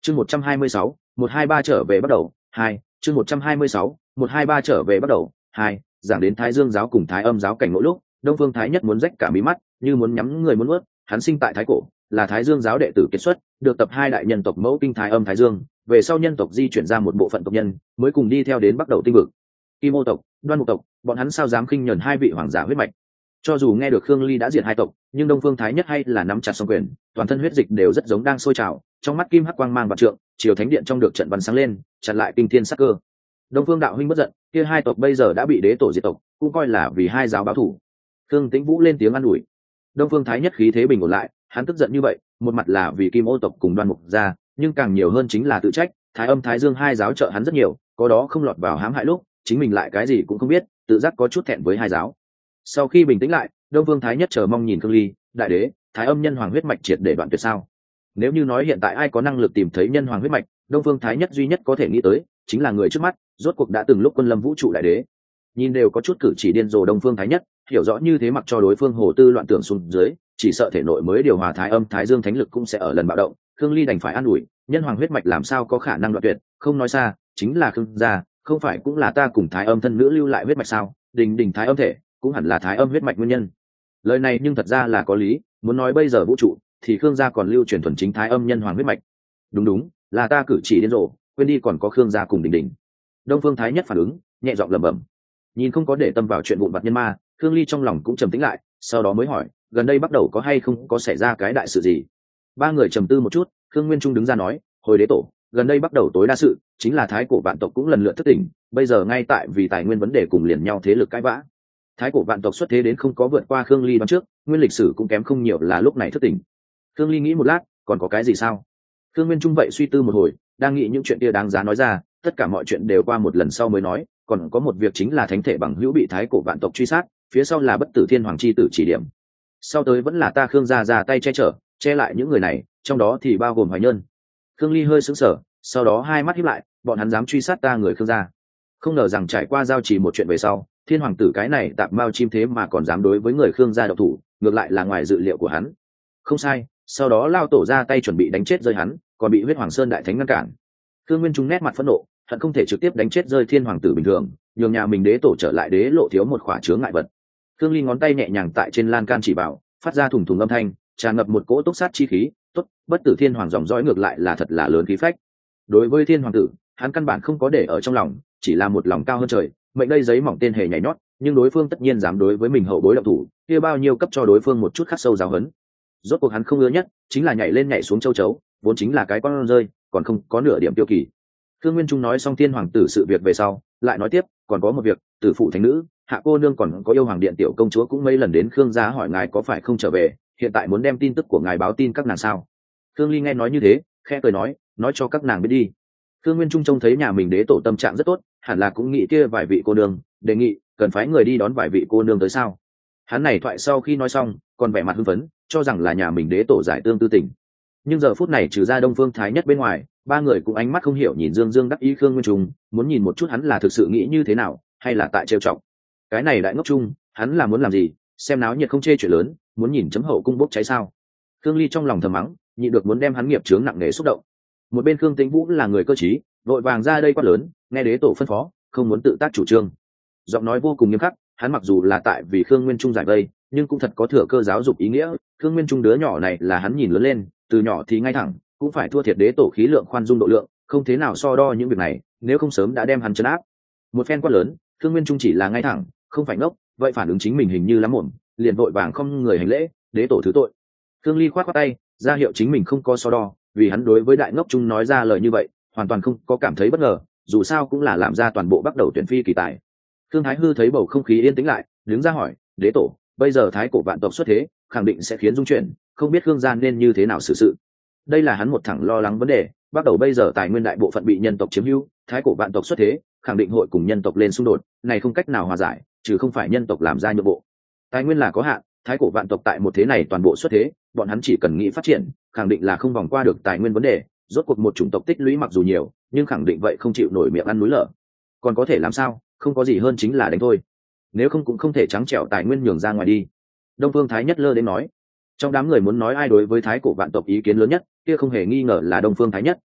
Chương 126, 123 trở về bắt đầu, 2, chương 126, 123 trở về bắt đầu, 2, giảng đến Thái Dương giáo cùng Thái Âm giáo cảnh ngộ lúc, Đông Phương Thái Nhất muốn rách cả mí mắt, như muốn nhắm người muốn nuốt, hắn sinh tại Thái Cổ, là Thái Dương giáo đệ tử kết xuất, được tập hai đại nhân tộc mẫu kinh Thái Âm Thái Dương, về sau nhân tộc di chuyển ra một bộ phận tộc nhân, mới cùng đi theo đến bắt đầu tinh vực. Kim Ô tộc, Đoan Mục tộc, bọn hắn sao dám khinh nhẫn hai vị hoàng giả huyết mạch. Cho dù nghe được Khương Ly đã diệt hai tộc, nhưng Đông Phương Thái Nhất hay là nắm chặt song quyền, toàn thân huyết dịch đều rất giống đang sôi trào, trong mắt kim hắc quang mang vạn trượng, chiều thánh điện trong được trận văn sáng lên, chặn lại kinh thiên sắc cơ. Đông Phương đạo huynh bất giận, kia hai tộc bây giờ đã bị đế tổ diệt tộc, cũng coi là vì hai giáo báo thù. Khương Tĩnh Vũ lên tiếng an ủi. Đông Phương Thái Nhất khí thế bình ổn lại, hắn tức giận như vậy, một mặt là vì Kim Ô tộc cùng Đoan Mục gia, nhưng càng nhiều hơn chính là tự trách, Thái Âm Thái Dương hai giáo trợ hắn rất nhiều, có đó không lọt vào hãm hại lúc, chính mình lại cái gì cũng không biết, tự giác có chút thẹn với hai giáo. Sau khi bình tĩnh lại, Đông Phương Thái Nhất chờ mong nhìn Khương Ly, đại đế, Thái Âm nhân hoàng huyết mạch triệt để đoạn tuyệt sao? Nếu như nói hiện tại ai có năng lực tìm thấy nhân hoàng huyết mạch, Đông Phương Thái Nhất duy nhất có thể nghĩ tới chính là người trước mắt, rốt cuộc đã từng lúc quân lâm vũ trụ đại đế. Nhìn đều có chút cử chỉ điên rồ Đông Phương Thái Nhất, hiểu rõ như thế mặc cho đối phương hồ tư loạn tưởng xuống dưới, chỉ sợ thể nội mới điều hòa Thái Âm Thái Dương thánh lực cũng sẽ ở lần bạo động. Khương Ly đành phải an ủi, nhân hoàng huyết mạch làm sao có khả năng đoạn tuyệt, không nói xa, chính là Khương gia, không phải cũng là ta cùng Thái Âm thân nữ lưu lại huyết mạch sao? Đình Thái Âm thể, cũng hẳn là Thái Âm huyết mạch nguyên nhân. Lời này nhưng thật ra là có lý, muốn nói bây giờ vũ trụ thì Khương gia còn lưu truyền thuần chính Thái Âm nhân hoàng huyết mạch. Đúng, là ta cử chỉ điên rồ, quên đi còn có Khương gia cùng Đình. Đông Phương Thái Nhất phản ứng, nhẹ giọng lẩm bẩm. Nhìn không có để tâm vào chuyện vụn vặt nhân ma, Khương Ly trong lòng cũng trầm tĩnh lại, sau đó mới hỏi, gần đây bắt đầu có hay không có xảy ra cái đại sự gì? Ba người trầm tư một chút, Khương Nguyên Trung đứng ra nói, hồi đế tổ, gần đây bắt đầu tối đa sự, chính là Thái Cổ vạn tộc cũng lần lượt thức tỉnh, bây giờ ngay tại vì tài nguyên vấn đề cùng liền nhau thế lực cãi vã. Thái Cổ vạn tộc xuất thế đến không có vượt qua Khương Ly đoán trước, nguyên lịch sử cũng kém không nhiều là lúc này thức tỉnh. Khương Ly nghĩ một lát, còn có cái gì sao? Khương Nguyên Trung vậy suy tư một hồi, đang nghĩ những chuyện kia đáng giá nói ra, tất cả mọi chuyện đều qua một lần sau mới nói, còn có một việc chính là thánh thể bằng hữu bị Thái Cổ vạn tộc truy sát, phía sau là bất tử thiên hoàng chi tử chỉ điểm. Sau tới vẫn là ta Khương gia ra tay che chở, che lại những người này, trong đó thì bao gồm Hoài Nhơn. Khương Ly hơi sững sờ, sau đó hai mắt híp lại, bọn hắn dám truy sát ta người Khương gia. Không ngờ rằng trải qua giao trì một chuyện về sau, thiên hoàng tử cái này tạp mao chim thế mà còn dám đối với người Khương gia độc thủ, ngược lại là ngoài dự liệu của hắn. Không sai, sau đó lao tổ ra tay chuẩn bị đánh chết rơi hắn, còn bị huyết hoàng sơn đại thánh ngăn cản. Khương Nguyên Trung nét mặt phẫn nộ, hận không thể trực tiếp đánh chết rơi thiên hoàng tử bình thường, nhường nhà mình đế tổ trở lại đế lộ thiếu một khỏa chướng ngại vật. Khương Ly ngón tay nhẹ nhàng tại trên lan can chỉ bảo, phát ra thùng thùng âm thanh, tràn ngập một cỗ túc sát chi khí. Tốt, bất tử thiên hoàng dòng dõi ngược lại là thật là lớn khí phách. Đối với thiên hoàng tử, hắn căn bản không có để ở trong lòng, chỉ là một lòng cao hơn trời, mệnh đây giấy mỏng tên hề nhảy nhót, nhưng đối phương tất nhiên dám đối với mình hậu bối động thủ, kia bao nhiêu cấp cho đối phương một chút khắc sâu giáo huấn. Rốt cuộc hắn không ưa nhất chính là nhảy lên nhảy xuống châu chấu, vốn chính là cái con rơi, còn không có nửa điểm tiêu kỳ. Khương Nguyên Trung nói xong thiên hoàng tử sự việc về sau, lại nói tiếp, còn có một việc, tử phụ thánh nữ Hạ cô nương còn có yêu hoàng điện tiểu công chúa cũng mấy lần đến Khương gia hỏi ngài có phải không trở về, hiện tại muốn đem tin tức của ngài báo tin các nàng sao? Khương Ly nghe nói như thế, khẽ cười nói cho các nàng biết đi. Khương Nguyên Trung trông thấy nhà mình đế tổ tâm trạng rất tốt, hẳn là cũng nghĩ kia vài vị cô nương, đề nghị cần phái người đi đón vài vị cô nương tới sao. Hắn này thoại sau khi nói xong, còn vẻ mặt hưng phấn, cho rằng là nhà mình đế tổ giải tương tư tình. Nhưng giờ phút này trừ ra Đông Phương Thái Nhất bên ngoài, ba người cũng ánh mắt không hiểu nhìn Dương Dương đắc ý Khương Nguyên Trung, muốn nhìn một chút hắn là thực sự nghĩ như thế nào, hay là tại trêu chọc. Cái này đại ngốc chung, hắn là muốn làm gì? Xem náo nhiệt không chê chuyện lớn, muốn nhìn chấm hậu cung bốc cháy sao? Khương Ly trong lòng thầm mắng, nhịn được muốn đem hắn nghiệp chướng nặng nề xúc động. Một bên Khương Tĩnh Vũ là người cơ trí, vội vàng ra đây quát lớn, nghe đế tổ phân phó, không muốn tự tác chủ trương. Giọng nói vô cùng nghiêm khắc, hắn mặc dù là tại vì Khương Nguyên Trung giải vây, nhưng cũng thật có thừa cơ giáo dục ý nghĩa. Khương Nguyên Trung đứa nhỏ này là hắn nhìn lớn lên, từ nhỏ thì ngay thẳng, cũng phải thua thiệt đế tổ khí lượng khoan dung độ lượng, không thế nào so đo những việc này, nếu không sớm đã đem hắn trấn áp. Một phen quát lớn, Khương Nguyên Trung chỉ là ngay thẳng, không phải ngốc, vậy phản ứng chính mình hình như lắm ổn, liền vội vàng không người hành lễ, đế tổ thứ tội. Khương Ly khoát tay, ra hiệu chính mình không có so đo, vì hắn đối với đại ngốc Trung nói ra lời như vậy, hoàn toàn không có cảm thấy bất ngờ, dù sao cũng là làm ra toàn bộ bắt đầu tuyển phi kỳ tài. Khương Thái Hư thấy bầu không khí yên tĩnh lại, đứng ra hỏi, đế tổ, bây giờ Thái Cổ vạn tộc xuất thế, khẳng định sẽ khiến dung chuyển, không biết Khương gia nên như thế nào xử sự. Đây là hắn một thẳng lo lắng vấn đề, bắt đầu bây giờ tài nguyên đại bộ phận bị nhân tộc chiếm hữu, Thái Cổ vạn tộc xuất thế, khẳng định hội cùng nhân tộc lên xung đột, này không cách nào hòa giải, trừ không phải nhân tộc làm ra nhượng bộ. Tài nguyên là có hạn, Thái Cổ vạn tộc tại một thế này toàn bộ xuất thế, bọn hắn chỉ cần nghĩ phát triển, khẳng định là không vòng qua được tài nguyên vấn đề. Rốt cuộc một chủng tộc tích lũy mặc dù nhiều, nhưng khẳng định vậy không chịu nổi miệng ăn núi lở. Còn có thể làm sao? Không có gì hơn chính là đánh thôi. Nếu không cũng không thể trắng trẻo tài nguyên nhường ra ngoài đi. Đông Phương Thái Nhất lơ đến nói. Trong đám người muốn nói ai đối với Thái Cổ vạn tộc ý kiến lớn nhất, kia không hề nghi ngờ là Đông Phương Thái Nhất.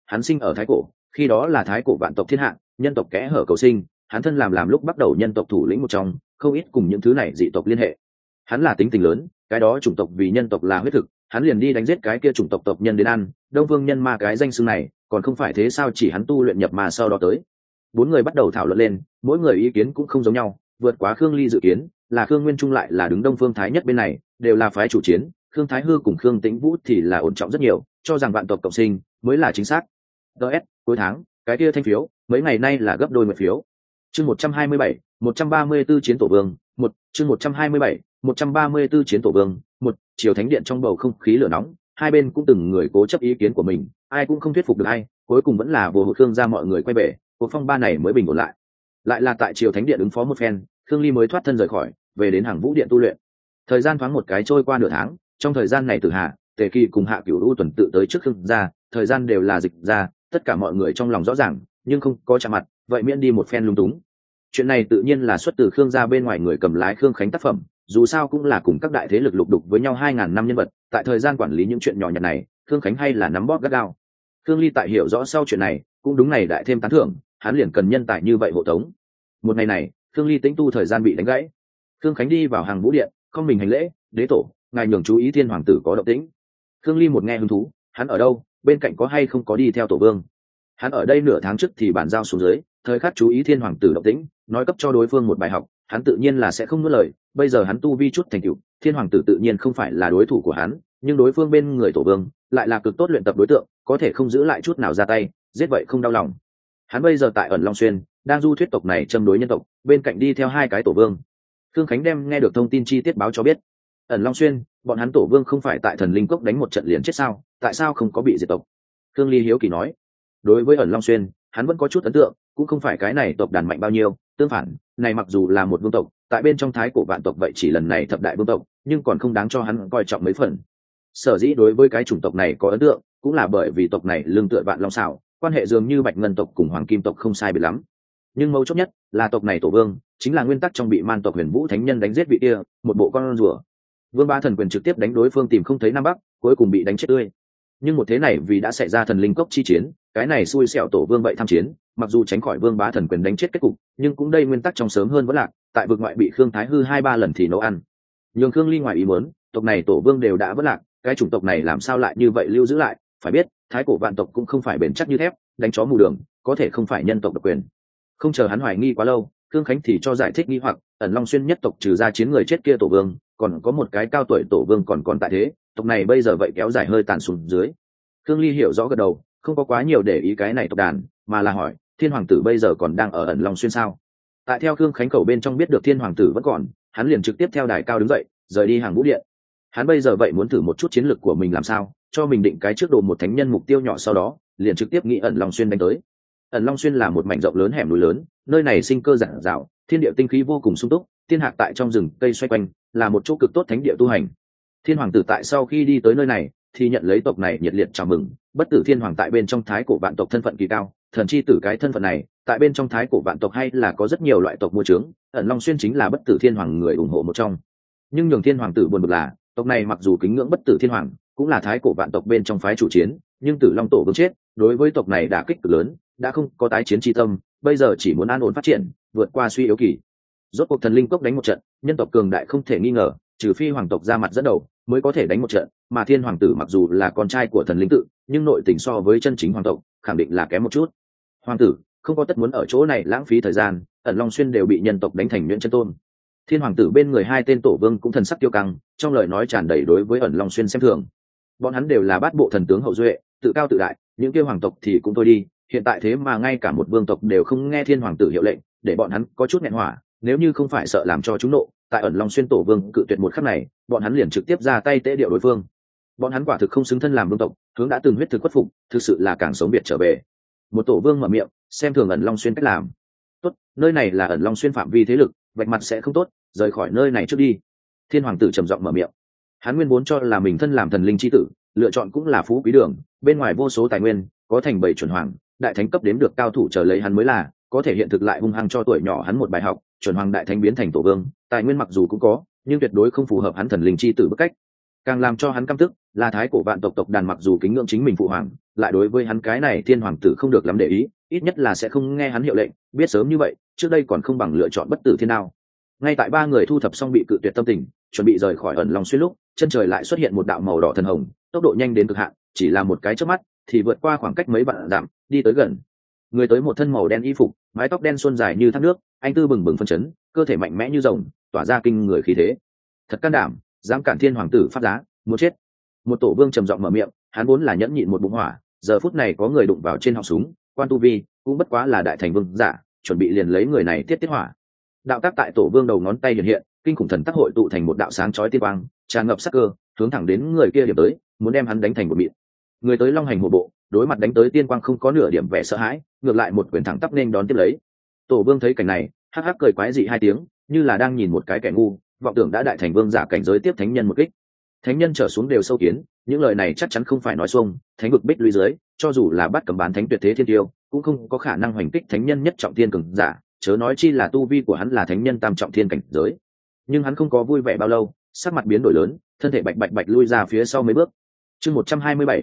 hắn sinh ở thái cổ, khi đó là thái cổ vạn tộc thiên hạ, nhân tộc kẽ hở cầu sinh, hắn thân làm lúc bắt đầu nhân tộc thủ lĩnh một trong, không ít cùng những thứ này dị tộc liên hệ. Hắn là tính tình lớn, cái đó chủng tộc vì nhân tộc là huyết thực, hắn liền đi đánh giết cái kia chủng tộc tộc nhân đến ăn. Đông Vương Nhân Ma cái danh xưng này còn không phải thế sao, chỉ hắn tu luyện nhập ma sau đó tới. Bốn người bắt đầu thảo luận lên, mỗi người ý kiến cũng không giống nhau, vượt quá Khương Ly dự kiến, là Khương Nguyên Trung lại là đứng Đông Phương Thái nhất bên này, đều là phái chủ chiến, Khương Thái Hư cùng Khương Tĩnh Vũ thì là ổn trọng rất nhiều, cho rằng vạn tộc cộng sinh mới là chính xác. DS, cuối tháng, cái kia thanh phiếu, mấy ngày nay là gấp đôi nguyện phiếu. Chương 127, 134 chiến tổ vương, chương 127, 134 chiến tổ vương, chiều thánh điện trong bầu không khí lửa nóng, hai bên cũng từng người cố chấp ý kiến của mình, ai cũng không thuyết phục được ai, cuối cùng vẫn là vô hộ Khương ra mọi người quay về, cuộc phong ba này mới bình ổn lại. Lại là tại triều thánh điện ứng phó một phen, Khương Ly mới thoát thân rời khỏi, về đến Hàng Vũ điện tu luyện. Thời gian thoáng một cái trôi qua nửa tháng, trong thời gian này Tử Hà, Tề Kỳ cùng Hạ Cửu U tuần tự tới trước Khương ra, thời gian đều là dịch ra, tất cả mọi người trong lòng rõ ràng, nhưng không có chạm mặt, vậy miễn đi một phen lung túng. Chuyện này tự nhiên là xuất từ Khương gia bên ngoài người cầm lái Khương Khánh tác phẩm, dù sao cũng là cùng các đại thế lực lục đục với nhau 2000 năm nhân vật, tại thời gian quản lý những chuyện nhỏ nhặt này, Khương Khánh hay là nắm bóp gắt gao. Khương Ly tại hiểu rõ sau chuyện này, cũng đúng này đại thêm tán thưởng, hắn liền cần nhân tài như vậy hộ tống. Một ngày này, Khương Ly tĩnh tu thời gian bị đánh gãy. Khương Khánh đi vào Hàng Vũ điện, không mình hành lễ, "Đế tổ, ngài nhường chú ý Thiên hoàng tử có động tĩnh." Khương Ly một nghe hứng thú, hắn ở đâu, bên cạnh có hay không có đi theo tổ vương? Hắn ở đây nửa tháng trước thì bàn giao xuống dưới, thời khắc chú ý Thiên hoàng tử động tĩnh, nói cấp cho đối phương một bài học, hắn tự nhiên là sẽ không nuốt lời. Bây giờ hắn tu vi chút thành tựu, Thiên hoàng tử tự nhiên không phải là đối thủ của hắn, nhưng đối phương bên người tổ vương lại là cực tốt luyện tập đối tượng, có thể không giữ lại chút nào ra tay, giết vậy không đau lòng. Hắn bây giờ tại ẩn Long Xuyên, đang du thuyết tộc này châm đối nhân tộc, bên cạnh đi theo hai cái tổ vương. Khương Khánh đem nghe được thông tin chi tiết báo cho biết. Ẩn Long Xuyên, bọn hắn tổ vương không phải tại Thần Linh Cốc đánh một trận liền chết sao, tại sao không có bị diệt tộc? Khương Ly hiếu kỳ nói. Đối với ẩn Long Xuyên, hắn vẫn có chút ấn tượng, cũng không phải cái này tộc đàn mạnh bao nhiêu, tương phản, này mặc dù là một vương tộc, tại bên trong thái cổ vạn tộc vậy chỉ lần này thập đại vương tộc, nhưng còn không đáng cho hắn coi trọng mấy phần. Sở dĩ đối với cái chủng tộc này có ấn tượng, cũng là bởi vì tộc này lương tựa vạn long xảo, quan hệ dường như Bạch Ngân tộc cùng Hoàng Kim tộc không sai biệt lắm. Nhưng mấu chốt nhất là tộc này tổ vương chính là nguyên tắc trong bị man tộc Huyền Vũ Thánh Nhân đánh giết vị kia, một bộ con rùa. Vương Bá Thần quyền trực tiếp đánh đối phương tìm không thấy Nam Bắc, cuối cùng bị đánh chết tươi. Nhưng một thế này vì đã xảy ra Thần Linh Cốc chi chiến, cái này xui xẻo tổ vương vậy tham chiến, mặc dù tránh khỏi Vương Bá Thần quyền đánh chết kết cục, nhưng cũng đây nguyên tắc trong sớm hơn vẫn lạc, tại vực ngoại bị Khương Thái Hư 2-3 lần thì nấu ăn. Nhưng Khương Ly ngoài ý muốn, tộc này tổ vương đều đã vẫn lạc, cái chủng tộc này làm sao lại như vậy lưu giữ lại? Phải biết, thái cổ vạn tộc cũng không phải bền chắc như thép, đánh chó mù đường, có thể không phải nhân tộc độc quyền. Không chờ hắn hoài nghi quá lâu, Khương Khánh thì cho giải thích nghi hoặc, ẩn Long Xuyên nhất tộc trừ ra chiến người chết kia tổ vương, còn có một cái cao tuổi tổ vương còn tại thế, tộc này bây giờ vậy kéo dài hơi tàn xuống dưới. Khương Ly hiểu rõ gật đầu, không có quá nhiều để ý cái này tộc đàn, mà là hỏi, Thiên hoàng tử bây giờ còn đang ở ẩn Long Xuyên sao? Tại theo Khương Khánh khẩu bên trong biết được Thiên hoàng tử vẫn còn, hắn liền trực tiếp theo đài cao đứng dậy, rời đi Hàng Vũ điện. Hắn bây giờ vậy muốn thử một chút chiến lược của mình làm sao, cho mình định cái trước đồ một thánh nhân mục tiêu nhỏ, sau đó liền trực tiếp nghĩ ẩn Long Xuyên đánh tới. Ẩn Long Xuyên là một mảnh rộng lớn hẻm núi lớn, nơi này sinh cơ rạng rào, thiên địa tinh khí vô cùng sung túc, tiên hạc tại trong rừng cây xoay quanh, là một chỗ cực tốt thánh địa tu hành. Thiên hoàng tử tại sau khi đi tới nơi này thì nhận lấy tộc này nhiệt liệt chào mừng. Bất tử thiên hoàng tại bên trong thái cổ vạn tộc thân phận kỳ cao, thần chi tử cái thân phận này tại bên trong thái cổ vạn tộc hay là có rất nhiều loại tộc mua trướng, ẩn Long Xuyên chính là bất tử thiên hoàng người ủng hộ một trong. Nhưng nhường thiên hoàng tử buồn bực là, tộc này mặc dù kính ngưỡng bất tử thiên hoàng, cũng là thái cổ vạn tộc bên trong phái chủ chiến, nhưng Tử Long tổ vương chết, đối với tộc này đả kích cực lớn, đã không có tái chiến chi tâm, bây giờ chỉ muốn an ổn phát triển, vượt qua suy yếu kỳ. Rốt cuộc Thần Linh Cốc đánh một trận, nhân tộc cường đại không thể nghi ngờ, trừ phi hoàng tộc ra mặt dẫn đầu mới có thể đánh một trận, mà thiên hoàng tử mặc dù là con trai của thần linh tự, nhưng nội tình so với chân chính hoàng tộc khẳng định là kém một chút. Hoàng tử không có tất muốn ở chỗ này lãng phí thời gian, ẩn Long Xuyên đều bị nhân tộc đánh thành nhuyễn chân tôn. Thiên hoàng tử bên người hai tên tổ vương cũng thần sắc tiêu căng, trong lời nói tràn đầy đối với ẩn Long Xuyên xem thường. Bọn hắn đều là bát bộ thần tướng hậu duệ, tự cao tự đại, những kia hoàng tộc thì cũng thôi đi, hiện tại thế mà ngay cả một vương tộc đều không nghe thiên hoàng tử hiệu lệnh, để bọn hắn có chút nghẹn hỏa. Nếu như không phải sợ làm cho chúng nộ, tại ẩn Long Xuyên tổ vương cự tuyệt một khắc này, bọn hắn liền trực tiếp ra tay tế điệu đối phương. Bọn hắn quả thực không xứng thân làm vương tộc, hướng đã từng huyết thực khuất phục, thực sự là càng sống biệt trở về. Một tổ vương mở miệng, xem thường ẩn Long Xuyên cách làm. Tốt, nơi này là ẩn Long Xuyên phạm vi thế lực, vạch mặt sẽ không tốt, rời khỏi nơi này trước đi. Thiên hoàng tử trầm giọng mở miệng. Hắn nguyên vốn cho là mình thân làm thần linh chi tử, lựa chọn cũng là phú quý đường, bên ngoài vô số tài nguyên, có thành 7 chuẩn hoàng, đại thánh cấp đếm được cao thủ chờ lấy hắn mới là, có thể hiện thực lại hung hăng cho tuổi nhỏ hắn một bài học, chuẩn hoàng đại thánh biến thành tổ vương, tài nguyên mặc dù cũng có, nhưng tuyệt đối không phù hợp hắn thần linh chi tử bức cách. Càng làm cho hắn căm tức là thái cổ vạn tộc tộc đàn mặc dù kính ngưỡng chính mình phụ hoàng, lại đối với hắn cái này thiên hoàng tử không được lắm để ý, ít nhất là sẽ không nghe hắn hiệu lệnh. Biết sớm như vậy, trước đây còn không bằng lựa chọn bất tử thiên đao. Ngay tại ba người thu thập xong bị cự tuyệt tâm tình, chuẩn bị rời khỏi ẩn lòng xuyên lúc, chân trời lại xuất hiện một đạo màu đỏ thần hồng, tốc độ nhanh đến cực hạn, chỉ là một cái chớp mắt thì vượt qua khoảng cách mấy vạn dặm, đi tới gần. Người tới một thân màu đen y phục, mái tóc đen xuân dài như thác nước, anh tư bừng bừng phân chấn, cơ thể mạnh mẽ như rồng, tỏa ra kinh người khí thế. Thật can đảm, dám cản thiên hoàng tử pháp giá, muốn chết. Một tổ vương trầm giọng mở miệng, hắn vốn là nhẫn nhịn một bụng hỏa, giờ phút này có người đụng vào trên họng súng, quan tu vi cũng bất quá là đại thành vương giả, chuẩn bị liền lấy người này tiết hỏa. Đạo tác tại tổ vương đầu ngón tay hiện hiện, kinh khủng thần tác hội tụ thành một đạo sáng chói tiên quang, tràn ngập sắc cơ, hướng thẳng đến người kia điểm tới, muốn đem hắn đánh thành một mịn. Người tới long hành hổ bộ, đối mặt đánh tới tiên quang không có nửa điểm vẻ sợ hãi, ngược lại một quyền thẳng tắp nên đón tiếp lấy. Tổ vương thấy cảnh này, hắc hắc cười quái dị hai tiếng, như là đang nhìn một cái kẻ ngu, vọng tưởng đã đại thành vương giả cảnh giới tiếp thánh nhân một kích. Thánh nhân trở xuống đều sâu kiến, những lời này chắc chắn không phải nói xuông. Thánh vực bích lũy dưới, cho dù là bắt cầm bán thánh tuyệt thế thiên tiêu, cũng không có khả năng hoành kích thánh nhân nhất trọng thiên cường giả, chớ nói chi là tu vi của hắn là thánh nhân tam trọng thiên cảnh giới. Nhưng hắn không có vui vẻ bao lâu, sắc mặt biến đổi lớn, thân thể bạch bạch bạch lui ra phía sau mấy bước. Chương 127,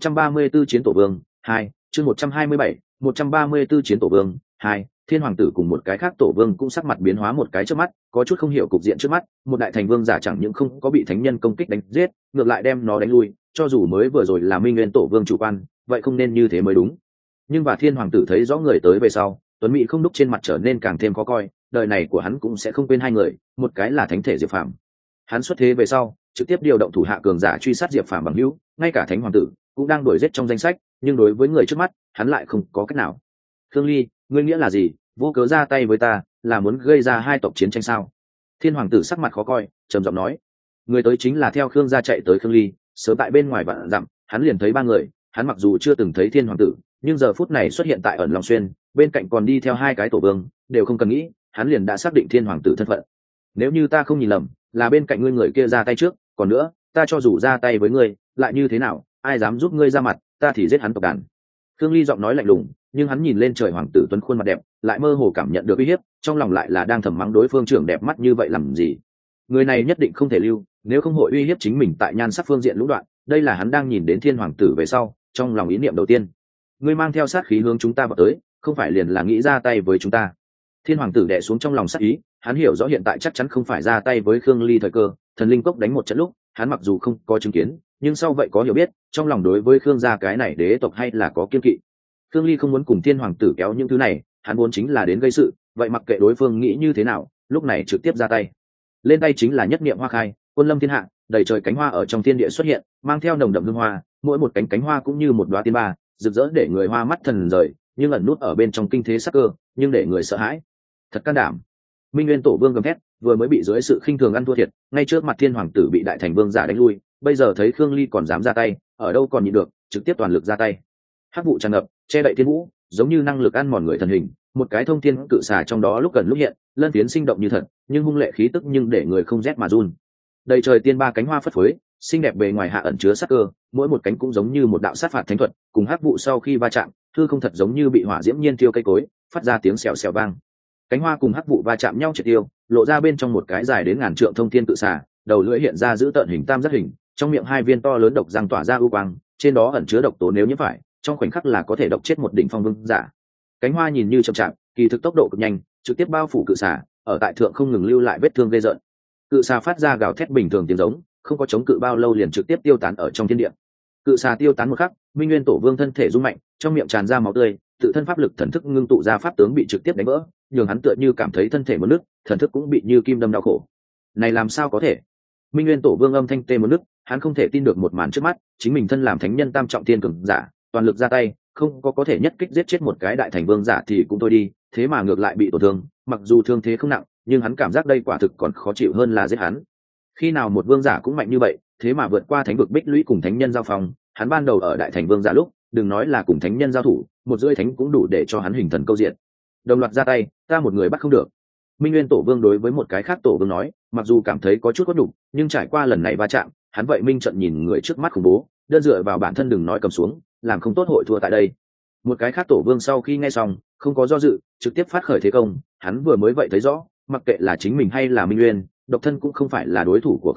134 chiến tổ vương 2, chương 127, 134 chiến tổ vương 2, thiên hoàng tử cùng một cái khác tổ vương cũng sắc mặt biến hóa một cái trước mắt, có chút không hiểu cục diện trước mắt. Một đại thành vương giả chẳng những không có bị thánh nhân công kích đánh giết, ngược lại đem nó đánh lui, cho dù mới vừa rồi là minh nguyên tổ vương chủ quan, vậy không nên như thế mới đúng. Nhưng và thiên hoàng tử thấy rõ người tới về sau, tuấn mỹ không đúc trên mặt trở nên càng thêm khó coi, đời này của hắn cũng sẽ không quên hai người, một cái là thánh thể Diệp Phàm. Hắn xuất thế về sau, trực tiếp điều động thủ hạ cường giả truy sát Diệp Phàm bằng hữu, ngay cả thánh hoàng tử cũng đang đuổi giết trong danh sách, nhưng đối với người trước mắt, hắn lại không có cách nào. Khương Ly, ngươi nghĩa là gì? Vô cớ ra tay với ta, là muốn gây ra hai tộc chiến tranh sao? Thiên hoàng tử sắc mặt khó coi, trầm giọng nói. Người tới chính là theo Khương gia chạy tới Khương Ly, sớm tại bên ngoài vạn dặm, hắn liền thấy ba người, hắn mặc dù chưa từng thấy thiên hoàng tử, nhưng giờ phút này xuất hiện tại ẩn Long Xuyên, bên cạnh còn đi theo hai cái tổ vương, đều không cần nghĩ, hắn liền đã xác định thiên hoàng tử thân phận. Nếu như ta không nhìn lầm, là bên cạnh ngươi người kia ra tay trước, còn nữa, ta cho dù ra tay với ngươi, lại như thế nào, ai dám giúp ngươi ra mặt, ta thì giết hắn tộc đàn. Khương Ly giọng nói lạnh lùng, nhưng hắn nhìn lên trời hoàng tử tuấn khuôn mặt đẹp, lại mơ hồ cảm nhận được uy hiếp, trong lòng lại là đang thầm mắng đối phương trưởng đẹp mắt như vậy làm gì. Người này nhất định không thể lưu, nếu không hội uy hiếp chính mình tại nhan sắc phương diện lũ đoạn. Đây là hắn đang nhìn đến thiên hoàng tử về sau, trong lòng ý niệm đầu tiên. Ngươi mang theo sát khí hướng chúng ta vào tới, không phải liền là nghĩ ra tay với chúng ta. Thiên hoàng tử đè xuống trong lòng sát ý, hắn hiểu rõ hiện tại chắc chắn không phải ra tay với Khương Ly thời cơ. Thần linh cốc đánh một trận lúc, hắn mặc dù không có chứng kiến, nhưng sau vậy có hiểu biết, trong lòng đối với Khương gia cái này đế tộc hay là có kiên kỵ. Khương Ly không muốn cùng thiên hoàng tử kéo những thứ này, hắn vốn chính là đến gây sự, vậy mặc kệ đối phương nghĩ như thế nào, lúc này trực tiếp ra tay. Lên tay chính là nhất niệm hoa khai, quân lâm thiên hạ, đầy trời cánh hoa ở trong thiên địa xuất hiện, mang theo nồng đậm hương hoa, mỗi một cánh hoa cũng như một đóa tiên ba, rực rỡ để người hoa mắt thần rời, nhưng ẩn nút ở bên trong kinh thế sắc cơ, nhưng để người sợ hãi. Thật can đảm. Minh Nguyên tổ vương gầm thét, vừa mới bị dưới sự khinh thường ăn thua thiệt, ngay trước mặt thiên hoàng tử bị đại thành vương giả đánh lui, bây giờ thấy Khương Ly còn dám ra tay, ở đâu còn nhịn được, trực tiếp toàn lực ra tay. Hắc vụ tràn ngập, che đậy thiên vũ, giống như năng lực ăn mòn người thần hình, một cái thông thiên cự xà trong đó lúc gần lúc hiện, lân phiến sinh động như thật, nhưng hung lệ khí tức nhưng để người không rét mà run. Đầy trời tiên ba cánh hoa phất phới, xinh đẹp bề ngoài hạ ẩn chứa sát cơ, mỗi một cánh cũng giống như một đạo sát phạt thánh thuật, cùng hắc vụ sau khi va chạm, hư không thật giống như bị hỏa diễm nhiên tiêu cây cối, phát ra tiếng xèo xèo vang. Cánh hoa cùng hắc vụ va chạm nhau triệt tiêu, lộ ra bên trong một cái dài đến ngàn trượng thông thiên cự xà, đầu lưỡi hiện ra giữ tợn hình tam giác hình, trong miệng hai viên to lớn độc răng tỏa ra u quang, trên đó ẩn chứa độc tố nếu nhiễm phải, trong khoảnh khắc là có thể độc chết một đỉnh phong vương giả. Cánh hoa nhìn như chậm chạp, kỳ thực tốc độ cực nhanh, trực tiếp bao phủ cự xà, ở tại thượng không ngừng lưu lại vết thương gây rợn. Cự xà phát ra gào thét bình thường tiếng giống, không có chống cự bao lâu liền trực tiếp tiêu tán ở trong thiên địa. Cự xà tiêu tán một khắc, Minh Nguyên tổ vương thân thể rung mạnh, trong miệng tràn ra máu tươi, tự thân pháp lực thần thức ngưng tụ ra pháp tướng bị trực tiếp đánh vỡ, nhường hắn tựa như cảm thấy thân thể muốn nứt, thần thức cũng bị như kim đâm đau khổ. Này làm sao có thể? Minh Nguyên tổ vương âm thanh tê muốn nứt, hắn không thể tin được một màn trước mắt, chính mình thân làm thánh nhân tam trọng thiên cường giả, toàn lực ra tay, không có thể nhất kích giết chết một cái đại thành vương giả thì cũng thôi đi, thế mà ngược lại bị tổn thương, mặc dù thương thế không nặng, nhưng hắn cảm giác đây quả thực còn khó chịu hơn là giết hắn. Khi nào một vương giả cũng mạnh như vậy, thế mà vượt qua thánh vực bích lũy cùng thánh nhân giao phòng, hắn ban đầu ở đại thành vương giả lúc, đừng nói là cùng thánh nhân giao thủ, một rưỡi thánh cũng đủ để cho hắn hình thần câu diện. Đồng loạt ra tay, ta một người bắt không được. Minh Nguyên tổ vương đối với một cái khác tổ vương nói, mặc dù cảm thấy có chút có nhục, nhưng trải qua lần này va chạm, hắn vậy minh trận nhìn người trước mắt khủng bố, đơn dựa vào bản thân đừng nói cầm xuống, làm không tốt hội thua tại đây. Một cái khác tổ vương sau khi nghe xong, không có do dự, trực tiếp phát khởi thế công, hắn vừa mới vậy thấy rõ, mặc kệ là chính mình hay là Minh Nguyên, độc thân cũng không phải là đối thủ của Khương Ly,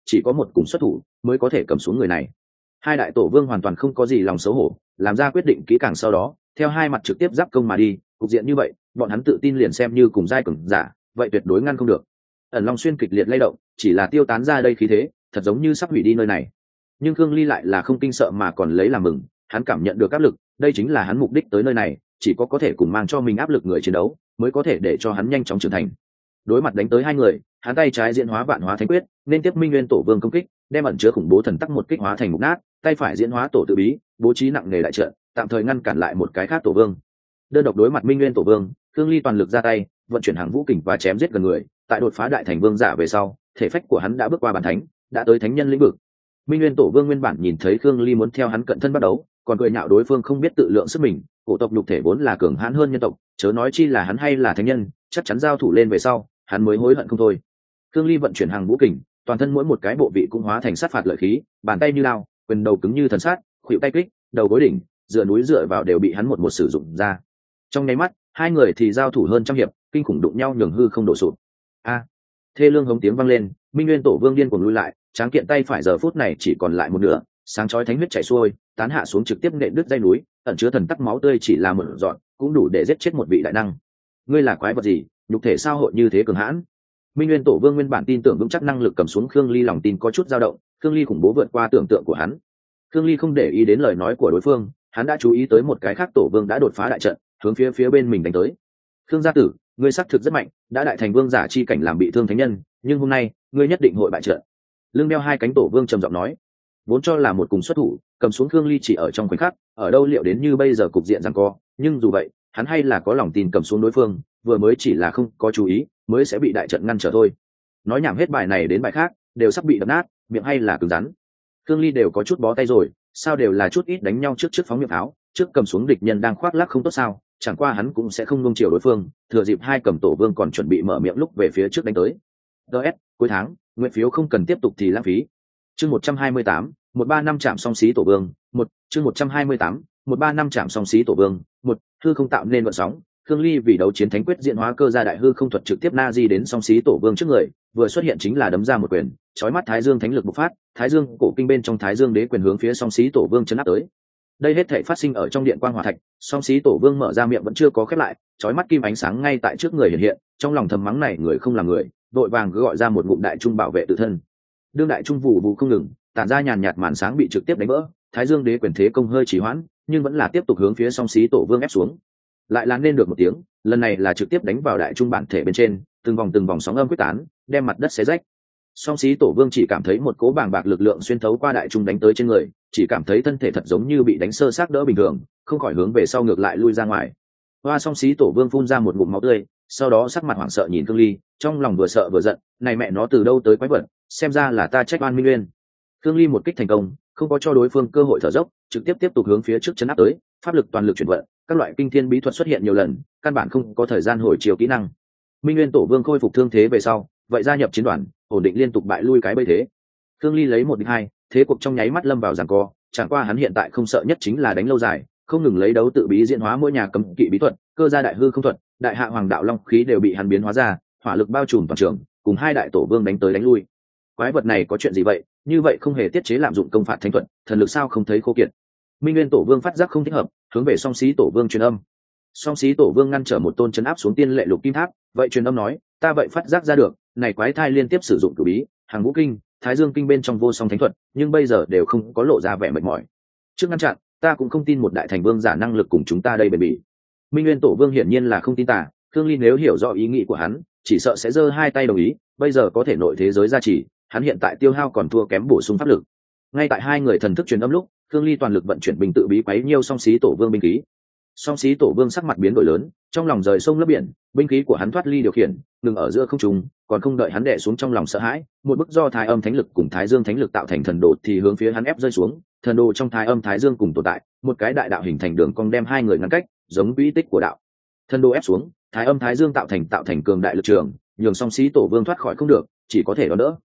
chỉ có một cùng xuất thủ mới có thể cầm xuống người này. Hai đại tổ vương hoàn toàn không có gì lòng xấu hổ, làm ra quyết định kỹ càng sau đó theo hai mặt trực tiếp giáp công mà đi. Cục diện như vậy bọn hắn tự tin liền xem như cùng giai cường giả vậy tuyệt đối ngăn không được. Ẩn Long Xuyên kịch liệt lay động, chỉ là tiêu tán ra đây khí thế thật giống như sắp hủy đi nơi này. Nhưng Khương Ly lại là không kinh sợ mà còn lấy làm mừng, hắn cảm nhận được áp lực, đây chính là hắn mục đích tới nơi này, chỉ có thể cùng mang cho mình áp lực người chiến đấu mới có thể để cho hắn nhanh chóng trưởng thành. Đối mặt đánh tới hai người, hắn tay trái diễn hóa vạn hóa thánh quyết nên tiếp Minh Nguyên Tổ Vương công kích, đem ẩn chứa khủng bố thần tắc một kích hóa thành mục nát, tay phải diễn hóa tổ tự bí bố trí nặng nề đại trận, tạm thời ngăn cản lại một cái khác tổ vương. Đơn độc đối mặt Minh Nguyên Tổ Vương, Khương Ly toàn lực ra tay vận chuyển hàng vũ kình và chém giết gần người. Tại đột phá đại thành vương giả về sau, thể phách của hắn đã bước qua bản thánh, đã tới thánh nhân lĩnh vực. Minh Nguyên Tổ Vương nguyên bản nhìn thấy Khương Ly muốn theo hắn cận thân bắt đấu, còn cười nhạo đối phương không biết tự lượng sức mình, cổ tộc nhục thể vốn là cường hãn hơn nhân tộc, chớ nói chi là hắn hay là thánh nhân, chắc chắn giao thủ lên về sau hắn mới hối hận không thôi. Khương Ly vận chuyển hàng vũ kình, toàn thân mỗi một cái bộ vị cũng hóa thành sát phạt lợi khí, bàn tay như lao, quyền đầu cứng như thần sát, khuỷu tay kích, đầu gối đỉnh, dựa núi dựa vào đều bị hắn một sử dụng ra. Trong nháy mắt, hai người thì giao thủ hơn trăm hiệp, kinh khủng đụng nhau nhường hư không đổ sụp. A! Thê lương hống tiếng vang lên, Minh Nguyên Tổ Vương điên cuồng lùi lại, tráng kiện tay phải giờ phút này chỉ còn lại một nửa, sáng chói thánh huyết chảy xuôi, tán hạ xuống trực tiếp nện đứt dây núi, ẩn chứa thần tắc máu tươi chỉ là một giọt, cũng đủ để giết chết một vị đại năng. Ngươi là quái vật gì, nhục thể sao hội như thế cường hãn? Minh Nguyên Tổ Vương nguyên bản tin tưởng vững chắc năng lực cầm xuống Khương Ly, lòng tin có chút dao động, Khương Ly khủng bố vượt qua tưởng tượng của hắn. Khương Ly không để ý đến lời nói của đối phương, hắn đã chú ý tới một cái khác tổ vương đã đột phá đại trận, hướng phía bên mình đánh tới. Khương gia tử, ngươi xác thực rất mạnh, đã đại thành vương giả chi cảnh làm bị thương thánh nhân, nhưng hôm nay ngươi nhất định hội bại trận. Lưng đeo hai cánh tổ vương trầm giọng nói, vốn cho là một cùng xuất thủ cầm xuống Khương Ly chỉ ở trong khoảnh khắc, ở đâu liệu đến như bây giờ cục diện giằng co, nhưng dù vậy hắn hay là có lòng tin cầm xuống đối phương, vừa mới chỉ là không có chú ý mới sẽ bị đại trận ngăn trở thôi. Nói nhảm hết bài này đến bài khác đều sắp bị đập nát, miệng hay là cứng rắn. Khương Ly đều có chút bó tay rồi, sao đều là chút ít đánh nhau trước phóng miệng áo, trước cầm xuống địch nhân đang khoác lác không tốt sao? Chẳng qua hắn cũng sẽ không nuông chiều đối phương, thừa dịp hai cầm tổ vương còn chuẩn bị mở miệng lúc về phía trước đánh tới. DS, cuối tháng, nguyện phiếu không cần tiếp tục thì lãng phí. Chương 128, 135 chạm song xí tổ vương, chương 128, 135 chạm song xí tổ vương, hư không tạo nên vận sóng. Khương Ly vì đấu chiến thánh quyết diễn hóa cơ gia đại hư không thuật trực tiếp na di đến song xí tổ vương trước người, vừa xuất hiện chính là đấm ra một quyền, chói mắt thái dương thánh lực bộc phát, thái dương cổ kinh bên trong thái dương đế quyền hướng phía song xí tổ vương chấn áp tới. Đây hết thảy phát sinh ở trong điện quang hỏa thạch, song xí tổ vương mở ra miệng vẫn chưa có khép lại, chói mắt kim ánh sáng ngay tại trước người hiện hiện, trong lòng thầm mắng này người không là người, đội vàng gọi ra một ngụm đại trung bảo vệ tự thân. Đương đại trung vụ vụ không ngừng, tản ra nhàn nhạt màn sáng bị trực tiếp đánh vỡ, thái dương đế quyền thế công hơi trì hoãn, nhưng vẫn là tiếp tục hướng phía song xí tổ vương ép xuống. Lại là nên được một tiếng, lần này là trực tiếp đánh vào đại trung bản thể bên trên, từng vòng sóng âm quyết tán, đem mặt đất xé rách. Song xí tổ vương chỉ cảm thấy một cỗ bàng bạc lực lượng xuyên thấu qua đại trung đánh tới trên người, chỉ cảm thấy thân thể thật giống như bị đánh sơ xác đỡ bình thường, không khỏi hướng về sau ngược lại lui ra ngoài. Hoa song xí tổ vương phun ra một ngụm máu tươi, sau đó sắc mặt hoảng sợ nhìn Khương Ly, trong lòng vừa sợ vừa giận, này mẹ nó từ đâu tới quái vật, xem ra là ta trách oan Minh Nguyên. Khương Ly một kích thành công, không có cho đối phương cơ hội thở dốc, trực tiếp tục hướng phía trước chấn áp tới, pháp lực toàn lực chuyển vận, các loại kinh thiên bí thuật xuất hiện nhiều lần, căn bản không có thời gian hồi chiều kỹ năng. Minh Nguyên tổ vương khôi phục thương thế về sau, vậy gia nhập chiến đoàn, ổn định liên tục bại lui cái bẫy thế. Khương Ly lấy 1 địch 2, thế cuộc trong nháy mắt lâm vào giằng co, chẳng qua hắn hiện tại không sợ nhất chính là đánh lâu dài, không ngừng lấy đấu tự bí diễn hóa mỗi nhà cấm kỵ bí thuật, cơ gia đại hư không thuật, đại hạ hoàng đạo long khí đều bị hắn biến hóa ra, hỏa lực bao trùm toàn trường, cùng hai đại tổ vương đánh tới đánh lui. Quái vật này có chuyện gì vậy, như vậy không hề tiết chế lạm dụng công phạt thánh thuật, thần lực sao không thấy khô kiệt. Minh Nguyên tổ vương phát giác không thích hợp, hướng về song xí tổ vương truyền âm. Song xí tổ vương ngăn trở một tôn chấn áp xuống tiên lệ lục kim tháp, vậy truyền âm nói, ta vậy phát giác ra được, này quái thai liên tiếp sử dụng cửu bí, hàng vũ kinh, thái dương kinh bên trong vô song thánh thuật, nhưng bây giờ đều không có lộ ra vẻ mệt mỏi. Trước ngăn chặn, ta cũng không tin một đại thành vương giả năng lực cùng chúng ta đây bền bỉ. Minh Nguyên tổ vương hiển nhiên là không tin tà, Khương Ly nếu hiểu rõ ý nghĩ của hắn, chỉ sợ sẽ giơ hai tay đồng ý, bây giờ có thể nội thế giới gia trì, hắn hiện tại tiêu hao còn thua kém bổ sung pháp lực. Ngay tại hai người thần thức truyền âm lúc, Khương Ly toàn lực vận chuyển bình tự bí quấy nhiêu song xí tổ vương binh khí. Song xí tổ vương sắc mặt biến đổi lớn, trong lòng rời sông lấp biển, binh khí của hắn thoát ly điều khiển, ngừng ở giữa không trung, còn không đợi hắn đè xuống trong lòng sợ hãi, một bức do thái âm thánh lực cùng thái dương thánh lực tạo thành thần đồ thì hướng phía hắn ép rơi xuống. Thần đồ trong thái âm thái dương cùng tồn tại, một cái đại đạo hình thành đường cong đem hai người ngăn cách, giống quỹ tích của đạo. Thần đồ ép xuống, thái âm thái dương tạo thành cường đại lực trường, nhường song xí tổ vương thoát khỏi không được, chỉ có thể đón đỡ.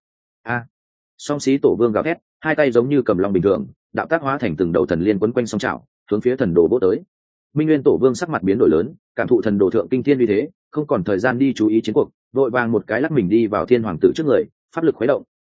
Song xí tổ vương gào thét, hai tay giống như cầm long bình thường, đạo tác hóa thành từng đầu thần liên quấn quanh song chảo, hướng phía thần đồ vỗ tới. Minh Nguyên tổ vương sắc mặt biến đổi lớn, cảm thụ thần đồ thượng kinh thiên uy thế, không còn thời gian đi chú ý chiến cuộc, vội vàng một cái lắc mình đi vào thiên hoàng tử trước người, pháp lực khuấy động,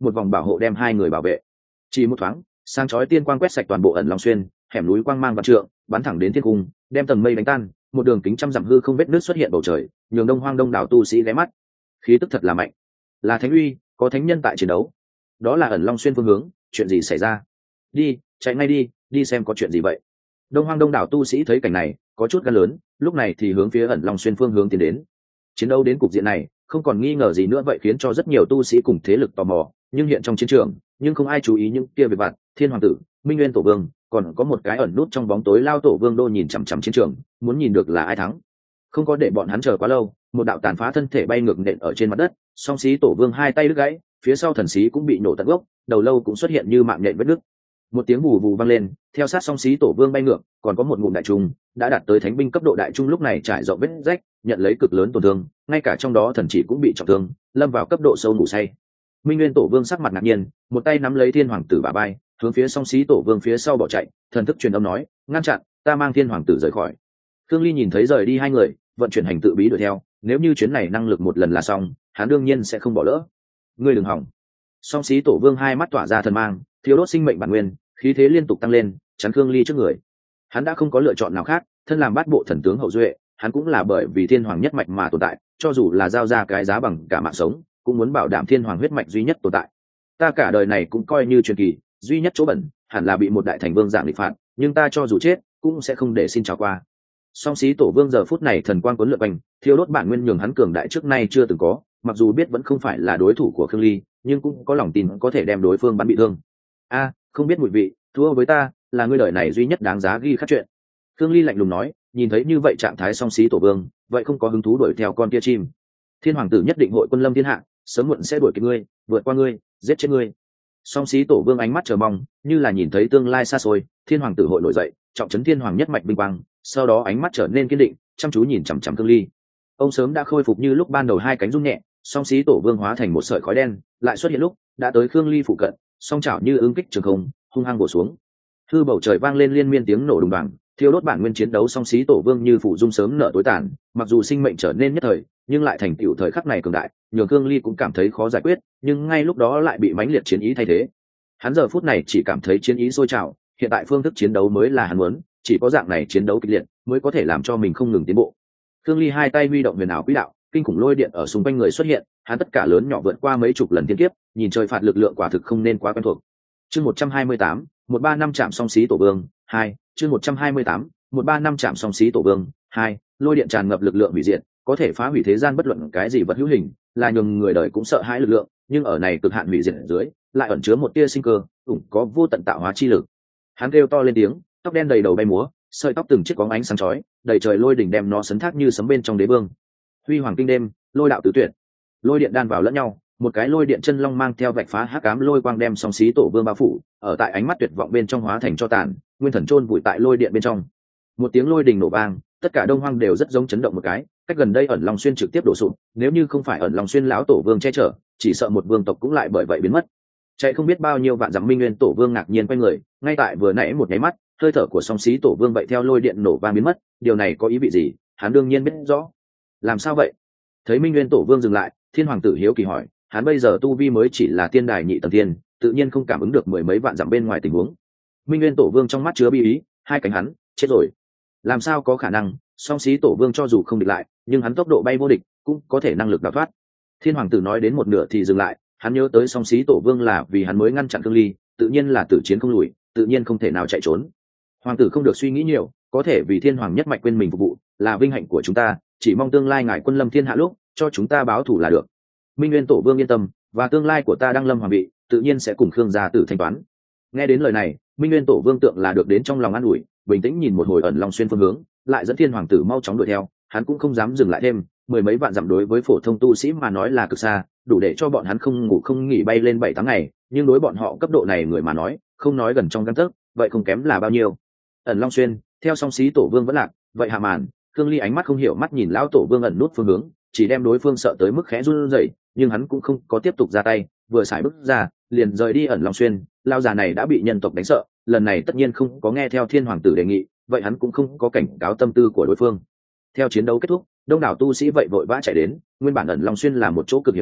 một vòng bảo hộ đem hai người bảo vệ. Chỉ một thoáng, sáng chói tiên quang quét sạch toàn bộ ẩn long xuyên, hẻm núi quang mang vạn trượng, bắn thẳng đến thiên cung, đem tầng mây đánh tan, một đường kính trăm dặm hư không vết nứt xuất hiện bầu trời, nhường đông hoang đông đảo tu sĩ ghé mắt. Khí tức thật là mạnh, là thánh uy, có thánh nhân tại chiến đấu. Đó là ẩn long xuyên phương hướng, chuyện gì xảy ra? Đi, chạy ngay đi, đi xem có chuyện gì vậy. Đông hoang đông đảo tu sĩ thấy cảnh này, có chút gan lớn, lúc này thì hướng phía ẩn long xuyên phương hướng tiến đến. Chiến đấu đến cục diện này, không còn nghi ngờ gì nữa, vậy khiến cho rất nhiều tu sĩ cùng thế lực tò mò, nhưng hiện trong chiến trường, nhưng không ai chú ý những kia việc vặt. Thiên hoàng tử, Minh Nguyên tổ vương, còn có một cái ẩn nút trong bóng tối lao tổ vương đô nhìn chằm chằm chiến trường, muốn nhìn được là ai thắng. Không có để bọn hắn chờ quá lâu, một đạo tàn phá thân thể bay ngược nện ở trên mặt đất, song xí tổ vương hai tay đứt gãy, phía sau thần xí cũng bị nổ tận gốc, đầu lâu cũng xuất hiện như mạng nhện vết đứt. Một tiếng vù vù vang lên, theo sát song xí tổ vương bay ngược, còn có một ngụm đại trung đã đạt tới thánh binh cấp độ đại trung lúc này trải rộng vết rách, nhận lấy cực lớn tổn thương, ngay cả trong đó thần chỉ cũng bị trọng thương, lâm vào cấp độ sâu ngủ say. Minh Nguyên tổ vương sắc mặt ngạc nhiên, một tay nắm lấy thiên hoàng tử bả vai, hướng phía song xí tổ vương phía sau bỏ chạy, thần thức truyền âm nói, ngăn chặn, ta mang thiên hoàng tử rời khỏi. Thương Ly nhìn thấy rời đi hai người, vận chuyển hành tự bí đuổi theo, nếu như chuyến này năng lực một lần là xong, hắn đương nhiên sẽ không bỏ lỡ. Ngươi đừng hỏng. Song xí tổ vương hai mắt tỏa ra thần mang, thiếu đốt sinh mệnh bản nguyên, khí thế liên tục tăng lên, chắn Thương Ly trước người. Hắn đã không có lựa chọn nào khác, thân làm bát bộ thần tướng hậu duệ, hắn cũng là bởi vì thiên hoàng nhất mạch mà tồn tại, cho dù là giao ra cái giá bằng cả mạng sống, cũng muốn bảo đảm thiên hoàng huyết mạch duy nhất tồn tại. Ta cả đời này cũng coi như truyền kỳ, duy nhất chỗ bẩn, hẳn là bị một đại thành vương dạng địch phạt, nhưng ta cho dù chết, cũng sẽ không để xin chào qua. Song xí tổ vương giờ phút này thần quang cuốn lượn quanh, thiêu đốt bản nguyên nhường hắn cường đại trước nay chưa từng có, mặc dù biết vẫn không phải là đối thủ của Khương Ly, nhưng cũng có lòng tin có thể đem đối phương bắn bị thương. A, không biết mùi vị, thua với ta, là ngươi đời này duy nhất đáng giá ghi khắc chuyện. Khương Ly lạnh lùng nói, nhìn thấy như vậy trạng thái song xí tổ vương, vậy không có hứng thú đuổi theo con kia chim. Thiên hoàng tử nhất định hội quân lâm thiên hạ, sớm muộn sẽ đuổi kịp ngươi, vượt qua ngươi, giết chết ngươi. Song xí tổ vương ánh mắt chờ mong, như là nhìn thấy tương lai xa xôi. Thiên hoàng tử hội nổi dậy, trọng trấn thiên hoàng nhất mạch vinh quang, sau đó ánh mắt trở nên kiên định, chăm chú nhìn chằm chằm Khương Ly. Ông sớm đã khôi phục như lúc ban đầu, hai cánh rung nhẹ, song xí tổ vương hóa thành một sợi khói đen, lại xuất hiện lúc đã tới Khương Ly phụ cận, song chảo như ứng kích trường không, hung hăng bổ xuống. Hư bầu trời vang lên liên miên tiếng nổ đùng đoàng, thiêu đốt bản nguyên chiến đấu. Song xí tổ vương như phụ dung sớm nở tối tàn, mặc dù sinh mệnh trở nên nhất thời, nhưng lại thành tựu thời khắc này cường đại, nhường Khương Ly cũng cảm thấy khó giải quyết, nhưng ngay lúc đó lại bị mãnh liệt chiến ý thay thế. Hắn giờ phút này chỉ cảm thấy chiến ý sôi trào, hiện tại phương thức chiến đấu mới là hắn muốn, chỉ có dạng này chiến đấu kịch liệt mới có thể làm cho mình không ngừng tiến bộ. Khương Ly hai tay huy động huyền ảo quỹ đạo, kinh khủng lôi điện ở xung quanh người xuất hiện, hắn tất cả lớn nhỏ vượt qua mấy chục lần thiên kiếp, nhìn trời phạt lực lượng quả thực không nên quá quen thuộc. Chương 128, 135 chạm song xí tổ vương 2, chương 128, 135 chạm song xí tổ vương 2, lôi điện tràn ngập lực lượng hủy diệt, có thể phá hủy thế gian bất luận cái gì vật hữu hình, là nhường người đời cũng sợ hãi lực lượng, nhưng ở này cực hạn hủy diệt dưới, lại ẩn chứa một tia sinh cơ, cũng có vô tận tạo hóa chi lực. Hắn kêu to lên tiếng, tóc đen đầy đầu bay múa, sợi tóc từng chiếc có ánh sáng chói, đầy trời lôi đỉnh đem nó sấn thác như sấm bên trong đế vương. Huy hoàng kinh đêm, lôi đạo tứ tuyệt, lôi điện đan vào lẫn nhau, một cái lôi điện chân long mang theo vạch phá hắc ám lôi quang đem song xí tổ vương bao phủ, ở tại ánh mắt tuyệt vọng bên trong hóa thành cho tàn, nguyên thần chôn vùi tại lôi điện bên trong. Một tiếng lôi đình nổ vang, tất cả đông hoang đều rất giống chấn động một cái, cách gần đây ẩn long xuyên trực tiếp đổ sụp, nếu như không phải ẩn long xuyên lão tổ vương che chở, chỉ sợ một vương tộc cũng lại bởi vậy biến mất. Chạy không biết bao nhiêu vạn dặm Minh Nguyên tổ vương ngạc nhiên quay người, ngay tại vừa nãy một nháy mắt, hơi thở của song xí tổ vương vậy theo lôi điện nổ vang biến mất, điều này có ý vị gì, hắn đương nhiên biết rõ. Làm sao vậy? Thấy Minh Nguyên tổ vương dừng lại, Thiên hoàng tử hiếu kỳ hỏi, hắn bây giờ tu vi mới chỉ là tiên đài nhị tầng thiên, tự nhiên không cảm ứng được mười mấy vạn dặm bên ngoài tình huống. Minh Nguyên tổ vương trong mắt chứa bi ý, hai cánh hắn chết rồi. Làm sao có khả năng? Song xí tổ vương cho dù không địch lại, nhưng hắn tốc độ bay vô địch, cũng có thể năng lực đào thoát. Thiên hoàng tử nói đến một nửa thì dừng lại, hắn nhớ tới song xí tổ vương là vì hắn mới ngăn chặn Khương Ly, tự nhiên là tử chiến không lùi, tự nhiên không thể nào chạy trốn. Hoàng tử không được suy nghĩ nhiều, có thể vì thiên hoàng nhất mạch quên mình phục vụ, là vinh hạnh của chúng ta, chỉ mong tương lai ngài quân lâm thiên hạ lúc, cho chúng ta báo thù là được. Minh Nguyên tổ vương yên tâm, và tương lai của ta đang lâm hoàng vị, tự nhiên sẽ cùng Khương gia tử thanh toán. Nghe đến lời này, Minh Nguyên tổ vương tượng là được đến trong lòng an ủi, bình tĩnh nhìn một hồi ẩn long xuyên phương hướng, lại dẫn thiên hoàng tử mau chóng đuổi theo. Hắn cũng không dám dừng lại thêm, mười mấy vạn dặm đối với phổ thông tu sĩ mà nói là cực xa, đủ để cho bọn hắn không ngủ không nghỉ bay lên 7-8 ngày, nhưng đối bọn họ cấp độ này người mà nói, không nói gần trong gang tấc, vậy không kém là bao nhiêu. Ẩn long xuyên, theo song xí tổ vương vẫn lạc, vậy hạ màn, Khương Ly ánh mắt không hiểu mắt nhìn lão tổ vương ẩn nút phương hướng, chỉ đem đối phương sợ tới mức khẽ run rẩy, nhưng hắn cũng không có tiếp tục ra tay, vừa xài bước ra, liền rời đi ẩn long xuyên. Lão già này đã bị nhân tộc đánh sợ, lần này tất nhiên không có nghe theo thiên hoàng tử đề nghị, vậy hắn cũng không có cảnh cáo tâm tư của đối phương. Theo chiến đấu kết thúc, đông đảo tu sĩ vậy vội vã chạy đến, nguyên bản ẩn long xuyên là một chỗ cực hiểm nơi,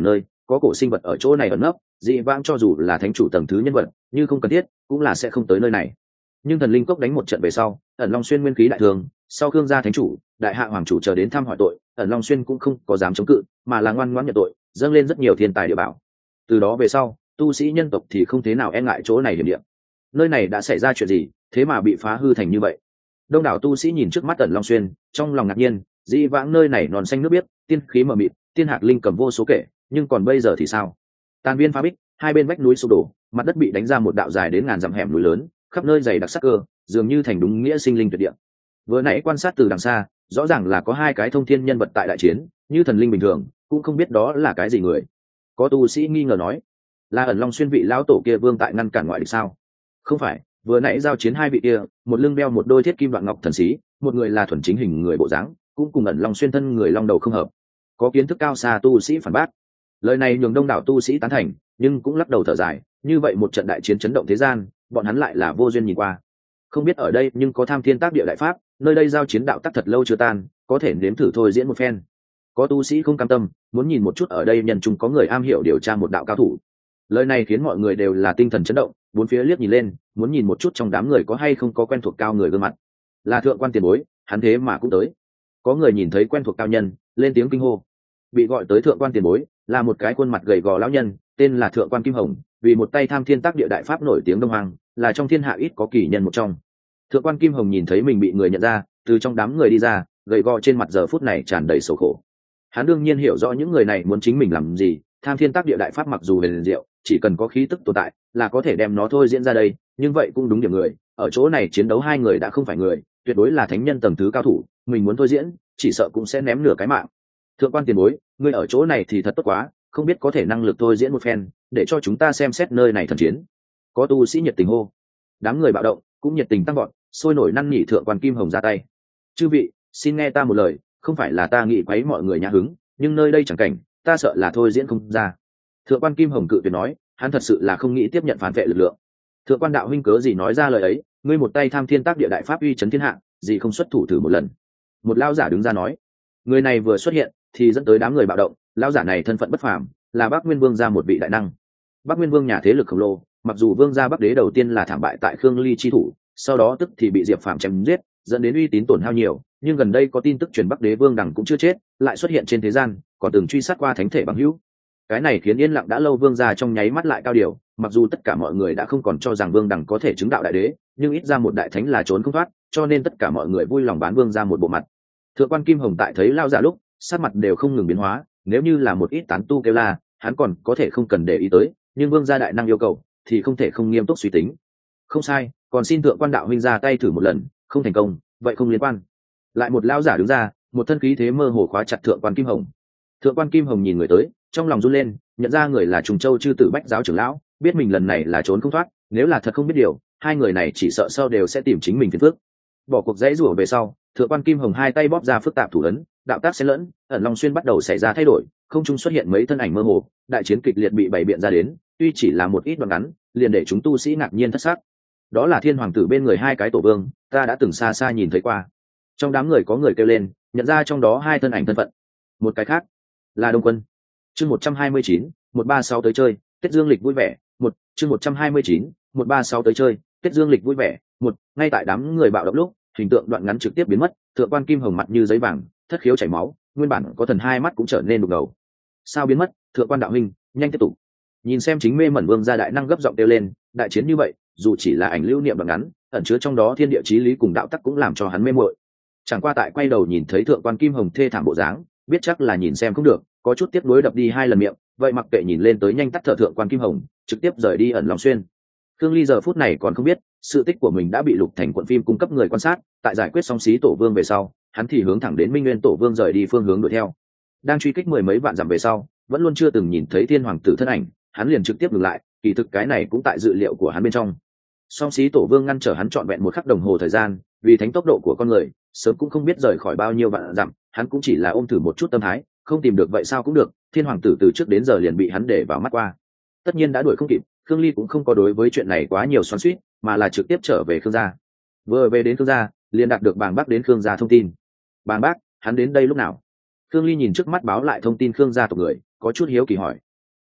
có cổ sinh vật ở chỗ này ẩn nấp, dị vãng cho dù là thánh chủ tầng thứ nhân vật như không cần thiết cũng là sẽ không tới nơi này. Nhưng thần linh cốc đánh một trận về sau, ẩn long xuyên nguyên khí đại thường, sau khương gia thánh chủ đại hạ hoàng chủ chờ đến thăm hỏi tội, ẩn long xuyên cũng không có dám chống cự mà là ngoan ngoãn nhận tội, dâng lên rất nhiều thiên tài địa bảo. Từ đó về sau tu sĩ nhân tộc thì không thế nào e ngại chỗ này hiểm địa. Nơi này đã xảy ra chuyện gì thế mà bị phá hư thành như vậy? Đông đảo tu sĩ nhìn trước mắt ẩn long xuyên trong lòng ngạc nhiên, dĩ vãng nơi này non xanh nước biếc, tiên khí mờ mịt, tiên hạc linh cầm vô số kể, nhưng còn bây giờ thì sao? Tàn viên phá bích, hai bên vách núi sụp đổ, mặt đất bị đánh ra một đạo dài đến ngàn dặm hẻm núi lớn, khắp nơi dày đặc sắc cơ, dường như thành đúng nghĩa sinh linh tuyệt địa. Vừa nãy quan sát từ đằng xa, rõ ràng là có hai cái thông thiên nhân vật tại đại chiến, như thần linh bình thường, cũng không biết đó là cái gì người. Có tu sĩ nghi ngờ nói, là ẩn long xuyên vị lão tổ kia vương tại ngăn cản ngoại địch sao? Không phải, vừa nãy giao chiến hai vị kia, một lưng đeo một đôi thiết kim đoạn ngọc thần xí, một người là thuần chính hình người bộ dáng, cũng cùng ẩn long xuyên thân người long đầu không hợp. Có kiến thức cao xa tu sĩ phản bác. Lời này nhường đông đảo tu sĩ tán thành, nhưng cũng lắc đầu thở dài, như vậy một trận đại chiến chấn động thế gian, bọn hắn lại là vô duyên nhìn qua. Không biết ở đây nhưng có tham thiên tác địa đại pháp, nơi đây giao chiến đạo tắc thật lâu chưa tan, có thể nếm thử thôi diễn một phen. Có tu sĩ không cam tâm, muốn nhìn một chút ở đây nhân chúng có người am hiểu điều tra một đạo cao thủ. Lời này khiến mọi người đều là tinh thần chấn động, bốn phía liếc nhìn lên, muốn nhìn một chút trong đám người có hay không có quen thuộc cao người gương mặt. Là thượng quan tiền bối, hắn thế mà cũng tới. Có người nhìn thấy quen thuộc cao nhân, lên tiếng kinh hô. Bị gọi tới thượng quan tiền bối là một cái khuôn mặt gầy gò lão nhân, tên là thượng quan Kim Hồng, vì một tay tham thiên tác địa đại pháp nổi tiếng đông hoàng, là trong thiên hạ ít có kỳ nhân một trong. Thượng quan Kim Hồng nhìn thấy mình bị người nhận ra, từ trong đám người đi ra, gầy gò trên mặt giờ phút này tràn đầy sầu khổ. Hắn đương nhiên hiểu rõ những người này muốn chính mình làm gì, tham thiên tác địa đại pháp mặc dù huyền diệu, chỉ cần có khí tức tồn tại là có thể đem nó thôi diễn ra đây, nhưng vậy cũng đúng điểm người, ở chỗ này chiến đấu hai người đã không phải người, tuyệt đối là thánh nhân tầng thứ cao thủ, mình muốn thôi diễn chỉ sợ cũng sẽ ném nửa cái mạng. Thượng quan tiền bối, ngươi ở chỗ này thì thật tốt quá, không biết có thể năng lực thôi diễn một phen để cho chúng ta xem xét nơi này thần chiến. Có tu sĩ nhiệt tình hô. Đám người bạo động cũng nhiệt tình tăng gọn, sôi nổi năn nỉ thượng quan Kim Hồng ra tay. Chư vị, xin nghe ta một lời, không phải là ta nghĩ quấy mọi người nhã hứng, nhưng nơi đây chẳng cảnh ta sợ là thôi diễn không ra. Thượng quan Kim Hồng cự tuyệt nói, hắn thật sự là không nghĩ tiếp nhận phản vệ lực lượng. Thượng quan đạo huynh cớ gì nói ra lời ấy, ngươi một tay tham thiên tác địa đại pháp uy chấn thiên hạ, gì không xuất thủ thử một lần? Một lao giả đứng ra nói. Người này vừa xuất hiện thì dẫn tới đám người bạo động, lao giả này thân phận bất phàm, là Bắc Nguyên Vương gia một vị đại năng. Bắc Nguyên Vương nhà thế lực khổng lồ, mặc dù vương gia Bắc Đế đầu tiên là thảm bại tại Khương Ly chi thủ, sau đó tức thì bị Diệp Phàm chém giết, dẫn đến uy tín tổn hao nhiều, nhưng gần đây có tin tức truyền Bắc Đế Vương Đằng cũng chưa chết, lại xuất hiện trên thế gian, còn từng truy sát qua thánh thể bằng hữu. Cái này khiến yên lặng đã lâu vương gia trong nháy mắt lại cao điều, mặc dù tất cả mọi người đã không còn cho rằng Vương Đằng có thể chứng đạo đại đế, nhưng ít ra một đại thánh là trốn không thoát, cho nên tất cả mọi người vui lòng bán vương gia một bộ mặt. Thượng quan Kim Hồng tại thấy lao giả lúc, sát mặt đều không ngừng biến hóa, nếu như là một ít tán tu kêu la, hắn còn có thể không cần để ý tới, nhưng vương gia đại năng yêu cầu thì không thể không nghiêm túc suy tính. Không sai, còn xin thượng quan đạo huynh ra tay thử một lần, không thành công vậy không liên quan. Lại một lao giả đứng ra, một thân khí thế mơ hồ khóa chặt thượng quan Kim Hồng. Thượng quan Kim Hồng nhìn người tới, trong lòng run lên, nhận ra người là Trùng Châu chư tử Bách giáo trưởng lão, biết mình lần này là trốn không thoát, nếu là thật không biết điều, hai người này chỉ sợ sau đều sẽ tìm chính mình phiền phức. Bỏ cuộc dãy rủa về sau, thượng quan Kim Hồng hai tay bóp ra phức tạp thủ ấn, đạo tác xen lẫn, ẩn long xuyên bắt đầu xảy ra thay đổi, không trung xuất hiện mấy thân ảnh mơ hồ, đại chiến kịch liệt bị bày biện ra đến, tuy chỉ là một ít đoạn ngắn, liền để chúng tu sĩ ngạc nhiên thất sắc. Đó là Thiên Hoàng tử bên người hai cái tổ vương, ta đã từng xa xa nhìn thấy qua. Trong đám người có người kêu lên, nhận ra trong đó hai thân ảnh thân phận. Một cái khác là Đông Quân. Chương 129, 136 tới chơi, Tết Dương lịch vui vẻ. Chương 129, 136 tới chơi, Tết Dương lịch vui vẻ. Ngay tại đám người bạo động lúc, hình tượng đoạn ngắn trực tiếp biến mất, thượng quan Kim Hồng mặt như giấy vàng, thất khiếu chảy máu, nguyên bản có thần hai mắt cũng trở nên đục ngầu. Sao biến mất? Thượng quan đạo huynh, nhanh tiếp tục. Nhìn xem chính mê mẩn vương gia đại năng gấp giọng kêu lên, đại chiến như vậy, dù chỉ là ảnh lưu niệm đoạn ngắn, ẩn chứa trong đó thiên địa chí lý cùng đạo tắc cũng làm cho hắn mê muội. Chẳng qua tại quay đầu nhìn thấy thượng quan Kim Hồng thê thảm bộ dáng, biết chắc là nhìn xem không được, có chút tiếc nuối đập đi hai lần miệng, vậy mặc kệ nhìn lên tới nhanh tắt thở thượng quan Kim Hồng, trực tiếp rời đi ẩn lòng xuyên. Khương Ly giờ phút này còn không biết, sự tích của mình đã bị Lục Thành quận phim cung cấp người quan sát, tại giải quyết xong xí tổ vương về sau, hắn thì hướng thẳng đến Minh Nguyên tổ vương rời đi phương hướng đuổi theo. Đang truy kích mười mấy vạn dặm về sau, vẫn luôn chưa từng nhìn thấy Thiên Hoàng tử thân ảnh, hắn liền trực tiếp ngừng lại, kỳ thực cái này cũng tại dự liệu của hắn bên trong. Song xí tổ vương ngăn trở hắn trọn vẹn một khắc đồng hồ thời gian, vì thánh tốc độ của con người, sớm cũng không biết rời khỏi bao nhiêu vạn dặm, hắn cũng chỉ là ôm thử một chút tâm thái, không tìm được vậy sao cũng được, Thiên Hoàng tử từ trước đến giờ liền bị hắn để vào mắt qua. Tất nhiên đã đuổi không kịp, Khương Ly cũng không có đối với chuyện này quá nhiều xoắn xuýt, mà là trực tiếp trở về Khương gia. Vừa về đến Khương gia, liền đạt được Bàng Bác đến Khương gia thông tin. Bàng Bác, hắn đến đây lúc nào? Khương Ly nhìn trước mắt báo lại thông tin Khương gia tộc người, có chút hiếu kỳ hỏi.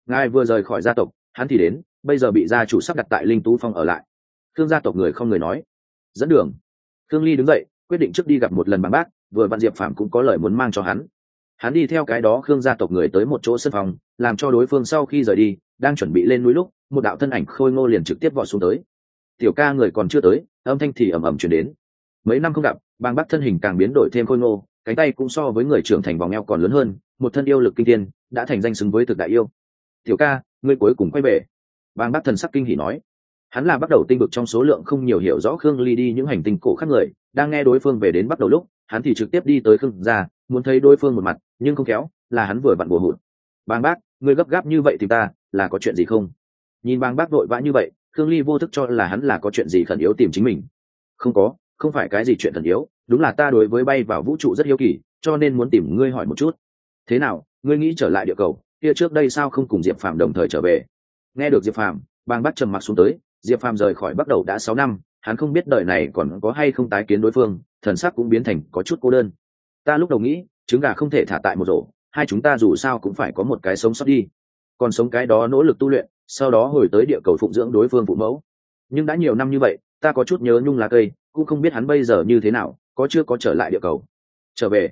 ngài vừa rời khỏi gia tộc hắn thì đến, bây giờ bị gia chủ sắp đặt tại Linh Tú Phong ở lại. Khương gia tộc người không người nói. Dẫn đường. Khương Ly đứng dậy quyết định trước đi gặp một lần Bàng Bác, vừa vặn Diệp Phàm cũng có lời muốn mang cho hắn đi theo cái đó Khương gia tộc người tới một chỗ sân phòng, làm cho đối phương sau khi rời đi đang chuẩn bị lên núi lúc một đạo thân ảnh khôi ngô liền trực tiếp vọt xuống tới. Tiểu ca người còn chưa tới, âm thanh thì ầm ầm truyền đến. Mấy năm không gặp, Bàng Bác thân hình càng biến đổi thêm khôi ngô, cánh tay cũng so với người trưởng thành vòng eo còn lớn hơn, một thân yêu lực kinh thiên, đã thành danh xứng với thực đại yêu. Tiểu ca, ngươi cuối cùng quay về. Bàng Bác thần sắc kinh hỉ nói. Hắn là bắt đầu tinh vực trong số lượng không nhiều hiểu rõ Khương Ly đi những hành tinh cổ khác người, đang nghe đối phương về đến bắt đầu lúc, hắn thì trực tiếp đi tới Khương gia, muốn thấy đối phương một mặt, nhưng không khéo, là hắn vừa vặn bùa hụt. Bàng Bác, ngươi gấp gáp như vậy thì ta, là có chuyện gì không? Nhìn Bàng Bác vội vã như vậy, Khương Ly vô thức cho là hắn là có chuyện gì khẩn yếu tìm chính mình. Không có, không phải cái gì chuyện khẩn yếu, đúng là ta đối với bay vào vũ trụ rất hiếu kỳ, cho nên muốn tìm ngươi hỏi một chút. Thế nào, ngươi nghĩ trở lại địa cầu, kia trước đây sao không cùng Diệp Phàm đồng thời trở về? Nghe được Diệp Phàm, Bàng Bác trầm mặc xuống tới. Diệp Phàm rời khỏi bắt đầu đã 6 năm, hắn không biết đời này còn có hay không tái kiến đối phương, thần sắc cũng biến thành có chút cô đơn. Ta lúc đầu nghĩ, trứng gà không thể thả tại một rổ, hai chúng ta dù sao cũng phải có một cái sống sót đi. Còn sống cái đó nỗ lực tu luyện, sau đó hồi tới địa cầu phụng dưỡng đối phương phụ mẫu. Nhưng đã nhiều năm như vậy, ta có chút nhớ nhung lá cây, cũng không biết hắn bây giờ như thế nào, có chưa có trở lại địa cầu. Trở về.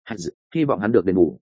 Hy vọng hắn được đền bù.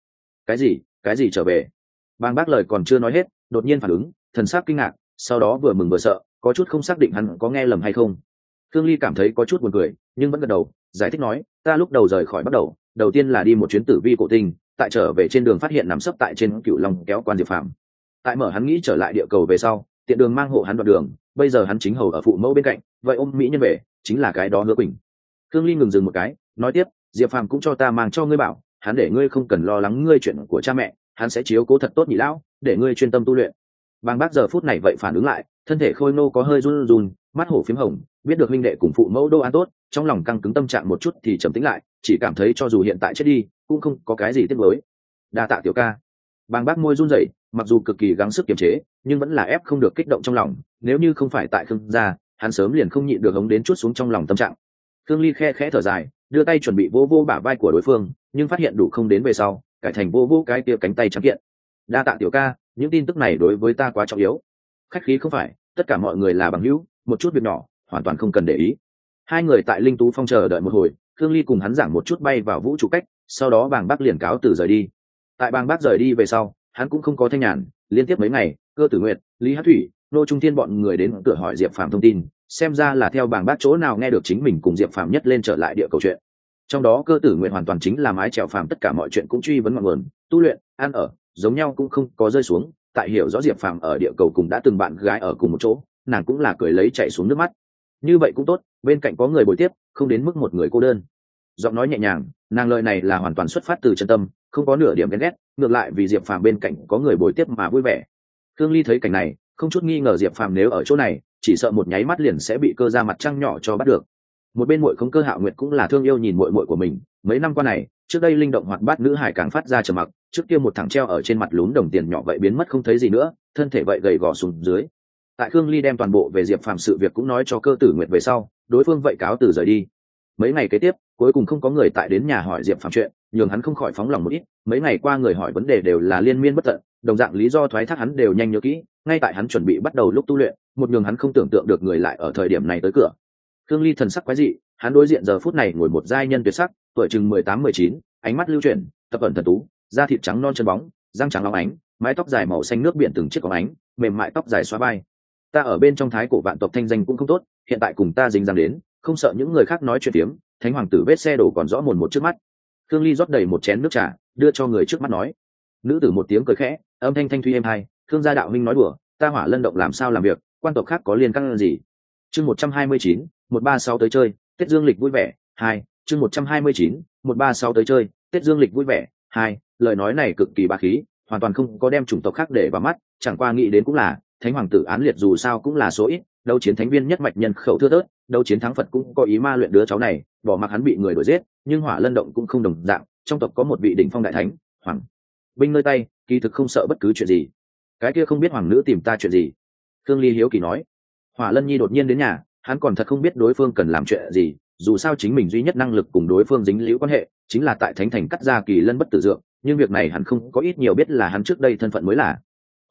Cái gì trở về? Bàng Bác lời còn chưa nói hết, đột nhiên phản ứng, thần sắc kinh ngạc, sau đó vừa mừng vừa sợ, có chút không xác định hắn có nghe lầm hay không. Khương Ly cảm thấy có chút buồn cười, nhưng vẫn gật đầu, giải thích nói, ta lúc đầu rời khỏi bắt đầu tiên là đi một chuyến tử vi cổ tinh, tại trở về trên đường phát hiện nằm sấp tại trên Cựu Long kéo quan Diệp Phàm. Tại mở hắn nghĩ trở lại địa cầu về sau, tiện đường mang hộ hắn đoạn đường, bây giờ hắn chính hầu ở phụ mẫu bên cạnh, vậy ôm mỹ nhân về, chính là cái đó Hứa Quỳnh. Khương Ly ngừng dừng một cái, nói tiếp, Diệp Phàm cũng cho ta mang cho ngươi bảo, hắn để ngươi không cần lo lắng ngươi chuyện của cha mẹ, hắn sẽ chiếu cố thật tốt nhị lão, để ngươi chuyên tâm tu luyện. Bàng Bác giờ phút này vậy phản ứng lại, thân thể khôi nô có hơi run run, mắt hổ phím hồng, biết được huynh đệ cùng phụ mẫu đô an tốt, trong lòng căng cứng tâm trạng một chút thì trầm tĩnh lại, chỉ cảm thấy cho dù hiện tại chết đi, cũng không có cái gì tiếc nuối. Đa tạ tiểu ca. Bàng Bác môi run rẩy, mặc dù cực kỳ gắng sức kiềm chế, nhưng vẫn là ép không được kích động trong lòng, nếu như không phải tại Khương gia, hắn sớm liền không nhịn được hống đến chút xuống trong lòng tâm trạng. Khương Ly khe khẽ thở dài, đưa tay chuẩn bị vô bả vai của đối phương, nhưng phát hiện đủ không đến về sau, cải thành vô cái kia cánh tay trắng kiện. Đa tạ tiểu ca, những tin tức này đối với ta quá trọng yếu. Khách khí không phải, tất cả mọi người là bằng hữu, một chút việc nhỏ hoàn toàn không cần để ý. Hai người tại Linh Tú Phong chờ đợi một hồi, Khương Ly cùng hắn giảng một chút bay vào vũ trụ cách, sau đó Bàng Bác liền cáo từ rời đi. Tại Bàng Bác rời đi về sau, hắn cũng không có thanh nhàn, liên tiếp mấy ngày, Cơ Tử Nguyệt, Lý Hát Thủy, Nô Trung Thiên bọn người đến cửa hỏi Diệp Phàm thông tin, xem ra là theo Bàng Bác chỗ nào nghe được chính mình cùng Diệp Phàm nhất lên trở lại địa cầu chuyện. Trong đó Cơ Tử Nguyệt hoàn toàn chính là mái chèo Phàm, tất cả mọi chuyện cũng truy vấn ngọn nguồn, tu luyện, ăn ở, giống nhau cũng không có rơi xuống. Tại hiểu rõ Diệp Phàm ở địa cầu cùng đã từng bạn gái ở cùng một chỗ, nàng cũng là cười lấy chạy xuống nước mắt. Như vậy cũng tốt, bên cạnh có người bồi tiếp, không đến mức một người cô đơn. Giọng nói nhẹ nhàng, nàng lời này là hoàn toàn xuất phát từ chân tâm, không có nửa điểm ghen ghét, ngược lại vì Diệp Phàm bên cạnh có người bồi tiếp mà vui vẻ. Khương Ly thấy cảnh này, không chút nghi ngờ Diệp Phàm nếu ở chỗ này, chỉ sợ một nháy mắt liền sẽ bị Cơ ra mặt trăng nhỏ cho bắt được. Một bên muội không Cơ Hạo Nguyệt cũng là thương yêu nhìn muội của mình, mấy năm qua này, trước đây linh động hoạt bát nữ hải càng phát ra trầm mặc, trước kia một thằng treo ở trên mặt lún đồng tiền nhỏ vậy biến mất không thấy gì nữa, thân thể vậy gầy gò xuống dưới. Tại Khương Ly đem toàn bộ về Diệp Phàm sự việc cũng nói cho Cơ Tử Nguyệt về sau, đối phương vậy cáo từ rời đi. Mấy ngày kế tiếp, cuối cùng không có người tại đến nhà hỏi Diệp Phàm chuyện, nhường hắn không khỏi phóng lòng một ít. Mấy ngày qua người hỏi vấn đề đều là liên miên bất tận, đồng dạng lý do thoái thác hắn đều nhanh nhớ kỹ. Ngay tại hắn chuẩn bị bắt đầu lúc tu luyện, một nhường hắn không tưởng tượng được người lại ở thời điểm này tới cửa. Khương Ly thần sắc quái dị, hắn đối diện giờ phút này ngồi một giai nhân tuyệt sắc, tuổi chừng 18-19, ánh mắt lưu chuyển, tập ẩn thần tú, da thịt trắng non chân bóng, răng trắng óng ánh, mái tóc dài màu xanh nước biển từng chiếc óng ánh, mềm mại tóc dài xóa vai. Ta ở bên trong thái cổ vạn tộc thanh danh cũng không tốt, hiện tại cùng ta dính dáng đến, không sợ những người khác nói chuyện tiếm, thánh hoàng tử vết xe đổ còn rõ mồn một trước mắt. Khương Ly rót đầy một chén nước trà, đưa cho người trước mắt nói. Nữ tử một tiếng cười khẽ, âm thanh thanh thuy êm hai, Khương gia đạo huynh nói đùa, ta Hỏa Lân động làm sao làm việc, quan tộc khác có liên can gì? Chương 129, 136 tới chơi, Tết Dương lịch vui vẻ, 2, chương 129, 136 tới chơi, Tết Dương lịch vui vẻ, 2, lời nói này cực kỳ bá khí, hoàn toàn không có đem chủng tộc khác để vào mắt, chẳng qua nghĩ đến cũng là, thánh hoàng tử án liệt dù sao cũng là số ít, đấu chiến thánh viên nhất mạch nhân khẩu thưa thớt, đấu chiến thắng Phật cũng có ý ma luyện đứa cháu này, bỏ mặc hắn bị người đuổi giết, nhưng Hỏa Lân động cũng không đồng dạng, trong tộc có một vị đỉnh phong đại thánh, hoàng binh nơi tay, kỳ thực không sợ bất cứ chuyện gì. Cái kia không biết hoàng nữ tìm ta chuyện gì? Khương Ly hiếu kỳ nói. Hỏa Lân Nhi đột nhiên đến nhà, hắn còn thật không biết đối phương cần làm chuyện gì, dù sao chính mình duy nhất năng lực cùng đối phương dính liễu quan hệ chính là tại thánh thành cắt ra Kỳ Lân bất tử dược, nhưng việc này hắn không có ít nhiều biết là hắn trước đây thân phận mới là.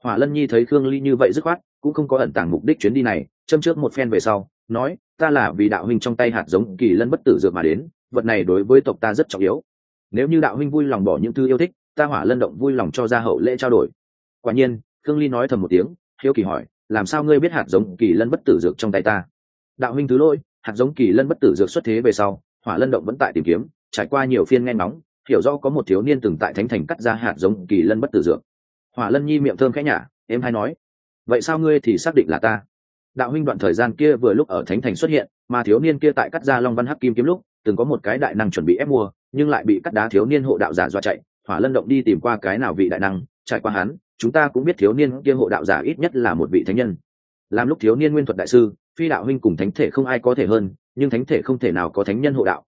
Hỏa Lân Nhi thấy Khương Ly như vậy dứt khoát, cũng không có ẩn tàng mục đích chuyến đi này, châm trước một phen về sau, nói, ta là vì đạo huynh trong tay hạt giống kỳ lân bất tử dược mà đến, vật này đối với tộc ta rất trọng yếu. Nếu như đạo huynh vui lòng bỏ những thứ yêu thích, ta Hỏa Lân động vui lòng cho ra hậu lễ trao đổi. Quả nhiên, Khương Ly nói thầm một tiếng, hiếu kỳ hỏi, làm sao ngươi biết hạt giống kỳ lân bất tử dược trong tay ta? Đạo huynh thứ lỗi, hạt giống kỳ lân bất tử dược xuất thế về sau, Hỏa Lân động vẫn tại tìm kiếm, trải qua nhiều phiên nghe ngóng, hiểu rõ có một thiếu niên từng tại thánh thành cắt ra hạt giống kỳ lân bất tử dược. Hỏa Lân Nhi miệng thơm khẽ nhả, em hay nói, vậy sao ngươi thì xác định là ta? Đạo huynh đoạn thời gian kia vừa lúc ở thánh thành xuất hiện, mà thiếu niên kia tại cắt ra long văn hắc kim kiếm lúc từng có một cái đại năng chuẩn bị ép mua, nhưng lại bị cắt đá thiếu niên hộ đạo giả dọa chạy. Hỏa Lân động đi tìm qua cái nào vị đại năng, trải qua hắn, chúng ta cũng biết thiếu niên kia hộ đạo giả ít nhất là một vị thánh nhân. Làm lúc thiếu niên nguyên thuật đại sư, phi đạo huynh cùng thánh thể không ai có thể hơn, nhưng thánh thể không thể nào có thánh nhân hộ đạo,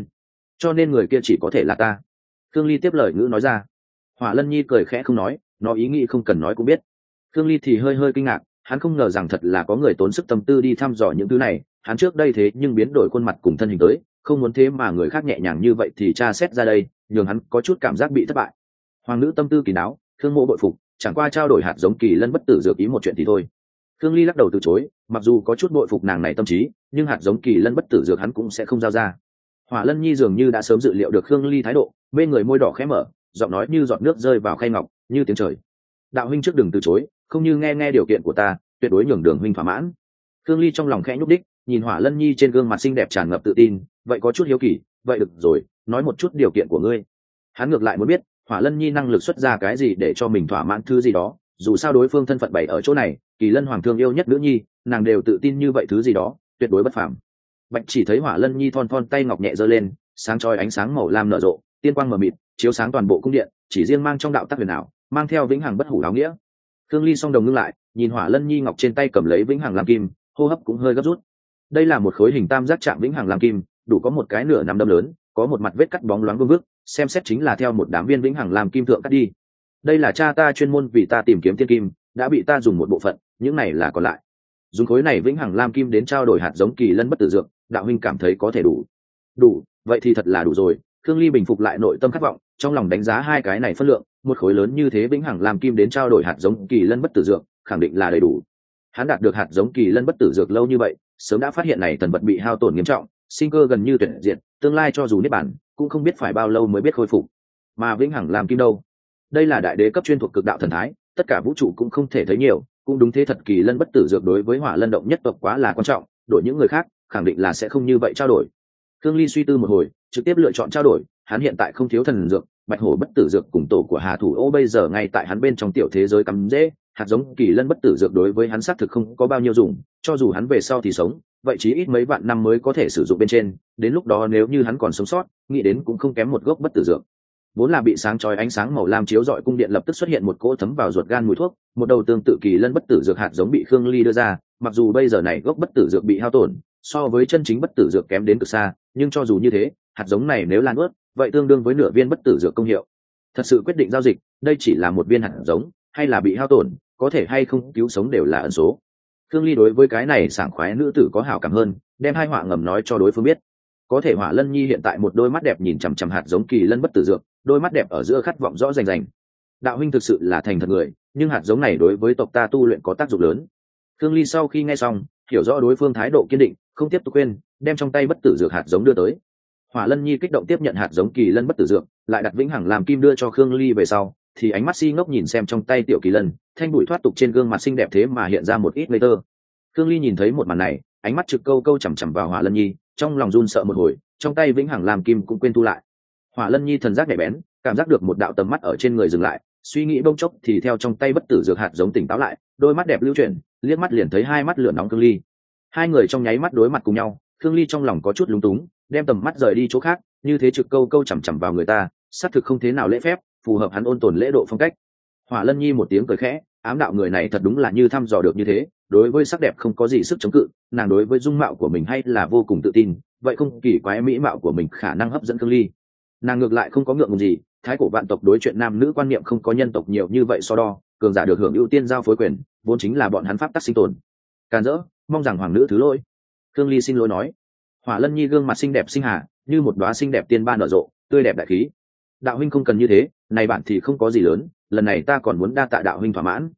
cho nên người kia chỉ có thể là ta. Khương Ly tiếp lời ngữ nói ra. Hỏa Lân Nhi cười khẽ không nói, nó ý nghĩ không cần nói cũng biết. Khương Ly thì hơi kinh ngạc, hắn không ngờ rằng thật là có người tốn sức tâm tư đi thăm dò những thứ này, hắn trước đây thế nhưng biến đổi khuôn mặt cùng thân hình tới, không muốn thế mà người khác nhẹ nhàng như vậy thì tra xét ra đây, nhường hắn có chút cảm giác bị thất bại. Hoàng nữ tâm tư kỳ đáo, Khương Mộ bội phục, chẳng qua trao đổi hạt giống kỳ lân bất tử dược ý một chuyện thì thôi. Khương Ly lắc đầu từ chối, mặc dù có chút bội phục nàng này tâm trí, nhưng hạt giống kỳ lân bất tử dược hắn cũng sẽ không giao ra. Hỏa Lân Nhi dường như đã sớm dự liệu được Khương Ly thái độ, bên người môi đỏ khẽ mở, giọng nói như giọt nước rơi vào khay ngọc, như tiếng trời. Đạo huynh trước đừng từ chối, không như nghe điều kiện của ta, tuyệt đối nhường đường huynh thỏa mãn. Khương Ly trong lòng khẽ nhúc đích, nhìn Hỏa Lân Nhi trên gương mặt xinh đẹp tràn ngập tự tin, vậy có chút hiếu kỳ, vậy được rồi, nói một chút điều kiện của ngươi. Hắn ngược lại muốn biết, Hỏa Lân Nhi năng lực xuất ra cái gì để cho mình thỏa mãn thứ gì đó, dù sao đối phương thân phận bày ở chỗ này, Kỳ Lân Hoàng thương yêu nhất nữ nhi, nàng đều tự tin như vậy thứ gì đó, tuyệt đối bất phàm. Bạch chỉ thấy Hỏa Lân Nhi thon tay ngọc nhẹ giơ lên, sáng chói ánh sáng màu lam nở rộ, tiên quang mờ mịt, chiếu sáng toàn bộ cung điện, chỉ riêng mang trong đạo tắc huyền ảo, mang theo vĩnh hằng bất hủ áo nghĩa. Khương Ly song đồng ngưng lại, nhìn Hỏa Lân Nhi ngọc trên tay cầm lấy vĩnh hằng lam kim, hô hấp cũng hơi gấp rút. Đây là một khối hình tam giác chạm vĩnh hằng lam kim, đủ có một cái nửa nắm đấm lớn, có một mặt vết cắt bóng loáng vương vức, xem xét chính là theo một đám viên vĩnh hằng lam kim thượng cắt đi. Đây là cha ta chuyên môn vì ta tìm kiếm tiên kim, đã bị ta dùng một bộ phận, những này là còn lại. Dùng khối này vĩnh hằng lam kim đến trao đổi hạt giống kỳ lân bất tử dược, đạo huynh cảm thấy có thể đủ, vậy thì thật là đủ rồi. Khương Ly bình phục lại nội tâm khát vọng, trong lòng đánh giá hai cái này phân lượng, một khối lớn như thế vĩnh hằng lam kim đến trao đổi hạt giống kỳ lân bất tử dược, khẳng định là đầy đủ. Hắn đạt được hạt giống kỳ lân bất tử dược lâu như vậy, sớm đã phát hiện này thần vật bị hao tổn nghiêm trọng, sinh cơ gần như tuyệt diệt, tương lai cho dù niết bản, cũng không biết phải bao lâu mới biết khôi phục. Mà vĩnh hằng lam kim đâu? Đây là đại đế cấp chuyên thuộc cực đạo thần thái, tất cả vũ trụ cũng không thể thấy nhiều, cũng đúng thế thật, kỳ lân bất tử dược đối với Hỏa Lân động nhất tộc quá là quan trọng, đổi những người khác khẳng định là sẽ không như vậy trao đổi. Khương Ly suy tư một hồi, trực tiếp lựa chọn trao đổi, hắn hiện tại không thiếu thần dược, bạch hổ bất tử dược cùng tổ của Hà Thủ Ô bây giờ ngay tại hắn bên trong tiểu thế giới cắm rễ, hạt giống kỳ lân bất tử dược đối với hắn xác thực không có bao nhiêu dùng, cho dù hắn về sau thì sống, vậy chí ít mấy vạn năm mới có thể sử dụng bên trên, đến lúc đó nếu như hắn còn sống sót, nghĩ đến cũng không kém một gốc bất tử dược. Vốn là bị sáng chói ánh sáng màu lam chiếu rọi cung điện lập tức xuất hiện một cỗ thấm vào ruột gan mùi thuốc, một đầu tương tự kỳ lân bất tử dược hạt giống bị Khương Ly đưa ra, mặc dù bây giờ này gốc bất tử dược bị hao tổn, so với chân chính bất tử dược kém đến cực xa, nhưng cho dù như thế, hạt giống này nếu lan ướt, vậy tương đương với nửa viên bất tử dược công hiệu. Thật sự quyết định giao dịch, đây chỉ là một viên hạt giống, hay là bị hao tổn, có thể hay không cứu sống đều là ẩn số. Khương Ly đối với cái này sảng khoái nữ tử có hảo cảm hơn, đem hai họa ngầm nói cho đối phương biết. Có thể Hỏa Lân Nhi hiện tại một đôi mắt đẹp nhìn chằm chằm hạt giống kỳ lân bất tử dược, đôi mắt đẹp ở giữa khát vọng rõ rành rành. Đạo huynh thực sự là thành thật người, nhưng hạt giống này đối với tộc ta tu luyện có tác dụng lớn. Khương Ly sau khi nghe xong, hiểu rõ đối phương thái độ kiên định, không tiếp tục khuyên, đem trong tay bất tử dược hạt giống đưa tới. Hỏa Lân Nhi kích động tiếp nhận hạt giống kỳ lân bất tử dược, lại đặt vĩnh hằng làm kim đưa cho Khương Ly về sau, thì ánh mắt si ngốc nhìn xem trong tay tiểu kỳ lân, thanh bụi thoát tục trên gương mặt xinh đẹp thế mà hiện ra một ít ngây thơ. Khương Ly nhìn thấy một màn này, ánh mắt trực câu chằm chằm vào Hỏa Lân Nhi, trong lòng run sợ một hồi, trong tay vĩnh hằng làm kim cũng quên thu lại. Hỏa Lân Nhi thần giác nhạy bén, cảm giác được một đạo tầm mắt ở trên người dừng lại, suy nghĩ bông chốc thì theo trong tay bất tử dược hạt giống tỉnh táo lại, đôi mắt đẹp lưu chuyển, liếc mắt liền thấy hai mắt lửa nóng Khương Ly. Hai người trong nháy mắt đối mặt cùng nhau, Khương Ly trong lòng có chút lúng túng, đem tầm mắt rời đi chỗ khác, như thế trực câu chằm chằm vào người ta, xác thực không thế nào lễ phép, phù hợp hắn ôn tồn lễ độ phong cách. Hỏa Lân Nhi một tiếng cười khẽ, ám đạo người này thật đúng là như thăm dò được như thế, đối với sắc đẹp không có gì sức chống cự, nàng đối với dung mạo của mình hay là vô cùng tự tin, vậy không kỳ quái mỹ mạo của mình khả năng hấp dẫn Khương Ly. Nàng ngược lại không có ngượng ngùng gì, thái cổ vạn tộc đối chuyện nam nữ quan niệm không có nhân tộc nhiều như vậy so đo, cường giả được hưởng ưu tiên giao phối quyền, vốn chính là bọn hắn pháp tắc sinh tồn. Càn rỡ, mong rằng hoàng nữ thứ lỗi. Khương Ly xin lỗi nói. Hỏa Lân Nhi gương mặt xinh đẹp sinh hà, như một đóa xinh đẹp tiên ban nở rộ, tươi đẹp đại khí. Đạo huynh không cần như thế, này bạn thì không có gì lớn, lần này ta còn muốn đa tạ đạo huynh thỏa mãn.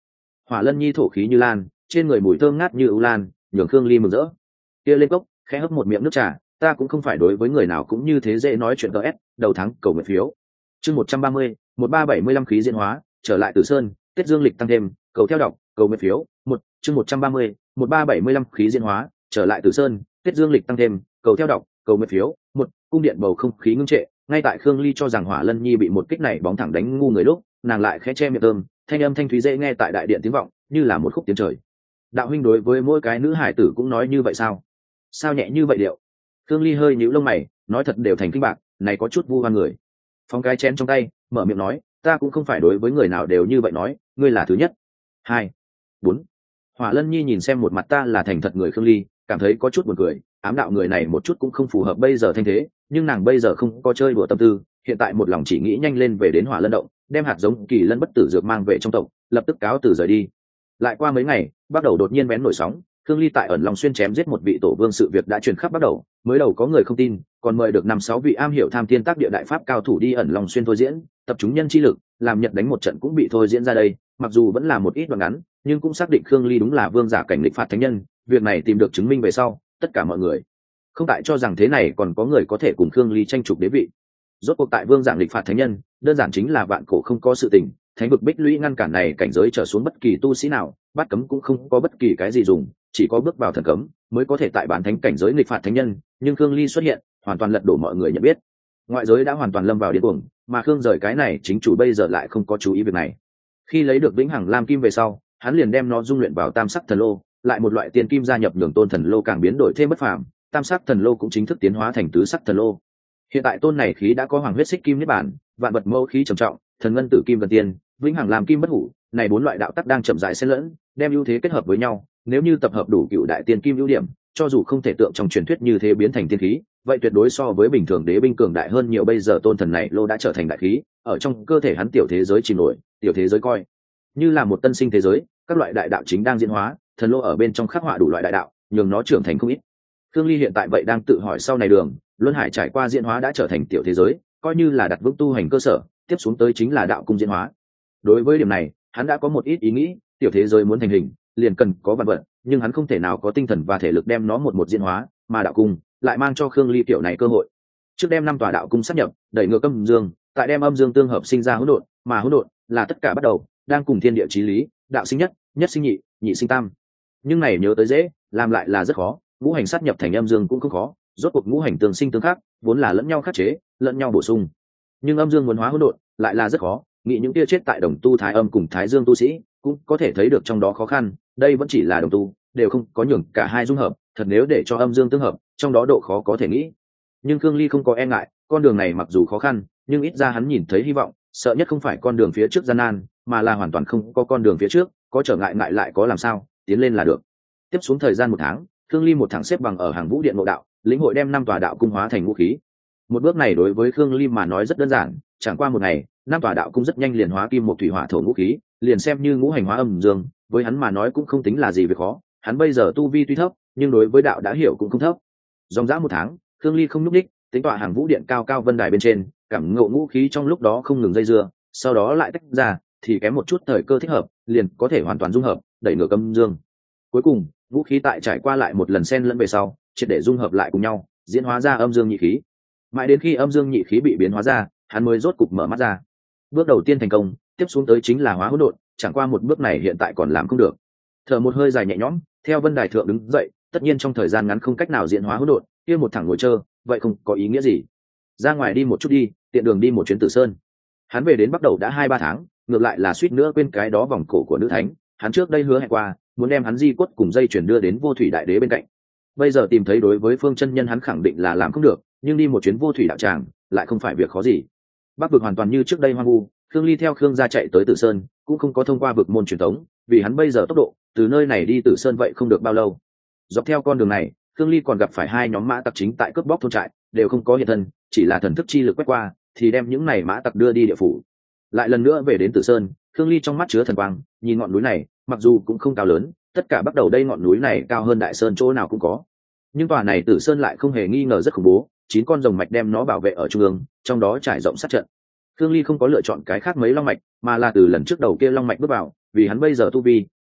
Hỏa Lân Nhi thổ khí như lan, trên người mùi thơm ngát như ưu lan, nhường Khương Ly mừng rỡ. Kia lên cốc, khẽ hấp một miệng nước trà, ta cũng không phải đối với người nào cũng như thế dễ nói chuyện ts, đầu tháng cầu nguyện phiếu. Chương 130, 1375 khí diễn hóa, trở lại Tử Sơn, Tết Dương lịch tăng thêm, cầu theo đọc, cầu nguyện phiếu. Chương 130, 1375 khí diễn hóa, trở lại Tử Sơn, Tết Dương lịch tăng thêm, cầu theo đọc, cầu nguyện phiếu. Cung điện bầu không khí ngưng trệ, ngay tại Khương Ly cho rằng Hỏa Lân Nhi bị một kích này bóng thẳng đánh ngu người lúc, nàng lại khẽ che miệng thơm, thanh âm thanh thúy dễ nghe tại đại điện tiếng vọng, như là một khúc tiếng trời. Đạo huynh đối với mỗi cái nữ hải tử cũng nói như vậy sao? Sao nhẹ như vậy điệu? Khương Ly hơi nhíu lông mày, nói thật đều thành kinh bạc, này có chút vu oan người. Phóng cái chén trong tay, mở miệng nói, ta cũng không phải đối với người nào đều như vậy nói, ngươi là thứ nhất. 2, 4. Hỏa Lân Nhi nhìn xem một mặt ta là thành thật người Khương Ly, cảm thấy có chút buồn cười, ám đạo người này một chút cũng không phù hợp bây giờ thanh thế, nhưng nàng bây giờ không có chơi đùa tâm tư, hiện tại một lòng chỉ nghĩ nhanh lên về đến Hỏa Lân động, đem hạt giống Kỳ Lân bất tử dược mang về trong tộc, lập tức cáo từ rời đi. Lại qua mấy ngày, bắt đầu đột nhiên bén nổi sóng, Khương Ly tại ẩn Long Xuyên chém giết một vị tổ vương sự việc đã truyền khắp bắt đầu, mới đầu có người không tin, còn mời được 5-6 vị am hiểu tham thiên tác địa đại pháp cao thủ đi ẩn Long Xuyên thôi diễn, tập trung nhân chi lực, làm Nhật đánh một trận cũng bị thôi diễn ra đây, mặc dù vẫn là một ít đoạn ngắn, nhưng cũng xác định Khương Ly đúng là vương giả cảnh lịch phạt thánh nhân, việc này tìm được chứng minh về sau, tất cả mọi người không tại cho rằng thế này còn có người có thể cùng Khương Ly tranh chụp đế vị. Rốt cuộc tại vương giả lịch phạt thánh nhân, đơn giản chính là vạn cổ không có sự tình, thánh vực bích lũy ngăn cản này cảnh giới trở xuống bất kỳ tu sĩ nào, bắt cấm cũng không có bất kỳ cái gì dùng, chỉ có bước vào thần cấm mới có thể tại bản thánh cảnh giới nghịch phạt thánh nhân, nhưng Khương Ly xuất hiện, hoàn toàn lật đổ mọi người nhận biết. Ngoại giới đã hoàn toàn lâm vào điên cuồng, mà Khương rời cái này chính chủ bây giờ lại không có chú ý việc này. Khi lấy được vĩnh hằng lam kim về sau, hắn liền đem nó dung luyện vào tam sắc thần lô, lại một loại tiền kim gia nhập nhường tôn thần lô càng biến đổi thêm bất phàm, tam sắc thần lô cũng chính thức tiến hóa thành tứ sắc thần lô. Hiện tại tôn này khí đã có hoàng huyết xích kim niết bản, vạn vật mâu khí trầm trọng, thần ngân tử kim gần tiên, vĩnh hằng lam kim bất hủ, này 4 loại đạo tắc đang chậm rãi xen lẫn, đem ưu thế kết hợp với nhau, nếu như tập hợp đủ cựu đại tiên kim ưu điểm, cho dù không thể tượng trong truyền thuyết như thế biến thành tiên khí, vậy tuyệt đối so với bình thường đế binh cường đại hơn nhiều. Bây giờ tôn thần này lô đã trở thành đại khí, ở trong cơ thể hắn tiểu thế giới chìm nổi, tiểu thế giới coi như là một tân sinh thế giới, các loại đại đạo chính đang diễn hóa, thần lô ở bên trong khắc họa đủ loại đại đạo, nhường nó trưởng thành không ít. Khương Ly hiện tại vậy đang tự hỏi sau này đường, luân hải trải qua diễn hóa đã trở thành tiểu thế giới, coi như là đặt vững tu hành cơ sở, tiếp xuống tới chính là đạo cung diễn hóa. Đối với điểm này, hắn đã có một ít ý nghĩ, tiểu thế giới muốn thành hình, liền cần có vạn vật, nhưng hắn không thể nào có tinh thần và thể lực đem nó một diễn hóa, mà đạo cung lại mang cho Khương Ly tiểu này cơ hội. Trước đem 5 tòa đạo cung sát nhập, đẩy ngược âm dương, tại đem âm dương tương hợp sinh ra hỗn độn, mà hỗn độn là tất cả bắt đầu, đang cùng thiên địa chí lý, đạo sinh nhất, nhất sinh nhị, nhị sinh tam. Nhưng này nhớ tới dễ, làm lại là rất khó, ngũ hành sát nhập thành âm dương cũng không khó, rốt cuộc ngũ hành tương sinh tương khắc, vốn là lẫn nhau khắc chế, lẫn nhau bổ sung. Nhưng âm dương muốn hóa hỗn độn lại là rất khó, nghĩ những kia chết tại đồng tu thái âm cùng thái dương tu sĩ cũng có thể thấy được trong đó khó khăn, đây vẫn chỉ là đồng tu, đều không có nhường cả hai dung hợp, thật nếu để cho âm dương tương hợp, trong đó độ khó có thể nghĩ. Nhưng Khương Ly không có e ngại, con đường này mặc dù khó khăn, nhưng ít ra hắn nhìn thấy hy vọng, sợ nhất không phải con đường phía trước gian nan, mà là hoàn toàn không có con đường phía trước, có trở ngại ngại lại có làm sao, tiến lên là được. Tiếp xuống thời gian 1 tháng, Khương Ly một thẳng xếp bằng ở hàng vũ điện ngộ đạo, lĩnh hội đem 5 tòa đạo cung hóa thành vũ khí. Một bước này đối với Khương Ly mà nói rất đơn giản, chẳng qua một ngày, 5 tòa đạo cung rất nhanh liền hóa kim một thủy hỏa thổ ngũ khí, liền xem như ngũ hành hóa âm dương, với hắn mà nói cũng không tính là gì việc khó, hắn bây giờ tu vi tuy thấp, nhưng đối với đạo đã hiểu cũng không thấp. Dòng dã 1 tháng, Khương Ly không nhúc nhích, tính tọa hàng vũ điện cao cao vân đài bên trên, cảm ngộ ngũ khí trong lúc đó không ngừng dây dưa, sau đó lại tách ra, thì kém một chút thời cơ thích hợp, liền có thể hoàn toàn dung hợp, đẩy ngược âm dương. Cuối cùng, vũ khí tại trải qua lại một lần xen lẫn về sau, triệt để dung hợp lại cùng nhau, diễn hóa ra âm dương nhị khí. Mãi đến khi âm dương nhị khí bị biến hóa ra, hắn mới rốt cục mở mắt ra. Bước đầu tiên thành công, tiếp xuống tới chính là hóa hỗn độn, chẳng qua một bước này hiện tại còn làm không được. Thở một hơi dài nhẹ nhõm, theo vân đài thượng đứng dậy, tất nhiên trong thời gian ngắn không cách nào diễn hóa hỗn độn, kia một thẳng ngồi chơi, vậy không có ý nghĩa gì. Ra ngoài đi một chút đi, tiện đường đi một chuyến Tử Sơn. Hắn về đến bắt đầu đã 2-3 tháng, ngược lại là suýt nữa quên cái đó vòng cổ của nữ thánh, hắn trước đây hứa hẹn qua, muốn đem hắn di cốt cùng dây chuyển đưa đến Vô Thủy Đại Đế bên cạnh. Bây giờ tìm thấy đối với Phương Chân Nhân hắn khẳng định là làm không được, nhưng đi một chuyến Vô Thủy đạo tràng lại không phải việc khó gì. Bắc vực hoàn toàn như trước đây hoang vu, Khương Ly theo Khương gia chạy tới Tử Sơn, cũng không có thông qua vực môn truyền thống, vì hắn bây giờ tốc độ, từ nơi này đi Tử Sơn vậy không được bao lâu. Dọc theo con đường này, Khương Ly còn gặp phải 2 nhóm mã tặc chính tại cướp bóc thôn trại, đều không có hiện thân, chỉ là thần thức chi lực quét qua, thì đem những này mã tặc đưa đi địa phủ. Lại lần nữa về đến Tử Sơn, Khương Ly trong mắt chứa thần quang, nhìn ngọn núi này, mặc dù cũng không cao lớn, tất cả bắt đầu đây ngọn núi này cao hơn Đại Sơn chỗ nào cũng có. Nhưng tòa này Tử Sơn lại không hề nghi ngờ rất khủng bố, 9 con rồng mạch đem nó bảo vệ ở trung ương, trong đó trải rộng sát trận. Khương Ly không có lựa chọn cái khác mấy long mạch, mà là từ lần trước đầu kia long mạch bước vào, vì hắn bây giờ tu vi,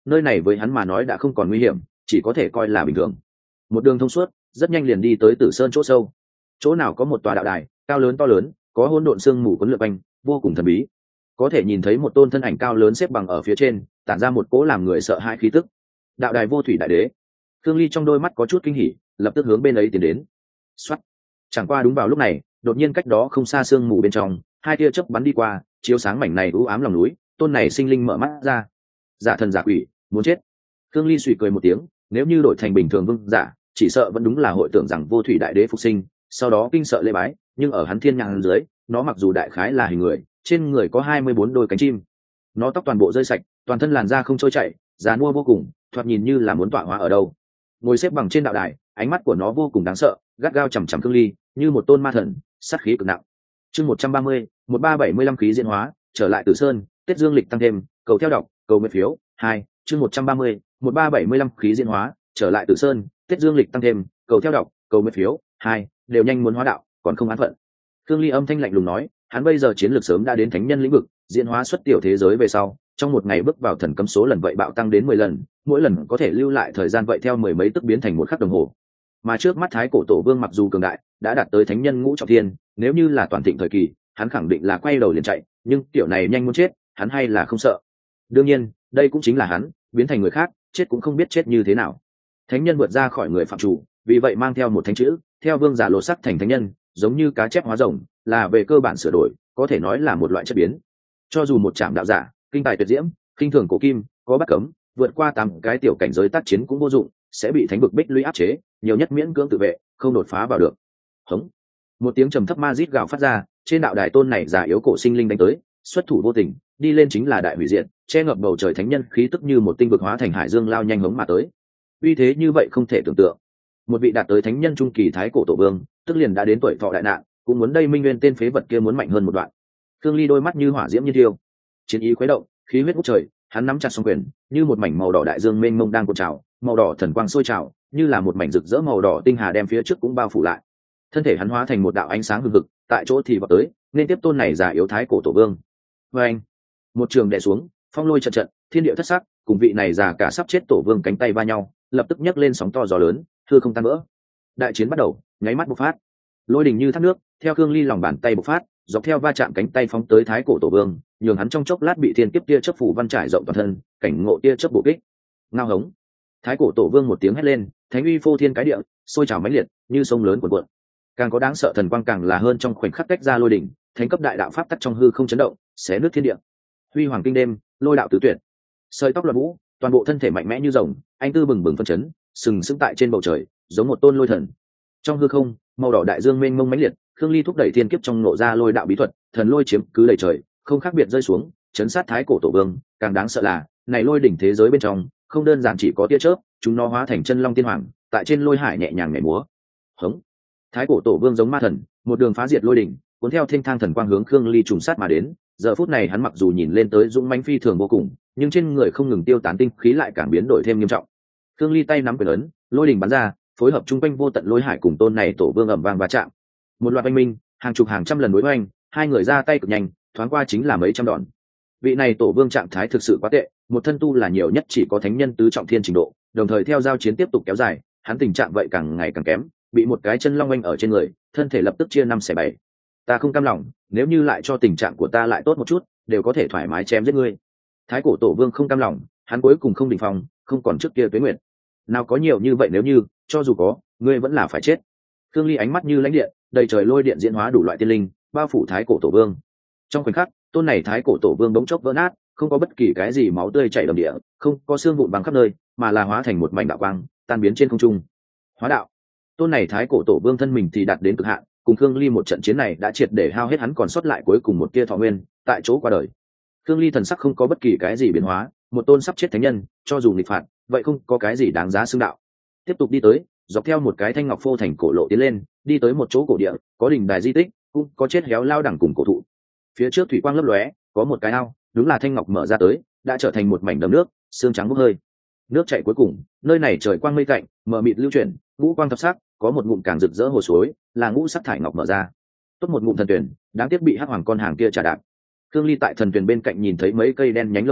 nơi này với hắn mà nói đã không còn nguy hiểm, chỉ có thể coi là bình thường. Một đường thông suốt, rất nhanh liền đi tới Tử Sơn chỗ sâu. Chỗ nào có một tòa đạo đài, cao lớn to lớn, có hỗn độn sương mù cuốn lượn quanh, vô cùng thần bí. Có thể nhìn thấy một tôn thân ảnh cao lớn xếp bằng ở phía trên, tản ra một cỗ làm người sợ hãi khí tức. Đạo đài Vô Thủy Đại Đế. Thương Ly trong đôi mắt có chút kinh hỉ, lập tức hướng bên ấy tiến đến. Soát. Chẳng qua đúng vào lúc này, đột nhiên cách đó không xa sương mù bên trong, hai tia chớp bắn đi qua, chiếu sáng mảnh này u ám lòng núi. Tôn này sinh linh mở mắt ra. Giả thần giả quỷ, muốn chết. Thương Ly suy cười một tiếng, nếu như đổi thành bình thường vương giả, chỉ sợ vẫn đúng là hội tưởng rằng Vô Thủy Đại Đế phục sinh, sau đó kinh sợ lễ bái, nhưng ở hắn thiên nhãn dưới, nó mặc dù đại khái là hình người, trên người có 24 đôi cánh chim. Nó tóc toàn bộ rơi sạch, toàn thân làn da không trôi chảy, già nua vô cùng, thoạt nhìn như là muốn tọa hóa ở đâu. Ngồi xếp bằng trên đạo đài, ánh mắt của nó vô cùng đáng sợ, gắt gao chằm chằm Thương Ly, như một tôn ma thần, sát khí cực nặng. Chương 130, 1375 khí diễn hóa, trở lại Tử Sơn, Tết Dương lịch tăng thêm, cầu theo đọc, cầu nguyện phiếu, 2, chương 130, 1375 khí diễn hóa, trở lại Tử Sơn, Tết Dương lịch tăng thêm, cầu theo đọc, cầu nguyện phiếu, 2, đều nhanh muốn hóa đạo, còn không án phận. Thương Ly âm thanh lạnh lùng nói, hắn bây giờ chiến lược sớm đã đến thánh nhân lĩnh vực, diễn hóa xuất tiểu thế giới về sau, trong một ngày bước vào thần cấm số lần vậy bạo tăng đến 10 lần, mỗi lần có thể lưu lại thời gian vậy theo mười mấy tức biến thành một khắc đồng hồ. Mà trước mắt Thái Cổ Tổ Vương mặc dù cường đại, đã đạt tới thánh nhân ngũ trọng thiên, nếu như là toàn thịnh thời kỳ, hắn khẳng định là quay đầu liền chạy, nhưng tiểu này nhanh muốn chết, hắn hay là không sợ. Đương nhiên, đây cũng chính là hắn, biến thành người khác, chết cũng không biết chết như thế nào. Thánh nhân vượt ra khỏi người phạm chủ, vì vậy mang theo một thánh chữ, theo vương giả lột sắc thành thánh nhân, giống như cá chép hóa rồng, là về cơ bản sửa đổi, có thể nói là một loại chất biến. Cho dù một trạm đạo giả, kinh tài tuyệt diễm, khinh thường cổ kim, có bắt cấm, vượt qua 8 cái tiểu cảnh giới tác chiến cũng vô dụng, sẽ bị thánh vực bích lũy áp chế, nhiều nhất miễn cưỡng tự vệ, không đột phá vào được. Hống. Một tiếng trầm thấp ma rít gào phát ra, trên đạo đài tôn này giả yếu cổ sinh linh đánh tới, xuất thủ vô tình, đi lên chính là đại hủy diệt, che ngập bầu trời thánh nhân khí tức như một tinh vực hóa thành hải dương lao nhanh hống mà tới. Uy thế như vậy không thể tưởng tượng. Một vị đạt tới thánh nhân trung kỳ Thái Cổ Tổ Vương, tức liền đã đến tuổi thọ đại nạn, cũng muốn đây minh nguyên tên phế vật kia muốn mạnh hơn một đoạn. Thương Ly đôi mắt như hỏa diễm như thiêu, chiến ý khuấy động, khí huyết ngút trời, hắn nắm chặt song quyền, như một mảnh màu đỏ đại dương mênh mông đang cuộn trào, màu đỏ thần quang sôi trào, như là một mảnh rực rỡ màu đỏ tinh hà đem phía trước cũng bao phủ lại. Thân thể hắn hóa thành một đạo ánh sáng hừng hực, tại chỗ thì vọt tới, nên tiếp tôn này giả yếu Thái Cổ Tổ Vương. Và anh, một trường đè xuống, phong lôi trận trận, thiên địa thất sắc, cùng vị này già cả sắp chết Tổ Vương cánh tay va nhau, lập tức nhấc lên sóng to gió lớn, thưa không tan vỡ. Đại chiến bắt đầu, nháy mắt bộc phát, lôi đình như thác nước, theo Cương Ly lòng bàn tay bộc phát, dọc theo va chạm cánh tay phóng tới Thái Cổ Tổ Vương, nhường hắn trong chốc lát bị thiên kiếp tia chớp phủ văn trải rộng toàn thân, cảnh ngộ tia chớp bổ kích. Ngao hống. Thái Cổ Tổ Vương một tiếng hét lên, thánh uy phô thiên cái địa, sôi trào mãnh liệt, như sông lớn cuộn cuộn. Càng có đáng sợ thần quang càng là hơn trong khoảnh khắc tách ra lôi đỉnh, thánh cấp đại đạo pháp tắc trong hư không chấn động, xé nước thiên địa. Huy hoàng kinh đêm, lôi đạo tứ tuyệt. Sợi tóc loạn vũ, toàn bộ thân thể mạnh mẽ như rồng, anh tư bừng bừng phân chấn, sừng sững tại trên bầu trời, giống một tôn lôi thần. Trong hư không, màu đỏ đại dương mênh mông mãnh liệt, Khương Ly thúc đẩy thiên kiếp trong nộ ra lôi đạo bí thuật, thần lôi chiếm cứ đầy trời, không khác biệt rơi xuống, chấn sát Thái Cổ Tổ Vương. Càng đáng sợ là, này lôi đỉnh thế giới bên trong, không đơn giản chỉ có tia chớp, chúng nó hóa thành chân long tiên hoàng, tại trên lôi hải nhẹ nhàng nhảy múa. Hống. Thái Cổ Tổ Vương giống ma thần, một đường phá diệt lôi đỉnh, cuốn theo thênh thang thần quang hướng Khương Ly trùng sát mà đến. Giờ phút này hắn mặc dù nhìn lên tới dũng mãnh phi thường vô cùng, nhưng trên người không ngừng tiêu tán tinh khí lại càng biến đổi thêm nghiêm trọng. Khương Ly tay nắm quyền ấn, lôi đỉnh bắn ra, phối hợp chung quanh vô tận lôi hải cùng tôn này Tổ Vương ầm vang va chạm. Một loạt oanh minh, hàng chục hàng trăm lần đối oanh, hai người ra tay cực nhanh, thoáng qua chính là mấy trăm đòn. Vị này Tổ Vương trạng thái thực sự quá tệ, một thân tu là nhiều nhất chỉ có thánh nhân tứ trọng thiên trình độ, đồng thời theo giao chiến tiếp tục kéo dài, hắn tình trạng vậy càng ngày càng kém, bị một cái chân long oanh ở trên người, thân thể lập tức chia 5/7. Ta không cam lòng, nếu như lại cho tình trạng của ta lại tốt một chút, đều có thể thoải mái chém giết ngươi. Thái Cổ Tổ Vương không cam lòng, hắn cuối cùng không đỉnh phòng, không còn trước kia tuế nguyệt. Nào có nhiều như vậy, nếu như, cho dù có, ngươi vẫn là phải chết. Khương Ly ánh mắt như lãnh điện, đầy trời lôi điện diễn hóa đủ loại tiên linh, bao phủ Thái Cổ Tổ Vương. Trong khoảnh khắc, tôn này Thái Cổ Tổ Vương bỗng chốc vỡ nát, không có bất kỳ cái gì máu tươi chảy đầm địa, không có xương vụn băng khắp nơi, mà là hóa thành một mảnh đạo quang, tan biến trên không trung. Hóa đạo. Tôn này Thái Cổ Tổ Vương thân mình thì đạt đến cực hạn, cùng Khương Ly một trận chiến này đã triệt để hao hết hắn còn sót lại cuối cùng một tia thọ nguyên, tại chỗ qua đời. Khương Ly thần sắc không có bất kỳ cái gì biến hóa, một tôn sắp chết thánh nhân, cho dù nghịch phạt, vậy không có cái gì đáng giá xưng đạo. Tiếp tục đi tới, dọc theo một cái thanh ngọc phô thành cổ lộ tiến lên, đi tới một chỗ cổ địa, có đình đài di tích, cũng có chết héo lao đẳng cùng cổ thụ. Phía trước thủy quang lấp lóe, có một cái ao, đúng là thanh ngọc mở ra tới, đã trở thành một mảnh đầm nước, xương trắng bốc hơi. Nước chảy cuối cùng, nơi này trời quang mây tạnh, mờ mịt lưu chuyển, ngũ quang thập sắc, có một ngụm càng rực rỡ hồ suối, là ngũ sắc thải ngọc mở ra. Tốt một ngụm thần tuyển, đáng tiếc bị hắc hoàng con hàng kia trả đạp. Khương Ly tại thần tuyển bên cạnh nhìn thấy mấy cây đen nhánh lông chó,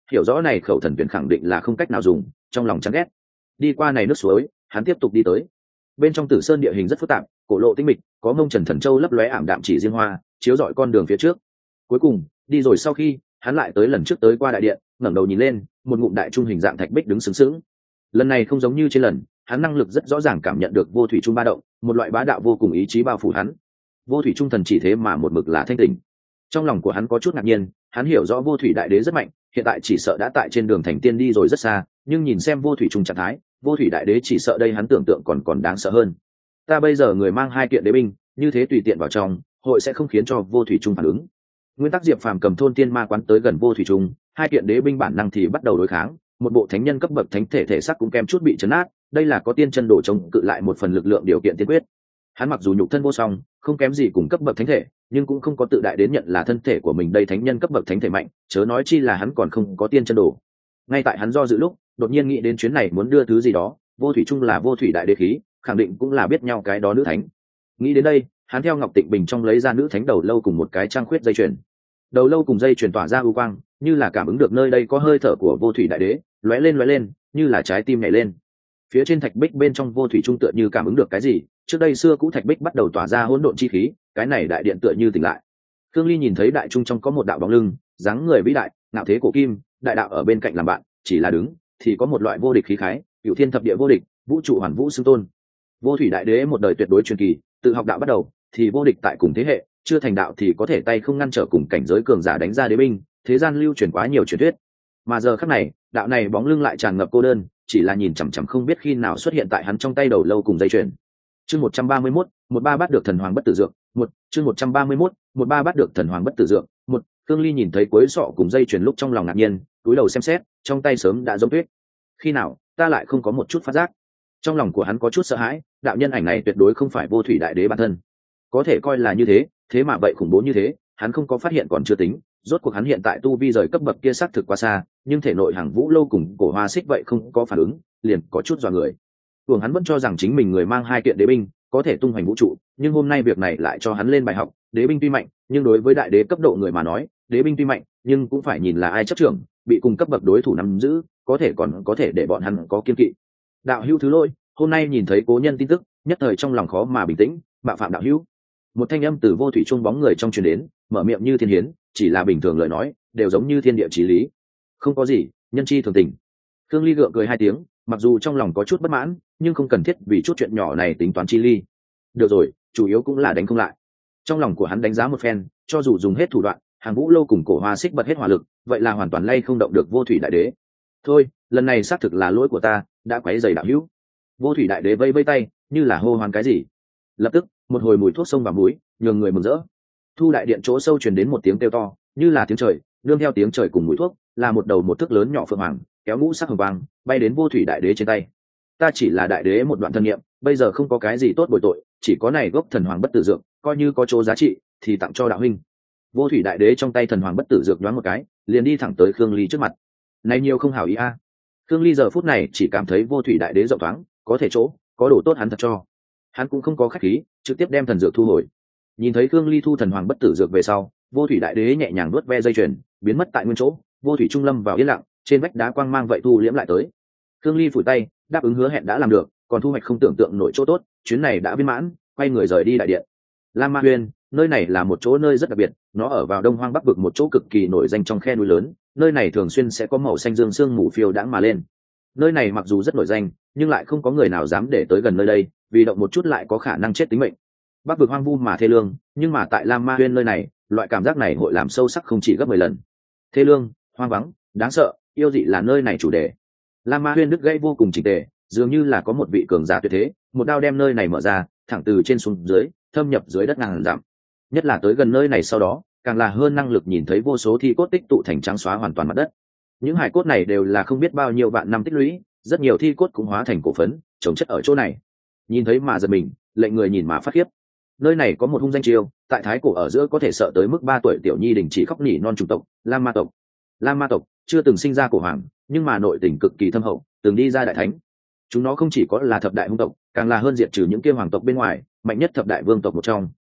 hiểu rõ này khẩu thần tuyển khẳng định là không cách nào dùng, trong lòng chán ghét. Đi qua này nước suối, hắn tiếp tục đi tới. Bên trong Tử Sơn địa hình rất phức tạp, cổ lộ tĩnh mịch, có Mông Trần Thần Châu lấp lóe ảm đạm chỉ riêng hoa, chiếu rọi con đường phía trước. Cuối cùng, đi rồi sau khi, hắn lại tới lần trước tới qua đại điện, ngẩng đầu nhìn lên, một ngụm đại trung hình dạng thạch bích đứng sướng sướng. Lần này không giống như trên lần, hắn năng lực rất rõ ràng cảm nhận được vô thủy trung ba động, một loại bá đạo vô cùng ý chí bao phủ hắn. Vô thủy trung thần chỉ thế mà một mực là thanh tỉnh. Trong lòng của hắn có chút ngạc nhiên, hắn hiểu rõ vô thủy đại đế rất mạnh, hiện tại chỉ sợ đã tại trên đường thành tiên đi rồi rất xa, nhưng nhìn xem vô thủy trung trạng thái, vô thủy đại đế chỉ sợ đây hắn tưởng tượng còn đáng sợ hơn. Ta bây giờ người mang 2 kiện đế binh, như thế tùy tiện vào trong, hội sẽ không khiến cho vô thủy trung phản ứng. Nguyên tắc Diệp Phàm cầm thôn tiên ma quán tới gần vô thủy trung, 2 kiện đế binh bản năng thì bắt đầu đối kháng, một bộ thánh nhân cấp bậc thánh thể thể xác cũng kém chút bị chấn át, đây là có tiên chân đổ chống cự lại một phần lực lượng điều kiện tiên quyết. Hắn mặc dù nhục thân vô song, không kém gì cùng cấp bậc thánh thể, nhưng cũng không có tự đại đến nhận là thân thể của mình đây thánh nhân cấp bậc thánh thể mạnh, chớ nói chi là hắn còn không có tiên chân đổ. Ngay tại hắn do dự lúc, đột nhiên nghĩ đến chuyến này muốn đưa thứ gì đó, vô thủy trung là vô thủy đại đế khí, khẳng định cũng là biết nhau cái đó nữ thánh. Nghĩ đến đây, hắn theo Ngọc Tịnh Bình trong lấy ra nữ thánh đầu lâu cùng một cái trang khuyết dây chuyền. Đầu lâu cùng dây chuyền tỏa ra u quang, như là cảm ứng được nơi đây có hơi thở của vô thủy đại đế, lóe lên, như là trái tim nhảy lên. Phía trên thạch bích bên trong vô thủy trung tựa như cảm ứng được cái gì, trước đây xưa cũ thạch bích bắt đầu tỏa ra hỗn độn chi khí, cái này đại điện tựa như tỉnh lại. Khương Ly nhìn thấy đại trung trong có một đạo bóng lưng, dáng người vĩ đại, ngạo thế cổ kim, đại đạo ở bên cạnh làm bạn, chỉ là đứng thì có một loại vô địch khí khái, cửu thiên thập địa vô địch, vũ trụ hoàn vũ xưng tôn. Vô thủy đại đế một đời tuyệt đối truyền kỳ, tự học đạo bắt đầu thì vô địch tại cùng thế hệ, chưa thành đạo thì có thể tay không ngăn trở cùng cảnh giới cường giả đánh ra đế binh, thế gian lưu truyền quá nhiều truyền thuyết. Mà giờ khắc này, đạo này bóng lưng lại tràn ngập cô đơn, chỉ là nhìn chằm chằm không biết khi nào xuất hiện tại hắn trong tay đầu lâu cùng dây chuyền. Chương 131, 13 bắt được thần hoàng bất tử dược, chương 131, 13 bắt được thần hoàng bất tử dược, Khương Ly nhìn thấy cuối sọ cùng dây chuyền lúc trong lòng ngạc nhiên, cúi đầu xem xét, trong tay sớm đã giống tuyết. Khi nào, ta lại không có một chút phát giác. Trong lòng của hắn có chút sợ hãi, đạo nhân ảnh này tuyệt đối không phải vô thủy đại đế bản thân. Có thể coi là như thế, thế mà vậy khủng bố như thế, hắn không có phát hiện còn chưa tính, rốt cuộc hắn hiện tại tu vi rời cấp bậc kia xác thực quá xa, nhưng thể nội hàng vũ lâu cùng cổ hoa xích vậy không có phản ứng, liền có chút dọa người. Thường hắn vẫn cho rằng chính mình người mang 2 kiện đế binh, có thể tung hoành vũ trụ, nhưng hôm nay việc này lại cho hắn lên bài học, đế binh tuy mạnh, nhưng đối với đại đế cấp độ người mà nói, đế binh tuy mạnh, nhưng cũng phải nhìn là ai chấp trưởng, bị cùng cấp bậc đối thủ nắm giữ, có thể còn có thể để bọn hắn có kiên kỵ. Đạo hữu thứ lỗi, hôm nay nhìn thấy cố nhân tin tức, nhất thời trong lòng khó mà bình tĩnh, mạo phạm đạo hữu. Một thanh âm từ vô thủy trung bóng người trong truyền đến, mở miệng như thiên hiến, chỉ là bình thường lời nói, đều giống như thiên địa chí lý. Không có gì, nhân chi thường tình. Khương Ly gượng cười 2 tiếng, mặc dù trong lòng có chút bất mãn, nhưng không cần thiết vì chút chuyện nhỏ này tính toán chi ly. Được rồi, chủ yếu cũng là đánh không lại. Trong lòng của hắn đánh giá một phen, cho dù dùng hết thủ đoạn, hàng vũ lâu cùng cổ hoa xích bật hết hỏa lực, vậy là hoàn toàn lay không động được vô thủy đại đế. Thôi, lần này xác thực là lỗi của ta, đã quấy rầy đạo hữu. Vô thủy đại đế vây vây tay, như là hô hoán cái gì. Lập tức, một hồi mùi thuốc sông và muối, nhường người mừng rỡ. Thu đại điện chỗ sâu truyền đến một tiếng kêu to, như là tiếng trời, nương theo tiếng trời cùng mùi thuốc, là một đầu một thước lớn nhỏ phượng hoàng, kéo ngũ sắc hồng vàng, bay đến vô thủy đại đế trên tay. Ta chỉ là đại đế một đoạn thân nhiệm, bây giờ không có cái gì tốt bồi tội, chỉ có này gốc thần hoàng bất tử dược, coi như có chỗ giá trị thì tặng cho đạo huynh. Vô thủy đại đế trong tay thần hoàng bất tử dược nhoáng một cái, liền đi thẳng tới Khương Ly trước mặt. Này nhiều không hảo ý a. Khương Ly giờ phút này chỉ cảm thấy vô thủy đại đế rộng thoáng, có thể chỗ, có đồ tốt hắn thật cho. Hắn cũng không có khách khí, trực tiếp đem thần dược thu hồi. Nhìn thấy Khương Ly thu thần hoàng bất tử dược về sau, vô thủy đại đế nhẹ nhàng nuốt ve dây chuyền, biến mất tại nguyên chỗ, vô thủy trung lâm vào yên lặng, trên vách đá quang mang vậy thu liễm lại tới. Khương Ly phủi tay, đáp ứng hứa hẹn đã làm được, còn thu hoạch không tưởng tượng nổi chỗ tốt, chuyến này đã viên mãn, quay người rời đi đại điện. Lam Ma Huyên, nơi này là một chỗ nơi rất đặc biệt, nó ở vào Đông Hoang Bắc vực một chỗ cực kỳ nổi danh trong khe núi lớn, nơi này thường xuyên sẽ có màu xanh dương sương mù phiêu đãng mà lên. Nơi này mặc dù rất nổi danh, nhưng lại không có người nào dám để tới gần nơi đây, vì động một chút lại có khả năng chết tính mệnh. Bắc vực hoang vu mà thê lương, nhưng mà tại Lam Ma Huyên nơi này, loại cảm giác này hội làm sâu sắc không chỉ gấp 10 lần. Thê lương, hoang vắng, đáng sợ, yêu dị là nơi này chủ đề. Lam Ma Huyên đứt gãy vô cùng chỉnh tề, dường như là có một vị cường giả tuyệt thế, một đao đem nơi này mở ra, thẳng từ trên xuống dưới, thâm nhập dưới đất ngàn dặm. Nhất là tới gần nơi này sau đó, càng là hơn năng lực nhìn thấy vô số thi cốt tích tụ thành trắng xóa hoàn toàn mặt đất. Những hải cốt này đều là không biết bao nhiêu vạn năm tích lũy, rất nhiều thi cốt cũng hóa thành cổ phấn, chồng chất ở chỗ này. Nhìn thấy mà giật mình, lệnh người nhìn mà phát khiếp. Nơi này có một hung danh chiêu, tại thái cổ ở giữa có thể sợ tới mức 3 tuổi tiểu nhi đình chỉ khóc nỉ non chủng tộc, Lam Ma tộc. Lam Ma tộc chưa từng sinh ra cổ hoàng, nhưng mà nội tình cực kỳ thâm hậu, từng đi ra đại thánh. Chúng nó không chỉ có là thập đại hung tộc, càng là hơn diệt trừ những kia hoàng tộc bên ngoài, mạnh nhất thập đại vương tộc một trong.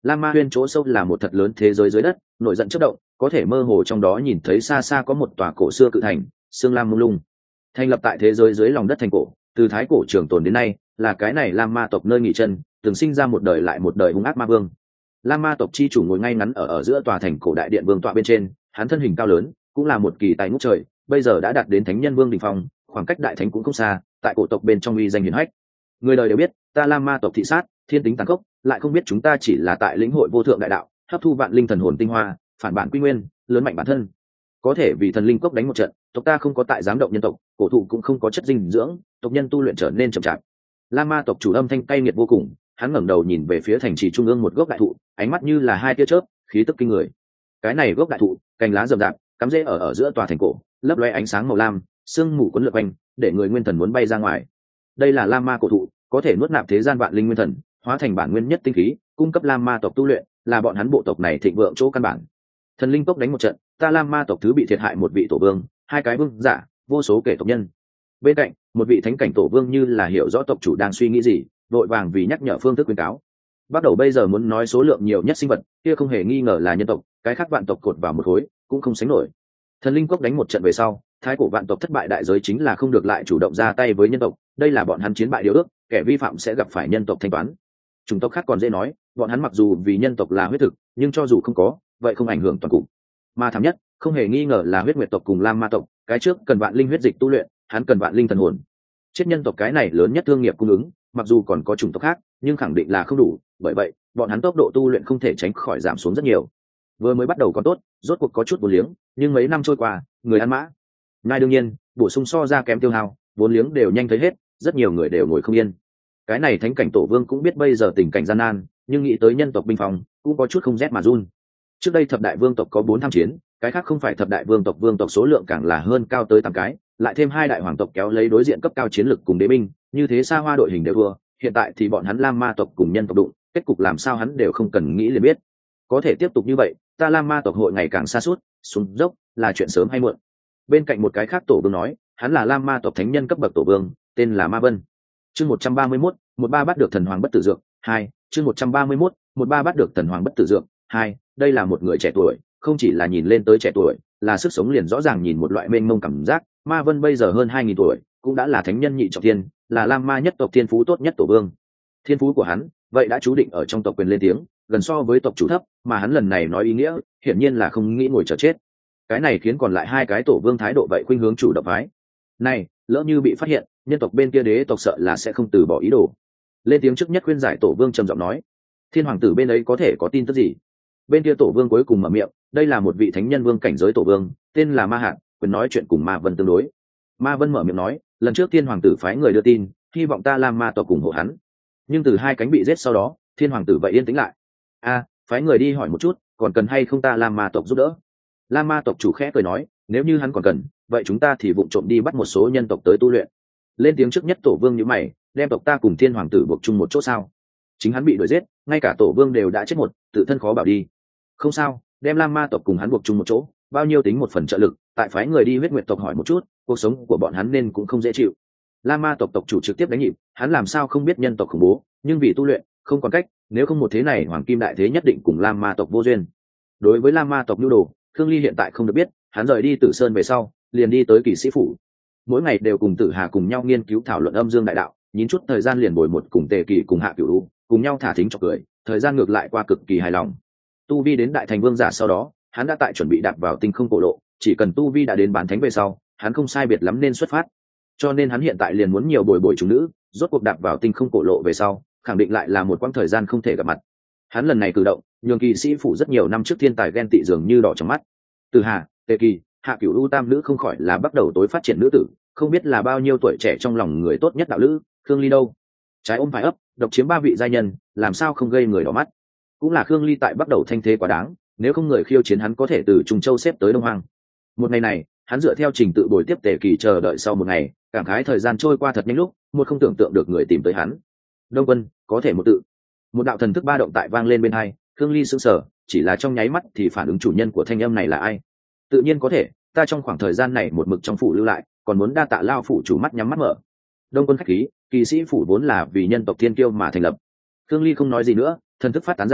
Lam Ma Huyên chỗ sâu là một thật lớn thế giới dưới đất, nổi giận chớp động, có thể mơ hồ trong đó nhìn thấy xa xa có một tòa cổ xưa cự thành, xương lam mông lung. Thành lập tại thế giới dưới lòng đất thành cổ, từ thái cổ trường tồn đến nay, là cái này Lam Ma tộc nơi nghỉ chân, từng sinh ra một đời lại một đời hung ác ma vương. Lam Ma tộc chi chủ ngồi ngay ngắn ở giữa tòa thành cổ đại điện vương tọa bên trên, hắn thân hình cao lớn, cũng là một kỳ tài ngút trời, bây giờ đã đạt đến thánh nhân vương đỉnh phong, khoảng cách đại thánh cũng không xa, tại cổ tộc bên trong uy danh hiển hách. Người đời đều biết, ta Lam Ma tộc thị sát, thiên tính tàn khốc, lại không biết chúng ta chỉ là tại lĩnh hội vô thượng đại đạo, hấp thu vạn linh thần hồn tinh hoa, phản bản quy nguyên, lớn mạnh bản thân. Có thể vì thần linh cốc đánh một trận, tộc ta không có tại giám động nhân tộc, cổ thụ cũng không có chất dinh dưỡng, tộc nhân tu luyện trở nên chậm chạp. Lam Ma tộc chủ âm thanh cay nghiệt vô cùng, hắn ngẩng đầu nhìn về phía thành trì trung ương một gốc đại thụ, ánh mắt như là hai tia chớp, khí tức kinh người. Cái này gốc đại thụ, cành lá rậm rạp, cắm rễ ở giữa tòa thành cổ, lấp loe ánh sáng màu lam, sương mù cuốn lượn quanh, để người nguyên thần muốn bay ra ngoài. Đây là Lam Ma cổ thụ, có thể nuốt nạp thế gian vạn linh nguyên thần, hóa thành bản nguyên nhất tinh khí, cung cấp Lam Ma tộc tu luyện, là bọn hắn bộ tộc này thịnh vượng chỗ căn bản. Thần linh cốc đánh một trận, ta Lam Ma tộc thứ bị thiệt hại một vị tổ vương, hai cái vương giả, vô số kể tộc nhân. Bên cạnh, một vị thánh cảnh tổ vương như là hiểu rõ tộc chủ đang suy nghĩ gì, vội vàng vì nhắc nhở phương thức khuyến cáo. Bắt đầu bây giờ muốn nói số lượng nhiều nhất sinh vật, kia không hề nghi ngờ là nhân tộc, cái khác vạn tộc cột vào một khối, cũng không sánh nổi. Thần linh cốc đánh một trận về sau, thái cổ vạn tộc thất bại đại giới chính là không được lại chủ động ra tay với nhân tộc, đây là bọn hắn chiến bại điều ước, kẻ vi phạm sẽ gặp phải nhân tộc thanh toán. Chủng tộc khác còn dễ nói, bọn hắn mặc dù vì nhân tộc là huyết thực, nhưng cho dù không có, vậy không ảnh hưởng toàn cục. Mà thảm nhất, không hề nghi ngờ là huyết nguyệt tộc cùng Lam Ma tộc, cái trước cần vạn linh huyết dịch tu luyện, hắn cần vạn linh thần hồn. Chết nhân tộc cái này lớn nhất thương nghiệp cung ứng, mặc dù còn có chủng tộc khác, nhưng khẳng định là không đủ, bởi vậy, bọn hắn tốc độ tu luyện không thể tránh khỏi giảm xuống rất nhiều. Vừa mới bắt đầu còn tốt, rốt cuộc có chút vốn liếng, nhưng mấy năm trôi qua, người ăn mã. Ngay đương nhiên, bổ sung so ra kém tiêu hao, vốn liếng đều nhanh thấy hết, rất nhiều người đều ngồi không yên. Cái này thánh cảnh tổ vương cũng biết bây giờ tình cảnh gian nan, nhưng nghĩ tới nhân tộc binh phòng, cũng có chút không rét mà run. Trước đây thập đại vương tộc có 4 tham chiến, cái khác không phải thập đại vương tộc số lượng càng là hơn cao tới 8 cái, lại thêm 2 đại hoàng tộc kéo lấy đối diện cấp cao chiến lực cùng đế binh, như thế xa hoa đội hình đều thua, hiện tại thì bọn hắn Lam Ma tộc cùng nhân tộc đụng, kết cục làm sao hắn đều không cần nghĩ liền biết. Có thể tiếp tục như vậy, ta Lam Ma tộc hội ngày càng sa sút, xuống dốc, là chuyện sớm hay muộn. Bên cạnh một cái khác tổ vương nói, hắn là Lam Ma tộc thánh nhân cấp bậc tổ vương, tên là Ma Vân. Chương 131, 13 bắt được thần hoàng bất tử dược, 2, chương 131, 13 bắt được thần hoàng bất tử dược, 2, đây là một người trẻ tuổi, không chỉ là nhìn lên tới trẻ tuổi, là sức sống liền rõ ràng nhìn một loại mênh mông cảm giác. Ma Vân bây giờ hơn 2000 tuổi, cũng đã là thánh nhân nhị trọng thiên, là Lam Ma nhất tộc thiên phú tốt nhất tổ vương. Thiên phú của hắn, vậy đã chú định ở trong tộc quyền lên tiếng, gần so với tộc chủ thấp, mà hắn lần này nói ý nghĩa, hiển nhiên là không nghĩ ngồi chờ chết. Cái này khiến còn lại hai cái tổ vương thái độ vậy khuynh hướng chủ động phái. Này, lỡ như bị phát hiện, nhân tộc bên kia đế tộc sợ là sẽ không từ bỏ ý đồ. Lên tiếng trước nhất khuyên giải tổ vương trầm giọng nói, thiên hoàng tử bên ấy có thể có tin tức gì? Bên kia tổ vương cuối cùng mở miệng, đây là một vị thánh nhân vương cảnh giới tổ vương, tên là Ma Hạt, quyền nói chuyện cùng Ma Vân tương đối. Ma Vân mở miệng nói, lần trước thiên hoàng tử phái người đưa tin, hy vọng ta Lam Ma tộc ủng hộ hắn. Nhưng từ hai cánh bị giết sau đó, thiên hoàng tử vậy yên tĩnh lại. Phái người đi hỏi một chút, còn cần hay không ta Lam Ma tộc giúp đỡ? Lam Ma tộc chủ khẽ cười nói, nếu như hắn còn cần, vậy chúng ta thì vụng trộm đi bắt một số nhân tộc tới tu luyện. Lên tiếng trước nhất tổ vương như mày, đem tộc ta cùng thiên hoàng tử buộc chung một chỗ sao? Chính hắn bị đuổi giết, ngay cả tổ vương đều đã chết một, tự thân khó bảo đi. Không sao, đem Lam Ma tộc cùng hắn buộc chung một chỗ, bao nhiêu tính một phần trợ lực, tại phái người đi huyết nguyệt tộc hỏi một chút, cuộc sống của bọn hắn nên cũng không dễ chịu. Lam Ma tộc tộc chủ trực tiếp đánh nhịp, hắn làm sao không biết nhân tộc khủng bố, nhưng vì tu luyện, không còn cách, nếu không một thế này hoàng kim đại thế nhất định cùng Lam Ma tộc vô duyên. Đối với Lam Ma tộc nhu đồ, Khương Ly hiện tại không được biết, hắn rời đi Tử Sơn về sau, liền đi tới Kỷ Sĩ phủ. Mỗi ngày đều cùng Tử Hà cùng nhau nghiên cứu thảo luận âm dương đại đạo, nhín chút thời gian liền bồi một cùng Tề Kỳ cùng Hạ Cửu, cùng nhau thả thính chọc cười, thời gian ngược lại qua cực kỳ hài lòng. Tu vi đến đại thành vương giả sau đó, hắn đã tại chuẩn bị đạp vào tinh không cổ lộ, chỉ cần tu vi đã đến bán thánh về sau, hắn không sai biệt lắm nên xuất phát. Cho nên hắn hiện tại liền muốn nhiều bồi chúng nữ, rốt cuộc đạp vào tinh không cổ lộ về sau, khẳng định lại là một quãng thời gian không thể gặp mặt. Hắn lần này cử động, nhường Kỵ Sĩ phủ rất nhiều năm trước thiên tài ghen tị dường như đỏ trong mắt. Từ Hà, Tề Kỳ, Hạ Cửu U tam nữ không khỏi là bắt đầu tối phát triển nữ tử, không biết là bao nhiêu tuổi trẻ trong lòng người tốt nhất đạo lữ, Khương Ly đâu? Trái ôm phải ấp, độc chiếm 3 vị giai nhân, làm sao không gây người đỏ mắt? Cũng là Khương Ly tại bắt đầu thanh thế quá đáng, nếu không người khiêu chiến hắn có thể từ Trung Châu xếp tới Đông Hoang. Một ngày này, hắn dựa theo trình tự bồi tiếp Tề Kỳ chờ đợi sau một ngày, cảm khái thời gian trôi qua thật nhanh lúc, một không tưởng tượng được người tìm tới hắn. Đông Quân, có thể một tự. Một đạo thần thức ba động tại vang lên bên hai, Khương Ly sững sờ, chỉ là trong nháy mắt thì phản ứng chủ nhân của thanh âm này là ai. Tự nhiên có thể, ta trong khoảng thời gian này một mực trong phủ lưu lại, còn muốn đa tạ lao phủ chủ mắt nhắm mắt mở. Đông Quân khách khí, Kỵ Sĩ phủ vốn là vì nhân tộc thiên kiêu mà thành lập. Khương Ly không nói gì nữa, thần thức phát tán ra,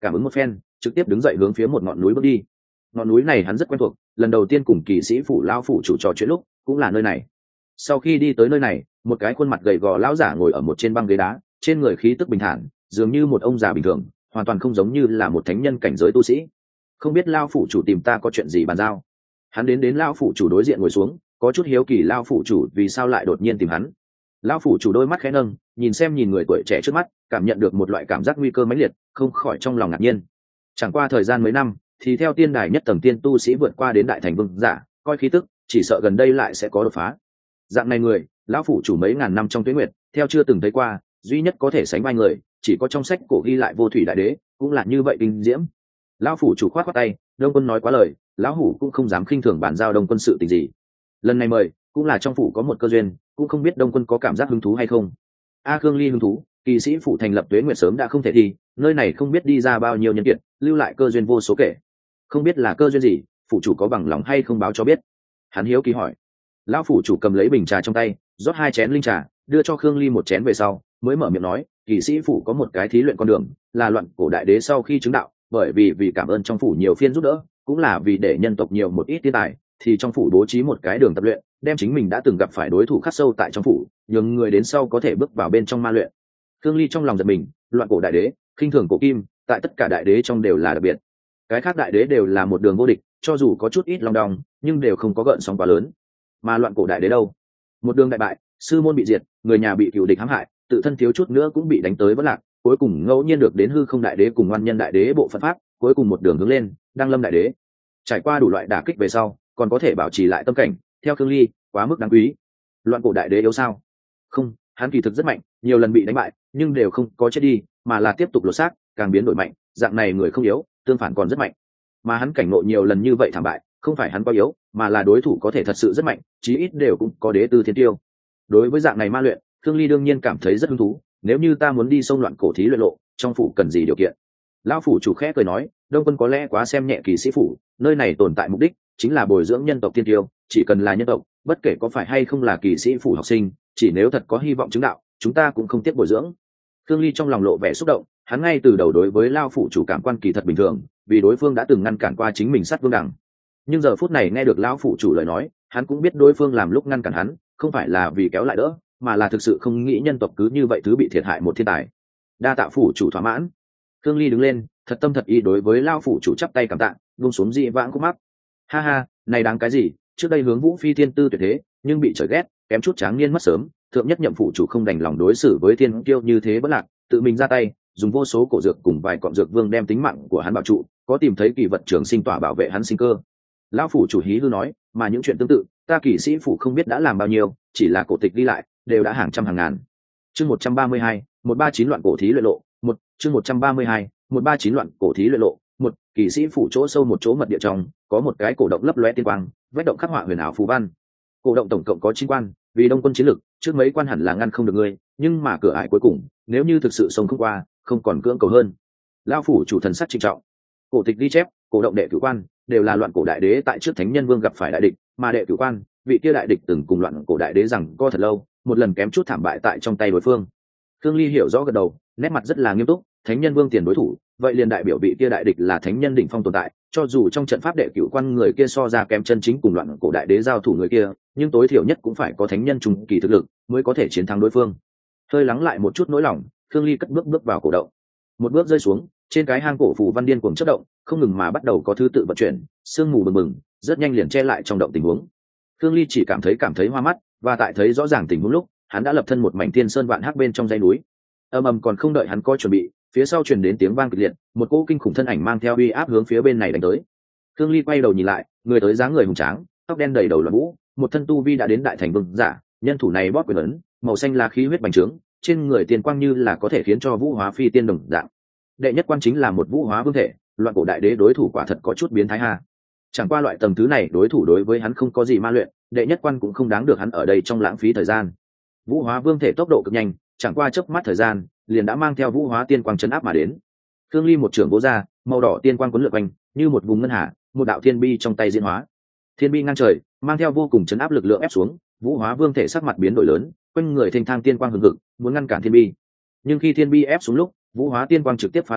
cảm ứng một phen trực tiếp đứng dậy hướng phía một ngọn núi bước đi. Ngọn núi này hắn rất quen thuộc, lần đầu tiên cùng kỵ sĩ phủ lao phủ chủ trò chuyện lúc cũng là nơi này. Sau khi đi tới nơi này, một cái khuôn mặt gầy gò lão giả ngồi ở một trên băng ghế đá, trên người khí tức bình thản, dường như một ông già bình thường, hoàn toàn không giống như là một thánh nhân cảnh giới tu sĩ. Không biết lao phủ chủ tìm ta có chuyện gì bàn giao? Hắn đến lao phủ chủ đối diện ngồi xuống, có chút hiếu kỳ lao phủ chủ vì sao lại đột nhiên tìm hắn. Lao phủ chủ đôi mắt khẽ nâng, nhìn người tuổi trẻ trước mắt, cảm nhận được một loại cảm giác nguy cơ mãnh liệt, không khỏi trong lòng ngạc nhiên. Chẳng qua thời gian mấy năm, thì theo tiên đài nhất tầng tiên tu sĩ vượt qua đến đại thành vương giả, coi khí tức, chỉ sợ gần đây lại sẽ có đột phá. Dạng này người, lão phủ chủ mấy ngàn năm trong tuế nguyệt, theo chưa từng thấy qua, duy nhất có thể sánh vai người, chỉ có trong sách cổ ghi lại Vô Thủy Đại Đế, cũng là như vậy kinh diễm. Lão phủ chủ khoát khoát tay, Đông Quân nói quá lời, lão hủ cũng không dám khinh thường bản giao Đông Quân sự tình gì. Lần này mời, cũng là trong phủ có một cơ duyên, cũng không biết Đông Quân có cảm giác hứng thú hay không. A Khương Ly hứng thú, kỳ sĩ phủ thành lập tuế nguyệt sớm đã không thể thi, nơi này không biết đi ra bao nhiêu nhân kiệt, lưu lại cơ duyên vô số kể. Không biết là cơ duyên gì, phủ chủ có bằng lòng hay không báo cho biết. Hắn hiếu kỳ hỏi. Lão phủ chủ cầm lấy bình trà trong tay, rót 2 chén linh trà, đưa cho Khương Ly một chén về sau, mới mở miệng nói, kỳ sĩ phủ có một cái thí luyện con đường, là loạn cổ đại đế sau khi chứng đạo, bởi vì cảm ơn trong phủ nhiều phiên giúp đỡ, cũng là vì để nhân tộc nhiều một ít tiên tài, thì trong phủ bố trí một cái đường tập luyện, đem chính mình đã từng gặp phải đối thủ khắc sâu tại trong phủ, nhường người đến sau có thể bước vào bên trong ma luyện. Khương Ly trong lòng giật mình, loạn cổ đại đế, khinh thường cổ kim, tại tất cả đại đế trong đều là đặc biệt. Cái khác đại đế đều là một đường vô địch, cho dù có chút ít long đong, nhưng đều không có gợn sóng quá lớn. Mà loạn cổ đại đế đâu? Một đường đại bại, sư môn bị diệt, người nhà bị cựu địch hãm hại, tự thân thiếu chút nữa cũng bị đánh tới vỡ lạc, cuối cùng ngẫu nhiên được đến hư không đại đế cùng ngoan nhân đại đế bộ phận pháp, cuối cùng một đường hướng lên, đăng lâm đại đế. Trải qua đủ loại đả kích về sau, còn có thể bảo trì lại tâm cảnh, theo Khương Ly, quá mức đáng quý. Loạn cổ đại đế yếu sao? Không, hắn kỳ thực rất mạnh, nhiều lần bị đánh bại, nhưng đều không có chết đi, mà là tiếp tục lột xác, càng biến đổi mạnh, dạng này người không yếu, tương phản còn rất mạnh. Mà hắn cảnh ngộ nhiều lần như vậy thảm bại, không phải hắn quá yếu, mà là đối thủ có thể thật sự rất mạnh, chí ít đều cũng có đế tư thiên tiêu. Đối với dạng này ma luyện, Khương Ly đương nhiên cảm thấy rất hứng thú. Nếu như ta muốn đi sông loạn cổ thí luyện lộ, trong phủ cần gì điều kiện? Lão phủ chủ khẽ cười nói, Đông Quân có lẽ quá xem nhẹ kỳ sĩ phủ, nơi này tồn tại mục đích chính là bồi dưỡng nhân tộc tiên tiêu, chỉ cần là nhân tộc, bất kể có phải hay không là kỳ sĩ phủ học sinh, chỉ nếu thật có hy vọng chứng đạo, chúng ta cũng không tiếc bồi dưỡng. Khương Ly trong lòng lộ vẻ xúc động, hắn ngay từ đầu đối với Lão phủ chủ cảm quan kỳ thật bình thường, vì đối phương đã từng ngăn cản qua chính mình sát vương đẳng. Nhưng giờ phút này nghe được Lão phủ chủ lời nói, hắn cũng biết đối phương làm lúc ngăn cản hắn, không phải là vì kéo lại đỡ, mà là thực sự không nghĩ nhân tộc cứ như vậy thứ bị thiệt hại một thiên tài. Đa tạ phủ chủ thỏa mãn. Khương Ly đứng lên, thật tâm thật ý đối với Lão phủ chủ chắp tay cảm tạ, buông xuống dị vãng khúc mắc. Ha ha, này đáng cái gì, trước đây hướng Vũ Phi thiên tư tuyệt thế, nhưng bị trời ghét, kém chút tráng niên mất sớm, thượng nhất nhậm phủ chủ không đành lòng đối xử với thiên kiêu như thế bất lạc, tự mình ra tay, dùng vô số cổ dược cùng vài cọng dược vương đem tính mạng của hắn bảo trụ, có tìm thấy kỳ vật trường sinh tỏa bảo vệ hắn sinh cơ. Lão phủ chủ hí hư nói, mà những chuyện tương tự, ta kỵ sĩ phủ không biết đã làm bao nhiêu, chỉ là cổ tịch đi lại, đều đã hàng trăm hàng ngàn. Chương 132, 139 loạn cổ thí luyện lộ, một chương 132, 139 loạn cổ thí luyện lộ, một kỵ sĩ phủ chỗ sâu một chỗ mật địa trong, có một cái cổ động lấp lóe tiên quang, vách động khắc họa huyền ảo phù văn. Cổ động tổng cộng có 9 quan, vì Đông Quân chiến lực, trước mấy quan hẳn là ngăn không được ngươi, nhưng mà cửa ải cuối cùng, nếu như thực sự xông không qua, không còn cưỡng cầu hơn. Lão phủ chủ thần sắc trịnh trọng. Cổ tịch ghi chép, cổ động đệ cửu quan đều là loạn cổ đại đế tại trước thánh nhân vương gặp phải đại địch, mà đệ cửu quan, vị kia đại địch từng cùng loạn cổ đại đế rằng co thật lâu, một lần kém chút thảm bại tại trong tay đối phương. Khương Ly hiểu rõ gật đầu, nét mặt rất là nghiêm túc, thánh nhân vương tiền đối thủ, vậy liền đại biểu vị kia đại địch là thánh nhân đỉnh phong tồn tại, cho dù trong trận pháp đệ cửu quan người kia so ra kém chân chính cùng loạn cổ đại đế giao thủ người kia, nhưng tối thiểu nhất cũng phải có thánh nhân trung kỳ thực lực mới có thể chiến thắng đối phương. Hơi lắng lại một chút nỗi lòng, Khương Ly cất bước vào cổ động. Một bước rơi xuống, trên cái hang cổ phù văn điên cuồng chớp động, không ngừng mà bắt đầu có thứ tự vận chuyển, sương mù bừng bừng, rất nhanh liền che lại trong động tình huống. Khương Ly chỉ cảm thấy hoa mắt, và tại thấy rõ ràng tình huống lúc, hắn đã lập thân một mảnh thiên sơn vạn hắc bên trong dãy núi. Ầm ầm còn không đợi hắn có chuẩn bị, phía sau truyền đến tiếng vang kịch liệt, một cỗ kinh khủng thân ảnh mang theo uy áp hướng phía bên này đánh tới. Khương Ly quay đầu nhìn lại, người tới dáng người hùng tráng, tóc đen đầy đầu loạn vũ, một thân tu vi đã đến đại thành vương giả, nhân thủ này bóp quyền ấn, màu xanh là khí huyết bành trướng, trên người tiền quang như là có thể khiến cho vũ hóa phi tiên đồng dạng. Đệ nhất quan chính là một vũ hóa vương thể, loạn cổ đại đế đối thủ quả thật có chút biến thái ha. Chẳng qua loại tầng thứ này đối thủ đối với hắn không có gì ma luyện, đệ nhất quan cũng không đáng được hắn ở đây trong lãng phí thời gian. Vũ hóa vương thể tốc độ cực nhanh, chẳng qua chớp mắt thời gian, liền đã mang theo vũ hóa tiên quang chấn áp mà đến. Khương Ly một trường vỗ ra, màu đỏ tiên quang cuốn lượn quanh, như một vùng ngân hà, một đạo thiên bi trong tay diễn hóa. Thiên bi ngang trời, mang theo vô cùng chấn áp lực lượng ép xuống, vũ hóa vương thể sắc mặt biến đổi lớn, quanh người thênh thang tiên quang hừng hực, muốn ngăn cản thiên bi. Nhưng khi thiên bi ép xuống lúc, vũ hóa tiên quang trực tiếp phá toái,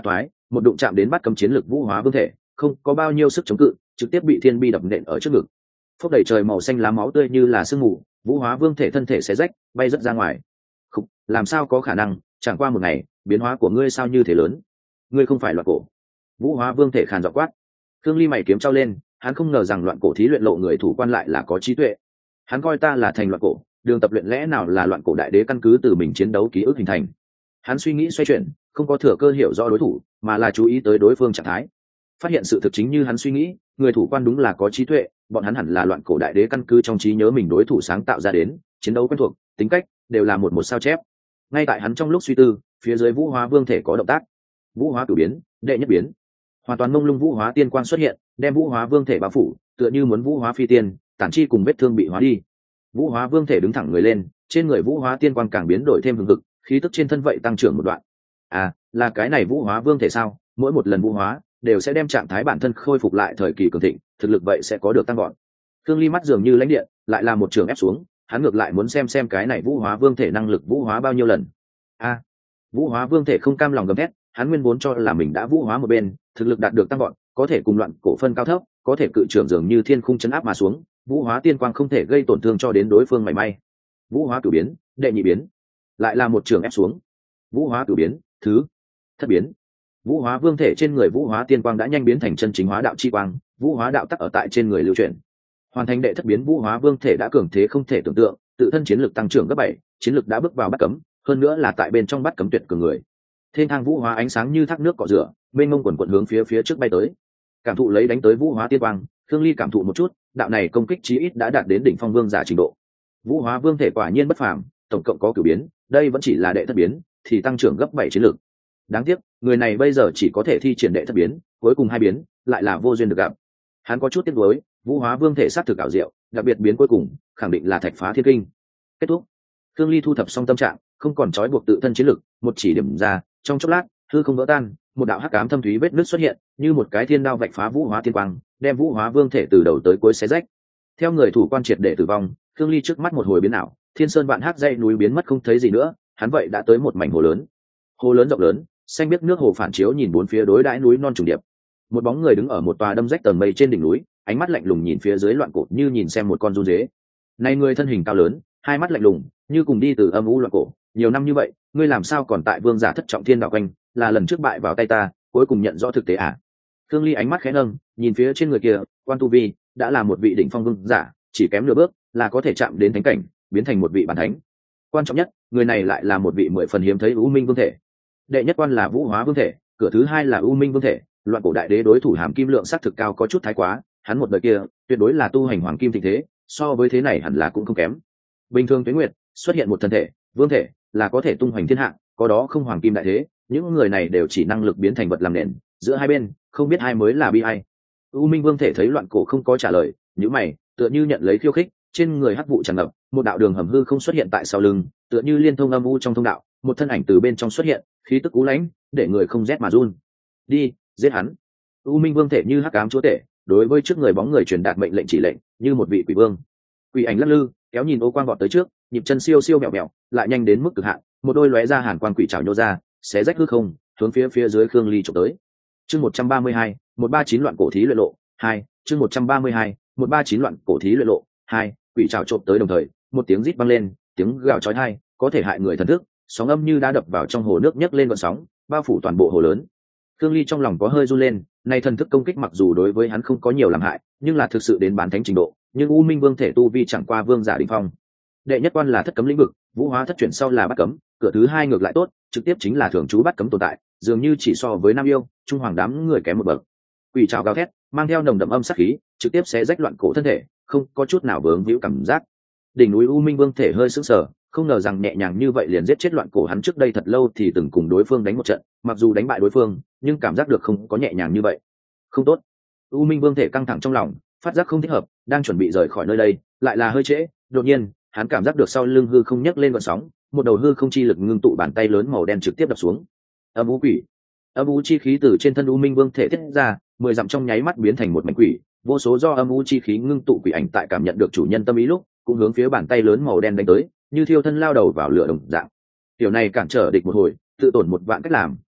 một đụng chạm đến bắt cấm chiến lực vũ hóa vương thể, không có bao nhiêu sức chống cự, trực tiếp bị thiên bi đập nện ở trước ngực. Phốc đẩy trời màu xanh lá máu tươi như là sương mù, vũ hóa vương thể thân thể xé rách, bay rất ra ngoài. Khục, làm sao có khả năng, chẳng qua một ngày, biến hóa của ngươi sao như thế lớn? Ngươi không phải loạn cổ. Vũ hóa vương thể khàn giọng quát. Thương Ly mày kiếm trao lên, hắn không ngờ rằng loạn cổ thí luyện lộ người thủ quan lại là có trí tuệ. Hắn coi ta là thành loạn cổ, đường tập luyện lẽ nào là loạn cổ đại đế căn cứ từ mình chiến đấu ký ức hình thành. Hắn suy nghĩ xoay chuyển, không có thừa cơ hiểu rõ đối thủ, mà là chú ý tới đối phương trạng thái. Phát hiện sự thực chính như hắn suy nghĩ, người thủ quan đúng là có trí tuệ, bọn hắn hẳn là loạn cổ đại đế căn cứ trong trí nhớ mình đối thủ sáng tạo ra đến, chiến đấu quen thuộc, tính cách đều là một sao chép. Ngay tại hắn trong lúc suy tư, phía dưới vũ hóa vương thể có động tác. Vũ hóa cửu biến, đệ nhất biến. Hoàn toàn mông lung vũ hóa tiên quang xuất hiện, đem vũ hóa vương thể bao phủ, tựa như muốn vũ hóa phi tiên, tản chi cùng vết thương bị hóa đi. Vũ hóa vương thể đứng thẳng người lên, trên người vũ hóa tiên quang càng biến đổi thêm hừng hực, khí tức trên thân vậy tăng trưởng một đoạn. À, là cái này vũ hóa vương thể sao? Mỗi một lần vũ hóa đều sẽ đem trạng thái bản thân khôi phục lại thời kỳ cường thịnh, thực lực vậy sẽ có được tăng gọn. Thương Ly mắt dường như lãnh điện, lại là một trường ép xuống, hắn ngược lại muốn xem cái này vũ hóa vương thể năng lực vũ hóa bao nhiêu lần. A, vũ hóa vương thể không cam lòng gầm thét, hắn nguyên vốn cho là mình đã vũ hóa một bên, thực lực đạt được tăng gọn, có thể cùng loạn cổ phân cao thấp, có thể cự trưởng dường như thiên khung chấn áp mà xuống, vũ hóa tiên quang không thể gây tổn thương cho đến đối phương mảy may. Vũ hóa cửu biến, đệ nhị biến, lại là một trường ép xuống. Vũ hóa cửu biến, thứ thất biến. Vũ hóa vương thể trên người vũ hóa tiên quang đã nhanh biến thành chân chính hóa đạo chi quang, vũ hóa đạo tắc ở tại trên người lưu chuyển. Hoàn thành đệ thất biến vũ hóa vương thể đã cường thế không thể tưởng tượng, tự thân chiến lực tăng trưởng gấp 7, chiến lực đã bước vào bắt cấm, hơn nữa là tại bên trong bắt cấm tuyệt cường người. Thiên thang vũ hóa ánh sáng như thác nước cọ rửa, mênh mông quần quần hướng phía trước bay tới. Cảm thụ lấy đánh tới vũ hóa tiên quang, Thương Ly cảm thụ một chút, đạo này công kích chí ít đã đạt đến đỉnh phong vương giả trình độ. Vũ hóa vương thể quả nhiên bất phàm, tổng cộng có cửu biến, đây vẫn chỉ là đệ thất biến, thì tăng trưởng gấp 7 chiến lực. Đáng tiếc, người này bây giờ chỉ có thể thi triển đệ thất biến, cuối cùng hai biến lại là vô duyên được gặp. Hắn có chút tiếc nuối, vũ hóa vương thể sát thực ảo diệu, đặc biệt biến cuối cùng khẳng định là thạch phá thiên kinh. Kết thúc. Thương Ly thu thập xong tâm trạng, không còn trói buộc tự thân chiến lực, một chỉ điểm ra, trong chốc lát, hư không vỡ tan, một đạo hắc ám thâm thúy vết nứt xuất hiện, như một cái thiên đao vạch phá vũ hóa tiên quang, đem vũ hóa vương thể từ đầu tới cuối xé rách. Theo người thủ quan triệt để tử vong, Thương Ly trước mắt một hồi biến ảo, thiên sơn vạn hắc dãy núi biến mất không thấy gì nữa, hắn vậy đã tới một mảnh hồ lớn. Hồ lớn rộng lớn, xanh biếc nước hồ phản chiếu nhìn bốn phía đối đãi núi non trùng điệp. Một bóng người đứng ở một tòa đâm rách tầng mây trên đỉnh núi, ánh mắt lạnh lùng nhìn phía dưới loạn cổ như nhìn xem một con run dế. Này người thân hình cao lớn, hai mắt lạnh lùng, như cùng đi từ âm u loạn cổ, nhiều năm như vậy, ngươi làm sao còn tại vương giả thất trọng thiên đạo quanh, là lần trước bại vào tay ta, cuối cùng nhận rõ thực tế à? Thương Ly ánh mắt khẽ nâng, nhìn phía trên người kia, quan tu vi đã là một vị đỉnh phong vương giả, chỉ kém nửa bước là có thể chạm đến thánh cảnh, biến thành một vị bản thánh. Quan trọng nhất, người này lại là một vị 10 phần hiếm thấy U Minh vương thể. Đệ nhất quan là vũ hóa vương thể, cửa thứ hai là U Minh vương thể. Loạn cổ đại đế đối thủ hàm kim lượng sát thực cao có chút thái quá, hắn một đời kia tuyệt đối là tu hành hoàng kim thịnh thế, so với thế này hẳn là cũng không kém. Bình thường tuế nguyệt xuất hiện một thân thể vương thể là có thể tung hoành thiên hạ, có đó không hoàng kim đại thế, những người này đều chỉ năng lực biến thành vật làm nền, giữa hai bên không biết ai mới là bi ai. U Minh vương thể thấy loạn cổ không có trả lời, nhíu mày, tựa như nhận lấy khiêu khích, trên người hắc vụ tràn ngập, một đạo đường hầm hư không xuất hiện tại sau lưng, tựa như liên thông âm u trong thông đạo, một thân ảnh từ bên trong xuất hiện, khí tức cú lãnh, để người không rét mà run. Đi, giết hắn. U Minh vương thể như hắc ám chúa tể, đối với trước người bóng người truyền đạt mệnh lệnh chỉ lệnh, như một vị quỷ vương. Quỷ ảnh lắc lư, kéo nhìn ô quang vọt tới trước, nhịp chân siêu siêu mèo mèo, lại nhanh đến mức cực hạn, một đôi lóe ra hàn quang quỷ trảo nhô ra, xé rách hư không, hướng phía dưới Khương Ly chụp tới. Chương 132, 139 loạn cổ thí luyện lộ 2, chương 132, 139 loạn cổ thí luyện lộ 2, quỷ trảo chộp tới đồng thời, một tiếng rít vang lên, tiếng gào chói tai, có thể hại người thần thức, sóng âm như đã đập vào trong hồ nước nhấc lên gợn sóng, bao phủ toàn bộ hồ lớn. Khương Ly trong lòng có hơi run lên, này thần thức công kích mặc dù đối với hắn không có nhiều làm hại, nhưng là thực sự đến bán thánh trình độ, nhưng U Minh vương thể tu vi chẳng qua vương giả đỉnh phong. Đệ nhất quan là thất cấm lĩnh vực, vũ hóa thất chuyển sau là bắt cấm, cửa thứ hai ngược lại tốt, trực tiếp chính là thường trú bắt cấm tồn tại, dường như chỉ so với Nam Yêu, Trung Hoàng đám người kém một bậc. Quỷ trảo gào thét, mang theo nồng đậm âm sát khí, trực tiếp xé rách loạn cổ thân thể, không có chút nào vướng víu cảm giác. Đỉnh núi U Minh vương thể hơi sững sờ, không ngờ rằng nhẹ nhàng như vậy liền giết chết loạn cổ, hắn trước đây thật lâu thì từng cùng đối phương đánh một trận, mặc dù đánh bại đối phương, nhưng cảm giác được không có nhẹ nhàng như vậy. Không tốt. U Minh vương thể căng thẳng trong lòng, phát giác không thích hợp, đang chuẩn bị rời khỏi nơi đây, lại là hơi trễ, đột nhiên, hắn cảm giác được sau lưng hư không nhấc lên gợn sóng, một đầu hư không chi lực ngưng tụ bàn tay lớn màu đen trực tiếp đập xuống. Âm u quỷ. Âm u chi khí từ trên thân U Minh vương thể tiết ra, 10 dặm trong nháy mắt biến thành một mảnh quỷ, vô số do âm u chi khí ngưng tụ quỷ ảnh tại cảm nhận được chủ nhân tâm ý lúc, cũng hướng phía bàn tay lớn màu đen đánh tới, như thiêu thân lao đầu vào lửa đồng dạng. Điều này cản trở địch một hồi, tự tổn một vạn cách làm,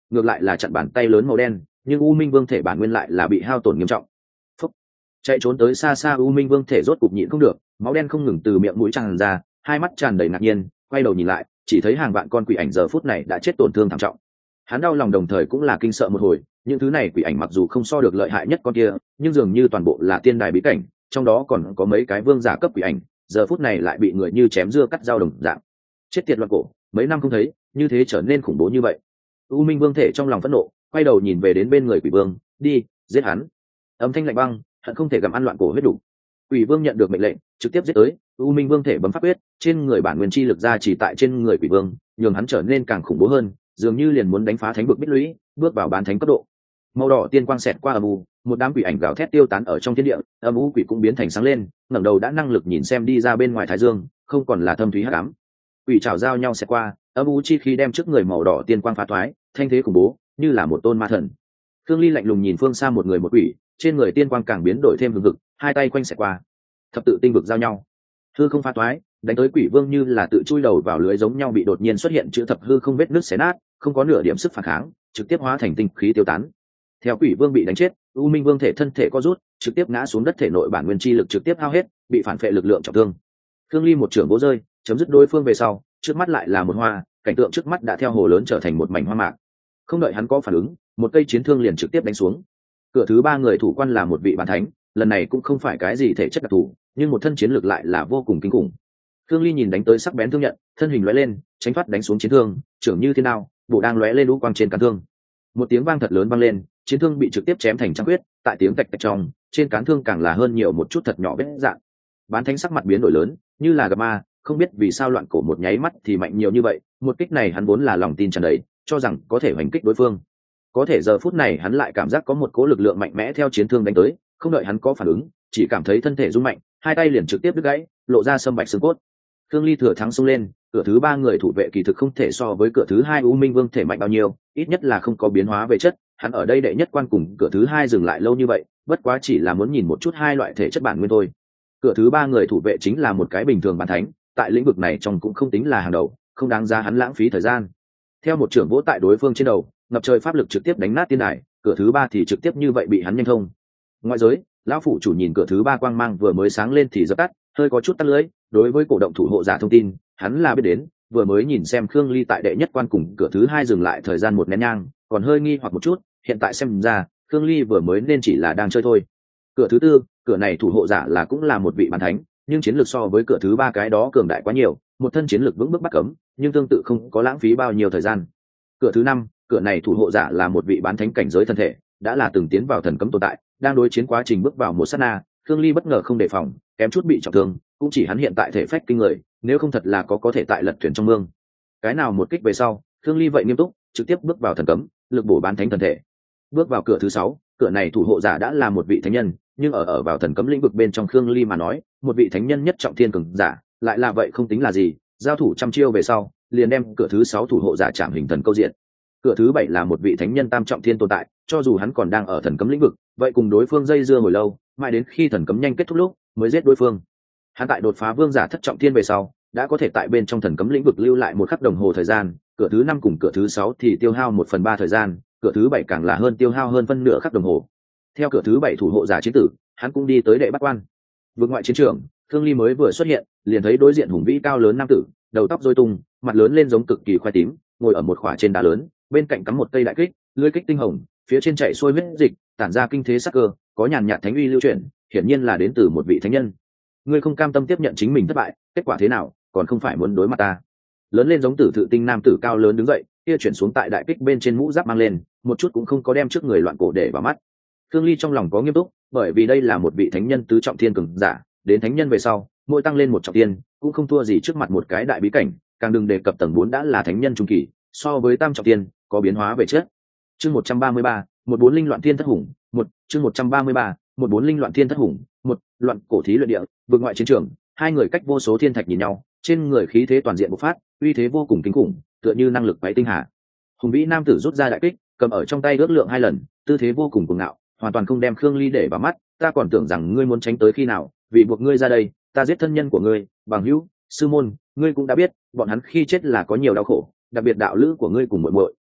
ngược lại là chặn bàn tay lớn màu đen, nhưng u minh vương thể bản nguyên lại là bị hao tổn nghiêm trọng. Phúc. Chạy trốn tới xa xa u minh vương thể rốt cục nhịn không được, máu đen không ngừng từ miệng mũi tràn ra, hai mắt tràn đầy ngạc nhiên, quay đầu nhìn lại, chỉ thấy hàng vạn con quỷ ảnh giờ phút này đã chết tổn thương thảm trọng. Hắn đau lòng đồng thời cũng là kinh sợ một hồi, những thứ này quỷ ảnh mặc dù không so được lợi hại nhất con kia, nhưng dường như toàn bộ là tiên đài bí cảnh, trong đó còn có mấy cái vương giả cấp quỷ ảnh, giờ phút này lại bị người như chém dưa cắt dao đồng dạng. Chết tiệt loạn cổ, mấy năm không thấy, như thế trở nên khủng bố như vậy. U minh vương thể trong lòng phẫn nộ, quay đầu nhìn về đến bên người quỷ vương, đi, giết hắn. Âm thanh lạnh băng, hận không thể gặm ăn loạn cổ huyết đủ. Quỷ vương nhận được mệnh lệnh, trực tiếp giết tới. U minh vương thể bấm pháp quyết, trên người bản nguyên chi lực ra chỉ tại trên người quỷ vương, nhường hắn trở nên càng khủng bố hơn, dường như liền muốn đánh phá thánh vực bích lũy, bước vào bán thánh cấp độ. Màu đỏ tiên quang xẹt qua âm u, một đám quỷ ảnh gào thét tiêu tán ở trong thiên địa, âm u quỷ cũng biến thành sáng lên, ngẩng đầu đã năng lực nhìn xem đi ra bên ngoài thái dương, không còn là thâm thúy hắc ám. Quỷ trảo giao nhau xẹt qua, âm u chi khí đem trước người màu đỏ tiên quang phá thoái, thanh thế khủng bố, như là một tôn ma thần. Thương Ly lạnh lùng nhìn phương xa một người một quỷ, trên người tiên quang càng biến đổi thêm hừng hực, hai tay quanh xẹt qua, thập tự tinh vực giao nhau, hư không phá thoái, đánh tới quỷ vương như là tự chui đầu vào lưới giống nhau, bị đột nhiên xuất hiện chữ thập hư không vết nứt xé nát, không có nửa điểm sức phản kháng, trực tiếp hóa thành tinh khí tiêu tán. Theo quỷ vương bị đánh chết, u minh vương thể thân thể co rút, trực tiếp ngã xuống đất, thể nội bản nguyên chi lực trực tiếp hao hết, bị phản phệ lực lượng trọng thương. Thương Ly một trưởng vỗ rơi, chấm dứt đối phương về sau, trước mắt lại là một hoa, cảnh tượng trước mắt đã theo hồ lớn trở thành một mảnh hoa mạc. Không đợi hắn có phản ứng, một cây chiến thương liền trực tiếp đánh xuống. Cửa thứ ba người thủ quan là một vị bán thánh, lần này cũng không phải cái gì thể chất đặc thù, nhưng một thân chiến lực lại là vô cùng kinh khủng. Thương Ly nhìn đánh tới sắc bén thương nhận, thân hình lóe lên, tránh thoát đánh xuống chiến thương, trưởng như thiên đao, bộ đang lóe lên lũ quang trên cán thương. Một tiếng vang thật lớn vang lên, chiến thương bị trực tiếp chém thành trăng huyết, tại tiếng tạch tạch trong, trên cán thương càng là hơn nhiều một chút thật nhỏ vết rạn. Bán thánh sắc mặt biến đổi lớn, như là gặp ma, không biết vì sao loạn cổ một nháy mắt thì mạnh nhiều như vậy, một kích này hắn vốn là lòng tin tràn đầy, cho rằng có thể hoành kích đối phương. Có thể giờ phút này hắn lại cảm giác có một cỗ lực lượng mạnh mẽ theo chiến thương đánh tới, không đợi hắn có phản ứng, chỉ cảm thấy thân thể rung mạnh, hai tay liền trực tiếp đứt gãy, lộ ra sâm bạch xương cốt. Thương Ly thừa thắng xông lên, cửa thứ ba người thủ vệ kỳ thực không thể so với cửa thứ hai U Minh Vương thể mạnh bao nhiêu, ít nhất là không có biến hóa về chất, hắn ở đây đệ nhất quan cùng cửa thứ hai dừng lại lâu như vậy, bất quá chỉ là muốn nhìn một chút hai loại thể chất bản nguyên thôi. Cửa thứ ba người thủ vệ chính là một cái bình thường bán thánh, tại lĩnh vực này trong cũng không tính là hàng đầu, không đáng giá hắn lãng phí thời gian. Theo một trưởng vỗ tại đối phương trên đầu, ngập trời pháp lực trực tiếp đánh nát tiên đài, cửa thứ ba thì trực tiếp như vậy bị hắn nhanh thông. Ngoại giới, lão phủ chủ nhìn cửa thứ ba quang mang vừa mới sáng lên thì dập tắt, hơi có chút tắt lưỡi. Đối với cổ động thủ hộ giả thông tin, hắn là biết đến, vừa mới nhìn xem Khương Ly tại đệ nhất quan cùng cửa thứ hai dừng lại thời gian một nén nhang, còn hơi nghi hoặc một chút, hiện tại xem ra, Khương Ly vừa mới nên chỉ là đang chơi thôi. Cửa thứ tư, cửa này thủ hộ giả là cũng là một vị bán thánh, nhưng chiến lược so với cửa thứ ba cái đó cường đại quá nhiều, một thân chiến lược vững bước bắt cấm, nhưng tương tự không có lãng phí bao nhiêu thời gian. Cửa thứ năm, cửa này thủ hộ giả là một vị bán thánh cảnh giới thân thể, đã là từng tiến vào thần cấm tồn tại, đang đối chiến quá trình bước vào một sát na, Khương Ly bất ngờ không đề phòng, kém chút bị trọng thương, cũng chỉ hắn hiện tại thể phách kinh người, nếu không thật là có thể tại lật thuyền trong mương. Cái nào một kích về sau, Khương Ly vậy nghiêm túc, trực tiếp bước vào thần cấm, lực bổ bán thánh thần thể. Bước vào cửa thứ sáu, cửa này thủ hộ giả đã là một vị thánh nhân, nhưng ở vào thần cấm lĩnh vực bên trong Khương Ly mà nói, một vị thánh nhân nhất trọng thiên cường giả, lại là vậy không tính là gì, giao thủ trăm chiêu về sau, liền đem cửa thứ sáu thủ hộ giả chạm hình thần câu diện. Cửa thứ bảy là một vị thánh nhân tam trọng thiên tồn tại, cho dù hắn còn đang ở thần cấm lĩnh vực, vậy cùng đối phương dây dưa hồi lâu, mãi đến khi thần cấm nhanh kết thúc lúc mới giết đối phương. Hắn tại đột phá vương giả thất trọng thiên về sau, đã có thể tại bên trong thần cấm lĩnh vực lưu lại một khắc đồng hồ thời gian, cửa thứ năm cùng cửa thứ sáu thì tiêu hao 1/3 thời gian, cửa thứ bảy càng là hơn tiêu hao hơn phân nửa khắc đồng hồ. Theo cửa thứ bảy thủ hộ giả chiến tử, hắn cũng đi tới đệ bắt quan. Vượt ngoại chiến trường, Thương Ly mới vừa xuất hiện, liền thấy đối diện hùng vĩ cao lớn nam tử, đầu tóc rối tung, mặt lớn lên giống cực kỳ khoai tím, ngồi ở một khỏa trên đá lớn, bên cạnh cắm một cây đại kích, lưỡi kích tinh hồng, phía trên chạy xuôi huyết dịch, tản ra kinh thế sắc cơ, có nhàn nhạt thánh uy lưu chuyển, hiển nhiên là đến từ một vị thánh nhân. Ngươi không cam tâm tiếp nhận chính mình thất bại, kết quả thế nào, còn không phải muốn đối mặt ta? Lớn lên giống tử thự tinh nam tử cao lớn đứng dậy, kia chuyển xuống tại đại kích bên trên mũ giáp mang lên, một chút cũng không có đem trước người loạn cổ để vào mắt. Thương Ly trong lòng có nghiêm túc, bởi vì đây là một vị thánh nhân tứ trọng thiên cường giả, đến thánh nhân về sau, mỗi tăng lên một trọng thiên, cũng không thua gì trước mặt một cái đại bí cảnh, càng đừng đề cập tầng 4 đã là thánh nhân trung kỳ, so với tam trọng thiên, có biến hóa về chất. Chương 133, 14 linh loạn thiên thất hùng, chương 133, 14 linh loạn thiên thất hùng, loạn cổ thí luyện địa, vượt ngoại chiến trường, hai người cách vô số thiên thạch nhìn nhau, trên người khí thế toàn diện bộc phát, uy thế vô cùng kinh khủng, tựa như năng lực quái tinh hà. Hùng vĩ nam tử rút ra đại kích, cầm ở trong tay ước lượng 2 lần, tư thế vô cùng cuồng ngạo, hoàn toàn không đem Khương Ly để vào mắt, ta còn tưởng rằng ngươi muốn tránh tới khi nào, vì buộc ngươi ra đây, ta giết thân nhân của ngươi, bằng hữu, sư môn, ngươi cũng đã biết, bọn hắn khi chết là có nhiều đau khổ, đặc biệt đạo lữ của ngươi cùng muội muội.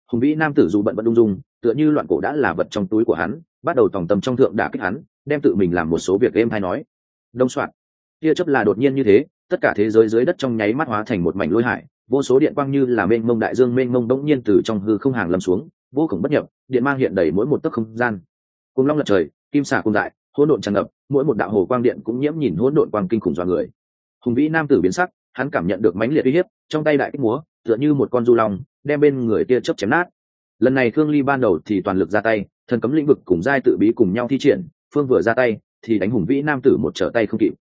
Hùng vĩ nam tử dù bận bận ung dung, tựa như loạn cổ đã là vật trong túi của hắn, bắt đầu tòng tâm trong thượng đả kích hắn, đem tự mình làm một số việc êm hay nói. Đông soạn, tia chớp là đột nhiên như thế, tất cả thế giới dưới đất trong nháy mắt hóa thành một mảnh lôi hải, vô số điện quang như là mênh mông đại dương mênh mông đống nhiên từ trong hư không hàng lâm xuống, vô cùng bất nhập, điện mang hiện đầy mỗi một tấc không gian. Cùng long lật trời, kim xà cùng đại, hỗn độn tràn ngập, mỗi một đạo hồ quang điện cũng nhiễm nhìn hỗn độn quang kinh khủng dọa người. Hùng vĩ nam tử biến sắc, hắn cảm nhận được mãnh liệt uy hiếp, trong tay đại kích múa, tựa như một con du long, đem bên người tia chớp chém nát. Lần này Khương Ly ban đầu thì toàn lực ra tay, thần cấm lĩnh vực cùng giai tự bí cùng nhau thi triển, phương vừa ra tay thì đánh hùng vĩ nam tử một trở tay không kịp.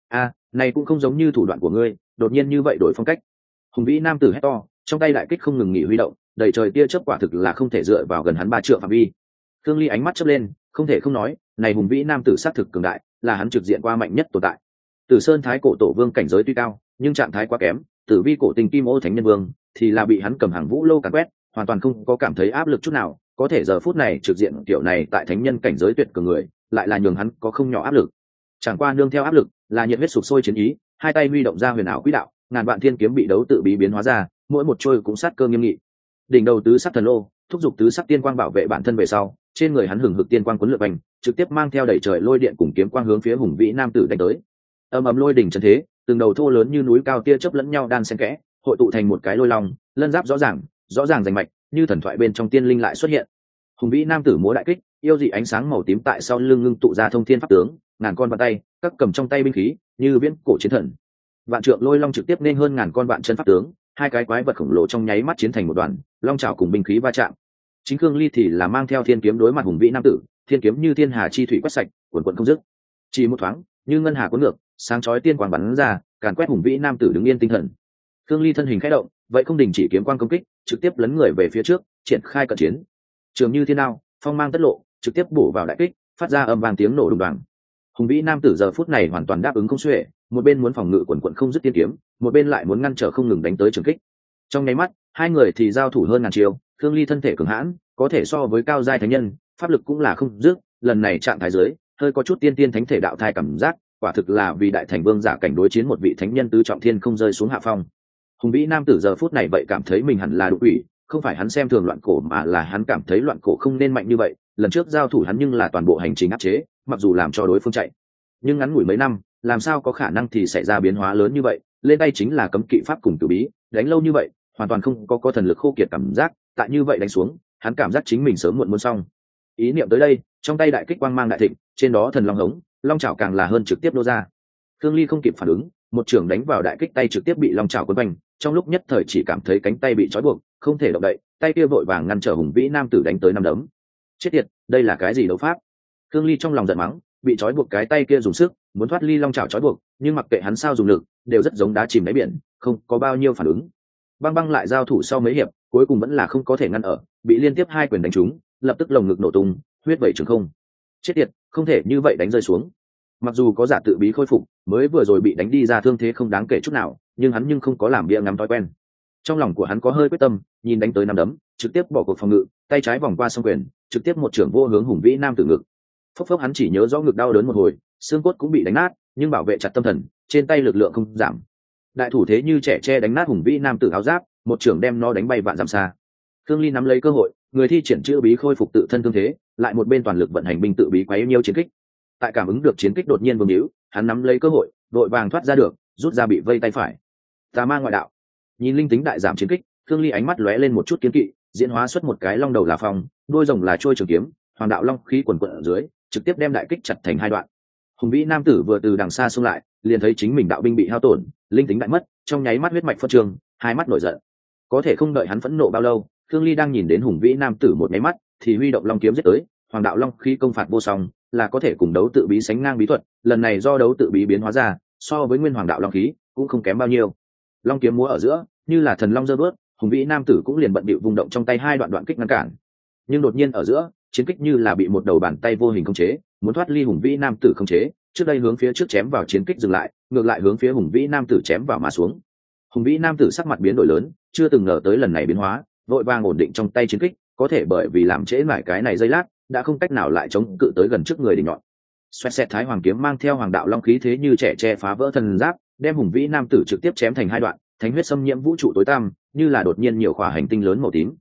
Này cũng không giống như thủ đoạn của ngươi, đột nhiên như vậy đổi phong cách. Hùng vĩ nam tử hét to, trong tay đại kích không ngừng nghỉ huy động, đầy trời tia chớp quả thực là không thể dựa vào gần hắn 3 trượng phạm vi. Khương Ly ánh mắt chớp lên, không thể không nói, này hùng vĩ nam tử sát thực cường đại, là hắn trực diện qua mạnh nhất tồn tại. Tử Sơn Thái Cổ Tổ Vương cảnh giới tuy cao, nhưng trạng thái quá kém, Tử Vi Cổ Tình Kim Ô Thánh Nhân Vương thì là bị hắn cầm hàng vũ lâu càn quét, hoàn toàn không có cảm thấy áp lực chút nào, có thể giờ phút này trực diện kiểu này tại thánh nhân cảnh giới tuyệt cường người, lại là nhường hắn có không nhỏ áp lực. Chẳng qua nương theo áp lực, là nhiệt huyết sục sôi chiến ý, hai tay huy động ra huyền ảo quỹ đạo, ngàn vạn thiên kiếm bị đấu tự bí biến hóa ra, mỗi một trôi cũng sát cơ nghiêm nghị. Đỉnh đầu tứ sắc thần lô, thúc giục tứ sắc tiên quang bảo vệ bản thân về sau, trên người hắn hừng hực tiên quang cuốn lượn bành, trực tiếp mang theo đẩy trời lôi điện cùng kiếm quang hướng phía hùng vĩ nam tử đánh tới. Ầm ầm lôi đỉnh chân thế, từng đầu thô lớn như núi cao tia chớp lẫn nhau đan xen kẽ, hội tụ thành một cái lôi long, lân giáp rõ ràng rành mạch, như thần thoại bên trong tiên linh lại xuất hiện. Hùng vĩ nam tử múa đại kích, yêu dị ánh sáng màu tím tại sau lưng ngưng tụ ra thông thiên pháp tướng, ngàn con bàn tay, các cầm trong tay binh khí, như viễn cổ chiến thần. Vạn trượng lôi long trực tiếp nên hơn ngàn con vạn chân pháp tướng, hai cái quái vật khổng lồ trong nháy mắt chiến thành một đoàn, long chảo cùng binh khí va chạm. Chính Khương Ly thì là mang theo thiên kiếm đối mặt hùng vĩ nam tử, thiên kiếm như thiên hà chi thủy quét sạch, cuồn cuộn không dứt. Chỉ một thoáng, như ngân hà cuốn ngược, sáng chói tiên quang bắn ra, càn quét hùng vĩ nam tử đứng yên tinh thần. Khương Ly thân hình khẽ động, vậy không đình chỉ kiếm quang công kích, trực tiếp lấn người về phía trước, triển khai cận chiến. Trường như thiên đao, phong mang tất lộ, trực tiếp bổ vào đại kích, phát ra âm vang tiếng nổ đùng đoàng. Hùng vĩ nam tử giờ phút này hoàn toàn đáp ứng không xuể, một bên muốn phòng ngự quần quận không dứt tiên kiếm, một bên lại muốn ngăn trở không ngừng đánh tới trường kích. Trong nháy mắt, hai người thì giao thủ hơn ngàn chiêu. Khương Ly thân thể cường hãn, có thể so với cao giai thánh nhân, pháp lực cũng là không dứt. Lần này trạng thái dưới, hơi có chút tiên thánh thể đạo thai cảm giác, quả thực là vì đại thành vương giả cảnh đối chiến một vị thánh nhân tứ trọng thiên không rơi xuống hạ phong. Hùng vĩ nam tử giờ phút này vậy cảm thấy mình hẳn là đủ ủy, không phải hắn xem thường loạn cổ mà là hắn cảm thấy loạn cổ không nên mạnh như vậy. Lần trước giao thủ hắn nhưng là toàn bộ hành trình áp chế, mặc dù làm cho đối phương chạy, nhưng ngắn ngủi mấy năm, làm sao có khả năng thì xảy ra biến hóa lớn như vậy. Lên tay chính là cấm kỵ pháp cùng tử bí, đánh lâu như vậy hoàn toàn không có thần lực khô kiệt cảm giác, tại như vậy đánh xuống, hắn cảm giác chính mình sớm muộn muốn xong. Ý niệm tới đây, trong tay đại kích quang mang đại thịnh, trên đó thần long hống, long chảo càng là hơn trực tiếp nô ra. Khương Ly không kịp phản ứng, một trưởng đánh vào đại kích tay trực tiếp bị long chảo quấn quanh, trong lúc nhất thời chỉ cảm thấy cánh tay bị trói buộc, không thể động đậy, tay kia vội vàng ngăn trở hùng vĩ nam tử đánh tới năm đấm. Chết tiệt, đây là cái gì đấu pháp? Khương Ly trong lòng giận mắng, bị trói buộc cái tay kia dùng sức muốn thoát ly long chảo trói buộc, nhưng mặc kệ hắn sao dùng lực, đều rất giống đá chìm đáy biển, không có bao nhiêu phản ứng. Băng lại giao thủ sau mấy hiệp, cuối cùng vẫn là không có thể ngăn ở, bị liên tiếp hai quyền đánh trúng, lập tức lồng ngực nổ tung, huyết vẩy trường không. Chết tiệt, không thể như vậy đánh rơi xuống. Mặc dù có giả tự bí khôi phục, mới vừa rồi bị đánh đi ra thương thế không đáng kể chút nào, nhưng hắn nhưng không có làm bia ngắm thói quen. Trong lòng của hắn có hơi quyết tâm, nhìn đánh tới năm đấm, trực tiếp bỏ cuộc phòng ngự, tay trái vòng qua song quyền, trực tiếp một trưởng vô hướng hùng vĩ nam tử ngực. Phốc hắn chỉ nhớ rõ ngực đau đớn một hồi, xương cốt cũng bị đánh nát, nhưng bảo vệ chặt tâm thần, trên tay lực lượng không giảm. Đại thủ thế như trẻ tre đánh nát hùng vĩ nam tử áo giáp, một trưởng đem nó đánh bay vạn dặm xa. Khương Ly nắm lấy cơ hội, người thi triển chữ bí khôi phục tự thân thương thế, lại một bên toàn lực vận hành binh tự bí quấy nhiêu chiến kích. Tại cảm ứng được chiến kích đột nhiên vương hữu, hắn nắm lấy cơ hội, đội vàng thoát ra được, rút ra bị vây tay phải. Tà ma ngoại đạo. Nhìn linh tính đại giảm chiến kích, Khương Ly ánh mắt lóe lên một chút kiên kỵ, diễn hóa xuất một cái long đầu là phong, đuôi rồng là trôi trường kiếm, hoàng đạo long khí quần quật ở dưới, trực tiếp đem đại kích chặt thành hai đoạn. Hùng vĩ nam tử vừa từ đằng xa xông lại, liền thấy chính mình đạo binh bị hao tổn, linh tính đại mất, trong nháy mắt huyết mạch phân trường, hai mắt nổi giận. Có thể không đợi hắn phẫn nộ bao lâu, Khương Ly đang nhìn đến hùng vĩ nam tử một nháy mắt, thì huy động long kiếm giết tới, hoàng đạo long khí công phạt vô song, là có thể cùng đấu tự bí sánh ngang bí thuật, lần này do đấu tự bí biến hóa ra, so với nguyên hoàng đạo long khí cũng không kém bao nhiêu. Long kiếm múa ở giữa, như là thần long giơ bước, hùng vĩ nam tử cũng liền bận bịu vung động trong tay hai đoạn kích ngăn cản. Nhưng đột nhiên ở giữa, chiến kích như là bị một đầu bàn tay vô hình khống chế, muốn thoát ly hùng vĩ nam tử khống chế, trước đây hướng phía trước chém vào chiến kích dừng lại, ngược lại hướng phía hùng vĩ nam tử chém vào mà xuống. Hùng vĩ nam tử sắc mặt biến đổi lớn, chưa từng ngờ tới lần này biến hóa, vội vàng ổn định trong tay chiến kích, có thể bởi vì làm trễ mãi cái này giây lát, đã không cách nào lại chống cự tới gần trước người đỉnh nhọn. Xoẹt xẹt thái hoàng kiếm mang theo hoàng đạo long khí thế như trẻ tre phá vỡ thần giáp, đem hùng vĩ nam tử trực tiếp chém thành hai đoạn, thánh huyết xâm nhiễm vũ trụ tối tăm, như là đột nhiên nhiều khỏa hành tinh lớn màu tím.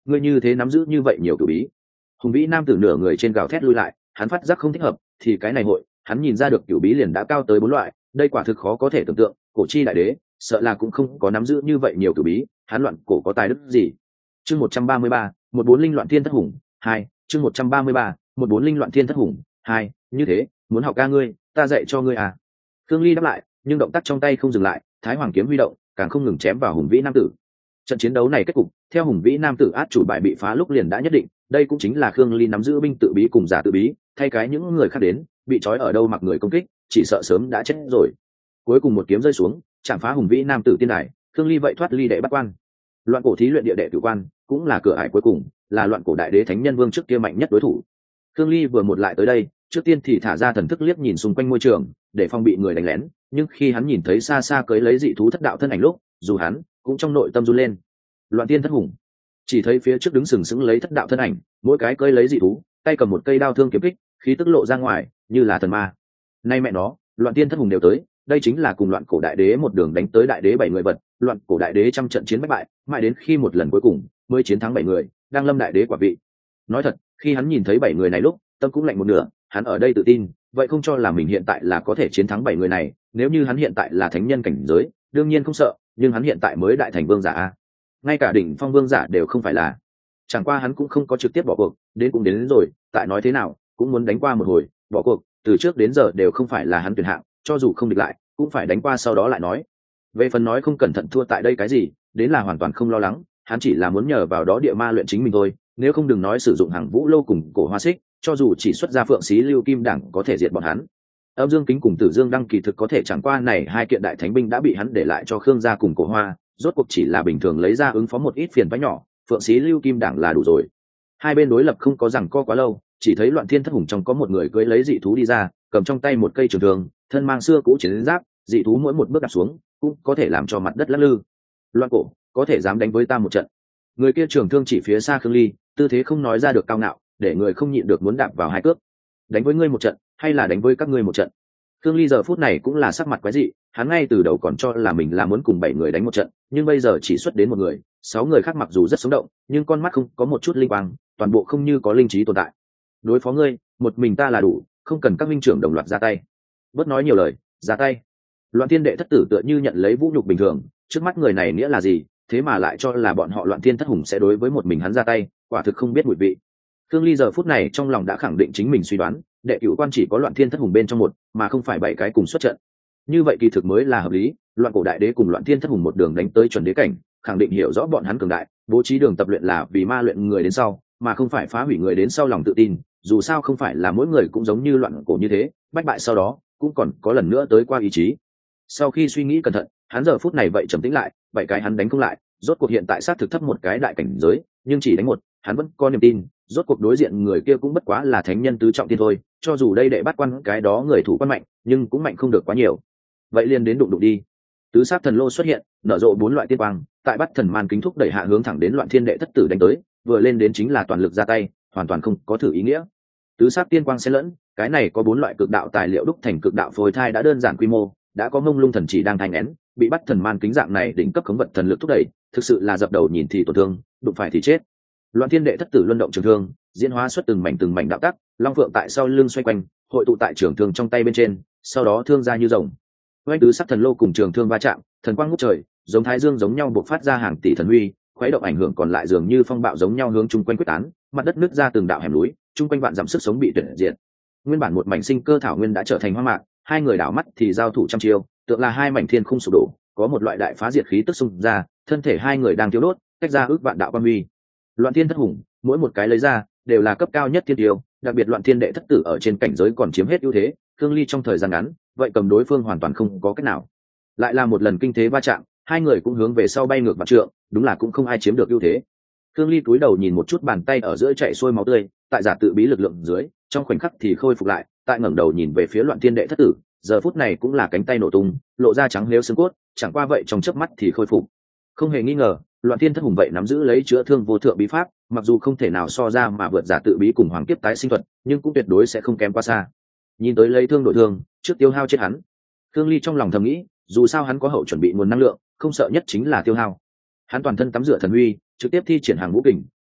ngươi như thế nắm giữ như vậy nhiều cửu bí. Hùng vĩ nam tử nửa người trên gào thét lui lại, hắn phát giác không thích hợp, thì cái này hội hắn nhìn ra được cửu bí liền đã cao tới 4 loại, đây quả thực khó có thể tưởng tượng, cổ chi đại đế sợ là cũng không có nắm giữ như vậy nhiều cửu bí, hắn loạn cổ có tài đức gì. Chương 133, một bốn linh loạn thiên thất hùng 2, chương 133, một bốn linh loạn thiên thất hùng 2, như thế, muốn học ca ngươi, ta dạy cho ngươi à. Khương Ly đáp lại, nhưng động tác trong tay không dừng lại, Thái Hoàng kiếm huy động, càng không ngừng chém vào hùng vĩ nam tử. Trận chiến đấu này kết cục, theo hùng vĩ nam tử át chủ bài bị phá lúc liền đã nhất định, đây cũng chính là Khương Ly nắm giữ binh tự bí cùng giả tự bí, thay cái những người khác đến, bị trói ở đâu mặc người công kích, chỉ sợ sớm đã chết rồi. Cuối cùng một kiếm rơi xuống, chạm phá hùng vĩ nam tử tiên đài, Khương Ly vậy thoát ly đệ bắt quan. Loạn cổ thí luyện địa đệ tử quan, cũng là cửa ải cuối cùng, là loạn cổ đại đế thánh nhân vương trước kia mạnh nhất đối thủ. Khương Ly vừa một lại tới đây, trước tiên thì thả ra thần thức liếc nhìn xung quanh môi trường, để phòng bị người đánh lén, nhưng khi hắn nhìn thấy xa xa cưới lấy dị thú thất đạo thân ảnh lúc, dù hắn cũng trong nội tâm run lên. Loạn tiên thất hùng, chỉ thấy phía trước đứng sừng sững lấy thất đạo thân ảnh, mỗi cái cưới lấy dị thú, tay cầm một cây đao thương kiếm kích, khí tức lộ ra ngoài như là thần ma. Nay mẹ nó, loạn tiên thất hùng đều tới, đây chính là cùng loạn cổ đại đế một đường đánh tới đại đế 7 người vật, loạn cổ đại đế trăm trận chiến bất bại, mãi đến khi một lần cuối cùng mới chiến thắng 7 người, đang lâm đại đế quả vị. Nói thật, khi hắn nhìn thấy 7 người này lúc, tâm cũng lạnh một nửa, hắn ở đây tự tin, vậy không cho là mình hiện tại là có thể chiến thắng 7 người này, nếu như hắn hiện tại là thánh nhân cảnh giới, đương nhiên không sợ, nhưng hắn hiện tại mới đại thành vương giả a. Ngay cả đỉnh phong vương giả đều không phải là. Chẳng qua hắn cũng không có trực tiếp bỏ cuộc, đến cũng đến rồi, tại nói thế nào, cũng muốn đánh qua một hồi, bỏ cuộc, từ trước đến giờ đều không phải là hắn tuyển hạng, cho dù không địch lại, cũng phải đánh qua sau đó lại nói. Về phần nói không cẩn thận thua tại đây cái gì, đến là hoàn toàn không lo lắng, hắn chỉ là muốn nhờ vào đó địa ma luyện chính mình thôi, nếu không đừng nói sử dụng hàng vũ lâu cùng cổ hoa xích, cho dù chỉ xuất ra phượng xí lưu kim đẳng có thể diệt bọn hắn. Âm Dương Kính cùng Tử Dương Đăng kỳ thực có thể, chẳng qua này hai kiện đại thánh binh đã bị hắn để lại cho Khương gia cùng cổ hoa, rốt cuộc chỉ là bình thường lấy ra ứng phó một ít phiền toái nhỏ, phượng xí lưu kim đẳng là đủ rồi. Hai bên đối lập không có rằng co quá lâu, chỉ thấy loạn thiên thất hùng trong có một người cưỡi lấy dị thú đi ra, cầm trong tay một cây trường thương, thân mang xưa cũ chiến giáp, dị thú mỗi một bước đạp xuống cũng có thể làm cho mặt đất lắc lư. Loạn cổ, có thể dám đánh với ta một trận? Người kia trường thương chỉ phía xa Khương Ly, tư thế không nói ra được cao ngạo, để người không nhịn được muốn đạp vào hai cước. Đánh với ngươi một trận, hay là đánh với các ngươi một trận? Khương Ly giờ phút này cũng là sắc mặt quái dị, hắn ngay từ đầu còn cho là mình là muốn cùng 7 người đánh một trận, nhưng bây giờ chỉ xuất đến một người, 6 người khác mặc dù rất sống động, nhưng con mắt không có một chút linh quang, toàn bộ không như có linh trí tồn tại. Đối phó ngươi, một mình ta là đủ, không cần các minh trưởng đồng loạt ra tay. Bớt nói nhiều lời, ra tay. Loạn Thiên đệ thất tử tựa như nhận lấy vũ nhục bình thường, trước mắt người này nghĩa là gì, thế mà lại cho là bọn họ Loạn Thiên thất hùng sẽ đối với một mình hắn ra tay, quả thực không biết mùi vị. Khương Ly giờ phút này trong lòng đã khẳng định chính mình suy đoán, đệ cửu quan chỉ có Loạn Thiên thất hùng bên trong một, mà không phải 7 cái cùng xuất trận. Như vậy kỳ thực mới là hợp lý, Loạn cổ đại đế cùng Loạn Thiên thất hùng một đường đánh tới chuẩn đế cảnh, khẳng định hiểu rõ bọn hắn cường đại, bố trí đường tập luyện là vì ma luyện người đến sau, mà không phải phá hủy người đến sau lòng tự tin, dù sao không phải là mỗi người cũng giống như Loạn cổ như thế, bách bại sau đó cũng còn có lần nữa tới qua ý chí. Sau khi suy nghĩ cẩn thận, hắn giờ phút này vậy trầm tĩnh lại, 7 cái hắn đánh không lại, rốt cuộc hiện tại sát thực thấp một cái đại cảnh giới, nhưng chỉ đánh một, hắn vẫn có niềm tin, rốt cuộc đối diện người kia cũng bất quá là thánh nhân tứ trọng thiên thôi, cho dù đây đệ bắt quan cái đó người thủ quan mạnh, nhưng cũng mạnh không được quá nhiều. Vậy liền đến đụng đụng đi. Tứ sát thần lô xuất hiện, nở rộ 4 loại tiên quang, tại bắt thần man kính thúc đẩy hạ hướng thẳng đến Loạn Thiên đệ thất tử đánh tới, vừa lên đến chính là toàn lực ra tay, hoàn toàn không có thử ý nghĩa. Tứ sát tiên quang xen lẫn, cái này có 4 loại cực đạo tài liệu đúc thành cực đạo phôi thai đã đơn giản quy mô, đã có mông lung thần chỉ đang thành nén, bị bắt thần man kính dạng này đỉnh cấp khống vật thần lực thúc đẩy, thực sự là dập đầu nhìn thì tổn thương, đụng phải thì chết. Loạn Thiên đệ thất tử luân động trường thương, diễn hóa xuất từng mảnh đạo tắc, long phượng tại sau lưng xoay quanh, hội tụ tại trường thương trong tay bên trên, sau đó thương ra như rồng. Oanh tứ sắc thần lô cùng trường thương va chạm, thần quang ngút trời, giống thái dương giống nhau bộc phát ra hàng tỷ thần huy, khuấy động ảnh hưởng còn lại dường như phong bạo giống nhau hướng chung quanh quyết tán, mặt đất nứt ra từng đạo hẻm núi, chung quanh vạn dặm sức sống bị tuyệt diệt. Nguyên bản một mảnh sinh cơ thảo nguyên đã trở thành hoang mạc, hai người đảo mắt thì giao thủ trăm chiêu, tượng là hai mảnh thiên khung sụp đổ, có một loại đại phá diệt khí tức xung ra, thân thể hai người đang thiêu đốt, tách ra ước vạn đạo quan huy. Loạn Thiên thất hùng, mỗi một cái lấy ra đều là cấp cao nhất thiên tiêu, đặc biệt Loạn Thiên đệ thất tử ở trên cảnh giới còn chiếm hết ưu thế, Khương Ly trong thời gian ngắn, vậy cầm đối phương hoàn toàn không có cách nào. Lại là một lần kinh thế va chạm, hai người cũng hướng về sau bay ngược vạn trượng, đúng là cũng không ai chiếm được ưu thế. Khương Ly cúi đầu nhìn một chút bàn tay ở giữa chạy xuôi máu tươi, tại giả tự bí lực lượng dưới, trong khoảnh khắc thì khôi phục lại, tại ngẩng đầu nhìn về phía Loạn Thiên đệ thất tử, giờ phút này cũng là cánh tay nổ tung, lộ ra trắng liếu xương cốt, chẳng qua vậy trong chớp mắt thì khôi phục. Không hề nghi ngờ, Loạn Thiên thất hùng vậy nắm giữ lấy chữa thương vô thượng bí pháp, mặc dù không thể nào so ra mà vượt giả tự bí cùng hoàng kiếp tái sinh thuật, nhưng cũng tuyệt đối sẽ không kém quá xa. Nhìn tới lấy thương đổi thương, trước tiêu hao chết hắn. Khương Ly trong lòng thầm nghĩ, dù sao hắn có hậu chuẩn bị nguồn năng lượng, không sợ nhất chính là tiêu hao. Hắn toàn thân tắm rửa thần huy, trực tiếp thi triển hàng ngũ kình,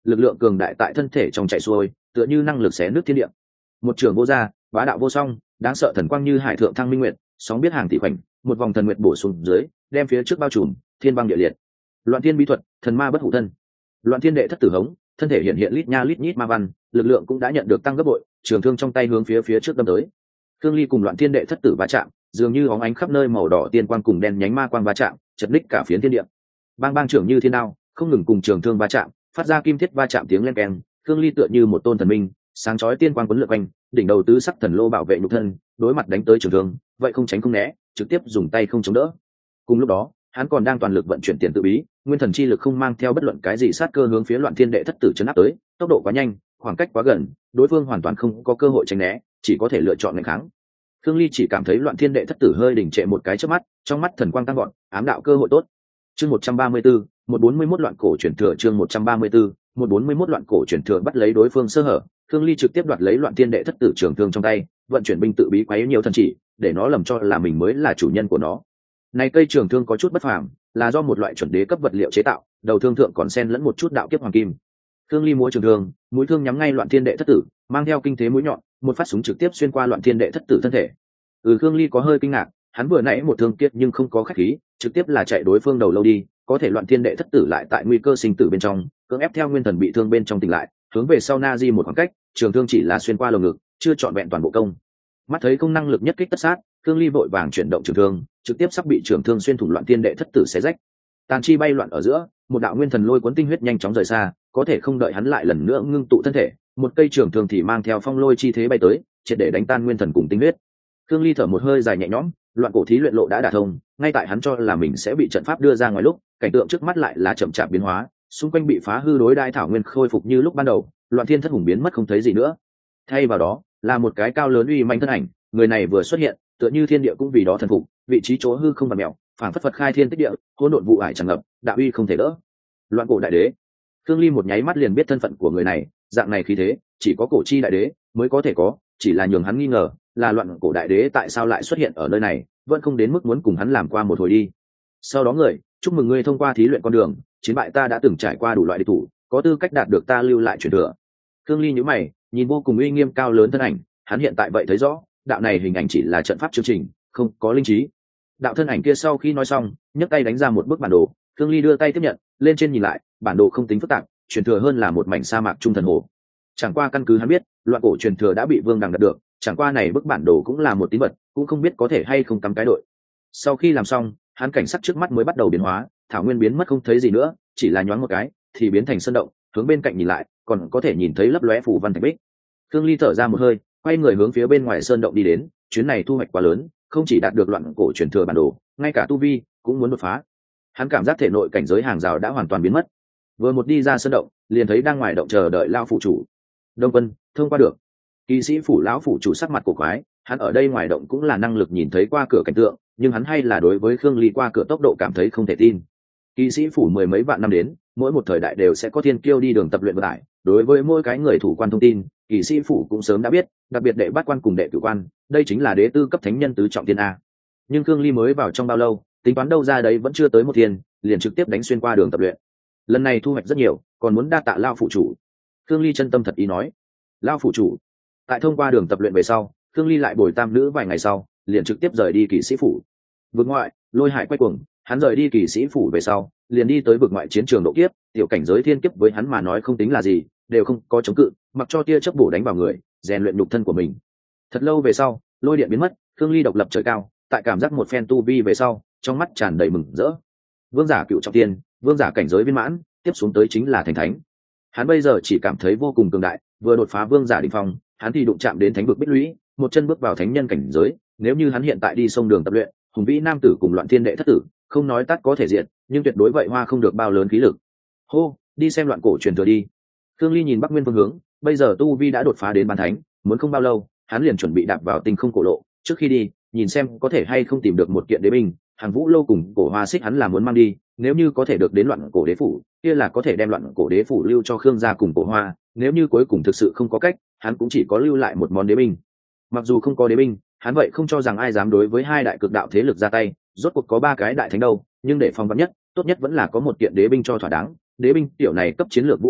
lực lượng cường đại tại thân thể trong chạy xuôi, tựa như năng lực xé nước thiên địa. Một trường vô gia, bá đạo vô song, đáng sợ thần quang như hải thượng thăng minh nguyệt, sóng biết hàng tỷ khoảnh, một vòng thần nguyệt bổ sung dưới, đem phía trước bao trùm, thiên băng địa liệt. Loạn thiên bí thuật, thần ma bất hủ thân. Loạn thiên đệ thất tử hống, thân thể hiện hiện lít nha lít nhít ma văn, lực lượng cũng đã nhận được tăng gấp bội, trường thương trong tay hướng phía trước đâm tới. Thương Ly cùng Loạn thiên đệ thất tử va chạm, dường như óng ánh khắp nơi màu đỏ tiên quang cùng đen nhánh ma quang va chạm, chật ních cả phiến thiên địa. Bang bang trưởng như thiên đao, không ngừng cùng trường thương va chạm, phát ra kim thiết va chạm tiếng len keng. Thương Ly tựa như một tôn thần minh, sáng chói tiên quang quấn lượn quanh, đỉnh đầu tứ sắc thần lô bảo vệ nhục thân, đối mặt đánh tới trường thương, vậy không tránh không né, trực tiếp dùng tay không chống đỡ. Cùng lúc đó, hắn còn đang toàn lực vận chuyển tiền tự bí, nguyên thần chi lực không mang theo bất luận cái gì sát cơ hướng phía Loạn thiên đệ thất tử chấn áp tới, tốc độ quá nhanh, khoảng cách quá gần, đối phương hoàn toàn không có cơ hội tránh né, chỉ có thể lựa chọn nghênh kháng. Khương Ly chỉ cảm thấy Loạn thiên đệ thất tử hơi đình trệ một cái chớp mắt, trong mắt thần quang tăng gọn, ám đạo cơ hội tốt. Chương 134, 141 loạn cổ truyền thừa. Chương 134, 141 loạn cổ truyền thừa. Bắt lấy đối phương sơ hở, Khương Ly trực tiếp đoạt lấy Loạn thiên đệ thất tử trường thương trong tay, vận chuyển binh tự bí quấy nhiều thần chỉ, để nó lầm cho là mình mới là chủ nhân của nó. Này cây trường thương có chút bất phàm, là do một loại chuẩn đế cấp vật liệu chế tạo, đầu thương thượng còn xen lẫn một chút đạo kiếp hoàng kim. Khương Ly múa trường thương, mũi thương nhắm ngay Loạn thiên đệ thất tử, mang theo kinh thế mũi nhọn, một phát súng trực tiếp xuyên qua Loạn thiên đệ thất tử thân thể. Khương Ly có hơi kinh ngạc, hắn vừa nãy một thương kiệt nhưng không có khách khí, trực tiếp là chạy đối phương đầu lâu đi, có thể Loạn thiên đệ thất tử lại tại nguy cơ sinh tử bên trong, cưỡng ép theo nguyên thần bị thương bên trong tỉnh lại, hướng về sau na di một khoảng cách, trường thương chỉ là xuyên qua lồng ngực, chưa trọn vẹn toàn bộ công. Mắt thấy không năng lực nhất kích tất sát, Khương Ly vội vàng chuyển động trường thương, trực tiếp sắp bị trường thương xuyên thủng Loạn thiên đệ thất tử xé rách. Tàn chi bay loạn ở giữa, một đạo nguyên thần lôi cuốn tinh huyết nhanh chóng rời xa, có thể không đợi hắn lại lần nữa ngưng tụ thân thể, một cây trường thương thì mang theo phong lôi chi thế bay tới, triệt để đánh tan nguyên thần cùng tinh huyết. Khương Ly thở một hơi dài nhẹ nhõm, loạn cổ thí luyện lộ đã đả thông, ngay tại hắn cho là mình sẽ bị trận pháp đưa ra ngoài lúc, cảnh tượng trước mắt lại là chậm chạp biến hóa, xung quanh bị phá hư đối đai thảo nguyên khôi phục như lúc ban đầu, Loạn thiên thất hùng biến mất không thấy gì nữa. Thay vào đó, là một cái cao lớn uy manh thân ảnh, người này vừa xuất hiện, tựa như thiên địa cũng vì đó thần phục, vị trí chỗ hư không bạt mèo, phảng phất Phật khai thiên tích địa, hỗn độn vụ ải tràn ngập, đạo uy không thể đỡ. Loạn cổ đại đế. Khương Ly một nháy mắt liền biết thân phận của người này, dạng này khí thế, chỉ có cổ chi đại đế mới có thể có, chỉ là nhường hắn nghi ngờ, là loạn cổ đại đế tại sao lại xuất hiện ở nơi này, vẫn không đến mức muốn cùng hắn làm qua một hồi đi. Sau đó người, chúc mừng ngươi thông qua thí luyện con đường, chiến bại ta đã từng trải qua đủ loại địch thủ, có tư cách đạt được ta lưu lại truyền thừa. Khương Ly nhíu mày, nhìn vô cùng uy nghiêm cao lớn thân ảnh, hắn hiện tại vậy thấy rõ, đạo này hình ảnh chỉ là trận pháp chương trình, không có linh trí. Đạo thân ảnh kia sau khi nói xong, nhấc tay đánh ra một bức bản đồ, Khương Ly đưa tay tiếp nhận, lên trên nhìn lại, bản đồ không tính phức tạp, truyền thừa hơn là một mảnh sa mạc trung thần hồ. Chẳng qua căn cứ hắn biết, loạn cổ truyền thừa đã bị Vương Đằng đạt được, chẳng qua này bức bản đồ cũng là một tín vật, cũng không biết có thể hay không cắm cái đội. Sau khi làm xong, hắn cảnh sắc trước mắt mới bắt đầu biến hóa, thảo nguyên biến mất không thấy gì nữa, chỉ là nhoáng một cái thì biến thành sơn động, hướng bên cạnh nhìn lại, còn có thể nhìn thấy lấp lóe phủ văn thạch bích. Khương Ly thở ra một hơi, quay người hướng phía bên ngoài sơn động đi đến, chuyến này thu hoạch quá lớn, không chỉ đạt được loạn cổ truyền thừa bản đồ, ngay cả tu vi cũng muốn đột phá. Hắn cảm giác thể nội cảnh giới hàng rào đã hoàn toàn biến mất. Vừa một đi ra sơn động, liền thấy đang ngoài động chờ đợi lão phụ chủ. Đông Quân, thông qua được. Kỵ sĩ phủ lão phụ chủ sắc mặt cổ quái, hắn ở đây ngoài động cũng là năng lực nhìn thấy qua cửa cảnh tượng, nhưng hắn hay là đối với Khương Ly qua cửa tốc độ cảm thấy không thể tin. Kỵ sĩ phủ mười mấy vạn năm đến, mỗi một thời đại đều sẽ có thiên kiêu đi đường tập luyện vượt ải, đối với mỗi cái người thủ quan thông tin, kỵ sĩ phủ cũng sớm đã biết, đặc biệt đệ bát quan cùng đệ tử quan, đây chính là đế tư cấp thánh nhân tứ trọng thiên a. Nhưng Khương Ly mới vào trong bao lâu, tính toán đâu ra đấy vẫn chưa tới một thiên, liền trực tiếp đánh xuyên qua đường tập luyện. Lần này thu hoạch rất nhiều, còn muốn đa tạ lao phụ chủ. Khương Ly chân tâm thật ý nói. Lao phụ chủ. Tại thông qua đường tập luyện về sau, Khương Ly lại bồi tam nữ vài ngày sau, liền trực tiếp rời đi kỵ sĩ phủ. Vực ngoại, Lôi Hải quay cuồng, hắn rời đi kỵ sĩ phủ về sau, liền đi tới vực ngoại chiến trường độ kiếp, tiểu cảnh giới thiên kiếp với hắn mà nói không tính là gì, đều không có chống cự, mặc cho tia chớp bổ đánh vào người, rèn luyện nhục thân của mình. Thật lâu về sau, lôi điện biến mất, Khương Ly độc lập trời cao, tại cảm giác một phen tu vi về sau, trong mắt tràn đầy mừng rỡ. Vương giả cựu trọng thiên, vương giả cảnh giới viên mãn, tiếp xuống tới chính là thành thánh. Hắn bây giờ chỉ cảm thấy vô cùng cường đại, vừa đột phá vương giả đỉnh phong, hắn thì đụng chạm đến thánh vực bích lũy, một chân bước vào thánh nhân cảnh giới. Nếu như hắn hiện tại đi sông đường tập luyện, hùng vĩ nam tử cùng loạn thiên đệ thất tử, không nói tắt có thể diện, nhưng tuyệt đối vậy hoa không được bao lớn khí lực. Hô, đi xem loạn cổ truyền thừa đi. Khương Ly nhìn Bắc Nguyên phương hướng, bây giờ tu vi đã đột phá đến bán thánh, muốn không bao lâu, hắn liền chuẩn bị đạp vào tinh không cổ lộ. Trước khi đi, nhìn xem có thể hay không tìm được một kiện đế binh, Hàng Vũ Lâu cùng cổ hoa xích hắn là muốn mang đi. Nếu như có thể được đến loạn cổ đế phủ, kia là có thể đem loạn cổ đế phủ lưu cho Khương gia cùng cổ hoa. Nếu như cuối cùng thực sự không có cách, hắn cũng chỉ có lưu lại một món đế binh. Mặc dù không có đế binh, hắn vậy không cho rằng ai dám đối với hai đại cực đạo thế lực ra tay. Rốt cuộc có ba cái đại thánh đâu, nhưng để phòng vắn nhất, tốt nhất vẫn là có một kiện đế binh cho thỏa đáng. Đế binh tiểu này cấp chiến lược vũ khí,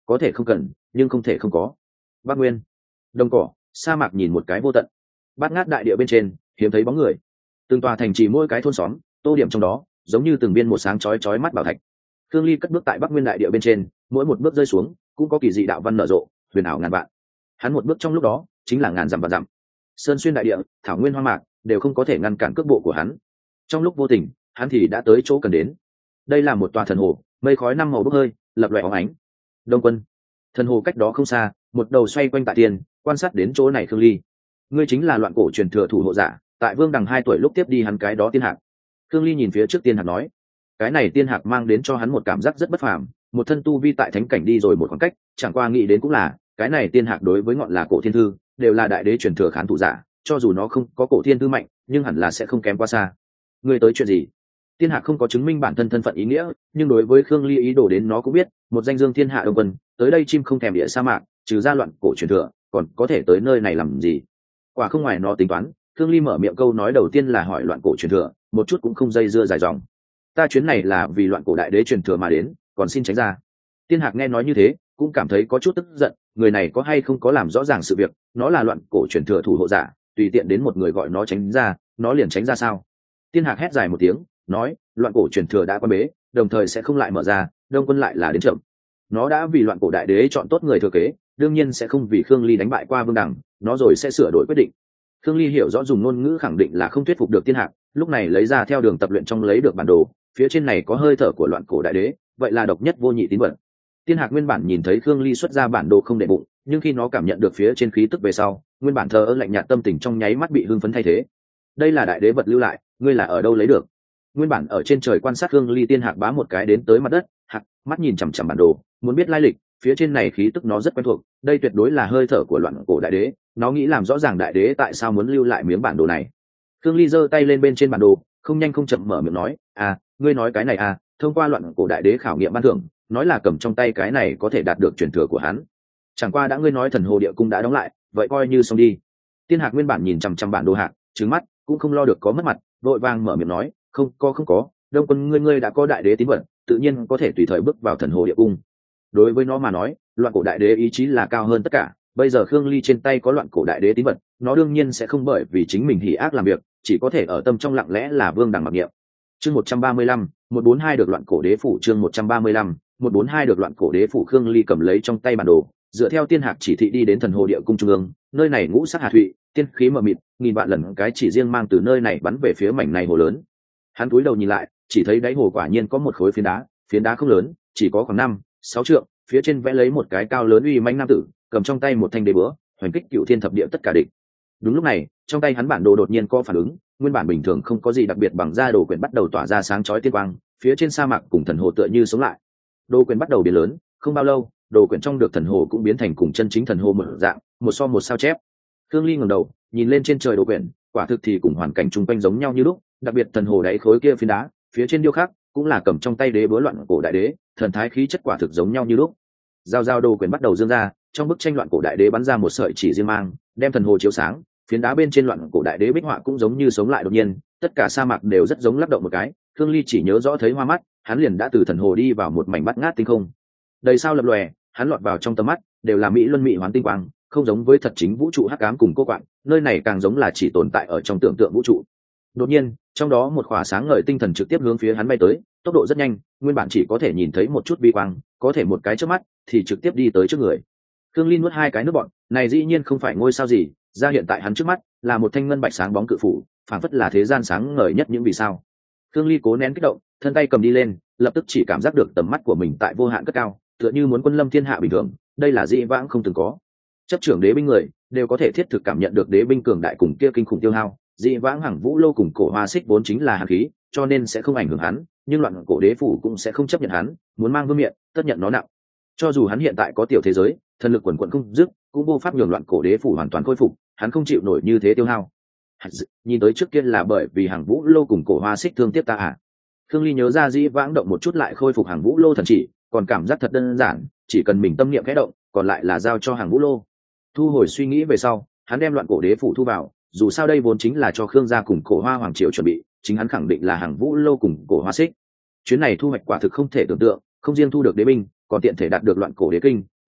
có thể không cần nhưng không thể không có. Bắc Nguyên, đồng cỏ, sa mạc nhìn một cái vô tận. Bát ngát đại địa bên trên hiếm thấy bóng người, từng tòa thành trì mỗi cái thôn xóm tô điểm trong đó giống như từng viên một sáng chói chói mắt bảo thạch. Khương Ly cất bước tại Bắc Nguyên đại địa bên trên, mỗi một bước rơi xuống cũng có kỳ dị đạo văn nở rộ, huyền ảo ngàn vạn. Hắn một bước trong lúc đó chính là ngàn dặm và dặm. Sơn xuyên đại địa, thảo nguyên hoang mạc đều không có thể ngăn cản cước bộ của hắn. Trong lúc vô tình, hắn thì đã tới chỗ cần đến. Đây là một tòa thần hồ, mây khói năm màu bốc hơi, lập loè óng ánh. Đông Quân, thần hồ cách đó không xa, một đầu xoay quanh tại tiền, quan sát đến chỗ này. Khương Ly, ngươi chính là loạn cổ truyền thừa thủ hộ giả, tại Vương Đằng 2 tuổi lúc tiếp đi hắn cái đó tiên hạc. Khương Ly nhìn phía trước tiên hạc nói, cái này tiên hạc mang đến cho hắn một cảm giác rất bất phàm, một thân tu vi tại thánh cảnh đi rồi một khoảng cách, chẳng qua nghĩ đến cũng là cái này tiên hạc đối với ngọn là cổ thiên thư đều là đại đế truyền thừa khán thủ giả, cho dù nó không có cổ thiên thư mạnh nhưng hẳn là sẽ không kém quá xa. Ngươi tới chuyện gì? Tiên hạc không có chứng minh bản thân thân phận ý nghĩa, nhưng đối với Khương Ly ý đồ đến nó cũng biết, một danh dương thiên hạ Đông Quân tới đây chim không thèm địa sa mạc, trừ ra loạn cổ truyền thừa còn có thể tới nơi này làm gì? Quả không ngoài nó tính toán. Khương Ly mở miệng câu nói đầu tiên là hỏi loạn cổ truyền thừa, một chút cũng không dây dưa dài dòng. Ta chuyến này là vì loạn cổ đại đế truyền thừa mà đến, còn xin tránh ra. Tiên hạc nghe nói như thế cũng cảm thấy có chút tức giận, người này có hay không có làm rõ ràng sự việc, nó là loạn cổ truyền thừa thủ hộ giả, tùy tiện đến một người gọi nó tránh ra nó liền tránh ra sao? Tiên hạc hét dài một tiếng nói, loạn cổ truyền thừa đã quan bế, đồng thời sẽ không lại mở ra, Đông Quân lại là đến chậm. Nó đã vì loạn cổ đại đế chọn tốt người thừa kế, đương nhiên sẽ không vì Khương Ly đánh bại qua Vương Đằng, nó rồi sẽ sửa đổi quyết định. Khương Ly hiểu rõ dùng ngôn ngữ khẳng định là không thuyết phục được tiên hạc, lúc này lấy ra theo đường tập luyện trong lấy được bản đồ, phía trên này có hơi thở của loạn cổ đại đế, vậy là độc nhất vô nhị tín vật. Tiên hạc nguyên bản nhìn thấy Khương Ly xuất ra bản đồ không để bụng, nhưng khi nó cảm nhận được phía trên khí tức về sau, nguyên bản thờ ơ lạnh nhạt tâm tình trong nháy mắt bị hưng phấn thay thế. Đây là đại đế vật lưu lại, ngươi là ở đâu lấy được? Nguyên bản ở trên trời quan sát Khương Ly tiên hạc bá một cái đến tới mặt đất, hạc mắt nhìn chằm chằm bản đồ, muốn biết lai lịch, phía trên này khí tức nó rất quen thuộc, đây tuyệt đối là hơi thở của loạn cổ đại đế, nó nghĩ làm rõ ràng đại đế tại sao muốn lưu lại miếng bản đồ này. Khương Ly giơ tay lên bên trên bản đồ, không nhanh không chậm mở miệng nói, ngươi nói cái này thông qua loạn cổ đại đế khảo nghiệm ban thưởng, nói là cầm trong tay cái này có thể đạt được truyền thừa của hắn. Chẳng qua đã ngươi nói thần hồ địa cung đã đóng lại, vậy coi như xong đi. Tiên hạc nguyên bản nhìn chằm chằm bản đồ hạc, trừng mắt cũng không lo được có mất mặt, vội vàng mở miệng nói, không có, Đông Quân ngươi đã có đại đế tín vật, tự nhiên có thể tùy thời bước vào thần hồ địa cung. Đối với nó mà nói, loạn cổ đại đế ý chí là cao hơn tất cả, bây giờ Khương Ly trên tay có loạn cổ đại đế tín vật, nó đương nhiên sẽ không bởi vì chính mình hỉ ác làm việc, chỉ có thể ở tâm trong lặng lẽ là Vương Đằng mặc niệm. Chương 135, 142 được loạn cổ đế phủ. Chương 135, 142 được loạn cổ đế phủ. Khương Ly cầm lấy trong tay bản đồ, dựa theo tiên hạc chỉ thị đi đến thần hồ địa cung trung ương, nơi này ngũ sắc hà thụy, tiên khí mờ mịt, nghìn vạn lần cái chỉ riêng mang từ nơi này bắn về phía mảnh này hồ lớn. Hắn cúi đầu nhìn lại, chỉ thấy đáy hồ quả nhiên có một khối phiến đá không lớn, chỉ có khoảng 5-6 trượng, phía trên vẽ lấy một cái cao lớn uy mãnh nam tử, cầm trong tay một thanh đế búa, hoành kích cựu thiên thập địa tất cả địch. Đúng lúc này, trong tay hắn bản đồ đột nhiên có phản ứng, nguyên bản bình thường không có gì đặc biệt bằng da đồ quyển bắt đầu tỏa ra sáng chói tiên quang, phía trên sa mạc cùng thần hồ tựa như sống lại. Đồ quyển bắt đầu biến lớn, không bao lâu, đồ quyển trong được thần hồ cũng biến thành cùng chân chính thần hồ một dạng, một so một sao chép. Khương Ly ngẩng đầu, nhìn lên trên trời đồ quyển, quả thực thì cùng hoàn cảnh chung quanh giống nhau như lúc, đặc biệt thần hồ đáy khối kia phiến đá, phía trên điêu khắc cũng là cầm trong tay đế búa loạn cổ đại đế, thần thái khí chất quả thực giống nhau như lúc. Giao đồ quyển bắt đầu dương ra, trong bức tranh loạn cổ đại đế bắn ra một sợi chỉ riêng mang, đem thần hồ chiếu sáng, phiến đá bên trên loạn cổ đại đế bích họa cũng giống như sống lại đột nhiên, tất cả sa mạc đều rất giống lắc động một cái. Khương Ly chỉ nhớ rõ thấy hoa mắt, hắn liền đã từ thần hồ đi vào một mảnh bát ngát tinh không. Đầy sao lập lòe, hắn lọt vào trong tầm mắt, đều là mỹ luân mỹ hoán tinh quang, không giống với thật chính vũ trụ hắc ám cùng cô quạng, nơi này càng giống là chỉ tồn tại ở trong tưởng tượng vũ trụ. Đột nhiên, trong đó một khỏa sáng ngời tinh thần trực tiếp hướng phía hắn bay tới, tốc độ rất nhanh, nguyên bản chỉ có thể nhìn thấy một chút vi quang, có thể một cái chớp mắt thì trực tiếp đi tới trước người. Khương Ly nuốt hai cái nước bọt, này dĩ nhiên không phải ngôi sao gì, ra hiện tại hắn trước mắt là một thanh ngân bạch sáng bóng cự phủ, phảng phất là thế gian sáng ngời nhất những vì sao. Khương Ly cố nén kích động, thân tay cầm đi lên, lập tức chỉ cảm giác được tầm mắt của mình tại vô hạn cất cao, tựa như muốn quân lâm thiên hạ bình thường, đây là dĩ vãng không từng có. Chấp trưởng đế binh người đều có thể thiết thực cảm nhận được đế binh cường đại cùng kia kinh khủng tiêu hao, dĩ vãng Hằng Vũ Lô cùng cổ hoa xích vốn chính là hàn khí, cho nên sẽ không ảnh hưởng hắn, nhưng loạn cổ đế phủ cũng sẽ không chấp nhận hắn, muốn mang vương miện, tất nhận nó nặng. Cho dù hắn hiện tại có tiểu thế giới, thần lực quần quần không dứt, cũng vô pháp nhường loạn cổ đế phủ hoàn toàn khôi phục, hắn không chịu nổi như thế tiêu hao. Nhìn tới trước kia là bởi vì Hằng Vũ Lô cùng cổ hoa xích thương tiếp ta à? Khương Ly nhớ ra dĩ vãng động một chút lại khôi phục Hằng Vũ Lô thần chỉ, còn cảm giác thật đơn giản, chỉ cần mình tâm niệm khẽ động, còn lại là giao cho Hằng Vũ Lô. Thu hồi suy nghĩ về sau, hắn đem loạn cổ đế phủ thu vào, dù sao đây vốn chính là cho Khương gia cùng cổ hoa hoàng triều chuẩn bị, chính hắn khẳng định là Hằng Vũ Lô cùng cổ hoa xích. Chuyến này thu hoạch quả thực không thể tưởng tượng, không riêng thu được đế binh, còn tiện thể đạt được loạn cổ đế kinh,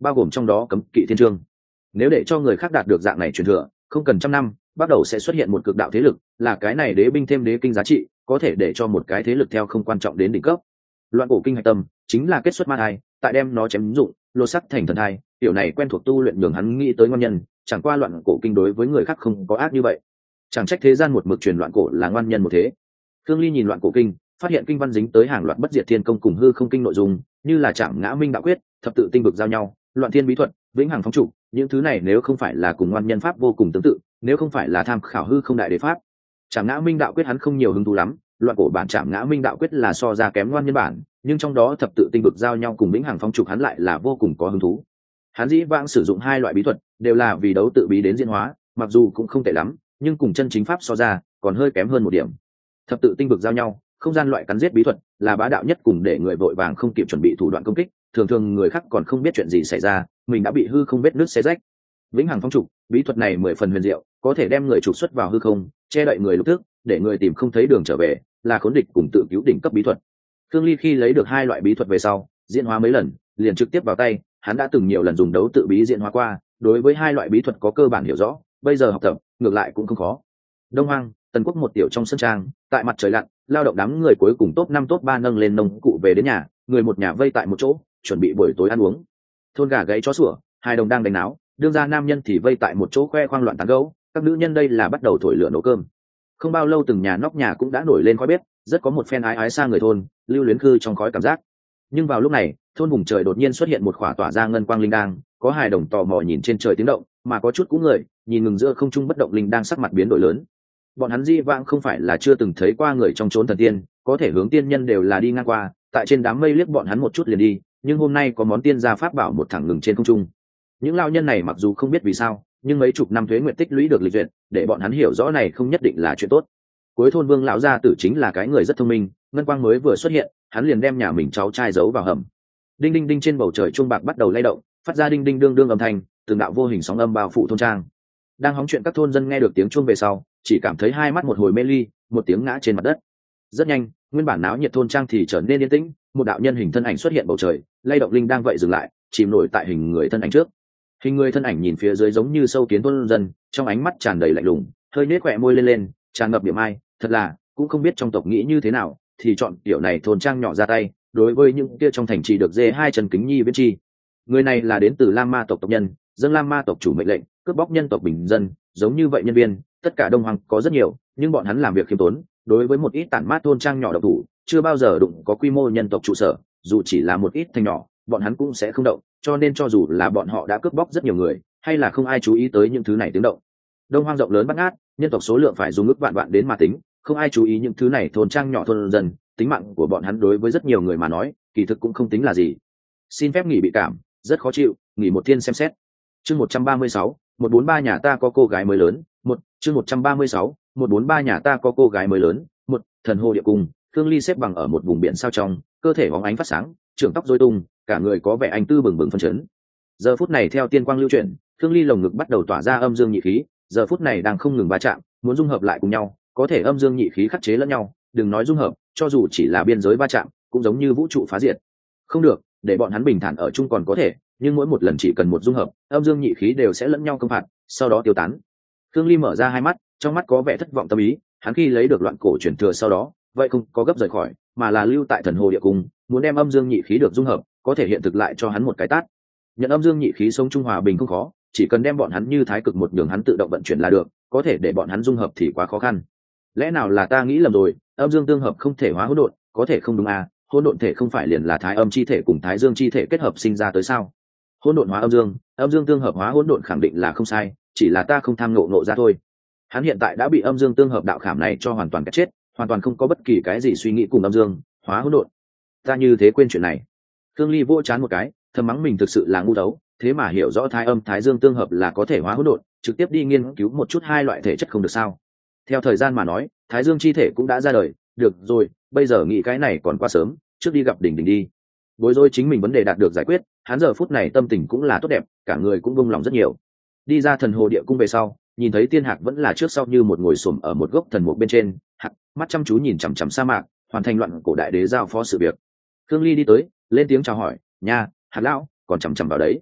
bao gồm trong đó cấm kỵ thiên chương. Nếu để cho người khác đạt được dạng này truyền thừa, không cần trăm năm, bắt đầu sẽ xuất hiện một cực đạo thế lực, là cái này đế binh thêm đế kinh giá trị, có thể để cho một cái thế lực theo không quan trọng đến đỉnh cấp. Loạn cổ kinh hạch tâm chính là kết xuất ma thai, tại đem nó chém dụng, lột sắc thành thần thai, tiểu này quen thuộc tu luyện nhường hắn nghĩ tới ngon nhân, chẳng qua loạn cổ kinh đối với người khác không có ác như vậy. Chẳng trách thế gian một mực truyền loạn cổ là ngoan nhân một thế. Thương Ly nhìn loạn cổ kinh, phát hiện kinh văn dính tới hàng loạt bất diệt thiên công cùng hư không kinh nội dung, như là Trảm Ngã Minh đạo quyết, thập tự tinh vực giao nhau, loạn thiên bí thuật, vĩnh hằng phóng trụ, những thứ này nếu không phải là cùng ngoan nhân pháp vô cùng tương tự, nếu không phải là tham khảo hư không đại đế pháp. Trảm Ngã Minh đạo quyết hắn không nhiều hứng thú lắm, loạn cổ bản Trảm Ngã Minh đạo quyết là so ra kém ngoan nhân bản, nhưng trong đó thập tự tinh vực giao nhau cùng vĩnh hằng phóng trụ hắn lại là vô cùng có hứng thú. Hắn dĩ vãng sử dụng hai loại bí thuật, đều là vì đấu tự bí đến diễn hóa, mặc dù cũng không tệ lắm, nhưng cùng chân chính pháp so ra, còn hơi kém hơn một điểm. Thập tự tinh vực giao nhau, không gian loại cắn giết bí thuật, là bá đạo nhất cùng để người vội vàng không kịp chuẩn bị thủ đoạn công kích, thường thường người khác còn không biết chuyện gì xảy ra, mình đã bị hư không vết nứt xé rách. Vĩnh hằng phong trục, bí thuật này 10 phần huyền diệu, có thể đem người trục xuất vào hư không, che đậy người lúc tức, để người tìm không thấy đường trở về, là khốn địch cùng tự cứu đỉnh cấp bí thuật. Thương Ly khi lấy được hai loại bí thuật về sau, diễn hóa mấy lần, liền trực tiếp vào tay, hắn đã từng nhiều lần dùng đấu tự bí diễn hóa qua, đối với hai loại bí thuật có cơ bản hiểu rõ, bây giờ học tập, ngược lại cũng không khó. Đông Hoang, Tần Quốc một tiểu trong sân trang, tại mặt trời lặn, lao động đám người cuối cùng top 5 top 3 nâng lên nông cụ về đến nhà, người một nhà vây tại một chỗ, chuẩn bị buổi tối ăn uống. Thôn gà gáy chó sủa, hai đồng đang đánh náo, đương ra nam nhân thì vây tại một chỗ khoe khoang loạn tán gẫu, các nữ nhân đây là bắt đầu thổi lửa nấu cơm. Không bao lâu từng nhà nóc nhà cũng đã nổi lên khói bếp, rất có một phen ái ái xa người thôn, lưu luyến khư trong khói cảm giác. Nhưng vào lúc này, thôn vùng trời đột nhiên xuất hiện một khỏa tỏa ra ngân quang linh đang, có hài đồng tò mò nhìn trên trời tiếng động, mà có chút cũ người nhìn ngừng giữa không trung bất động linh đang sắc mặt biến đổi lớn. Bọn hắn di vãng không phải là chưa từng thấy qua người trong chốn thần tiên, có thể hướng tiên nhân đều là đi ngang qua, tại trên đám mây liếc bọn hắn một chút liền đi, nhưng hôm nay có món tiên gia pháp bảo một thẳng ngừng trên không trung. Những lao nhân này mặc dù không biết vì sao, nhưng mấy chục năm thuế nguyện tích lũy được lịch duyệt, để bọn hắn hiểu rõ này không nhất định là chuyện tốt. Cuối thôn Vương lão gia tử chính là cái người rất thông minh, ngân quang mới vừa xuất hiện, hắn liền đem nhà mình cháu trai giấu vào hầm. Đinh đinh đinh trên bầu trời chuông bạc bắt đầu lay động, phát ra đinh đinh đương đương âm thanh, từng đạo vô hình sóng âm bao phủ thôn trang. Đang hóng chuyện các thôn dân nghe được tiếng chuông về sau, chỉ cảm thấy hai mắt một hồi mê ly, một tiếng ngã trên mặt đất. Rất nhanh, nguyên bản náo nhiệt thôn trang thì trở nên yên tĩnh, một đạo nhân hình thân ảnh xuất hiện bầu trời, lay động linh đang vậy dừng lại, chìm nổi tại hình người thân ảnh trước. Hình người thân ảnh nhìn phía dưới giống như sâu kiến thôn dân, trong ánh mắt tràn đầy lạnh lùng, hơi nết khỏe môi lên lên, tràn ngập điểm ai, thật là cũng không biết trong tộc nghĩ như thế nào, thì chọn tiểu này thôn trang nhỏ ra tay, đối với những kia trong thành trì được dê hai Trần Kính Nhi viễn chi. Người này là đến từ Lam Ma tộc tộc nhân, dân Lam Ma tộc chủ mệnh lệnh, cướp bóc nhân tộc bình dân, giống như vậy nhân viên, tất cả Đông Hoàng có rất nhiều, nhưng bọn hắn làm việc khiêm tốn, đối với một ít tản mát thôn trang nhỏ độc thủ, chưa bao giờ đụng có quy mô nhân tộc trụ sở, dù chỉ là một ít thành nhỏ, bọn hắn cũng sẽ không động, cho nên cho dù là bọn họ đã cướp bóc rất nhiều người, hay là không ai chú ý tới những thứ này tiếng động. Đông Hoang rộng lớn bát ngát, nhân tộc số lượng phải dùng ước vạn vạn đến mà tính, không ai chú ý những thứ này thôn trang nhỏ thôn dân, tính mạng của bọn hắn đối với rất nhiều người mà nói, kỳ thực cũng không tính là gì. Xin phép nghỉ bị cảm, rất khó chịu, nghỉ một thiên xem xét. Chương 136, 143 nhà ta có cô gái mới lớn, chương 136, 143 nhà ta có cô gái mới lớn, thần hồ địa cung, Thương Ly xếp bằng ở một vùng biển sao trong, cơ thể bóng ánh phát sáng, trưởng tóc rối tung, cả người có vẻ anh tư bừng bừng phấn chấn. Giờ phút này theo tiên quang lưu chuyển, Thương Ly lồng ngực bắt đầu tỏa ra âm dương nhị khí, giờ phút này đang không ngừng va chạm, muốn dung hợp lại cùng nhau, có thể âm dương nhị khí khắc chế lẫn nhau, đừng nói dung hợp, cho dù chỉ là biên giới va chạm, cũng giống như vũ trụ phá diệt. Không được, để bọn hắn bình thản ở chung còn có thể, nhưng mỗi một lần chỉ cần một dung hợp, âm dương nhị khí đều sẽ lẫn nhau công phạt, sau đó tiêu tán. Thương Ly mở ra hai mắt, trong mắt có vẻ thất vọng tâm ý, hắn khi lấy được loạn cổ truyền thừa sau đó, vậy không có gấp rời khỏi, mà là lưu tại thần hồ địa cung, muốn đem âm dương nhị khí được dung hợp, có thể hiện thực lại cho hắn một cái tát. Nhận âm dương nhị khí sống trung hòa bình không khó, chỉ cần đem bọn hắn như thái cực một đường hắn tự động vận chuyển là được, có thể để bọn hắn dung hợp thì quá khó khăn. Lẽ nào là ta nghĩ lầm rồi, âm dương tương hợp không thể hóa hỗn độn, có thể không đúng à, hỗn độn thể không phải liền là thái âm chi thể cùng thái dương chi thể kết hợp sinh ra tới sao? Hỗn độn hóa âm dương tương hợp hóa hỗn độn khẳng định là không sai, chỉ là ta không tham ngộ ra thôi. Hắn hiện tại đã bị âm dương tương hợp đạo khảm này cho hoàn toàn cắt chết, hoàn toàn không có bất kỳ cái gì suy nghĩ cùng âm dương hóa hỗn độn. Ta như thế quên chuyện này. Thương Ly vỗ chán một cái, thầm mắng mình thực sự là ngu đấu, thế mà hiểu rõ thái âm thái dương tương hợp là có thể hóa hỗn độn, trực tiếp đi nghiên cứu một chút hai loại thể chất không được sao? Theo thời gian mà nói, thái dương chi thể cũng đã ra đời, được rồi, bây giờ nghĩ cái này còn quá sớm, trước đi gặp đỉnh đỉnh đi. Bối rối chính mình vấn đề đạt được giải quyết, hắn giờ phút này tâm tình cũng là tốt đẹp, cả người cũng vung lòng rất nhiều. Đi ra thần hồ địa cung về sau, nhìn thấy Tiên Hạc vẫn là trước sau như một ngồi xổm ở một gốc thần mục bên trên, hạc mắt chăm chú nhìn chằm chằm sa mạc, hoàn thành loạn cổ đại đế giao phó sự việc. Thương Ly đi tới, lên tiếng chào hỏi, nha, Hạc lão, còn chằm chằm vào đấy.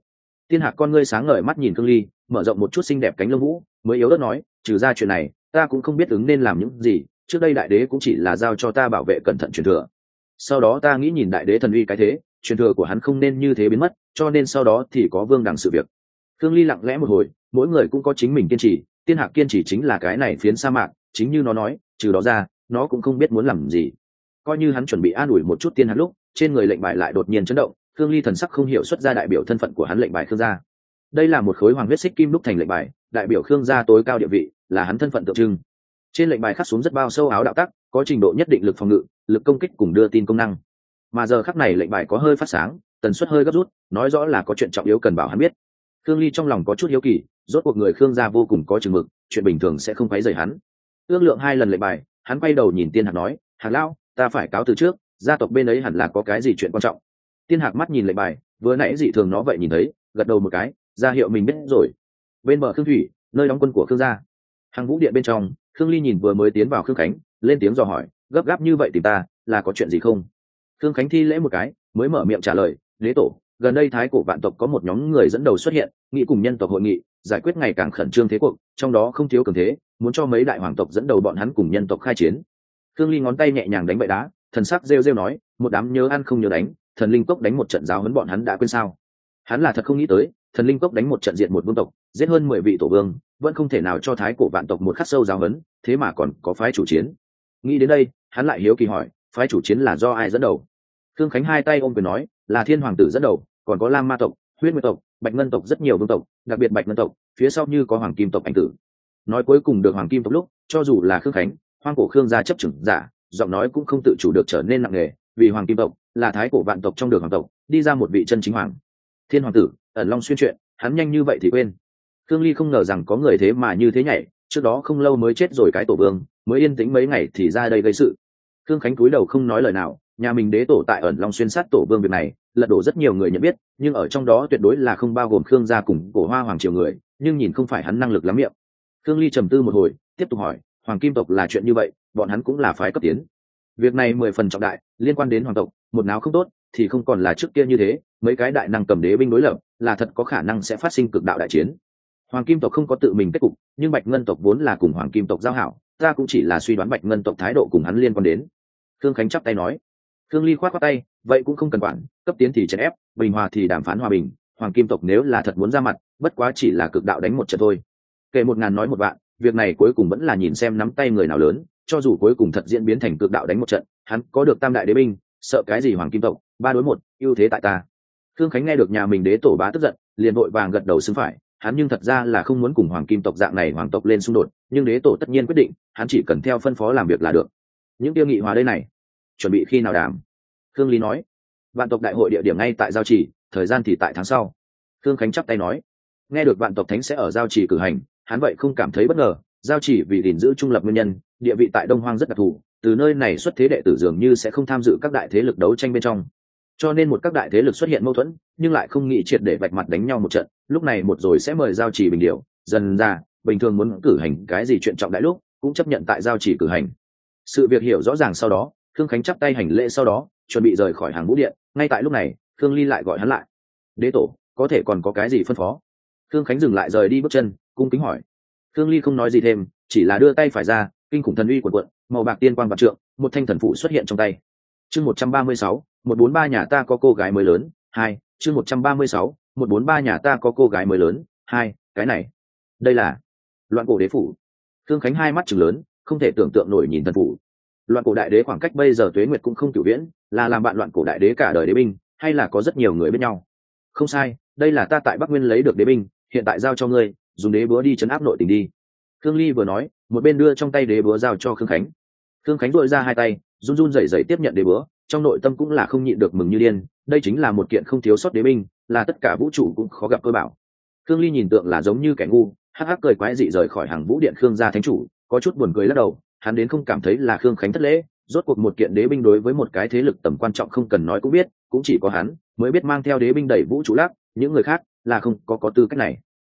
Tiên Hạc con ngươi sáng ngời mắt nhìn Khương Ly, mở rộng một chút xinh đẹp cánh lông vũ, mới yếu ớt nói, trừ ra chuyện này ta cũng không biết ứng nên làm những gì, trước đây đại đế cũng chỉ là giao cho ta bảo vệ cẩn thận truyền thừa. Sau đó ta nghĩ nhìn đại đế thần uy cái thế, truyền thừa của hắn không nên như thế biến mất, cho nên sau đó thì có Vương Đằng sự việc. Khương Ly lặng lẽ một hồi, mỗi người cũng có chính mình kiên trì, Tiên Hạc kiên trì chính là cái này phiến sa mạc, chính như nó nói, trừ đó ra nó cũng không biết muốn làm gì. Coi như hắn chuẩn bị an ủi một chút Tiên Hạc lúc trên người lệnh bài lại đột nhiên chấn động, Khương Ly thần sắc không hiểu xuất ra đại biểu thân phận của hắn lệnh bài Khương gia. Đây là một khối hoàng huyết xích kim đúc thành lệnh bài, đại biểu Khương gia tối cao địa vị, là hắn thân phận tượng trưng. Trên lệnh bài khắc xuống rất bao sâu áo đạo tắc, có trình độ nhất định lực phòng ngự, lực công kích cùng đưa tin công năng. Mà giờ khắc này lệnh bài có hơi phát sáng, tần suất hơi gấp rút, nói rõ là có chuyện trọng yếu cần bảo hắn biết. Khương Ly trong lòng có chút hiếu kỳ, rốt cuộc người Khương gia vô cùng có chừng mực, chuyện bình thường sẽ không quấy rầy hắn. Ước lượng 2 lần lệnh bài, hắn quay đầu nhìn Tiên Hạc nói, Hạc lão, ta phải cáo từ trước, gia tộc bên ấy hẳn là có cái gì chuyện quan trọng. Tiên Hạc mắt nhìn lệnh bài, vừa nãy dị thường nó vậy nhìn thấy, gật đầu một cái, ra hiệu mình biết rồi. Bên bờ Khương thủy, nơi đóng quân của Khương gia, Hằng Vũ điện bên trong, Khương Ly nhìn vừa mới tiến vào Khương Khánh, lên tiếng dò hỏi, gấp gáp như vậy tìm ta, là có chuyện gì không? Khương Khánh thi lễ một cái, mới mở miệng trả lời, đế tổ, gần đây thái cổ vạn tộc có một nhóm người dẫn đầu xuất hiện, nghị cùng nhân tộc hội nghị, giải quyết ngày càng khẩn trương thế cuộc, trong đó không thiếu cường thế, muốn cho mấy đại hoàng tộc dẫn đầu bọn hắn cùng nhân tộc khai chiến. Khương Ly ngón tay nhẹ nhàng đánh bậy đá, thần sắc rêu rêu nói, một đám nhớ ăn không nhớ đánh, thần linh cốc đánh một trận giáo huấn bọn hắn đã quên sao? Hắn là thật không nghĩ tới, thần linh cốc đánh một trận diện một vương tộc, giết hơn 10 vị tổ vương, vẫn không thể nào cho thái cổ vạn tộc một khắc sâu giáo huấn, thế mà còn có phái chủ chiến. Nghĩ đến đây, hắn lại hiếu kỳ hỏi, phái chủ chiến là do ai dẫn đầu? Khương Khánh hai tay ôm quyền nói, là Thiên hoàng tử dẫn đầu, còn có Lam Ma tộc, Huyết Nguyệt tộc, Bạch Ngân tộc rất nhiều vương tộc, đặc biệt Bạch Ngân tộc, phía sau như có Hoàng Kim tộc anh tử. Nói cuối cùng được Hoàng Kim tộc lúc, cho dù là Khương Khánh, hoang cổ Khương gia chấp chừng giả, giọng nói cũng không tự chủ được trở nên nặng nề, vì Hoàng Kim tộc là thái cổ vạn tộc trong đường hoàng tộc, đi ra một vị chân chính hoàng. Thiên hoàng tử, ẩn long xuyên chuyện, hắn nhanh như vậy thì quên. Khương Ly không ngờ rằng có người thế mà như thế nhảy, trước đó không lâu mới chết rồi cái tổ vương, mới yên tĩnh mấy ngày thì ra đây gây sự. Khương Khánh cúi đầu không nói lời nào, nhà mình đế tổ tại ẩn long xuyên sát tổ vương việc này, lật đổ rất nhiều người nhận biết, nhưng ở trong đó tuyệt đối là không bao gồm Khương gia cùng cổ Hoa hoàng triều người, nhưng nhìn không phải hắn năng lực lắm miệng. Khương Ly trầm tư một hồi, tiếp tục hỏi, Hoàng Kim tộc là chuyện như vậy, bọn hắn cũng là phái cấp tiến. Việc này 10 phần trọng đại, liên quan đến hoàng tộc, một náo không tốt thì không còn là trước kia như thế, mấy cái đại năng cầm đế binh đối lập, là thật có khả năng sẽ phát sinh cực đạo đại chiến. Hoàng Kim tộc không có tự mình kết cục, nhưng Bạch Ngân tộc vốn là cùng Hoàng Kim tộc giao hảo, ta cũng chỉ là suy đoán Bạch Ngân tộc thái độ cùng hắn liên quan đến. Khương Khánh chắp tay nói. Khương Ly khoát khoát tay, vậy cũng không cần quản, cấp tiến thì chèn ép, bình hòa thì đàm phán hòa bình, Hoàng Kim tộc nếu là thật muốn ra mặt, bất quá chỉ là cực đạo đánh một trận thôi. Kể 1000 nói một vạn, việc này cuối cùng vẫn là nhìn xem nắm tay người nào lớn, cho dù cuối cùng thật diễn biến thành cực đạo đánh một trận, hắn có được tam đại đế binh, sợ cái gì Hoàng Kim tộc, 3 đối 1, ưu thế tại ta. Khương Khánh nghe được nhà mình đế tổ bá tức giận, liền vội vàng gật đầu xứng phải, hắn nhưng thật ra là không muốn cùng Hoàng Kim tộc dạng này hoàng tộc lên xung đột, nhưng đế tổ tất nhiên quyết định, hắn chỉ cần theo phân phó làm việc là được. Những tiêu nghị hòa đây này, chuẩn bị khi nào đàm? Khương Lý nói. Vạn tộc đại hội địa điểm ngay tại Giao Chỉ, thời gian thì tại tháng sau. Khương Khánh chắp tay nói. Nghe được vạn tộc thánh sẽ ở Giao Chỉ cử hành, hắn vậy không cảm thấy bất ngờ, Giao Chỉ vì gìn giữ trung lập nguyên nhân, địa vị tại Đông Hoang rất đặc thù, từ nơi này xuất thế đệ tử dường như sẽ không tham dự các đại thế lực đấu tranh bên trong. Cho nên một các đại thế lực xuất hiện mâu thuẫn, nhưng lại không nghĩ triệt để vạch mặt đánh nhau một trận, lúc này một rồi sẽ mời Giao Chỉ bình điều, dần ra, bình thường muốn cử hành cái gì chuyện trọng đại lúc, cũng chấp nhận tại Giao Chỉ cử hành. Sự việc hiểu rõ ràng sau đó, Khương Khánh chắp tay hành lễ sau đó, chuẩn bị rời khỏi Hàng Vũ điện, ngay tại lúc này, Khương Ly lại gọi hắn lại. Đế tổ, có thể còn có cái gì phân phó? Khương Khánh dừng lại rời đi bước chân, cung kính hỏi. Khương Ly không nói gì thêm, chỉ là đưa tay phải ra, kinh khủng thần uy cuộn cuộn, màu bạc tiên quang vạn trượng, một thanh thần phụ xuất hiện trong tay. Chương 136, 143 nhà ta có cô gái mới lớn, 2, chương 136, 143 nhà ta có cô gái mới lớn, 2, cái này, đây là Loạn Cổ Đế phủ. Khương Khánh hai mắt trừng lớn, không thể tưởng tượng nổi nhìn thần phụ. Loạn Cổ đại đế khoảng cách bây giờ tuế nguyệt cũng không cửu viễn, là làm bạn Loạn Cổ đại đế cả đời đế binh, hay là có rất nhiều người biết nhau? Không sai, đây là ta tại Bắc Nguyên lấy được đế binh, hiện tại giao cho ngươi, dùng đế búa đi trấn áp nội tình đi. Khương Ly vừa nói, một bên đưa trong tay đế búa giao cho Khương Khánh. Khương Khánh duỗi ra hai tay, run run rẩy rẩy tiếp nhận đế búa, trong nội tâm cũng là không nhịn được mừng như điên, đây chính là một kiện không thiếu sót đế binh, là tất cả vũ trụ cũng khó gặp cơ bảo. Khương Ly nhìn tượng là giống như kẻ ngu, hắc hắc cười quái dị rời khỏi Hàng Vũ điện Khương gia thánh chủ, có chút buồn cười lắc đầu, hắn đến không cảm thấy là Khương Khánh thất lễ, rốt cuộc một kiện đế binh đối với một cái thế lực tầm quan trọng không cần nói cũng biết, cũng chỉ có hắn mới biết mang theo đế binh đẩy vũ trụ lắc, những người khác là không có tư cách này.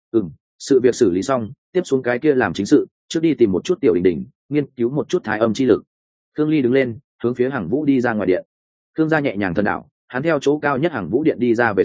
Sự việc xử lý xong, tiếp xuống cái kia làm chính sự, trước đi tìm một chút tiểu đình đình, nghiên cứu một chút thái âm chi lực. Khương Ly đứng lên, hướng phía Hàng Vũ đi ra ngoài điện. Khương gia nhẹ nhàng thần đạo, hắn theo chỗ cao nhất Hàng Vũ điện đi ra về sau,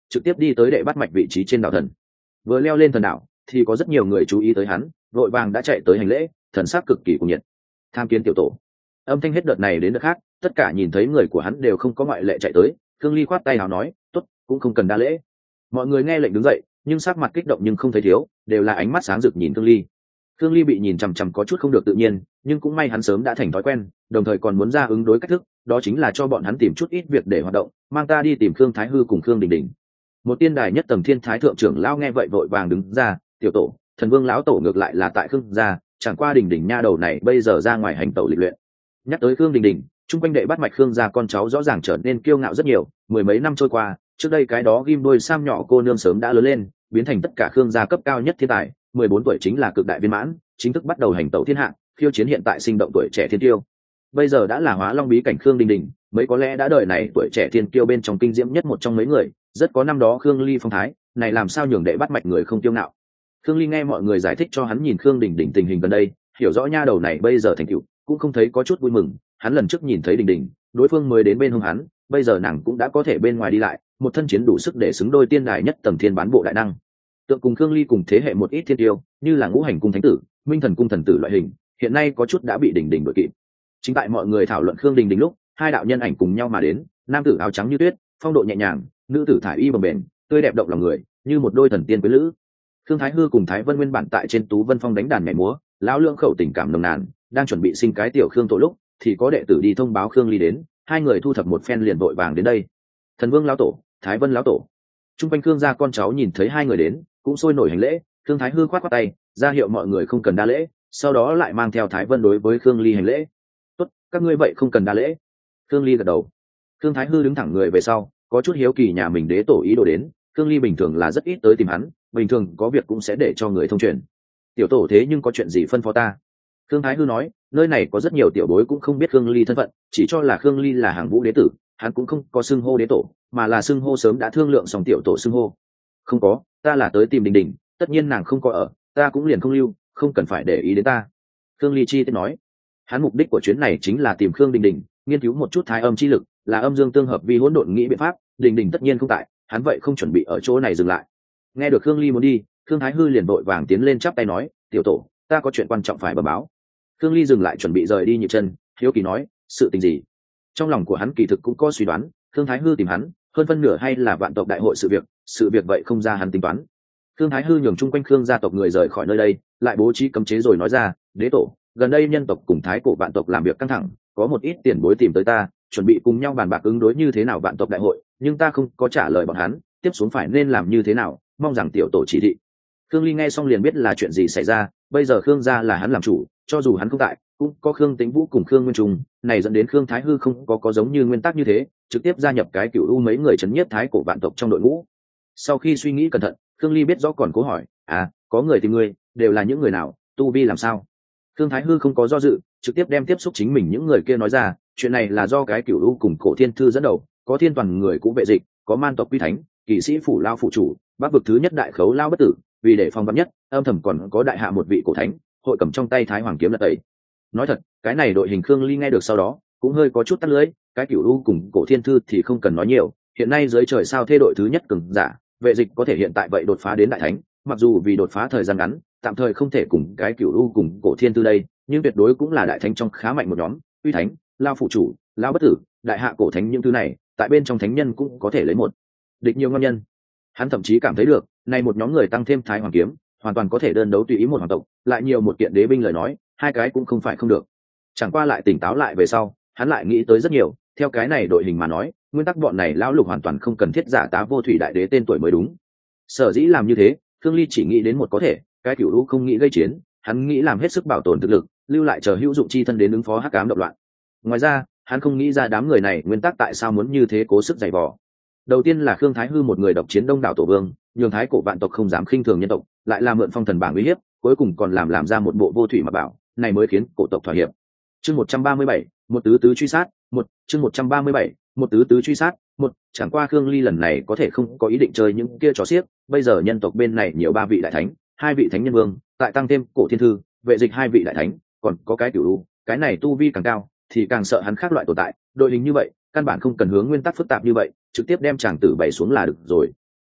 trực tiếp đi tới đệ bắt mạch vị trí trên đảo thần. Vừa leo lên thần đảo thì có rất nhiều người chú ý tới hắn, vội vàng đã chạy tới hành lễ, thần sắc cực kỳ cuồng nhiệt. Tham kiến tiểu tổ. Âm thanh hết đợt này đến đợt khác, tất cả nhìn thấy người của hắn đều không có ngoại lệ chạy tới. Khương Ly khoát tay hào nói, tốt, cũng không cần đa lễ. Mọi người nghe lệnh đứng dậy, nhưng sắc mặt kích động nhưng không thấy thiếu, đều là ánh mắt sáng rực nhìn Khương Ly. Khương Ly bị nhìn chằm chằm có chút không được tự nhiên, nhưng cũng may hắn sớm đã thành thói quen, đồng thời còn muốn ra ứng đối cách thức, đó chính là cho bọn hắn tìm chút ít việc để hoạt động, mang ta đi tìm Khương Thái Hư cùng Khương Đình Đình. Một tiên đài nhất tầng thiên thái thượng trưởng lão nghe vậy vội vàng đứng ra, tiểu tổ, thần vương lão tổ ngược lại là tại Khương gia, chẳng qua Đình Đình nha đầu này bây giờ ra ngoài hành tẩu lịch luyện. Nhắc tới Khương Đình Đình, chung quanh đệ bắt mạch Khương gia con cháu rõ ràng trở nên kiêu ngạo rất nhiều, mười mấy năm trôi qua, trước đây cái đó ghim đôi sam nhỏ cô nương sớm đã lớn lên, biến thành tất cả Khương gia cấp cao nhất thiên tài, 14 tuổi chính là cực đại viên mãn, chính thức bắt đầu hành tẩu thiên hạ, khiêu chiến hiện tại sinh động tuổi trẻ thiên tiêu. Bây giờ đã là Hóa Long bí cảnh Khương Đình Đình, mấy có lẽ đã đời này tuổi trẻ thiên kiêu bên trong kinh diễm nhất một trong mấy người, rất có năm đó Khương Ly phong thái, này làm sao nhường đệ bắt mạch người không tiêu ngạo. Khương Ly nghe mọi người giải thích cho hắn nhìn Khương Đình Đình tình hình gần đây, hiểu rõ nha đầu này bây giờ thành tựu, cũng không thấy có chút vui mừng. Hắn lần trước nhìn thấy Đình Đình, đối phương mới đến bên hông hắn, bây giờ nàng cũng đã có thể bên ngoài đi lại, một thân chiến đủ sức để xứng đôi tiên đài nhất tầng thiên bán bộ đại năng. Tượng cùng Khương Ly cùng thế hệ một ít thiên tiêu, như là Ngũ Hành cung thánh tử, Minh Thần cung thần tử loại hình, hiện nay có chút đã bị Đình Đình đuổi kịp. Chính tại mọi người thảo luận Khương Đình Đình lúc, hai đạo nhân ảnh cùng nhau mà đến, nam tử áo trắng như tuyết, phong độ nhẹ nhàng, nữ tử thải y bồng bềnh, tươi đẹp động lòng người, như một đôi thần tiên quyến lữ. Khương Thái Hư cùng Thái Vân nguyên bản tại trên Tú Vân Phong đánh đàn nhảy múa, lão lưỡng khẩu tình cảm nồng nàn, đang chuẩn bị sinh cái tiểu Khương tổ lúc, thì có đệ tử đi thông báo Khương Ly đến, hai người thu thập một phen liền vội vàng đến đây. Thần Vương lão tổ, Thái Vân lão tổ. Trung quanh Khương gia con cháu nhìn thấy hai người đến, cũng sôi nổi hành lễ. Khương Thái Hư khoát khoát tay, ra hiệu mọi người không cần đa lễ, sau đó lại mang theo Thái Vân đối với Khương Ly hành lễ. Tốt, các ngươi vậy không cần đa lễ. Khương Ly gật đầu. Khương Thái Hư đứng thẳng người về sau, có chút hiếu kỳ nhà mình đế tổ ý đồ đến. Khương Ly bình thường là rất ít tới tìm hắn, bình thường có việc cũng sẽ để cho người thông truyền. Tiểu tổ thế nhưng có chuyện gì phân phó ta? Khương Thái Hư nói, nơi này có rất nhiều tiểu bối cũng không biết Khương Ly thân phận, chỉ cho là Khương Ly là hàng vũ đế tử, hắn cũng không có xưng hô đế tổ, mà là xưng hô sớm đã thương lượng xong tiểu tổ xưng hô. Không có, ta là tới tìm Đình Đình, tất nhiên nàng không có ở, ta cũng liền không lưu, không cần phải để ý đến ta. Khương Ly chi tiết nói, hắn mục đích của chuyến này chính là tìm Khương Đình Đình, nghiên cứu một chút thái âm chi lực, là âm dương tương hợp vi hỗn độn nghĩ biện pháp. Đình Đình tất nhiên không tại, hắn vậy không chuẩn bị ở chỗ này dừng lại. Nghe được Khương Ly muốn đi, Khương Thái Hư liền vội vàng tiến lên chắp tay nói, tiểu tổ, ta có chuyện quan trọng phải bẩm báo. Khương Ly dừng lại chuẩn bị rời đi nhịp chân, hiếu kỳ nói, sự tình gì? Trong lòng của hắn kỳ thực cũng có suy đoán, Khương Thái Hư tìm hắn, hơn phân nửa hay là vạn tộc đại hội sự việc vậy không ra hắn tính toán. Khương Thái Hư nhường chung quanh Khương gia tộc người rời khỏi nơi đây, lại bố trí cấm chế rồi nói ra, đế tổ, gần đây nhân tộc cùng thái cổ vạn tộc làm việc căng thẳng, có một ít tiền bối tìm tới ta, chuẩn bị cùng nhau bàn bạc ứng đối như thế nào vạn tộc đại hội, nhưng ta không có trả lời bọn hắn, tiếp xuống phải nên làm như thế nào, mong rằng tiểu tổ chỉ thị. Khương Ly nghe xong liền biết là chuyện gì xảy ra, bây giờ Khương gia là hắn làm chủ, cho dù hắn không tại, cũng có Khương Tĩnh Vũ cùng Khương Nguyên Trung, này dẫn đến Khương Thái Hư không có giống như nguyên tắc như thế, trực tiếp gia nhập cái cửu u mấy người chấn nhiếp thái cổ vạn tộc trong đội ngũ. Sau khi suy nghĩ cẩn thận, Khương Ly biết rõ còn cố hỏi, có người tìm ngươi, đều là những người nào, tu vi làm sao? Khương Thái Hư không có do dự, trực tiếp đem tiếp xúc chính mình những người kia nói ra, chuyện này là do cái cửu u cùng cổ thiên thư dẫn đầu, có thiên toàn người cũ vệ dịch, có man tộc quy thánh, kỵ sĩ phủ lao phụ chủ, bắc vực thứ nhất đại khấu lao bất tử, vì để phòng vắn nhất, âm thầm còn có đại hạ một vị cổ thánh, hội cầm trong tay thái hoàng kiếm lật tẩy. Nói thật, cái này đội hình Khương Ly nghe được sau đó, cũng hơi có chút tắt lưỡi, cái cửu u cùng cổ thiên thư thì không cần nói nhiều, hiện nay dưới trời sao thê đội thứ nhất cường giả, vệ dịch có thể hiện tại vậy đột phá đến đại thánh, mặc dù vì đột phá thời gian ngắn, tạm thời không thể cùng cái cửu u cùng cổ thiên thư đây, nhưng tuyệt đối cũng là đại thánh trong khá mạnh một nhóm, uy thánh, lao phụ chủ, lao bất tử, đại hạ cổ thánh những thứ này, tại bên trong thánh nhân cũng có thể lấy một địch nhiều ngon nhân. Hắn thậm chí cảm thấy được, này một nhóm người tăng thêm thái hoàng kiếm, hoàn toàn có thể đơn đấu tùy ý một hoàng tộc, lại nhiều một kiện đế binh lời nói, hai cái cũng không phải không được. Chẳng qua lại tỉnh táo lại về sau, hắn lại nghĩ tới rất nhiều, theo cái này đội hình mà nói, nguyên tắc bọn này lão lục hoàn toàn không cần thiết giả tá vô thủy đại đế tên tuổi mới đúng. Sở dĩ làm như thế, Khương Ly chỉ nghĩ đến một có thể, cái cửu u không nghĩ gây chiến, hắn nghĩ làm hết sức bảo tồn thực lực, lưu lại chờ hữu dụng chi thân đến ứng phó hắc ám động loạn. Ngoài ra, hắn không nghĩ ra đám người này nguyên tắc tại sao muốn như thế cố sức giày vò. Đầu tiên là Khương Thái Hư một người độc chiến đông đảo tổ vương, nhường thái cổ vạn tộc không dám khinh thường nhân tộc, lại làm mượn phong thần bảng uy hiếp, cuối cùng còn làm ra một bộ vô thủy mà bảo, này mới khiến cổ tộc thỏa hiệp. Chương 137, một tứ tứ truy sát, chương 137, một tứ tứ truy sát, chẳng qua Khương Ly lần này có thể không có ý định chơi những kia trò xiếc, bây giờ nhân tộc bên này nhiều 3 vị đại thánh, 2 vị thánh nhân vương, tại tăng thêm cổ thiên thư, vệ dịch 2 vị đại thánh, còn có cái cửu u, cái này tu vi càng cao thì càng sợ hắn khác loại tồn tại, đội hình như vậy, căn bản không cần hướng nguyên tắc phức tạp như vậy, trực tiếp đem chàng tử bày xuống là được rồi.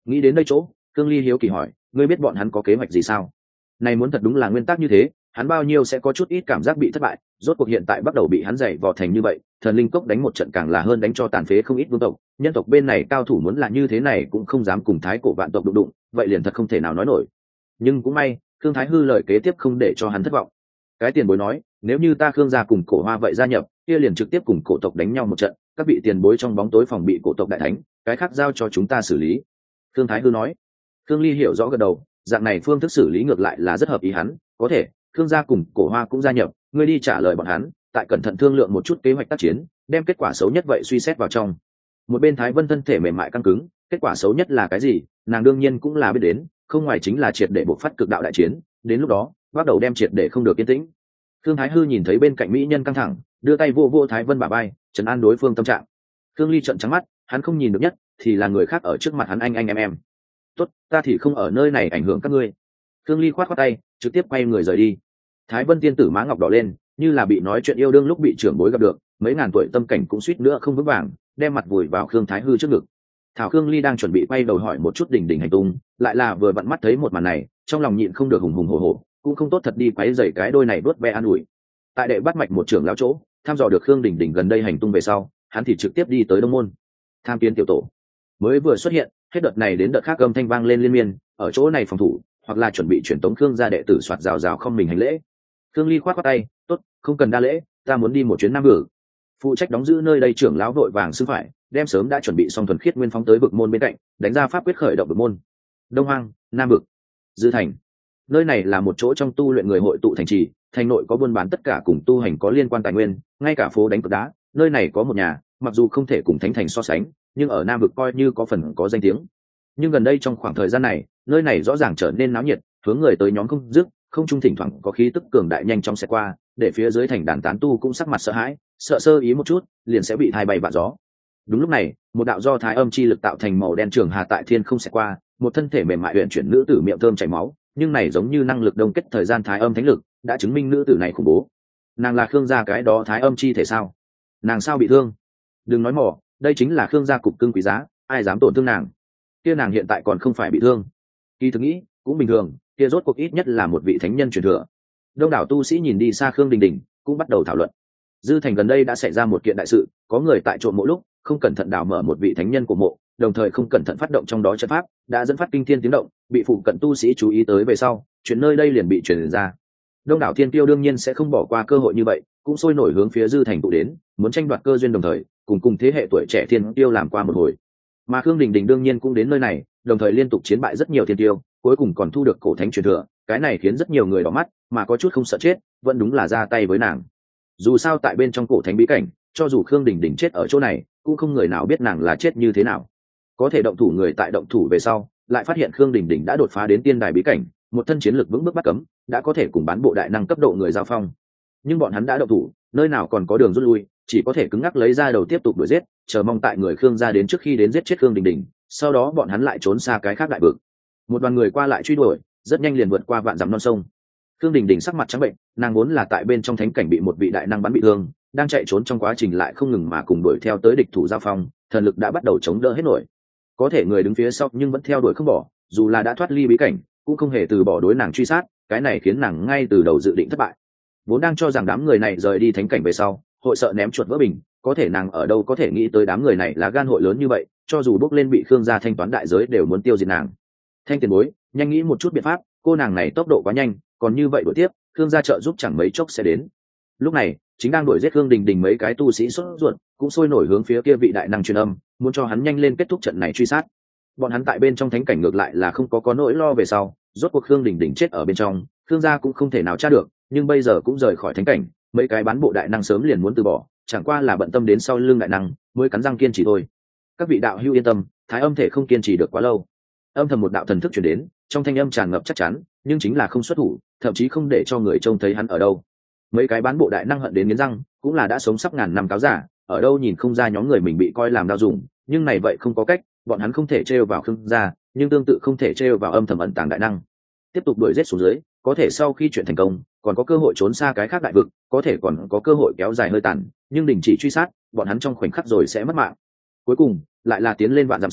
Nghĩ đến đây chỗ, Khương Ly hiếu kỳ hỏi, ngươi biết bọn hắn có kế hoạch gì sao? Này muốn thật đúng là nguyên tắc như thế, hắn bao nhiêu sẽ có chút ít cảm giác bị thất bại. Rốt cuộc hiện tại bắt đầu bị hắn dày vò thành như vậy, thần linh cốc đánh một trận càng là hơn đánh cho tàn phế không ít vương tộc. Nhân tộc bên này cao thủ muốn là như thế này cũng không dám cùng thái cổ vạn tộc đụng đụng, vậy liền thật không thể nào nói nổi. Nhưng cũng may, Khương Thái Hư lời kế tiếp không để cho hắn thất vọng. Cái tiền bối nói, nếu như ta Khương gia cùng cổ hoa vậy gia nhập, kia liền trực tiếp cùng cổ tộc đánh nhau một trận, các vị tiền bối trong bóng tối phòng bị cổ tộc đại thánh, cái khác giao cho chúng ta xử lý. Khương Thái Hư nói. Khương Ly hiểu rõ gật đầu, dạng này phương thức xử lý ngược lại là rất hợp ý hắn, có thể Khương gia cùng cổ hoa cũng gia nhập, ngươi đi trả lời bọn hắn, tại cẩn thận thương lượng một chút kế hoạch tác chiến, đem kết quả xấu nhất vậy suy xét vào trong. Một bên Thái Vân thân thể mềm mại căng cứng, kết quả xấu nhất là cái gì, nàng đương nhiên cũng là biết đến, không ngoài chính là triệt để bộc phát cực đạo đại chiến, đến lúc đó bắt đầu đem triệt để không được yên tĩnh. Khương Thái Hư nhìn thấy bên cạnh mỹ nhân căng thẳng, đưa tay vô vô Thái Vân bả vai, trấn an đối phương tâm trạng. Khương Ly trợn trắng mắt, hắn không nhìn được nhất thì là người khác ở trước mặt hắn anh em. Tốt, ta thì không ở nơi này ảnh hưởng các ngươi. Khương Ly khoát khoát tay, trực tiếp quay người rời đi. Thái Vân tiên tử má ngọc đỏ lên, như là bị nói chuyện yêu đương lúc bị trưởng bối gặp được, mấy ngàn tuổi tâm cảnh cũng suýt nữa không vững vàng, đem mặt vùi vào Khương Thái Hư trước ngực. Thảo Khương Ly đang chuẩn bị quay đầu hỏi một chút Đình Đình hành tung, lại là vừa vặn mắt thấy một màn này, trong lòng nhịn không được hùng hùng hổ hổ, cũng không tốt thật đi quấy rầy cái đôi này đuốt ve an ủi. Tại đệ bắt mạch một trưởng lão chỗ, thăm dò được Khương Đình Đình gần đây hành tung về sau, hắn thì trực tiếp đi tới Đông môn. Tham kiến tiểu tổ. Mới vừa xuất hiện, hết đợt này đến đợt khác âm thanh vang lên liên miên, ở chỗ này phòng thủ, hoặc là chuẩn bị chuyển tống Khương gia đệ tử soạt rào rào không mình hành lễ. Khương Ly khoát khoát tay, tốt, không cần đa lễ, ta muốn đi một chuyến Nam Vực. Phụ trách đóng giữ nơi đây trưởng lão vội vàng xưng phải, đem sớm đã chuẩn bị xong thuần khiết nguyên phóng tới vực môn bên cạnh, đánh ra pháp quyết khởi động vực môn. Đông Hoang, Nam Vực, Dư Thành. Nơi này là một chỗ trong tu luyện người hội tụ thành trì, thành nội có buôn bán tất cả cùng tu hành có liên quan tài nguyên, ngay cả phố đánh cược đá, nơi này có một nhà, mặc dù không thể cùng thánh thành so sánh, nhưng ở Nam Vực coi như có phần có danh tiếng. Nhưng gần đây trong khoảng thời gian này, nơi này rõ ràng trở nên náo nhiệt, hướng người tới nhóm không dứt, không trung thỉnh thoảng có khí tức cường đại nhanh chóng sẽ qua, để phía dưới thành đàn tán tu cũng sắc mặt sợ hãi, sợ sơ ý một chút, liền sẽ bị thai bay vạ gió. Đúng lúc này, một đạo do thái âm chi lực tạo thành màu đen trường hà tại thiên không sẽ qua, một thân thể mềm mại huyền chuyển nữ tử miệng thơm chảy máu, nhưng này giống như năng lực đông kết thời gian thái âm thánh lực, đã chứng minh nữ tử này khủng bố. Nàng là Khương gia cái đó thái âm chi thể sao? Nàng sao bị thương? Đừng nói mỏ, đây chính là Khương gia cục cưng quý giá, ai dám tổn thương nàng? Kia nàng hiện tại còn không phải bị thương. Kỳ thực nghĩ, cũng bình thường, kia rốt cuộc ít nhất là một vị thánh nhân truyền thừa. Đông đảo tu sĩ nhìn đi xa Khương Đình Đình, cũng bắt đầu thảo luận. Dư Thành gần đây đã xảy ra một kiện đại sự, có người tại trộm mộ lúc không cẩn thận đào mở một vị thánh nhân của mộ, đồng thời không cẩn thận phát động trong đó trận pháp, đã dẫn phát kinh thiên tiếng động, bị phụ cận tu sĩ chú ý tới về sau, chuyện nơi đây liền bị truyền ra. Đông đảo thiên tiêu đương nhiên sẽ không bỏ qua cơ hội như vậy, cũng sôi nổi hướng phía Dư Thành tụ đến, muốn tranh đoạt cơ duyên đồng thời, cùng thế hệ tuổi trẻ thiên tiêu làm qua một hồi. Mà Khương Đình Đình đương nhiên cũng đến nơi này, đồng thời liên tục chiến bại rất nhiều thiên tiêu, cuối cùng còn thu được cổ thánh truyền thừa, cái này khiến rất nhiều người đỏ mắt, mà có chút không sợ chết, vẫn đúng là ra tay với nàng. Dù sao tại bên trong cổ thánh bí cảnh, cho dù Khương Đình Đình chết ở chỗ này, cũng không người nào biết nàng là chết như thế nào. Có thể động thủ người tại động thủ về sau, lại phát hiện Khương Đình Đình đã đột phá đến tiên đài bí cảnh, một thân chiến lực vững bước bắt cấm, đã có thể cùng bán bộ đại năng cấp độ người giao phong. Nhưng bọn hắn đã động thủ, nơi nào còn có đường rút lui, chỉ có thể cứng ngắc lấy ra đầu tiếp tục đuổi giết, chờ mong tại người Khương gia đến trước khi đến giết chết Khương Đình Đình, sau đó bọn hắn lại trốn xa cái khác đại vực. Một đoàn người qua lại truy đuổi, rất nhanh liền vượt qua vạn dặm non sông. Khương Đình Đình sắc mặt trắng bệnh, nàng vốn là tại bên trong thánh cảnh bị một vị đại năng bắn bị thương, đang chạy trốn trong quá trình lại không ngừng mà cùng đuổi theo tới địch thủ giao phong, thần lực đã bắt đầu chống đỡ hết nổi. Có thể người đứng phía sau nhưng vẫn theo đuổi không bỏ, dù là đã thoát ly bí cảnh, cũng không hề từ bỏ đối nàng truy sát, cái này khiến nàng ngay từ đầu dự định thất bại. Vốn đang cho rằng đám người này rời đi thánh cảnh về sau, hội sợ ném chuột vỡ bình, có thể nàng ở đâu có thể nghĩ tới đám người này là gan hội lớn như vậy, cho dù bốc lên bị Khương gia thanh toán đại giới đều muốn tiêu diệt nàng. Thanh tiền bối, nhanh nghĩ một chút biện pháp, cô nàng này tốc độ quá nhanh, còn như vậy đuổi tiếp, Khương gia trợ giúp chẳng mấy chốc sẽ đến. Lúc này, chính đang đuổi giết Khương Đình Đình mấy cái tu sĩ sốt ruột, cũng sôi nổi hướng phía kia vị đại năng truyền âm, muốn cho hắn nhanh lên kết thúc trận này truy sát. Bọn hắn tại bên trong thánh cảnh ngược lại là không có nỗi lo về sau, rốt cuộc Khương Đình Đình chết ở bên trong, Khương gia cũng không thể nào tra được, nhưng bây giờ cũng rời khỏi thánh cảnh, mấy cái bán bộ đại năng sớm liền muốn từ bỏ, chẳng qua là bận tâm đến sau lưng đại năng, mới cắn răng kiên trì thôi. Các vị đạo hữu yên tâm, thái âm thể không kiên trì được quá lâu. Âm thầm một đạo thần thức truyền đến, trong thanh âm tràn ngập chắc chắn, nhưng chính là không xuất thủ, thậm chí không để cho người trông thấy hắn ở đâu. Mấy cái bán bộ đại năng hận đến nghiến răng, cũng là đã sống sắp ngàn năm cáo giả, ở đâu nhìn không ra nhóm người mình bị coi làm đao dùng, nhưng này vậy không có cách, bọn hắn không thể trêu vào Khương gia, nhưng tương tự không thể trêu vào âm thầm ẩn tàng đại năng. Tiếp tục đuổi giết xuống dưới, có thể sau khi chuyện thành công, còn có cơ hội trốn xa cái khác đại vực, có thể còn có cơ hội kéo dài hơi tàn, nhưng đình chỉ truy sát, bọn hắn trong khoảnh khắc rồi sẽ mất mạng. Cuối cùng, lại là tiến lên vạn dặm xa,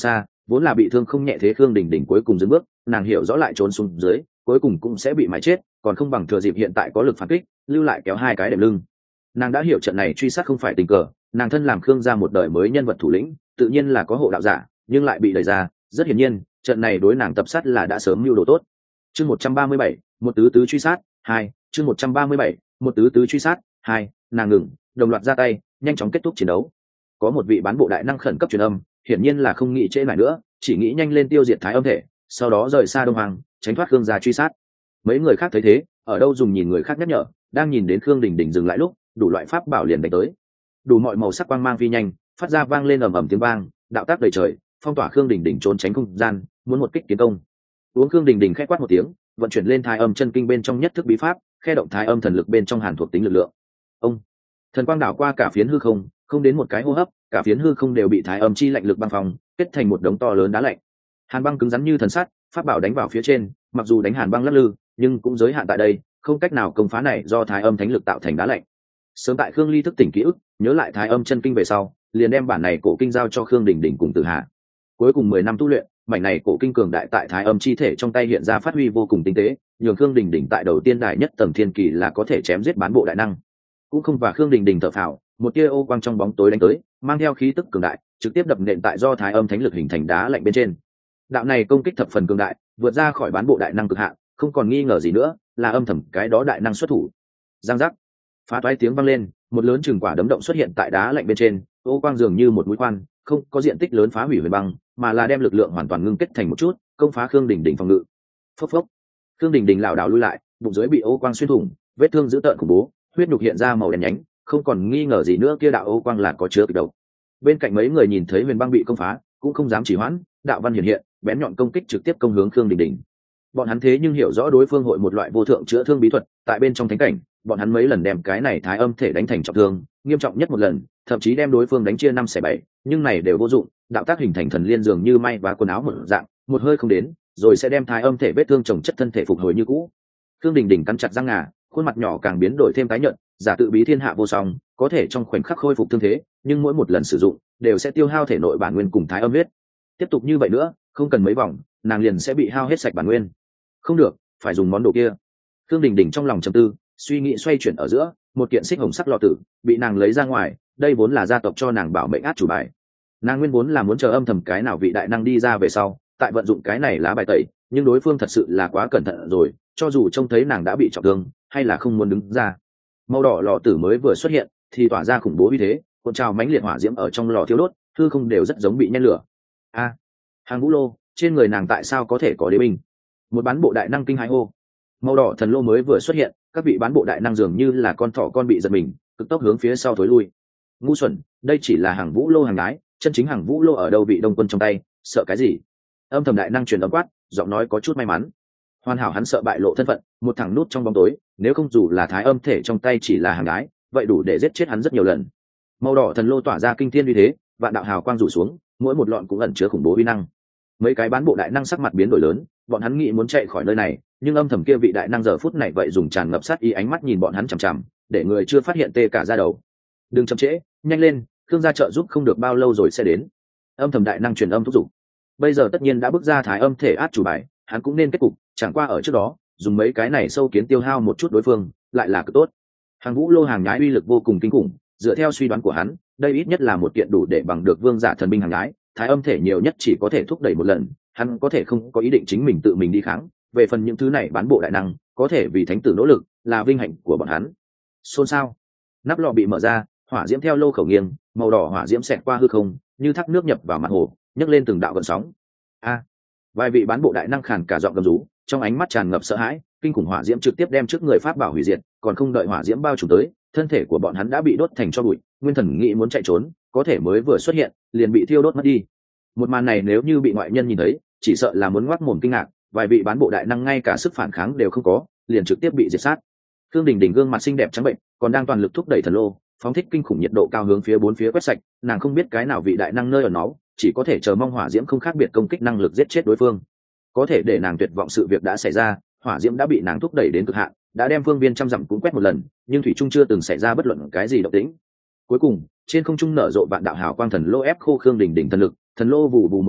vốn là bị thương không nhẹ thế khương đình đình cuối cùng dừng bước, nàng hiểu rõ lại trốn xuống dưới cuối cùng cũng sẽ bị mái chết, còn không bằng thừa dịp hiện tại có lực phản kích lưu lại kéo hai cái đệm lưng. Nàng đã hiểu trận này truy sát không phải tình cờ, nàng thân làm khương gia một đời mới nhân vật thủ lĩnh tự nhiên là có hộ đạo giả, nhưng lại bị đẩy ra, rất hiển nhiên trận này đối nàng tập sát là đã sớm mưu đồ tốt. Chương 137, một tứ tứ truy sát 2, chương 137, một tứ tứ truy sát 2, nàng ngừng, đồng loạt ra tay, nhanh chóng kết thúc chiến đấu. Có một vị bán bộ đại năng khẩn cấp truyền âm, hiển nhiên là không nghĩ trễ lại nữa, chỉ nghĩ nhanh lên tiêu diệt thái âm thể, sau đó rời xa Đông Hoàng, tránh thoát khương gia truy sát. Mấy người khác thấy thế, ở đâu dùng nhìn người khác nhắc nhở, đang nhìn đến khương đình đình dừng lại lúc, đủ loại pháp bảo liền đánh tới, đủ mọi màu sắc quang mang phi nhanh, phát ra vang lên ầm ầm tiếng vang, đạo tác đầy trời, phong tỏa khương đình đình trốn tránh không gian, muốn một kích tiến công. Uống khương đình đình khẽ quát một tiếng, vận chuyển lên thái âm chân kinh bên trong nhất thức bí pháp, khe động thái âm thần lực bên trong hàn thuộc tính lực lượng. Ông thần quang đảo qua cả phiến hư không, không đến một cái hô hấp, cả phiến hư không đều bị thái âm chi lạnh lực băng phòng, kết thành một đống to lớn đá lạnh. Hàn băng cứng rắn như thần sắt, pháp bảo đánh vào phía trên, mặc dù đánh hàn băng lắc lư, nhưng cũng giới hạn tại đây, không cách nào công phá này do thái âm thánh lực tạo thành đá lạnh. Sớm tại khương ly thức tỉnh ký ức, nhớ lại thái âm chân kinh về sau, liền đem bản này cổ kinh giao cho khương đình đình cùng Tử Hà. Cuối cùng 10 năm tu luyện, mảnh này cổ kinh cường đại tại thái âm chi thể trong tay hiện ra phát huy vô cùng tinh tế, nhường khương đình đình tại đầu tiên đại nhất tầng thiên kỳ là có thể chém giết bán bộ đại năng. Cũng không và khương đình đình thở phào, một tia ô quang trong bóng tối đánh tới, mang theo khí tức cường đại, trực tiếp đập nện tại do thái âm thánh lực hình thành đá lạnh bên trên. Đạo này công kích thập phần cường đại, vượt ra khỏi bán bộ đại năng cực hạn, không còn nghi ngờ gì nữa, là âm thầm cái đó đại năng xuất thủ. Giang giác, phá toái tiếng vang lên, một lớn chừng quả đấm động xuất hiện tại đá lạnh bên trên, ô quang dường như một mũi khoan, không có diện tích lớn phá hủy huyền băng, mà là đem lực lượng hoàn toàn ngưng kết thành một chút, công phá khương đình đình phòng ngự. Phốc phốc, khương đình đình lảo đảo lui lại, bụng dưới bị ô quang xuyên thủng, vết thương dữ tợn khủng bố, huyết nhục hiện ra màu đen nhánh, không còn nghi ngờ gì nữa kia đạo ô quang là có chứa kịch độc. Bên cạnh mấy người nhìn thấy huyền băng bị công phá, cũng không dám trì hoãn, đạo văn hiện hiện, bén nhọn công kích trực tiếp công hướng khương đình đình. Bọn hắn thế nhưng hiểu rõ đối phương hội một loại vô thượng chữa thương bí thuật, tại bên trong thánh cảnh, bọn hắn mấy lần đem cái này thái âm thể đánh thành trọng thương, nghiêm trọng nhất một lần, thậm chí đem đối phương đánh chia 5/7, nhưng này đều vô dụng, đạo tác hình thành thần liên dường như may và quần áo một dạng, một hơi không đến, rồi sẽ đem thái âm thể vết thương chồng chất thân thể phục hồi như cũ. Khương đình đình cắn chặt răng ngà, khuôn mặt nhỏ càng biến đổi thêm tái nhợt, giả tự bí thiên hạ vô song, có thể trong khoảnh khắc khôi phục thương thế, nhưng mỗi một lần sử dụng đều sẽ tiêu hao thể nội bản nguyên cùng thái âm huyết. Tiếp tục như vậy nữa, không cần mấy vòng, nàng liền sẽ bị hao hết sạch bản nguyên. Không được, phải dùng món đồ kia. Khương đình đình trong lòng trầm tư, suy nghĩ xoay chuyển ở giữa, một kiện xích hồng sắc lọ tử bị nàng lấy ra ngoài, đây vốn là gia tộc cho nàng bảo mệnh át chủ bài. Nàng nguyên vốn là muốn chờ âm thầm cái nào vị đại năng đi ra về sau, tại vận dụng cái này lá bài tẩy, nhưng đối phương thật sự là quá cẩn thận rồi, cho dù trông thấy nàng đã bị trọng thương, hay là không muốn đứng ra. Màu đỏ lọ tử mới vừa xuất hiện, thì tỏa ra khủng bố uy thế, cuộn trào mãnh liệt hỏa diễm ở trong lò thiêu đốt, hư không đều rất giống bị nhen lửa. A, Hàng Vũ Lô, trên người nàng tại sao có thể có đế binh? Một bán bộ đại năng kinh hãi hô. Màu đỏ thần lô mới vừa xuất hiện, các vị bán bộ đại năng dường như là con thỏ con bị giật mình, cực tốc hướng phía sau thối lui. Ngu xuẩn, đây chỉ là Hàng Vũ Lô hàng gái, chân chính Hàng Vũ Lô ở đâu bị Đông Quân trong tay, sợ cái gì? Âm thầm đại năng truyền âm quát, giọng nói có chút may mắn. Hoàn hảo hắn sợ bại lộ thân phận, một thằng nút trong bóng tối, nếu không dù là thái âm thể trong tay chỉ là hàng gái, vậy đủ để giết chết hắn rất nhiều lần. Màu đỏ thần lô tỏa ra kinh thiên uy thế, vạn đạo hào quang rủ xuống, mỗi một lọn cũng ẩn chứa khủng bố uy năng. Mấy cái bán bộ đại năng sắc mặt biến đổi lớn, bọn hắn nghĩ muốn chạy khỏi nơi này, nhưng âm thầm kia vị đại năng giờ phút này vậy dùng tràn ngập sát ý ánh mắt nhìn bọn hắn chằm chằm, để người chưa phát hiện tê cả da đầu. Đừng chậm trễ, nhanh lên, Khương gia trợ giúp không được bao lâu rồi sẽ đến. Âm thầm đại năng truyền âm thúc giục. Bây giờ tất nhiên đã bước ra thái âm thể át chủ bài, hắn cũng nên kết cục, chẳng qua ở trước đó, dùng mấy cái này sâu kiến tiêu hao một chút đối phương, lại là cực tốt. Hàng Vũ Lô hàng nhái uy lực vô cùng kinh khủng, dựa theo suy đoán của hắn, đây ít nhất là một kiện đủ để bằng được vương giả thần binh hàng nhái, thái âm thể nhiều nhất chỉ có thể thúc đẩy một lần, hắn có thể không có ý định chính mình tự mình đi kháng, về phần những thứ này bán bộ đại năng, có thể vì thánh tử nỗ lực, là vinh hạnh của bọn hắn. Xôn xao. Nắp lọ bị mở ra, hỏa diễm theo lô khẩu nghiêng, màu đỏ hỏa diễm xẹt qua hư không, như thác nước nhập vào mặt hồ, nhấc lên từng đạo gợn sóng. A, vài vị bán bộ đại năng khàn cả giọng gầm rú, trong ánh mắt tràn ngập sợ hãi, kinh khủng hỏa diễm trực tiếp đem trước người pháp bảo hủy diệt, còn không đợi hỏa diễm bao trùm tới, thân thể của bọn hắn đã bị đốt thành tro bụi, nguyên thần nghĩ muốn chạy trốn, có thể mới vừa xuất hiện, liền bị thiêu đốt mất đi. Một màn này nếu như bị ngoại nhân nhìn thấy, chỉ sợ là muốn ngoác mồm kinh ngạc, vài vị bán bộ đại năng ngay cả sức phản kháng đều không có, liền trực tiếp bị diệt sát. Khương Đình Đình gương mặt xinh đẹp trắng bệnh, còn đang toàn lực thúc đẩy thần lô, phóng thích kinh khủng nhiệt độ cao hướng phía bốn phía quét sạch, nàng không biết cái nào vị đại năng nơi ở nó, chỉ có thể chờ mong hỏa diễm không khác biệt công kích năng lực giết chết đối phương. Có thể để nàng tuyệt vọng sự việc đã xảy ra, hỏa diễm đã bị nàng thúc đẩy đến cực hạn, đã đem phương viên trăm dặm cũng quét một lần, nhưng thủy trung chưa từng xảy ra bất luận cái gì động tĩnh. Cuối cùng, trên không trung nở rộ vạn đạo hào quang thần lô ép khô Khương Đình Đình thần lực, thần lô vù vù một tiếng,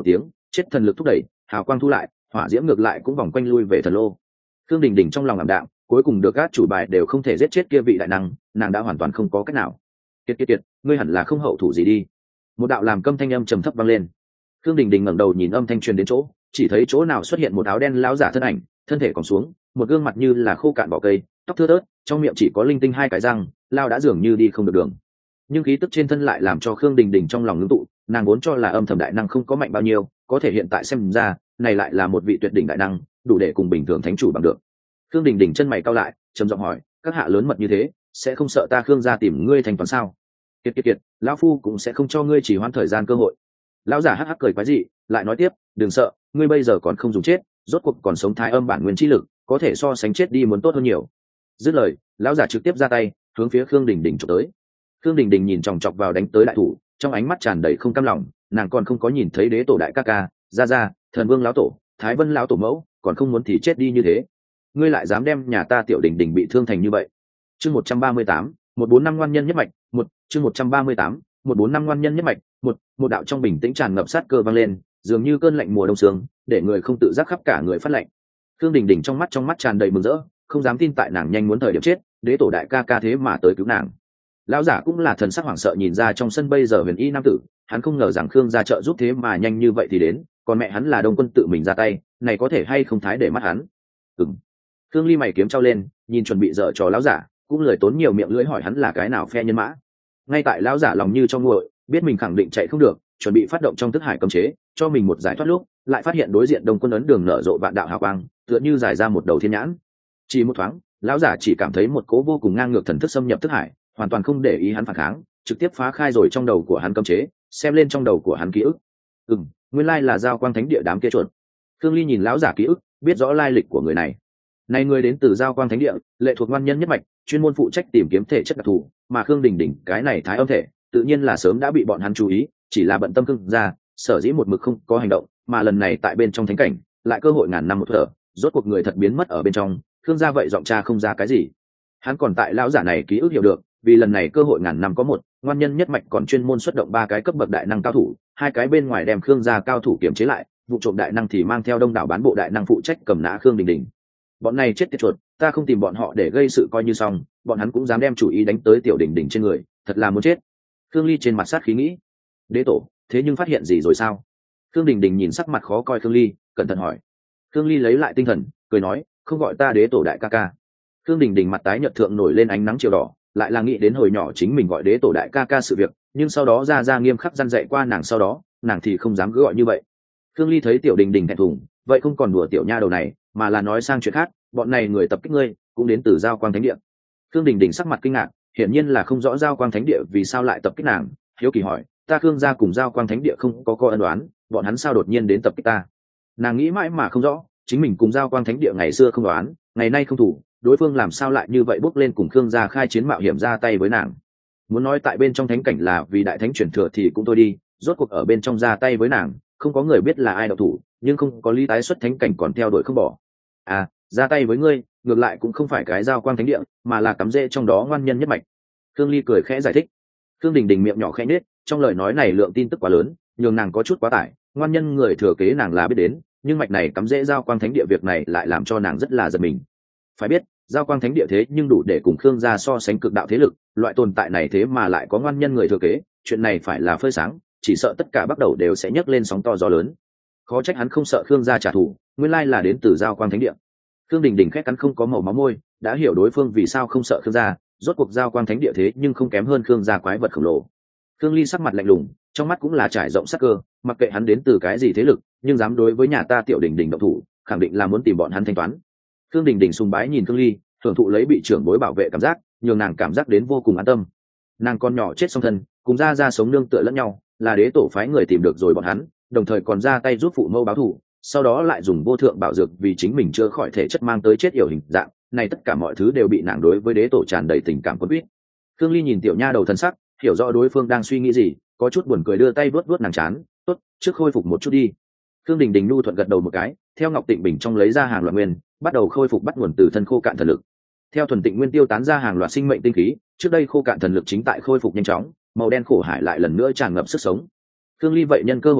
chết thần lực thúc đẩy, hào quang thu lại, hỏa diễm ngược lại cũng vòng quanh lui về thần lô. Khương Đình Đình trong lòng ảm đạm, cuối cùng được các chủ bài đều không thể giết chết kia vị đại năng, nàng đã hoàn toàn không có cách nào. Kiệt, ngươi hẳn là không hậu thủ gì đi. Một đạo làm câm thanh âm trầm thấp vang lên. Khương Đình Đình ngẩng đầu nhìn âm thanh truyền đến chỗ, chỉ thấy chỗ nào xuất hiện một áo đen lão giả thân ảnh, thân thể còng xuống, một gương mặt như là khô cạn vỏ cây, tóc thưa thớt, trong miệng chỉ có linh tinh hai cái răng, lao đã dường như đi không được đường. Nhưng khí tức trên thân lại làm cho Khương Đình Đình trong lòng ngưng tụ, nàng vốn cho là âm thầm đại năng không có mạnh bao nhiêu, có thể hiện tại xem ra, này lại là một vị tuyệt đỉnh đại năng, đủ để cùng bình thường thánh chủ bằng được. Khương Đình Đình chân mày cau lại, trầm giọng hỏi, các hạ lớn mật như thế, sẽ không sợ ta Khương gia tìm ngươi thành toán sao? Kiệt, lão phu cũng sẽ không cho ngươi chỉ hoãn thời gian cơ hội. Lão giả hắc hắc cười quái dị, lại nói tiếp, đừng sợ, ngươi bây giờ còn không dùng chết, rốt cuộc còn sống thái âm bản nguyên chi lực, có thể so sánh chết đi muốn tốt hơn nhiều. Dứt lời, lão giả trực tiếp ra tay, hướng phía Khương Đình Đình chụp tới. Khương Đình Đình nhìn chòng chọc vào đánh tới đại thủ, trong ánh mắt tràn đầy không cam lòng, nàng còn không có nhìn thấy đế tổ đại ca ca, gia, thần vương lão tổ, thái vân lão tổ mẫu, còn không muốn thì chết đi như thế. Ngươi lại dám đem nhà ta Tiểu Đình Đình bị thương thành như vậy. Chương 138, 145 ngoan nhân nhất mạch, chương 138, 145 ngoan nhân nhất mạch, một đạo trong bình tĩnh tràn ngập sát cơ vang lên, dường như cơn lạnh mùa đông sương, để người không tự giác khắp cả người phát lạnh. Khương Đình Đình trong mắt tràn đầy mừng rỡ, không dám tin tại nàng nhanh muốn thời điểm chết, đế tổ đại ca ca thế mà tới cứu nàng. Lão giả cũng là thần sắc hoảng sợ nhìn ra trong sân bây giờ huyền y nam tử, hắn không ngờ rằng Khương gia trợ giúp thế mà nhanh như vậy thì đến, còn mẹ hắn là Đông Quân tự mình ra tay, này có thể hay không thái để mắt hắn. Khương Ly mày kiếm trao lên, nhìn chuẩn bị dở trò lão giả, cũng lười tốn nhiều miệng lưỡi hỏi hắn là cái nào phe nhân mã. Ngay tại lão giả lòng như cho nguội, biết mình khẳng định chạy không được, chuẩn bị phát động trong thức hải cấm chế, cho mình một giải thoát lúc, lại phát hiện đối diện Đông Quân ấn đường nở rộ vạn đạo hào quang, tựa như giải ra một đầu thiên nhãn. Chỉ một thoáng, lão giả chỉ cảm thấy một cố vô cùng ngang ngược thần thức xâm nhập thức hải, hoàn toàn không để ý hắn phản kháng, trực tiếp phá khai rồi trong đầu của hắn cấm chế, xem lên trong đầu của hắn ký ức. Nguyên lai là Giao Quang Thánh Địa đám kia chuột. Khương Ly nhìn lão giả ký ức, biết rõ lai lịch của người này. Này người đến từ Giao Quang Thánh Địa, lệ thuộc ngoan nhân nhất mạch, chuyên môn phụ trách tìm kiếm thể chất đặc thù, mà Khương Đình Đình cái này thái âm thể, tự nhiên là sớm đã bị bọn hắn chú ý, chỉ là bận tâm Khương gia, sở dĩ một mực không có hành động, mà lần này tại bên trong thánh cảnh, lại cơ hội ngàn năm một thở, rốt cuộc người thật biến mất ở bên trong, Khương gia vậy giọng cha không ra cái gì. Hắn còn tại lão giả này ký ức hiểu được, vì lần này cơ hội ngàn năm có một, ngoan nhân nhất mạch còn chuyên môn xuất động 3 cái cấp bậc đại năng cao thủ, 2 cái bên ngoài đem Khương gia cao thủ kiểm chế lại, vụ trộm đại năng thì mang theo đông đảo bán bộ đại năng phụ trách cầm nã Khương Đình Đình. Bọn này chết tiệt chuột, ta không tìm bọn họ để gây sự coi như xong, bọn hắn cũng dám đem chủ ý đánh tới Tiểu Đình Đình trên người, thật là muốn chết. Khương Ly trên mặt sát khí nghĩ, đế tổ, thế nhưng phát hiện gì rồi sao? Khương Đình Đình nhìn sắc mặt khó coi Khương Ly, cẩn thận hỏi. Khương Ly lấy lại tinh thần, cười nói, không gọi ta đế tổ đại ca ca. Khương Đình Đình mặt tái nhợt thượng nổi lên ánh nắng chiều đỏ, lại là nghĩ đến hồi nhỏ chính mình gọi đế tổ đại ca ca sự việc, nhưng sau đó ra nghiêm khắc răn dạy qua nàng, sau đó nàng thì không dám cứ gọi như vậy. Khương Ly thấy Tiểu Đình Đình thẹn thùng, vậy không còn đùa tiểu nha đầu này, mà là nói sang chuyện khác, bọn này người tập kích ngươi, cũng đến từ Giao Quang Thánh Địa. Khương Đình Đình sắc mặt kinh ngạc, hiển nhiên là không rõ Giao Quang Thánh Địa vì sao lại tập kích nàng, hiếu kỳ hỏi, ta Khương gia cùng Giao Quang Thánh Địa không có ân oán, bọn hắn sao đột nhiên đến tập kích ta? Nàng nghĩ mãi mà không rõ, chính mình cùng Giao Quang Thánh Địa ngày xưa không đoán, ngày nay không thủ, đối phương làm sao lại như vậy bước lên cùng Khương gia khai chiến mạo hiểm ra tay với nàng. Muốn nói tại bên trong thánh cảnh là vì đại thánh chuyển thừa thì cũng thôi đi, rốt cuộc ở bên trong ra tay với nàng, không có người biết là ai động thủ, nhưng không có lý tái xuất thánh cảnh còn theo đuổi không bỏ. Ra tay với ngươi, ngược lại cũng không phải cái Giao Quang Thánh Địa, mà là cắm rễ trong đó ngoan nhân nhất mạch. Khương Ly cười khẽ giải thích. Khương Đình Đình miệng nhỏ khẽ nết, trong lời nói này lượng tin tức quá lớn, nhường nàng có chút quá tải. Ngoan nhân người thừa kế nàng là biết đến, nhưng mạch này cắm rễ Giao Quang Thánh Địa việc này lại làm cho nàng rất là giật mình. Phải biết, Giao Quang Thánh Địa thế nhưng đủ để cùng Khương gia so sánh cực đạo thế lực, loại tồn tại này thế mà lại có ngoan nhân người thừa kế, chuyện này phải là phơi sáng, chỉ sợ tất cả bắt đầu đều sẽ nhấc lên sóng to gió lớn. Khó trách hắn không sợ Khương gia trả thù, nguyên lai là đến từ Giao Quang Thánh Địa. Khương Đình Đình khét cắn không có màu máu môi, đã hiểu đối phương vì sao không sợ Khương gia, rốt cuộc Giao Quang Thánh Địa thế nhưng không kém hơn Khương gia quái vật khổng lồ. Khương Ly sắc mặt lạnh lùng, trong mắt cũng là trải rộng sắc cơ, mặc kệ hắn đến từ cái gì thế lực, nhưng dám đối với nhà ta Tiểu Đình Đình động thủ, khẳng định là muốn tìm bọn hắn thanh toán. Khương Đình Đình sùng bái nhìn Khương Ly, thưởng thụ lấy bị trưởng bối bảo vệ cảm giác, nhường nàng cảm giác đến vô cùng an tâm. Nàng con nhỏ chết song thân, cùng ra sống nương tựa lẫn nhau, là đế tổ phái người tìm được rồi bọn hắn, đồng thời còn ra tay giúp phụ mẫu báo thù, sau đó lại dùng vô thượng bảo dược vì chính mình chữa khỏi thể chất mang tới chết yểu hình dạng, này tất cả mọi thứ đều bị nàng đối với đế tổ tràn đầy tình cảm quấn quýt. Khương Ly nhìn tiểu nha đầu thân sắc, hiểu rõ đối phương đang suy nghĩ gì, có chút buồn cười đưa tay vuốt nàng trán, tốt, trước khôi phục một chút đi. Khương Đình Đình nhu thuận gật đầu một cái, theo Ngọc Tịnh Bình trong lấy ra hàng loạt nguyên, bắt đầu khôi phục bắt nguồn từ thân khô cạn thần lực. Theo thuần tịnh nguyên tiêu tán ra hàng loạt sinh mệnh tinh khí, trước đây khô cạn thần lực chính tại khôi phục nhanh chóng, màu đen khổ hải lại lần nữa tràn ngập sức sống. Khương Ly vậy nhân cơ hội này,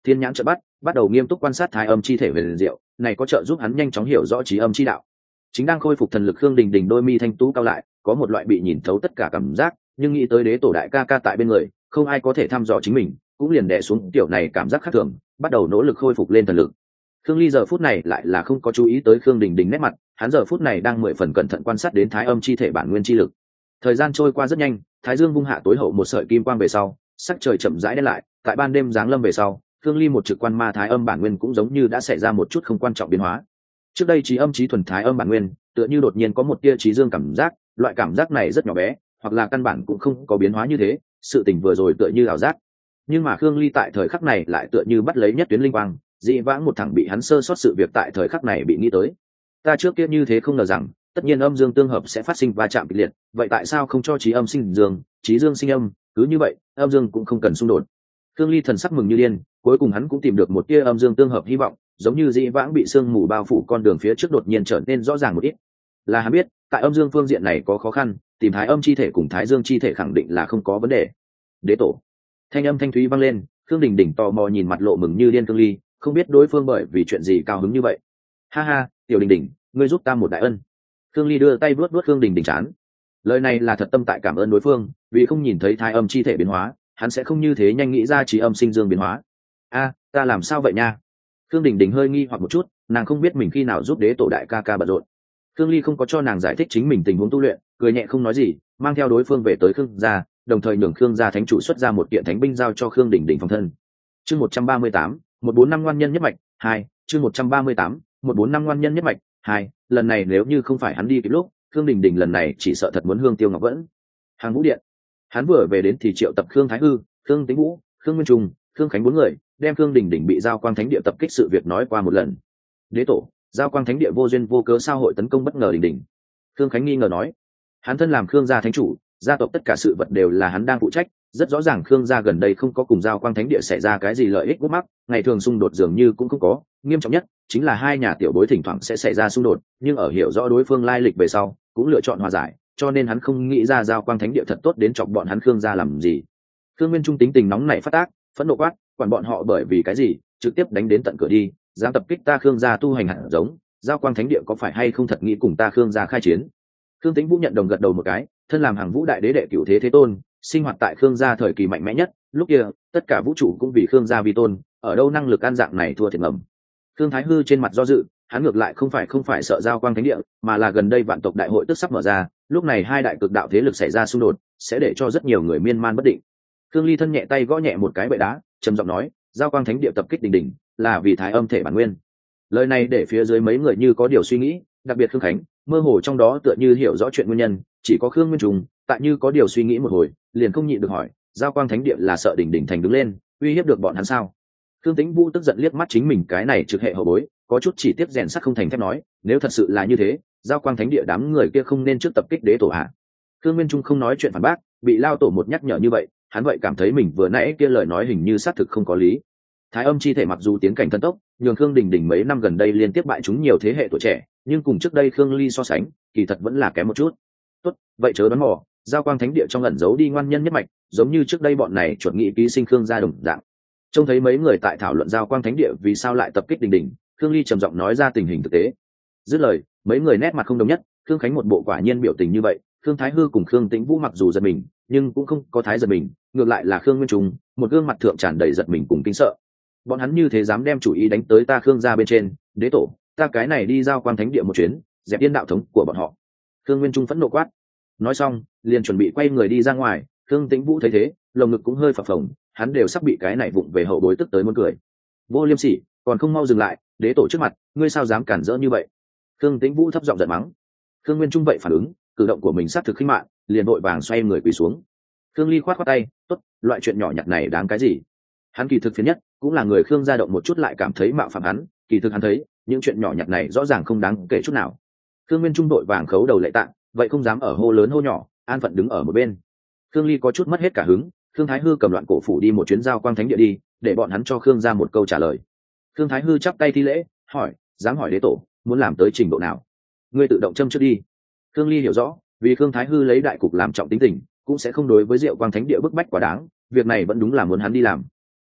Thiên nhãn trợn bắt đầu nghiêm túc quan sát thái âm chi thể về liền diệu, này có trợ giúp hắn nhanh chóng hiểu rõ trí âm chi đạo. Chính đang khôi phục thần lực Khương Đình Đình đôi mi thanh tú cao lại, có một loại bị nhìn thấu tất cả cảm giác, nhưng nghĩ tới đế tổ đại ca ca tại bên người, không ai có thể thăm dò chính mình, cũng liền đè xuống tiểu này cảm giác khác thường, bắt đầu nỗ lực khôi phục lên thần lực. Khương Ly giờ phút này lại là không có chú ý tới Khương Đình Đình nét mặt, hắn giờ phút này đang 10 phần cẩn thận quan sát đến thái âm chi thể bản nguyên chi lực. Thời gian trôi qua rất nhanh, thái dương vung hạ tối hậu một sợi kim quang về sau, sắc trời chậm rãi đen lại, tại ban đêm giáng lâm về sau, Khương Ly một trực quan ma thái âm bản nguyên cũng giống như đã xảy ra một chút không quan trọng biến hóa. Trước đây trí âm trí thuần thái âm bản nguyên, tựa như đột nhiên có một tia trí dương cảm giác, loại cảm giác này rất nhỏ bé, hoặc là căn bản cũng không có biến hóa như thế, sự tình vừa rồi tựa như ảo giác. Nhưng mà Khương Ly tại thời khắc này lại tựa như bắt lấy nhất tuyến linh quang, dị vãng một thằng bị hắn sơ sót sự việc tại thời khắc này bị nghĩ tới. Ta trước kia như thế không ngờ rằng, tất nhiên âm dương tương hợp sẽ phát sinh va chạm kịch liệt, vậy tại sao không cho trí âm sinh dương, trí dương sinh âm, cứ như vậy, âm dương cũng không cần xung đột. Khương Ly thần sắc mừng như điên, cuối cùng hắn cũng tìm được một tia âm dương tương hợp hy vọng, giống như dị vãng bị sương mù bao phủ con đường phía trước đột nhiên trở nên rõ ràng một ít. Là hắn biết, tại âm dương phương diện này có khó khăn, tìm thái âm chi thể cùng thái dương chi thể khẳng định là không có vấn đề. Đế tổ. Thanh âm thanh thúy vang lên, Khương Đình Đình tò mò nhìn mặt lộ mừng như điên Khương Ly, không biết đối phương bởi vì chuyện gì cao hứng như vậy. Ha ha, tiểu Đình Đình, ngươi giúp ta một đại ân. Khương Ly đưa tay vuốt vuốt Khương Đình Đình trán. Lời này là thật tâm tại cảm ơn đối phương, vì không nhìn thấy thái âm chi thể biến hóa, hắn sẽ không như thế nhanh nghĩ ra trí âm sinh dương biến hóa. A, ta làm sao vậy nha? Khương Đình Đình hơi nghi hoặc một chút, nàng không biết mình khi nào giúp đế tổ đại ca ca bận rộn. Khương Ly không có cho nàng giải thích chính mình tình huống tu luyện, cười nhẹ không nói gì, mang theo đối phương về tới Khương gia, đồng thời nhường Khương gia thánh chủ xuất ra một kiện thánh binh giao cho Khương Đình Đình phòng thân. Chương 138, 145 ngoan nhân nhất mạch 2, chương 138, 145 ngoan nhân nhất mạch 2, lần này nếu như không phải hắn đi kịp lúc, Khương Đình Đình lần này chỉ sợ thật muốn hương tiêu ngọc vẫn. Hàng Vũ điện. Hắn vừa về đến thì triệu tập Khương Thái Hư, Khương Tĩnh Vũ, Khương Nguyên Trung, Khương Khánh bốn người, đem Khương Đình Đình bị giao quang thánh địa tập kích sự việc nói qua một lần. Đế tổ, giao quang thánh địa vô duyên vô cớ sao hội tấn công bất ngờ Đình Đình? Khương Khánh nghi ngờ nói. Hắn thân làm Khương gia thánh chủ, gia tộc tất cả sự vật đều là hắn đang phụ trách, rất rõ ràng Khương gia gần đây không có cùng giao quang thánh địa xảy ra cái gì lợi ích gút mắc, ngày thường xung đột dường như cũng không có, nghiêm trọng nhất chính là hai nhà tiểu bối thỉnh thoảng sẽ xảy ra xung đột, nhưng ở hiểu rõ đối phương lai lịch về sau, cũng lựa chọn hòa giải, cho nên hắn không nghĩ ra giao quang thánh địa thật tốt đến chọc bọn hắn Khương gia làm gì. Khương Nguyên Trung tính tình nóng nảy phát tác, phẫn nộ quát, quản bọn họ bởi vì cái gì, trực tiếp đánh đến tận cửa đi, dám tập kích ta Khương gia tu hành hạt giống, giao quang thánh địa có phải hay không thật nghĩ cùng ta Khương gia khai chiến? Khương Tĩnh Vũ nhận đồng gật đầu một cái, thân làm Hàng Vũ đại đế đệ cửu thế tôn, sinh hoạt tại Khương gia thời kỳ mạnh mẽ nhất, lúc kia tất cả vũ trụ cũng vì Khương gia vi tôn, ở đâu năng lực an dạng này thua thiệt ngầm. Khương Thái Hư trên mặt do dự, hắn ngược lại không phải sợ giao quang thánh địa, mà là gần đây vạn tộc đại hội tức sắp mở ra, lúc này hai đại cực đạo thế lực xảy ra xung đột, sẽ để cho rất nhiều người miên man bất định. Khương Ly thân nhẹ tay gõ nhẹ một cái bệ đá, trầm giọng nói, giao quang thánh địa tập kích Đình Đình, là vì thái âm thể bản nguyên. Lời này để phía dưới mấy người như có điều suy nghĩ, đặc biệt Khương Khánh, mơ hồ trong đó tựa như hiểu rõ chuyện nguyên nhân, chỉ có Khương Nguyên Trùng tại như có điều suy nghĩ một hồi, liền không nhịn được hỏi, giao quang thánh địa là sợ Đình Đình thành đứng lên, uy hiếp được bọn hắn sao? Khương Tĩnh Vũ tức giận liếc mắt chính mình cái này trực hệ hậu bối, có chút chỉ tiếp rèn sắt không thành thép nói, nếu thật sự là như thế, giao quang thánh địa đám người kia không nên trước tập kích đế tổ hạ. Khương Nguyên Trung không nói chuyện phản bác, bị lao tổ một nhắc nhở như vậy, hắn vậy cảm thấy mình vừa nãy kia lời nói hình như xác thực không có lý. Thái âm chi thể mặc dù tiến cảnh thần tốc, nhường Khương Đình Đình mấy năm gần đây liên tiếp bại chúng nhiều thế hệ tuổi trẻ, nhưng cùng trước đây Khương Ly so sánh, kỳ thật vẫn là kém một chút. Tốt, vậy chớ đoán mò, giao quang thánh địa trong ẩn giấu đi ngoan nhân nhất mạch, giống như trước đây bọn này chuẩn nghị ký sinh Khương gia đồng dạng. Trông thấy mấy người tại thảo luận giao quang thánh địa vì sao lại tập kích Đình Đình, Khương Ly trầm giọng nói ra tình hình thực tế. Dứt lời, mấy người nét mặt không đồng nhất, Khương Khánh một bộ quả nhiên biểu tình như vậy, Khương Thái Hư cùng Khương Tĩnh Vũ mặc dù giật mình, nhưng cũng không có thái giật mình, ngược lại là Khương Nguyên Trung, một gương mặt thượng tràn đầy giật mình cùng kinh sợ. Bọn hắn như thế dám đem chủ ý đánh tới ta Khương gia bên trên, đế tổ, ta cái này đi giao quang thánh địa một chuyến, dẹp yên đạo thống của bọn họ. Khương Nguyên Trung phẫn nộ quát. Nói xong, liền chuẩn bị quay người đi ra ngoài, Khương Tĩnh Vũ thấy thế, lồng ngực cũng hơi phập phồng, hắn đều sắp bị cái này vụng về hậu bối tức tới muốn cười. Vô Liêm Sỉ, còn không mau dừng lại, đế tổ trước mặt, ngươi sao dám cản rỡ như vậy? Khương Tĩnh Vũ thấp giọng giận mắng. Khương Nguyên Trung vậy phản ứng, cử động của mình sát thực khinh mạn, liền vội vàng xoay người quỳ xuống. Khương Ly khoát khoát tay, tốt, loại chuyện nhỏ nhặt này đáng cái gì? Hắn kỳ thực phiền nhất, cũng là người Khương gia động một chút lại cảm thấy mạo phạm hắn, kỳ thực hắn thấy, những chuyện nhỏ nhặt này rõ ràng không đáng kể chút nào. Khương Nguyên Trung đội vàng khấu đầu lệ tạ, vậy không dám ở hô lớn hô nhỏ, an phận đứng ở một bên. Khương Ly có chút mất hết cả hứng, Khương Thái Hư cầm loạn cổ phủ đi một chuyến giao quang thánh địa đi, để bọn hắn cho Khương gia một câu trả lời. Khương Thái Hư chắp tay thi lễ, hỏi, dám hỏi đế tổ, muốn làm tới trình độ nào? Ngươi tự động châm trước đi. Khương Ly hiểu rõ, vì Khương Thái Hư lấy đại cục làm trọng tính tình, cũng sẽ không đối với Diệu Quang Thánh địa bức bách quá đáng, việc này vẫn đúng là muốn hắn đi làm.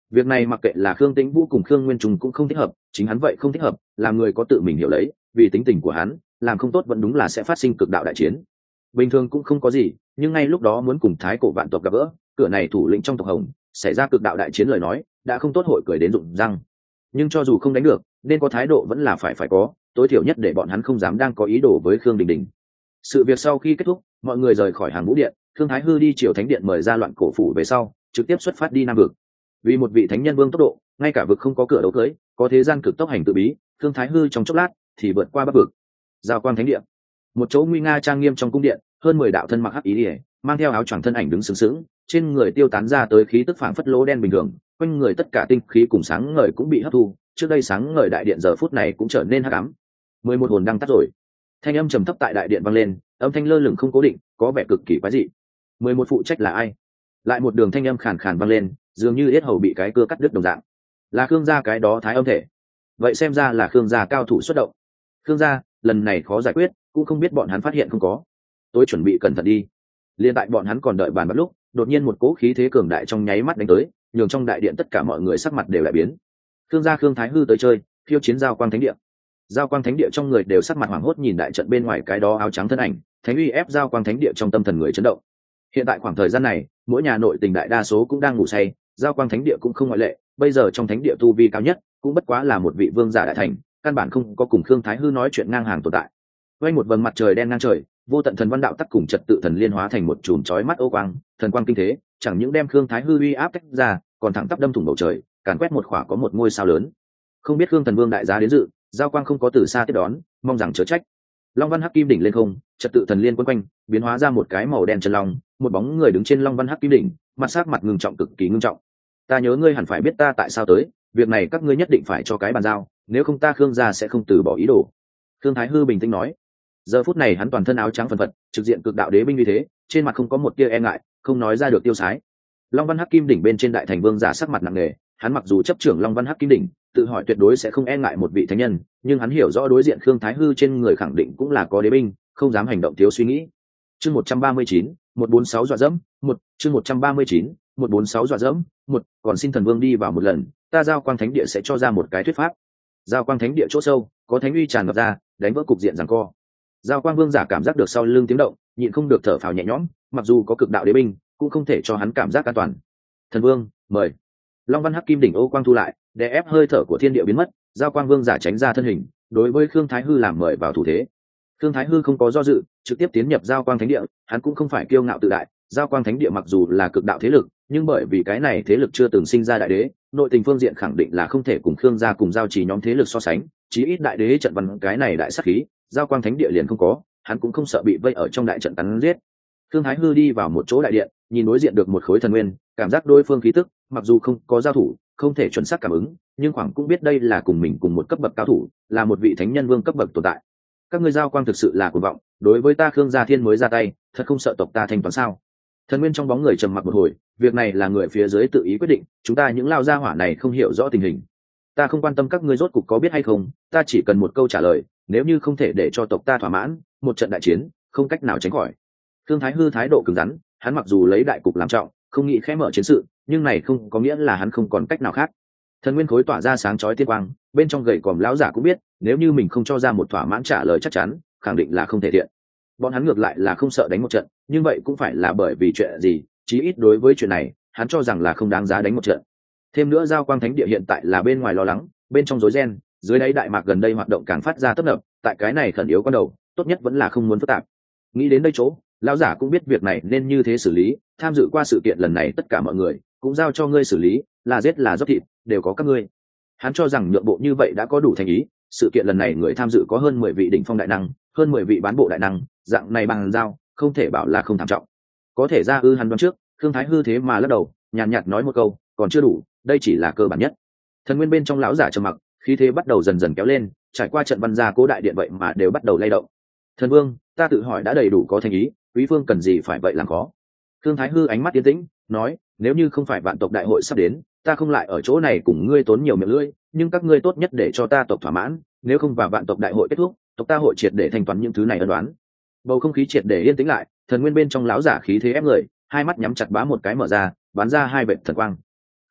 Việc này mặc kệ là Khương Tĩnh Vũ cùng Khương Nguyên Trung cũng không thích hợp, chính hắn vậy không thích hợp, làm người có tự mình hiểu lấy, vì tính tình của hắn, làm không tốt vẫn đúng là sẽ phát sinh cực đạo đại chiến. Bình thường cũng không có gì, nhưng ngay lúc đó muốn cùng Thái Cổ vạn tộc gặp gỡ, cửa này thủ lĩnh trong tộc Hồng, xảy ra cực đạo đại chiến lời nói, đã không tốt hội cười đến rụng răng. Nhưng cho dù không đánh được, nên có thái độ vẫn là phải có, tối thiểu nhất để bọn hắn không dám đang có ý đồ với Khương Đình Đình. Sự việc sau khi kết thúc, mọi người rời khỏi hàng vũ điện, Khương Thái Hư đi Triều Thánh điện mời ra Loạn Cổ phủ về sau, trực tiếp xuất phát đi Nam vực. Vì một vị thánh nhân vương tốc độ, ngay cả vực không có cửa đấu cưới, có thế gian cực tốc hành tự bí, Khương Thái Hư trong chốc lát thì vượt qua Bắc vực. Giao Quang Thánh điện, một chỗ nguy nga trang nghiêm trong cung điện, hơn 10 đạo thân mặc hắc ý liễu, mang theo áo choàng thân ảnh đứng sướng sướng, trên người tiêu tán ra tới khí tức phảng phất lỗ đen bình thường, quanh người tất cả tinh khí cùng sáng ngời cũng bị hấp thu, trước đây sáng ngời đại điện giờ phút này cũng trở nên hắc ám. 11 hồn đang tắt rồi. Thanh âm trầm thấp tại đại điện vang lên, âm thanh lơ lửng không cố định, có vẻ cực kỳ quái dị. 11 phụ trách là ai? Lại một đường thanh âm khàn khàn vang lên, dường như yết hầu bị cái cưa cắt đứt đồng dạng. Là Khương gia cái đó thái âm thể. Vậy xem ra là Khương gia cao thủ xuất động. Khương gia, lần này khó giải quyết, cũng không biết bọn hắn phát hiện không có. Tôi chuẩn bị cẩn thận đi. Liên tại bọn hắn còn đợi bàn bắt lúc, đột nhiên một cỗ khí thế cường đại trong nháy mắt đánh tới, nhường trong đại điện tất cả mọi người sắc mặt đều lại biến. Khương gia Khương Thái Hư tới chơi, khiêu chiến Giao Quang Thánh địa. Giao Quang Thánh địa trong người đều sắc mặt hoảng hốt nhìn đại trận bên ngoài cái đó áo trắng thân ảnh, thánh uy ép Giao Quang Thánh địa trong tâm thần người chấn động. Hiện tại khoảng thời gian này, mỗi nhà nội tình đại đa số cũng đang ngủ say, Giao Quang Thánh địa cũng không ngoại lệ, bây giờ trong thánh địa tu vi cao nhất, cũng bất quá là một vị vương giả đại thành, căn bản không có cùng Khương Thái Hư nói chuyện ngang hàng tồn tại. Quay một vầng mặt trời đen ngang trời, vô tận thần văn đạo tắc cùng trật tự thần liên hóa thành một chùm chói mắt ô quang, thần quang kinh thế, chẳng những đem Khương Thái Hư uy áp tách ra, còn thẳng tắp đâm thủng bầu trời, càn quét một khỏa có một ngôi sao lớn. Không biết Khương Thần Vương đại giá đến dự, Giao Quang không có từ xa tiếp đón, mong rằng chớ trách. Long Văn Hắc Kim đỉnh lên không, trật tự thần liên quấn quanh, biến hóa ra một cái màu đen chân long, một bóng người đứng trên Long Văn Hắc Kim đỉnh, mặt sắc mặt ngưng trọng cực kỳ ngưng trọng. Ta nhớ ngươi hẳn phải biết ta tại sao tới, việc này các ngươi nhất định phải cho cái bàn giao, nếu không ta Khương gia sẽ không từ bỏ ý đồ. Khương Thái Hư bình tĩnh nói. Giờ phút này hắn toàn thân áo trắng phần phật, trực diện cực đạo đế binh như thế, trên mặt không có một tia e ngại, không nói ra được tiêu sái. Long Văn Hắc Kim đỉnh bên trên đại thành vương giả sắc mặt nặng nề, hắn mặc dù chấp trưởng Long Văn Hắc Kim đỉnh, tự hỏi tuyệt đối sẽ không e ngại một vị thánh nhân, nhưng hắn hiểu rõ đối diện Khương Thái Hư trên người khẳng định cũng là có đế binh, không dám hành động thiếu suy nghĩ. Chương 139, 146 dọa dẫm, chương 139, 146 dọa dẫm, còn xin thần vương đi vào một lần, ta Giao Quang Thánh địa sẽ cho ra một cái thuyết pháp. Giao Quang Thánh địa chỗ sâu, có thánh uy tràn ngập ra, đánh vỡ cục diện giằng co. Giao Quang vương giả cảm giác được sau lưng tiếng động, nhịn không được thở phào nhẹ nhõm, mặc dù có cực đạo đế binh, cũng không thể cho hắn cảm giác an toàn. Thần vương, mời. Long Văn Hắc Kim đỉnh ô quang thu lại, để ép hơi thở của thiên địa biến mất, Giao Quang vương giả tránh ra thân hình, đối với Khương Thái Hư làm mời vào thủ thế. Khương Thái Hư không có do dự, trực tiếp tiến nhập Giao Quang Thánh địa, hắn cũng không phải kiêu ngạo tự đại, Giao Quang Thánh địa mặc dù là cực đạo thế lực, nhưng bởi vì cái này thế lực chưa từng sinh ra đại đế, nội tình phương diện khẳng định là không thể cùng Khương gia cùng giao trì nhóm thế lực so sánh, chí ít đại đế trận văn cái này đại sát khí, Giao Quang Thánh địa liền không có, hắn cũng không sợ bị vây ở trong đại trận cắn giết. Khương Thái Hư đi vào một chỗ đại điện, nhìn đối diện được một khối thần nguyên, cảm giác đối phương khí tức, mặc dù không có giao thủ, không thể chuẩn xác cảm ứng, nhưng khoảng cũng biết đây là cùng mình cùng một cấp bậc cao thủ, là một vị thánh nhân vương cấp bậc tồn tại. Các ngươi Giao Quang thực sự là cuồng vọng, đối với ta Khương gia Thiên mới ra tay, thật không sợ tộc ta thanh toán sao? Thần nguyên trong bóng người trầm mặc một hồi, việc này là người phía dưới tự ý quyết định, chúng ta những lao gia hỏa này không hiểu rõ tình hình. Ta không quan tâm các ngươi rốt cục có biết hay không, ta chỉ cần một câu trả lời, nếu như không thể để cho tộc ta thỏa mãn, một trận đại chiến không cách nào tránh khỏi. Thương Thái Hư thái độ cứng rắn, hắn mặc dù lấy đại cục làm trọng, không nghĩ khẽ mở chiến sự, nhưng này không có nghĩa là hắn không còn cách nào khác. Thần nguyên khối tỏa ra sáng chói tiên quang, bên trong gậy còm lão giả cũng biết, nếu như mình không cho ra một thỏa mãn trả lời chắc chắn, khẳng định là không thể thiện. Bọn hắn ngược lại là không sợ đánh một trận, nhưng vậy cũng phải là bởi vì chuyện gì, chí ít đối với chuyện này, hắn cho rằng là không đáng giá đánh một trận. Thêm nữa Giao Quang Thánh địa hiện tại là bên ngoài lo lắng, bên trong rối ren, dưới đáy đại mạc gần đây hoạt động càng phát ra tấp nập, tại cái này khẩn yếu con đầu, tốt nhất vẫn là không muốn phức tạp. Nghĩ đến đây chỗ, lão giả cũng biết việc này nên như thế xử lý, tham dự qua sự kiện lần này tất cả mọi người cũng giao cho ngươi xử lý, là giết là dốc thịt, đều có các ngươi. Hắn cho rằng nhượng bộ như vậy đã có đủ thành ý, sự kiện lần này người tham dự có hơn 10 vị đỉnh phong đại năng, hơn 10 vị bán bộ đại năng, dạng này bằng giao, không thể bảo là không thảm trọng. Có thể ra hắn đoán trước, Khương Thái Hư thế mà lắc đầu, nhàn nhạt nói một câu, còn chưa đủ, đây chỉ là cơ bản nhất. Thần nguyên bên trong lão giả trầm mặc, khí thế bắt đầu dần dần kéo lên, trải qua trận văn gia cố đại điện vậy mà đều bắt đầu lay động. Thần vương, ta tự hỏi đã đầy đủ có thành ý, quý phương cần gì phải vậy làm khó. Khương Thái Hư ánh mắt tiến tĩnh, nói, nếu như không phải vạn tộc đại hội sắp đến, ta không lại ở chỗ này cùng ngươi tốn nhiều miệng lưỡi, nhưng các ngươi tốt nhất để cho ta tộc thỏa mãn, nếu không vào vạn tộc đại hội kết thúc, tộc ta hội triệt để thanh toán những thứ này ân đoán. Bầu không khí triệt để yên tĩnh lại, thần nguyên bên trong lão giả khí thế ép người, hai mắt nhắm chặt bá một cái mở ra, bắn ra hai vệt thần quang.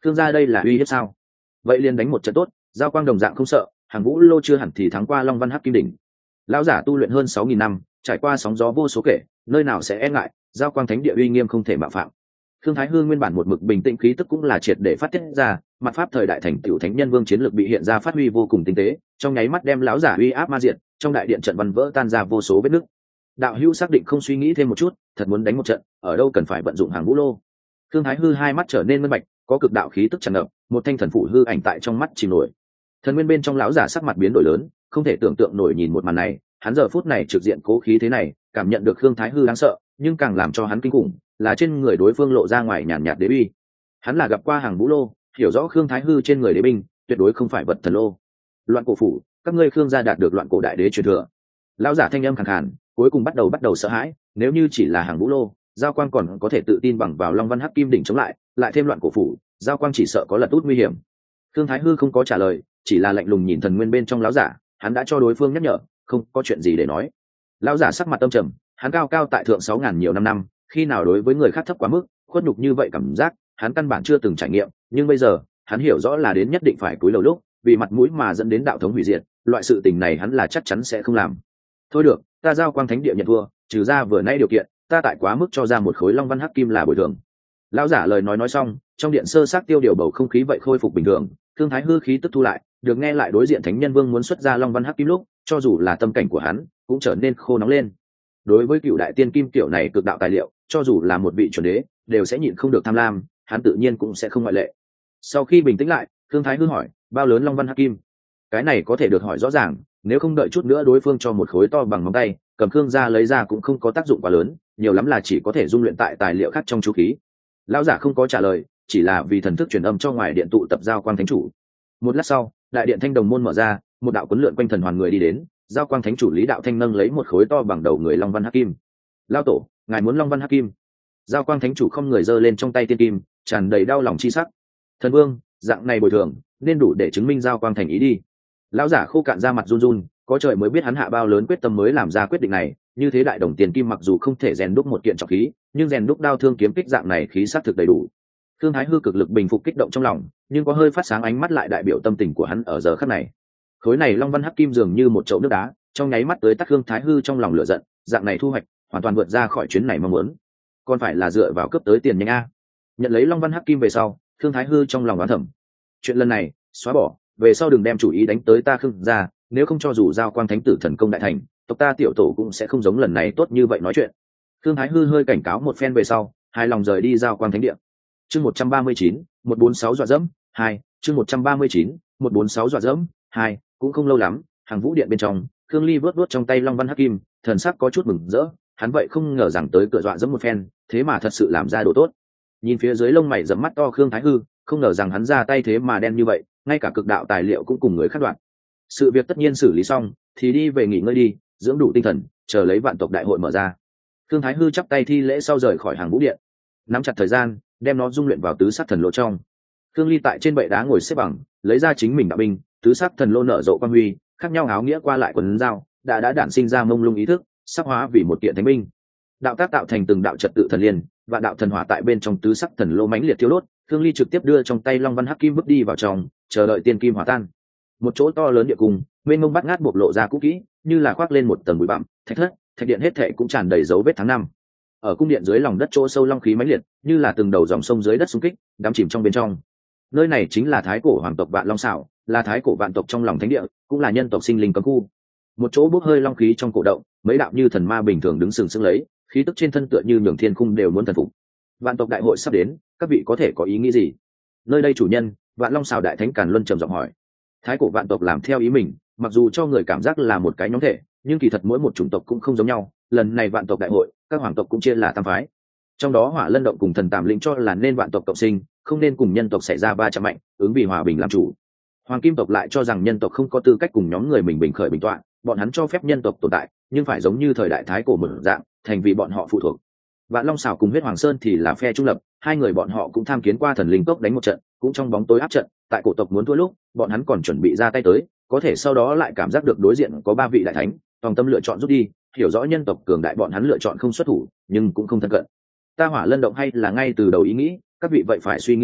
Khương gia đây là uy hiếp sao? Vậy liền đánh một trận tốt, Giao Quang đồng dạng không sợ, hàng Vũ Lô chưa hẳn thì thắng qua Long Văn Hắc Kim đỉnh. Lão giả tu luyện hơn 6.000 năm, trải qua sóng gió vô số kể, nơi nào sẽ e ngại, Giao Quang thánh địa uy nghiêm không thể mạo phạm. Khương Thái Hư nguyên bản một mực bình tĩnh khí tức cũng là triệt để phát tiết ra, mặt pháp thời đại thành tiểu thánh nhân vương chiến lược bị hiện ra phát huy vô cùng tinh tế, trong nháy mắt đem lão giả uy áp ma diệt, trong đại điện trận văn vỡ tan ra vô số vết nứt. Đạo hữu xác định không suy nghĩ thêm một chút, thật muốn đánh một trận, ở đâu cần phải vận dụng hàng Vũ Lô. Khương Thái Hư hai mắt trở nên minh bạch, có cực đạo khí tức tràn ngập, một thanh thần phủ hư ảnh tại trong mắt chìm nổi. Thần nguyên bên trong lão giả sắc mặt biến đổi lớn, không thể tưởng tượng nổi nhìn một màn này, hắn giờ phút này trực diện cố khí thế này, cảm nhận được Khương Thái Hư đáng sợ, nhưng càng làm cho hắn kinh khủng là trên người đối phương lộ ra ngoài nhàn nhạt đế uy. Hắn là gặp qua hàng Vũ Lô, hiểu rõ Khương Thái Hư trên người đế binh tuyệt đối không phải vật thần lô. Loạn cổ phủ, các ngươi Khương gia đạt được loạn cổ đại đế truyền thừa. Lão giả thanh âm khàn khàn, cuối cùng bắt đầu sợ hãi, nếu như chỉ là hàng Vũ Lô, Giao Quang còn có thể tự tin bằng vào Long Văn Hắc Kim đỉnh chống lại thêm loạn cổ phủ, Giao Quang chỉ sợ có lật út nguy hiểm. Khương Thái Hư không có trả lời, chỉ là lạnh lùng nhìn thần nguyên bên trong lão giả, hắn đã cho đối phương nhắc nhở, không có chuyện gì để nói. Lão giả sắc mặt tâm trầm, hắn cao cao tại thượng 6.000 nhiều năm, khi nào đối với người khác thấp quá mức, khuất nhục như vậy cảm giác, hắn căn bản chưa từng trải nghiệm, nhưng bây giờ, hắn hiểu rõ là đến nhất định phải cúi đầu lúc, vì mặt mũi mà dẫn đến đạo thống hủy diệt, loại sự tình này hắn là chắc chắn sẽ không làm. Thôi được, ta Giao Quang thánh địa nhận thua, trừ ra vừa nãy điều kiện, ta tại quá mức cho ra một khối Long Văn Hắc Kim là bồi thường. Lão giả lời nói xong, trong điện sơ sát tiêu điều bầu không khí vậy khôi phục bình thường, Thương Thái Hư khí tức thu lại, được nghe lại đối diện Thánh Nhân Vương muốn xuất ra Long Văn Hắc Kim lúc, cho dù là tâm cảnh của hắn, cũng trở nên khô nóng lên. Đối với cựu đại tiên kim kiểu này cực đạo tài liệu, cho dù là một vị chuẩn đế, đều sẽ nhịn không được tham lam, hắn tự nhiên cũng sẽ không ngoại lệ. Sau khi bình tĩnh lại, Thương Thái Hư hỏi, bao lớn Long Văn Hắc Kim? Cái này có thể được hỏi rõ ràng, nếu không đợi chút nữa đối phương cho một khối to bằng ngón tay, cầm Khương ra lấy ra cũng không có tác dụng quá lớn, nhiều lắm là chỉ có thể dung luyện tại tài liệu khác trong chú khí. Lão giả không có trả lời, chỉ là vì thần thức truyền âm cho ngoài điện tụ tập Giao Quang thánh chủ. Một lát sau, đại điện thanh đồng môn mở ra, một đạo cuốn lượn quanh thần hoàn người đi đến, Giao Quang thánh chủ Lý Đạo Thanh nâng lấy một khối to bằng đầu người Long Văn Hắc Kim. Lão tổ, ngài muốn Long Văn Hắc Kim? Giao Quang thánh chủ không người giơ lên trong tay tiên kim, tràn đầy đau lòng chi sắc. Thần vương, dạng này bồi thường nên đủ để chứng minh Giao Quang thành ý đi. Lão giả khô cạn ra mặt run run, có trời mới biết hắn hạ bao lớn quyết tâm mới làm ra quyết định này, như thế đại đồng tiền kim mặc dù không thể rèn đúc một kiện trọng khí, nhưng rèn đúc đao thương kiếm kích dạng này khí sắc thực đầy đủ. Thương Thái Hư cực lực bình phục kích động trong lòng, nhưng có hơi phát sáng ánh mắt lại đại biểu tâm tình của hắn ở giờ khắc này. Khối này Long Văn Hắc Kim dường như một chậu nước đá, trong nháy mắt tới tắt Thương Thái Hư trong lòng lửa giận, dạng này thu hoạch hoàn toàn vượt ra khỏi chuyến này mong muốn. Còn phải là dựa vào cấp tới tiền nhanh a. Nhận lấy Long Văn Hắc Kim về sau, Thương Thái Hư trong lòng đoán thầm, chuyện lần này xóa bỏ, về sau đừng đem chủ ý đánh tới ta Khương gia, nếu không cho dù Giao Quang thánh tử thần công đại thành, tộc ta tiểu tổ cũng sẽ không giống lần này tốt như vậy nói chuyện. Thương Thái Hư hơi cảnh cáo một phen về sau, hài lòng rời đi Giao Quang thánh địa. Chương 139, 146 dọa dẫm 2, chương 139, 146 dọa dẫm 2, cũng không lâu lắm, hàng vũ điện bên trong, Khương Ly vớt trong tay Long Văn Hắc Kim, thần sắc có chút mừng rỡ, hắn vậy không ngờ rằng tới cửa dọa dẫm một phen, thế mà thật sự làm ra đồ tốt. Nhìn phía dưới lông mày rậm mắt to Khương Thái Hư, không ngờ rằng hắn ra tay thế mà đen như vậy, ngay cả cực đạo tài liệu cũng cùng người khác đoạn. Sự việc tất nhiên xử lý xong, thì đi về nghỉ ngơi đi, dưỡng đủ tinh thần, chờ lấy vạn tộc đại hội mở ra. Khương Thái Hư chắp tay thi lễ sau rời khỏi hàng vũ điện, nắm chặt thời gian, đem nó dung luyện vào tứ sắc thần lô trong. Khương Ly tại trên bệ đá ngồi xếp bằng, lấy ra chính mình đạo binh, tứ sắc thần lô nở rộ quang huy, khác nhau áo nghĩa qua lại quần dao, đã đản sinh ra mông lung ý thức, sắp hóa vì một kiện thánh binh. Đạo tác tạo thành từng đạo trật tự thần liên, và đạo thần hỏa tại bên trong tứ sắc thần lô mãnh liệt thiêu đốt. Khương Ly trực tiếp đưa trong tay Long Văn Hắc Kim bước đi vào trong, chờ đợi tiên kim hòa tan. Một chỗ to lớn địa cung, mênh mông bát ngát bộc lộ ra cũ kỹ, như là khoác lên một tầng bụi bặm, thạch thất, thạch điện hết thảy cũng tràn đầy dấu vết tháng năm. Ở cung điện dưới lòng đất chỗ sâu long khí mãnh liệt, như là từng đầu dòng sông dưới đất xung kích, đắm chìm trong bên trong. Nơi này chính là thái cổ hoàng tộc Vạn Long Sảo, là thái cổ vạn tộc trong lòng thánh địa, cũng là nhân tộc sinh linh cấm khu. Một chỗ bốc hơi long khí trong cổ động, mấy đạo như thần ma bình thường đứng sừng sững lấy, khí tức trên thân tựa như nhường thiên cung đều muốn thần phục. Vạn tộc đại hội sắp đến, các vị có thể có ý nghĩ gì? Nơi đây chủ nhân, Vạn Long Sảo đại thánh Càn Luân trầm giọng hỏi. Thái cổ vạn tộc làm theo ý mình, mặc dù cho người cảm giác là một cái nhóm thể, nhưng kỳ thật mỗi một chủng tộc cũng không giống nhau. Lần này vạn tộc đại hội, các hoàng tộc cũng chia là tam phái. Trong đó Hỏa Lân động cùng Thần Tàm Linh cho là nên vạn tộc cộng sinh, không nên cùng nhân tộc xảy ra va chạm mạnh, ứng vì hòa bình làm chủ. Hoàng Kim tộc lại cho rằng nhân tộc không có tư cách cùng nhóm người mình bình khởi bình tọa, bọn hắn cho phép nhân tộc tồn tại, nhưng phải giống như thời đại thái cổ mở dạng, thành vì bọn họ phụ thuộc. Vạn Long Sảo cùng Huyết Hoàng Sơn thì là phe trung lập, hai người bọn họ cũng tham kiến qua thần linh cốc đánh một trận, cũng trong bóng tối áp trận, tại cổ tộc muốn thua lúc, bọn hắn còn chuẩn bị ra tay tới, có thể sau đó lại cảm giác được đối diện có ba vị đại thánh, tòng tâm lựa chọn rút đi, hiểu rõ nhân tộc cường đại bọn hắn lựa chọn không xuất thủ, nhưng cũng không thân cận. Ta Hỏa Lân động hay là ngay từ đầu ý nghĩ, các vị vậy phải suy nghĩ kỹ,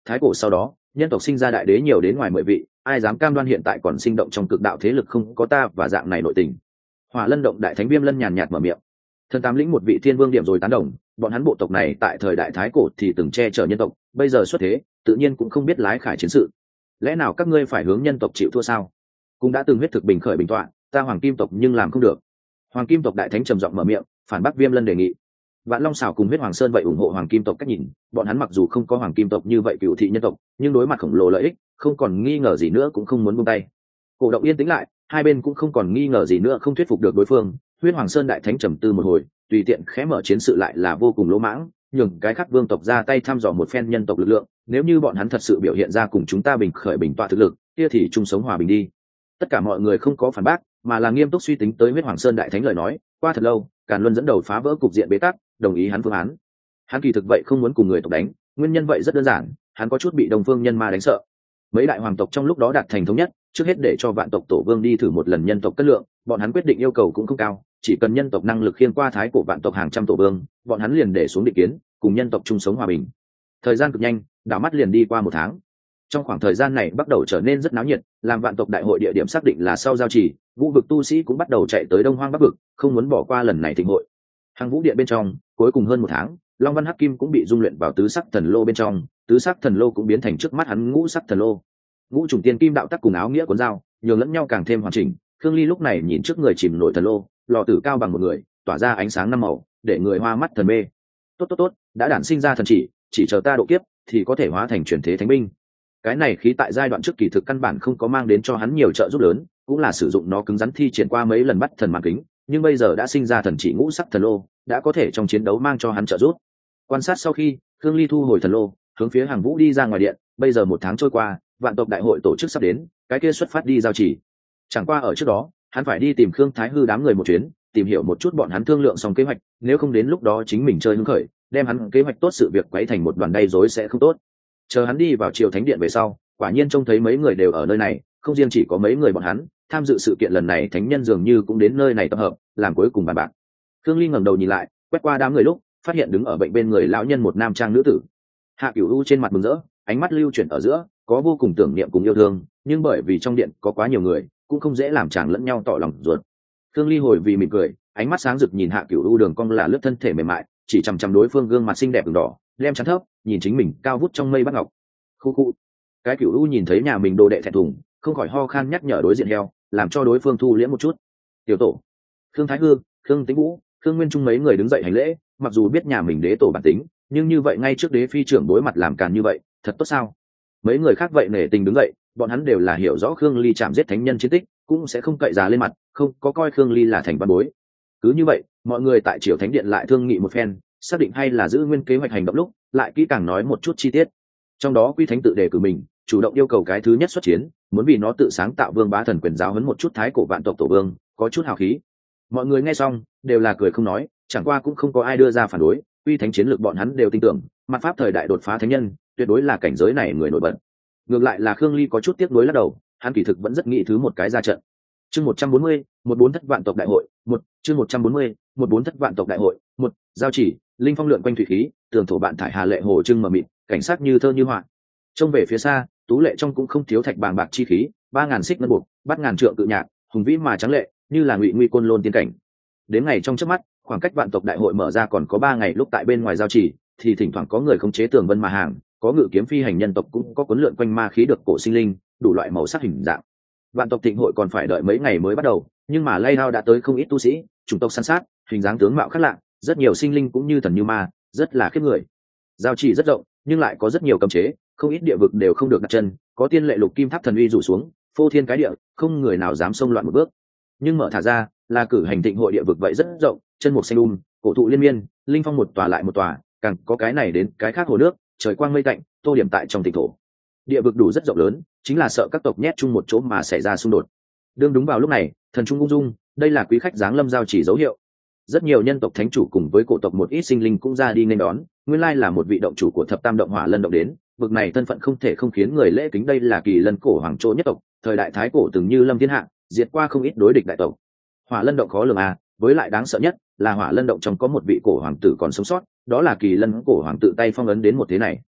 thái cổ sau đó nhân tộc sinh ra đại đế nhiều đến ngoài 10 vị, ai dám cam đoan hiện tại còn sinh động trong cực đạo thế lực không có ta và dạng này nội tình. Hỏa Lân động đại thánh Viêm Lân nhàn nhạt mở miệng. Thần Tám lĩnh một vị thiên vương điểm rồi tán đồng, bọn hắn bộ tộc này tại thời đại thái cổ thì từng che chở nhân tộc, bây giờ xuất thế tự nhiên cũng không biết lái khải chiến sự. Lẽ nào các ngươi phải hướng nhân tộc chịu thua sao? Cũng đã từng huyết thực bình khởi bình tọa, ta Hoàng Kim tộc nhưng làm không được. Hoàng Kim tộc đại thánh trầm giọng mở miệng, phản bác Viêm Lân đề nghị. Vạn Long Sảo cùng Huyết Hoàng Sơn vậy ủng hộ Hoàng Kim tộc cách nhìn, bọn hắn mặc dù không có Hoàng Kim tộc như vậy cựu thị nhân tộc, nhưng đối mặt khổng lồ lợi ích, không còn nghi ngờ gì nữa cũng không muốn buông tay. Cổ động yên tĩnh lại, hai bên cũng không còn nghi ngờ gì nữa không thuyết phục được đối phương. Huyết Hoàng Sơn đại thánh trầm tư một hồi, tùy tiện khẽ mở chiến sự lại là vô cùng lỗ mãng, nhường cái khác vương tộc ra tay thăm dò một phen nhân tộc lực lượng, nếu như bọn hắn thật sự biểu hiện ra cùng chúng ta bình khởi bình tọa thực lực, kia thì chung sống hòa bình đi. Tất cả mọi người không có phản bác, mà là nghiêm túc suy tính tới Huyết Hoàng Sơn đại thánh lời nói. Qua thật lâu, Càn Luân dẫn đầu phá vỡ cục diện bế tắc, đồng ý hắn phương án. Hắn kỳ thực vậy không muốn cùng người tộc đánh, nguyên nhân vậy rất đơn giản, hắn có chút bị Đông Phương Nhân Ma đánh sợ. Mấy đại hoàng tộc trong lúc đó đạt thành thống nhất, trước hết để cho vạn tộc tổ vương đi thử một lần nhân tộc cất lượng, bọn hắn quyết định yêu cầu cũng không cao, chỉ cần nhân tộc năng lực khiêng qua thái cổ vạn tộc hàng trăm tổ vương, bọn hắn liền để xuống định kiến, cùng nhân tộc chung sống hòa bình. Thời gian cực nhanh, đảo mắt liền đi qua 1 tháng. Trong khoảng thời gian này bắt đầu trở nên rất náo nhiệt, làm vạn tộc đại hội địa điểm xác định là sau giao trì, vũ vực tu sĩ cũng bắt đầu chạy tới Đông Hoang Bắc vực, không muốn bỏ qua lần này thịnh hội. Hàng vũ điện bên trong, cuối cùng hơn 1 tháng, Long Văn Hắc Kim cũng bị dung luyện vào tứ sắc thần lô bên trong, tứ sắc thần lô cũng biến thành trước mắt hắn ngũ sắc thần lô. Ngũ trùng tiên kim đạo tắc cùng áo nghĩa cuốn dao, nhường lẫn nhau càng thêm hoàn chỉnh. Khương Ly lúc này nhìn trước người chìm nổi thần lô, lò tử cao bằng một người, tỏa ra ánh sáng 5 màu, để người hoa mắt thần mê. Tốt, đã đản sinh ra thần chỉ chờ ta độ kiếp thì có thể hóa thành chuyển thế thánh binh. Cái này khí tại giai đoạn trước kỳ thực căn bản không có mang đến cho hắn nhiều trợ giúp lớn, cũng là sử dụng nó cứng rắn thi triển qua mấy lần bắt thần màn kính, nhưng bây giờ đã sinh ra thần chỉ ngũ sắc thần lô, đã có thể trong chiến đấu mang cho hắn trợ giúp. Quan sát sau khi, Khương Ly thu hồi thần lô, hướng phía Hàng Vũ đi ra ngoài điện. Bây giờ 1 tháng trôi qua, vạn tộc đại hội tổ chức sắp đến, cái kia xuất phát đi giao chỉ. Chẳng qua ở trước đó, hắn phải đi tìm Khương Thái Hư đám người một chuyến, tìm hiểu một chút bọn hắn thương lượng xong kế hoạch, nếu không đến lúc đó chính mình chơi hứng khởi, đem hắn kế hoạch tốt sự việc quấy thành một đoàn đầy rối sẽ không tốt. Chờ hắn đi vào triều thánh điện về sau, quả nhiên trông thấy mấy người đều ở nơi này, không riêng chỉ có mấy người bọn hắn, tham dự sự kiện lần này thánh nhân dường như cũng đến nơi này tập hợp, làm cuối cùng bàn bạc. Khương Ly ngẩng đầu nhìn lại, quét qua đám người lúc, phát hiện đứng ở bệnh bên người lão nhân một nam trang nữ tử. Hạ Cửu U trên mặt mừng rỡ, ánh mắt lưu chuyển ở giữa, có vô cùng tưởng niệm cùng yêu thương, nhưng bởi vì trong điện có quá nhiều người, cũng không dễ làm chàng lẫn nhau tỏ lòng ruột. Khương Ly hồi vì mỉm cười, ánh mắt sáng rực nhìn Hạ Cửu U đường cong là lướt thân thể mềm mại, chỉ chằm chằm đối phương gương mặt xinh đẹp ửng đỏ, lem chắn thấp, nhìn chính mình cao vút trong mây bắt ngọc. Khu. Cái Cửu U nhìn thấy nhà mình đồ đệ thẹn thùng, không khỏi ho khan nhắc nhở đối diện heo, làm cho đối phương thu liễm một chút. Tiểu tổ, Khương Thái Hư, Khương Tĩnh Vũ, Khương Nguyên Trung mấy người đứng dậy hành lễ, mặc dù biết nhà mình đế tổ bản tính, nhưng như vậy ngay trước đế phi trưởng đối mặt làm càn như vậy, thật tốt sao? Mấy người khác vậy nể tình đứng dậy, bọn hắn đều là hiểu rõ Khương Ly chạm giết thánh nhân chiến tích, cũng sẽ không cậy già lên mặt, không có coi Khương Ly là thành văn bối. Cứ như vậy, mọi người tại triều thánh điện lại thương nghị một phen, xác định hay là giữ nguyên kế hoạch hành động lúc, lại kỹ càng nói một chút chi tiết. Trong đó Quy Thánh tự đề cử mình, chủ động yêu cầu cái thứ nhất xuất chiến, muốn vì nó tự sáng tạo vương bá thần quyền giáo huấn một chút thái cổ vạn tộc tổ vương, có chút hào khí. Mọi người nghe xong đều là cười không nói, chẳng qua cũng không có ai đưa ra phản đối. Quy Thánh chiến lược bọn hắn đều tin tưởng, mặt pháp thời đại đột phá thánh nhân, tuyệt đối là cảnh giới này người nổi bật. Ngược lại là Khương Ly có chút tiếc nuối lắc đầu, hắn kỳ thực vẫn rất nghĩ thứ một cái ra trận. Chương 140, 14 thất vạn tộc đại hội, 1, chương 140, 14 thất vạn tộc đại hội, 1, giao chỉ, linh phong lượn quanh thủy khí, tường thổ bạn thải hà lệ hồ trưng mờ mịt, cảnh sát như thơ như họa. Trông về phía xa, tú lệ trong cũng không thiếu thạch bàng bạc chi khí, 3000 xích ngân buộc, bắt ngàn trượng cự nhạc, hùng vĩ mà trắng lệ, như là ngụy nguy côn lôn tiên cảnh. Đến ngày trong chớp mắt, khoảng cách vạn tộc đại hội mở ra còn có 3 ngày, lúc tại bên ngoài giao chỉ thì thỉnh thoảng có người khống chế tường vân mà hàng, có ngự kiếm phi hành nhân tộc, cũng có cuốn lượn quanh ma khí được cổ sinh linh, đủ loại màu sắc hình dạng. Vạn tộc thịnh hội còn phải đợi mấy ngày mới bắt đầu, nhưng mà lay hao đã tới không ít tu sĩ, chủng tộc săn sát, hình dáng tướng mạo khác lạ, rất nhiều sinh linh cũng như thần như ma, rất là khiếp người. Giao chỉ rất rộng, nhưng lại có rất nhiều cấm chế, không ít địa vực đều không được đặt chân, có tiên lệ lục kim tháp thần uy rủ xuống, phô thiên cái địa, không người nào dám xông loạn một bước. Nhưng mở thả ra, là cử hành thịnh hội địa vực vậy rất rộng, chân mục xanh cổ thụ liên miên, linh phong một tòa lại một tòa, càng có cái này đến cái khác hồ nước, trời quang mây tạnh, tô điểm tại trong tịnh thổ. Địa vực đủ rất rộng lớn, chính là sợ các tộc nhét chung một chỗ mà xảy ra xung đột. Đương đúng vào lúc này, thần trung ung dung, đây là quý khách giáng lâm giao chỉ dấu hiệu. Rất nhiều nhân tộc thánh chủ cùng với cổ tộc một ít sinh linh cũng ra đi nên đón, nguyên lai là một vị động chủ của thập tam động hỏa lân động đến, vực này thân phận không thể không khiến người lễ kính. Đây là kỳ lân cổ hoàng chỗ nhất tộc, thời đại thái cổ từng như lâm thiên hạ, diệt qua không ít đối địch đại tộc. Hỏa lân động khó lường à, với lại đáng sợ nhất là hỏa lân động trong có một vị cổ hoàng tử còn sống sót, đó là kỳ lân cổ hoàng tự tay phong ấn đến một thế này.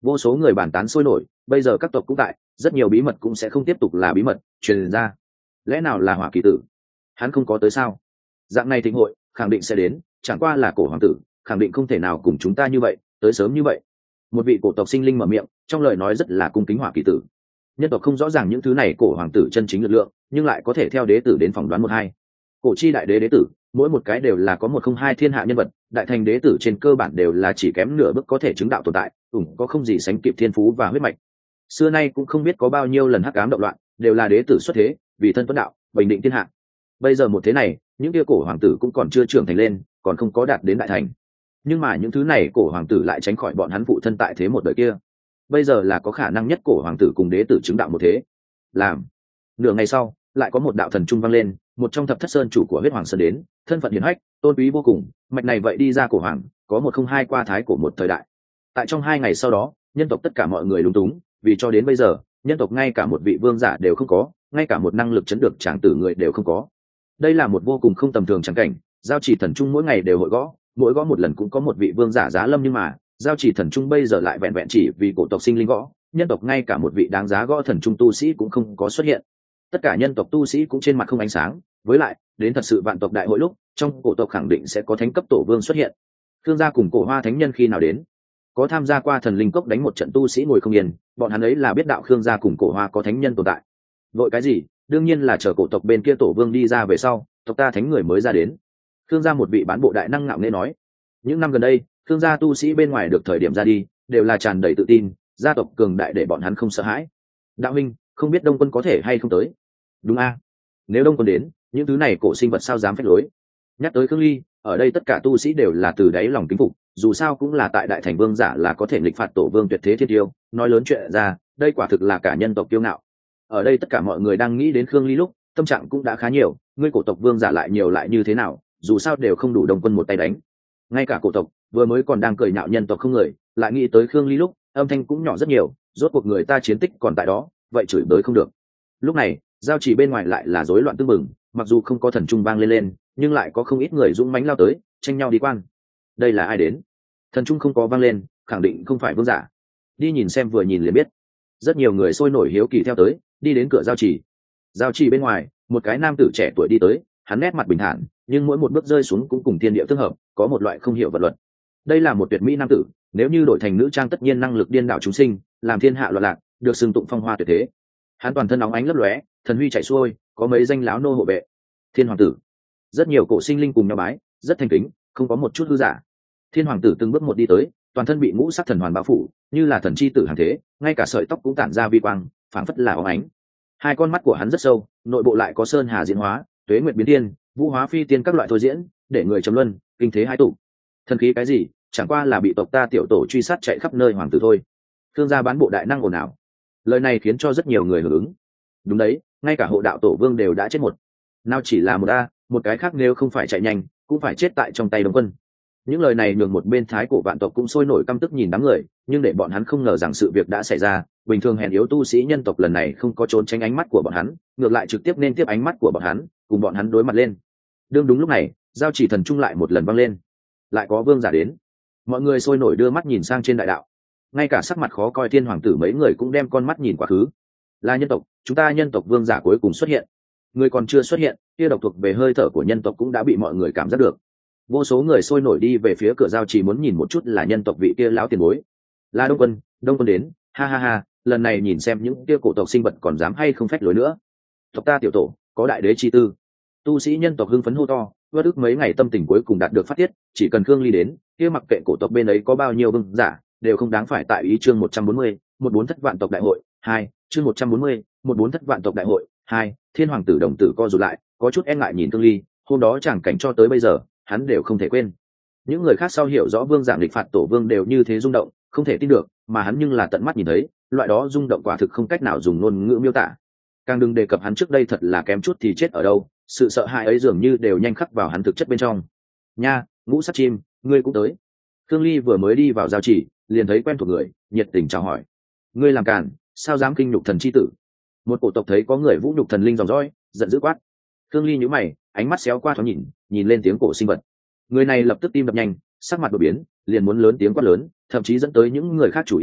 Vô số người bàn tán sôi nổi, bây giờ các tộc cũng tại, rất nhiều bí mật cũng sẽ không tiếp tục là bí mật truyền ra. Lẽ nào là Hỏa Kỳ Tử? Hắn không có tới sao? Dạng này thịnh hội khẳng định sẽ đến, chẳng qua là cổ hoàng tử khẳng định không thể nào cùng chúng ta như vậy tới sớm như vậy. Một vị cổ tộc sinh linh mở miệng, trong lời nói rất là cung kính Hỏa Kỳ Tử. Nhân tộc không rõ ràng những thứ này cổ hoàng tử chân chính lực lượng, nhưng lại có thể theo đế tử đến phỏng đoán một hai. Cổ chi đại đế đế tử, mỗi một cái đều là có một không hai thiên hạ nhân vật, đại thành đế tử trên cơ bản đều là chỉ kém nửa bước có thể chứng đạo tồn tại, có không gì sánh kịp thiên phú và huyết mạch. Xưa nay cũng không biết có bao nhiêu lần hắc ám động loạn, đều là đế tử xuất thế, vì thân tuấn đạo, bình định thiên hạ. Bây giờ một thế này, những kia cổ hoàng tử cũng còn chưa trưởng thành lên, còn không có đạt đến đại thành. Nhưng mà những thứ này cổ hoàng tử lại tránh khỏi bọn hắn phụ thân tại thế một đời kia. Bây giờ là có khả năng nhất cổ hoàng tử cùng đế tử chứng đạo một thế. Làm. Nửa ngày sau, lại có một đạo thần trung vang lên, một trong thập thất sơn chủ của huyết hoàng sơn đến, thân phận hiển hách, tôn quý vô cùng, mạch này vậy đi ra cổ hoàng, có một không hai qua thái của một thời đại. Tại trong 2 ngày sau đó, nhân tộc tất cả mọi người lúng túng, vì cho đến bây giờ, nhân tộc ngay cả một vị vương giả đều không có, ngay cả một năng lực chấn được tràng tử người đều không có. Đây là một vô cùng không tầm thường trắng cảnh, giao chỉ thần trung mỗi ngày đều hội gõ, mỗi gõ một lần cũng có một vị vương giả giá lâm, nhưng mà giao chỉ thần trung bây giờ lại vẹn vẹn chỉ vì cổ tộc sinh linh gõ, nhân tộc ngay cả một vị đáng giá gõ thần trung tu sĩ cũng không có xuất hiện. Tất cả nhân tộc tu sĩ cũng trên mặt không ánh sáng, với lại đến thật sự vạn tộc đại hội lúc, trong cổ tộc khẳng định sẽ có thánh cấp tổ vương xuất hiện. Thương gia cùng cổ hoa thánh nhân khi nào đến? Có tham gia qua thần linh cốc đánh một trận tu sĩ ngồi không yên, bọn hắn ấy là biết đạo Khương gia cùng cổ hoa có thánh nhân tồn tại. Vội cái gì? Đương nhiên là chờ cổ tộc bên kia tổ vương đi ra về sau, tộc ta thánh người mới ra đến. Khương gia một vị bán bộ đại năng ngạo nghễ nói. Những năm gần đây, Khương gia tu sĩ bên ngoài được thời điểm ra đi, đều là tràn đầy tự tin, gia tộc cường đại để bọn hắn không sợ hãi. Đạo minh, không biết Đông Quân có thể hay không tới? Đúng a, nếu Đông Quân đến, những thứ này cổ sinh vật sao dám phách lối? Nhắc tới Khương Ly, ở đây tất cả tu sĩ đều là từ đáy lòng kính phục, dù sao cũng là tại đại thành vương giả là có thể nghịch phạt tổ vương tuyệt thế thiên tiêu, nói lớn chuyện ra, đây quả thực là cả nhân tộc kiêu ngạo. Ở đây tất cả mọi người đang nghĩ đến Khương Ly lúc, tâm trạng cũng đã khá nhiều, ngươi cổ tộc vương giả lại nhiều lại như thế nào, dù sao đều không đủ Đông Quân một tay đánh. Ngay cả cổ tộc vừa mới còn đang cười nhạo nhân tộc không người, lại nghĩ tới Khương Ly lúc, âm thanh cũng nhỏ rất nhiều, rốt cuộc người ta chiến tích còn tại đó, vậy chửi bới không được. Lúc này, giao chỉ bên ngoài lại là rối loạn tương mừng, mặc dù không có thần trung vang lên, nhưng lại có không ít người dũng mãnh lao tới, tranh nhau đi quan. Đây là ai đến? Thần trung không có vang lên, khẳng định không phải vương giả. Đi nhìn xem, vừa nhìn liền biết. Rất nhiều người sôi nổi hiếu kỳ theo tới, đi đến cửa giao chỉ. Giao chỉ bên ngoài, một cái nam tử trẻ tuổi đi tới, hắn nét mặt bình thản, nhưng mỗi một bước rơi xuống cũng cùng thiên địa tương hợp, có một loại không hiểu vật luật. Đây là một tuyệt mỹ nam tử, nếu như đổi thành nữ trang tất nhiên năng lực điên đảo chúng sinh, làm thiên hạ loạn lạc, được xưng tụng phong hoa tuyệt thế. Hắn toàn thân óng ánh lấp lóe, thần huy chạy xuôi, có mấy danh láo nô hộ vệ. Thiên hoàng tử. Rất nhiều cổ sinh linh cùng nhau bái, rất thành kính, không có một chút hư giả. Thiên hoàng tử từng bước một đi tới, toàn thân bị ngũ sắc thần hoàn bao phủ, như là thần chi tử hàng thế, ngay cả sợi tóc cũng tản ra vi quang, phảng phất là óng ánh. Hai con mắt của hắn rất sâu, nội bộ lại có sơn hà diễn hóa, tuế nguyệt biến thiên, vũ hóa phi tiên các loại thôi diễn, để người trầm luân, kinh thế hai tụ. Thần khí cái gì, chẳng qua là bị tộc ta tiểu tổ truy sát chạy khắp nơi hoàng tử thôi. Thương gia bán bộ đại năng ồn ào. Lời này khiến cho rất nhiều người hưởng ứng. Đúng đấy, ngay cả hộ đạo tổ vương đều đã chết một. Nào chỉ là một a, một cái khác nếu không phải chạy nhanh, cũng phải chết tại trong tay Đông Quân. Những lời này nhường một bên thái cổ vạn tộc cũng sôi nổi căm tức nhìn đám người, nhưng để bọn hắn không ngờ rằng sự việc đã xảy ra, bình thường hèn yếu tu sĩ nhân tộc lần này không có trốn tránh ánh mắt của bọn hắn, ngược lại trực tiếp nên tiếp ánh mắt của bọn hắn, cùng bọn hắn đối mặt lên. Đúng lúc này, giao chỉ thần trung lại một lần vang lên. Lại có vương giả đến. Mọi người sôi nổi đưa mắt nhìn sang trên đại đạo. Ngay cả sắc mặt khó coi thiên hoàng tử mấy người cũng đem con mắt nhìn quá khứ. Là nhân tộc, chúng ta nhân tộc vương giả cuối cùng xuất hiện. Người còn chưa xuất hiện, kia độc thuộc về hơi thở của nhân tộc cũng đã bị mọi người cảm giác được. Vô số người sôi nổi đi về phía cửa giao chỉ muốn nhìn một chút là nhân tộc vị kia lão tiền bối. Là Đông Quân, Đông Quân đến, ha ha ha, lần này nhìn xem những kia cổ tộc sinh vật còn dám hay không phách lối nữa. Tộc ta tiểu tổ có đại đế chi tư. Tu sĩ nhân tộc hưng phấn hô to, vất ức mấy ngày tâm tình cuối cùng đạt được phát tiết, chỉ cần Khương Ly đến, kia mặc kệ cổ tộc bên ấy có bao nhiêu vương giả, đều không đáng phải tại ý chương 140, 14 thất vạn tộc đại hội, 2, chương 140, 14 thất vạn tộc đại hội, 2, thiên hoàng tử đồng tử co rụt lại, có chút e ngại nhìn Khương Ly, hôm đó chẳng cảnh cho tới bây giờ, hắn đều không thể quên. Những người khác sau hiểu rõ vương giả nghịch phạt tổ vương đều như thế rung động, không thể tin được, mà hắn nhưng là tận mắt nhìn thấy, loại đó rung động quả thực không cách nào dùng ngôn ngữ miêu tả. Càng đừng đề cập hắn trước đây thật là kém chút thì chết ở đâu, sự sợ hãi ấy dường như đều nhanh khắc vào hắn thực chất bên trong. Nha, ngũ sắc chim, ngươi cũng tới. Khương Ly vừa mới đi vào giao chỉ, liền thấy quen thuộc người, nhiệt tình chào hỏi. Ngươi làm càn, sao dám kinh nhục thần chi tử? Một cổ tộc thấy có người vũ nhục thần linh dòng dõi, giận dữ quát. Khương Ly nhíu mày, ánh mắt xéo qua thoáng nhìn, nhìn lên tiếng cổ sinh vật. Người này lập tức tim đập nhanh, sắc mặt đột biến, liền muốn lớn tiếng quát lớn, thậm chí dẫn tới những người khác chú ý,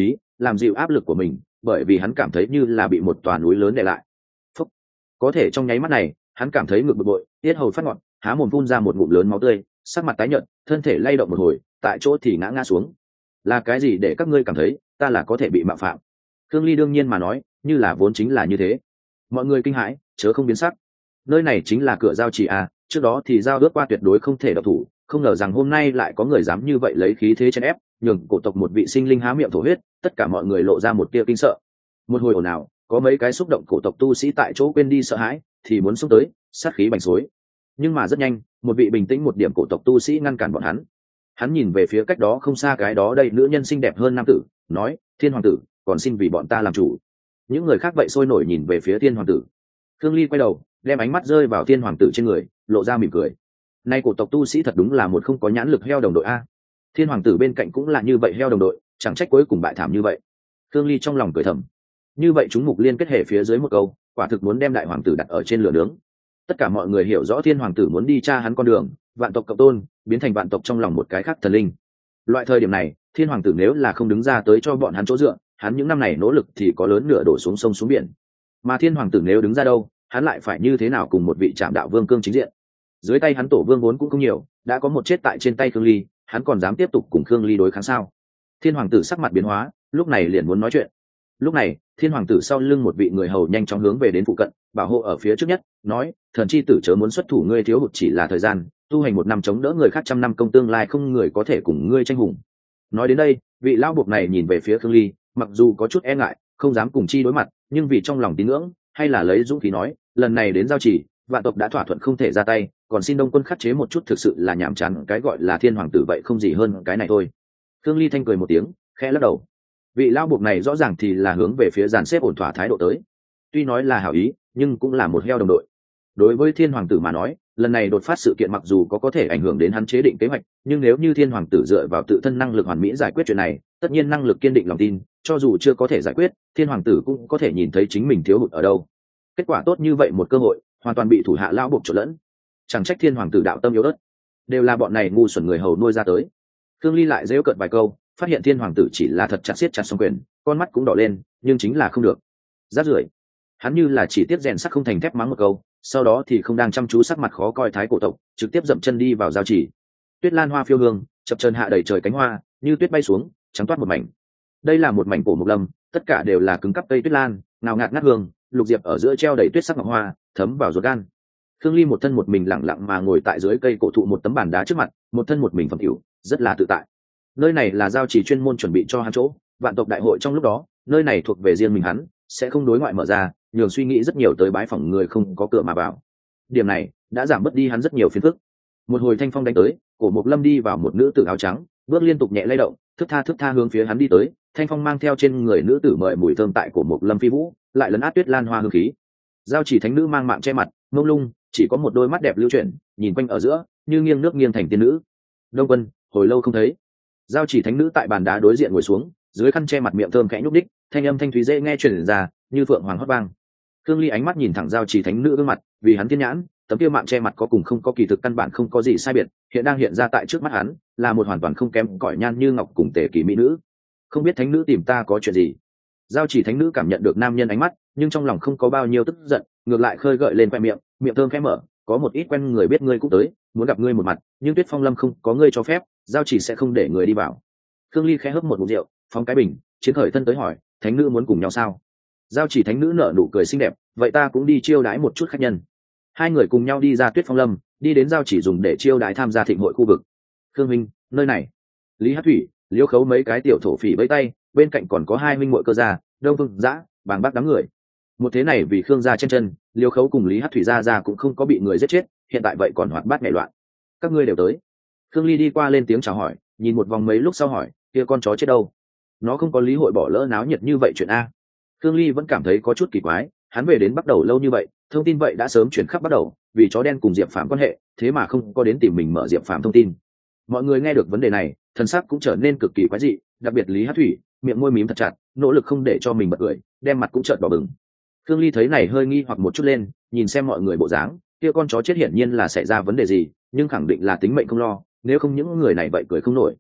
làm dịu áp lực của mình, bởi vì hắn cảm thấy như là bị một tòa núi lớn đè lại. Phúc. Có thể trong nháy mắt này, hắn cảm thấy ngực bực bội, tiết hầu phát ngọn, há mồm phun ra một ngụm lớn máu tươi, sắc mặt tái nhợt, thân thể lay động một hồi, tại chỗ thì ngã xuống. Là cái gì để các ngươi cảm thấy ta là có thể bị mạo phạm? Khương Ly đương nhiên mà nói, như là vốn chính là như thế. Mọi người kinh hãi, chớ không biến sắc. Nơi này chính là cửa giao chỉ à, trước đó thì giao ước qua tuyệt đối không thể độc thủ, không ngờ rằng hôm nay lại có người dám như vậy lấy khí thế chèn ép, nhường cổ tộc một vị sinh linh há miệng thổ huyết, tất cả mọi người lộ ra một tia kinh sợ. Một hồi ồn ào, có mấy cái xúc động cổ tộc tu sĩ tại chỗ quên đi sợ hãi, thì muốn xông tới, sát khí bành xối. Nhưng mà rất nhanh, một vị bình tĩnh một điểm cổ tộc tu sĩ ngăn cản bọn hắn. Hắn nhìn về phía cách đó không xa cái đó đây nữ nhân xinh đẹp hơn nam tử, nói: Thiên hoàng tử, còn xin vì bọn ta làm chủ. Những người khác vậy sôi nổi nhìn về phía Thiên hoàng tử. Khương Ly quay đầu, đem ánh mắt rơi vào Thiên hoàng tử trên người, lộ ra mỉm cười. Nay cổ tộc tu sĩ thật đúng là một không có nhãn lực heo đồng đội a. Thiên hoàng tử bên cạnh cũng là như vậy heo đồng đội, chẳng trách cuối cùng bại thảm như vậy. Khương Ly trong lòng cười thầm. Như vậy chúng mục liên kết hệ phía dưới một câu, quả thực muốn đem đại hoàng tử đặt ở trên lửa nướng. Tất cả mọi người hiểu rõ Thiên hoàng tử muốn đi tra hắn con đường, vạn tộc cộng tôn, biến thành vạn tộc trong lòng một cái khác thần linh. Loại thời điểm này, Thiên hoàng tử nếu là không đứng ra tới cho bọn hắn chỗ dựa, hắn những năm này nỗ lực thì có lớn nửa đổ xuống sông xuống biển. Mà Thiên hoàng tử nếu đứng ra đâu, hắn lại phải như thế nào cùng một vị Trảm Đạo Vương cương chính diện? Dưới tay hắn tổ vương vốn cũng không nhiều, đã có một chết tại trên tay Khương Ly, hắn còn dám tiếp tục cùng Khương Ly đối kháng sao? Thiên hoàng tử sắc mặt biến hóa, lúc này liền muốn nói chuyện. Lúc này, Thiên hoàng tử sau lưng một vị người hầu nhanh chóng hướng về đến phụ cận, bảo hộ ở phía trước nhất, nói: Thần chi tử chớ muốn xuất thủ, ngươi thiếu hụt chỉ là thời gian, tu hành 1 năm chống đỡ người khác 100 năm công, tương lai không người có thể cùng ngươi tranh hùng. Nói đến đây, vị lão buộc này nhìn về phía Khương Ly, mặc dù có chút e ngại, không dám cùng chi đối mặt, nhưng vì trong lòng tín ngưỡng, hay là lấy dũng khí nói: lần này đến giao chỉ, vạn tộc đã thỏa thuận không thể ra tay, còn xin Đông quân khắc chế một chút, thực sự là nhàm chán, cái gọi là Thiên hoàng tử vậy không gì hơn cái này thôi. Khương Ly thanh cười một tiếng, khẽ lắc đầu. Vị lão buộc này rõ ràng thì là hướng về phía dàn xếp ổn thỏa thái độ tới. Tuy nói là hảo ý, nhưng cũng là một heo đồng đội. Đối với Thiên hoàng tử mà nói, lần này đột phát sự kiện mặc dù có thể ảnh hưởng đến hắn chế định kế hoạch, nhưng nếu như Thiên hoàng tử dựa vào tự thân năng lực hoàn mỹ giải quyết chuyện này, tất nhiên năng lực kiên định lòng tin, cho dù chưa có thể giải quyết, Thiên hoàng tử cũng có thể nhìn thấy chính mình thiếu hụt ở đâu. Kết quả tốt như vậy một cơ hội, hoàn toàn bị thủ hạ lão buộc trộn lẫn. Chẳng trách Thiên hoàng tử đạo tâm yếu ớt, đều là bọn này ngu xuẩn người hầu nuôi ra tới. Khương Ly lại giễu cợt vài câu, phát hiện Thiên hoàng tử chỉ là thật chặt siết chặt song quyền, con mắt cũng đỏ lên, nhưng chính là không được. Rát rưởi. Hắn như là chỉ tiếp rèn sắt không thành thép mắng một câu, sau đó thì không đang chăm chú sắc mặt khó coi thái cổ tộc, trực tiếp dậm chân đi vào giao chỉ. Tuyết lan hoa phiêu hương, chập chân hạ đầy trời cánh hoa, như tuyết bay xuống, trắng toát một mảnh. Đây là một mảnh cổ mục lâm, tất cả đều là cứng cắp cây tuyết lan, nào ngạt ngát hương, lục diệp ở giữa treo đầy tuyết sắc ngọc hoa, thấm vào ruột gan. Khương Ly một thân một mình lặng lặng mà ngồi tại dưới cây cổ thụ một tấm bàn đá trước mặt, một thân một mình phẩm hữu, rất là tự tại. Nơi này là giao chỉ chuyên môn chuẩn bị cho hắn chỗ, vạn tộc đại hội trong lúc đó, nơi này thuộc về riêng mình hắn, sẽ không đối ngoại mở ra, nhường suy nghĩ rất nhiều tới bái phỏng người không có cửa mà vào. Điểm này đã giảm bớt đi hắn rất nhiều phiền phức. Một hồi thanh phong đánh tới, cổ mục lâm đi vào một nữ tử áo trắng, bước liên tục nhẹ lay động, thức tha hướng phía hắn đi tới. Thanh phong mang theo trên người nữ tử mời mùi thơm tại cổ mục lâm phi vũ, lại lấn át tuyết lan hoa hương khí. Giao chỉ thánh nữ mang mạng che mặt, mông lung, chỉ có một đôi mắt đẹp lưu chuyển, nhìn quanh ở giữa, như nghiêng nước nghiêng thành tiên nữ. Đông quân, hồi lâu không thấy. Giao chỉ thánh nữ tại bàn đá đối diện ngồi xuống, dưới khăn che mặt miệng thơm khẽ nhúc đích, thanh âm thanh thúy dễ nghe truyền ra, như phượng hoàng hót vang. Khương Ly ánh mắt nhìn thẳng giao chỉ thánh nữ gương mặt, vì hắn thiên nhãn, tấm kia mạng che mặt có cùng không có kỳ thực căn bản không có gì sai biệt, hiện đang hiện ra tại trước mắt hắn, là một hoàn toàn không kém cỏi nhan như ngọc cùng tề kỳ mỹ nữ. Không biết thánh nữ tìm ta có chuyện gì? Giao chỉ thánh nữ cảm nhận được nam nhân ánh mắt, nhưng trong lòng không có bao nhiêu tức giận, ngược lại khơi gợi lên khoe miệng, miệng thơm khẽ mở, có một ít quen người biết ngươi cũng tới, muốn gặp ngươi một mặt, nhưng Tuyết Phong Lâm không có ngươi cho phép, giao chỉ sẽ không để người đi vào. Khương Ly khẽ hớp một ngụm rượu, phóng cái bình, chiến khởi thân tới hỏi, thánh nữ muốn cùng nhau sao? Giao chỉ thánh nữ nở nụ cười xinh đẹp, vậy ta cũng đi chiêu đãi một chút khách nhân. Hai người cùng nhau đi ra Tuyết Phong Lâm, đi đến giao chỉ dùng để chiêu đãi tham gia thịnh hội khu vực. Khương minh, nơi này. Lý Hát Thủy, Liễu Khấu mấy cái tiểu thổ phỉ vẫy tay, bên cạnh còn có hai minh muội Cơ gia, Đông Vương Dã, Bàng Bác đám người. Một thế này vì Khương gia chen chân, Liễu Khấu cùng Lý Hát Thủy gia cũng không có bị người giết chết, hiện tại vậy còn hoạt bát nhảy loạn. Các ngươi đều tới. Khương Ly đi qua lên tiếng chào hỏi, nhìn một vòng mấy lúc sau hỏi, kia con chó chết đâu? Nó không có lý hội bỏ lỡ náo nhiệt như vậy chuyện a. Khương Ly vẫn cảm thấy có chút kỳ quái, hắn về đến Bắc Đầu lâu như vậy, thông tin vậy đã sớm chuyển khắp Bắc Đầu, vì chó đen cùng Diệp Phàm quan hệ, thế mà không có đến tìm mình mở Diệp Phàm thông tin. Mọi người nghe được vấn đề này, thần sắc cũng trở nên cực kỳ quái dị, đặc biệt Lý Hát Thủy, miệng môi mím thật chặt, nỗ lực không để cho mình bật cười, đem mặt cũng trợn đỏ bừng. Khương Ly thấy này hơi nghi hoặc một chút lên, nhìn xem mọi người bộ dáng, kia con chó chết hiển nhiên là xảy ra vấn đề gì, nhưng khẳng định là tính mệnh không lo, nếu không những người này vậy cười không nổi.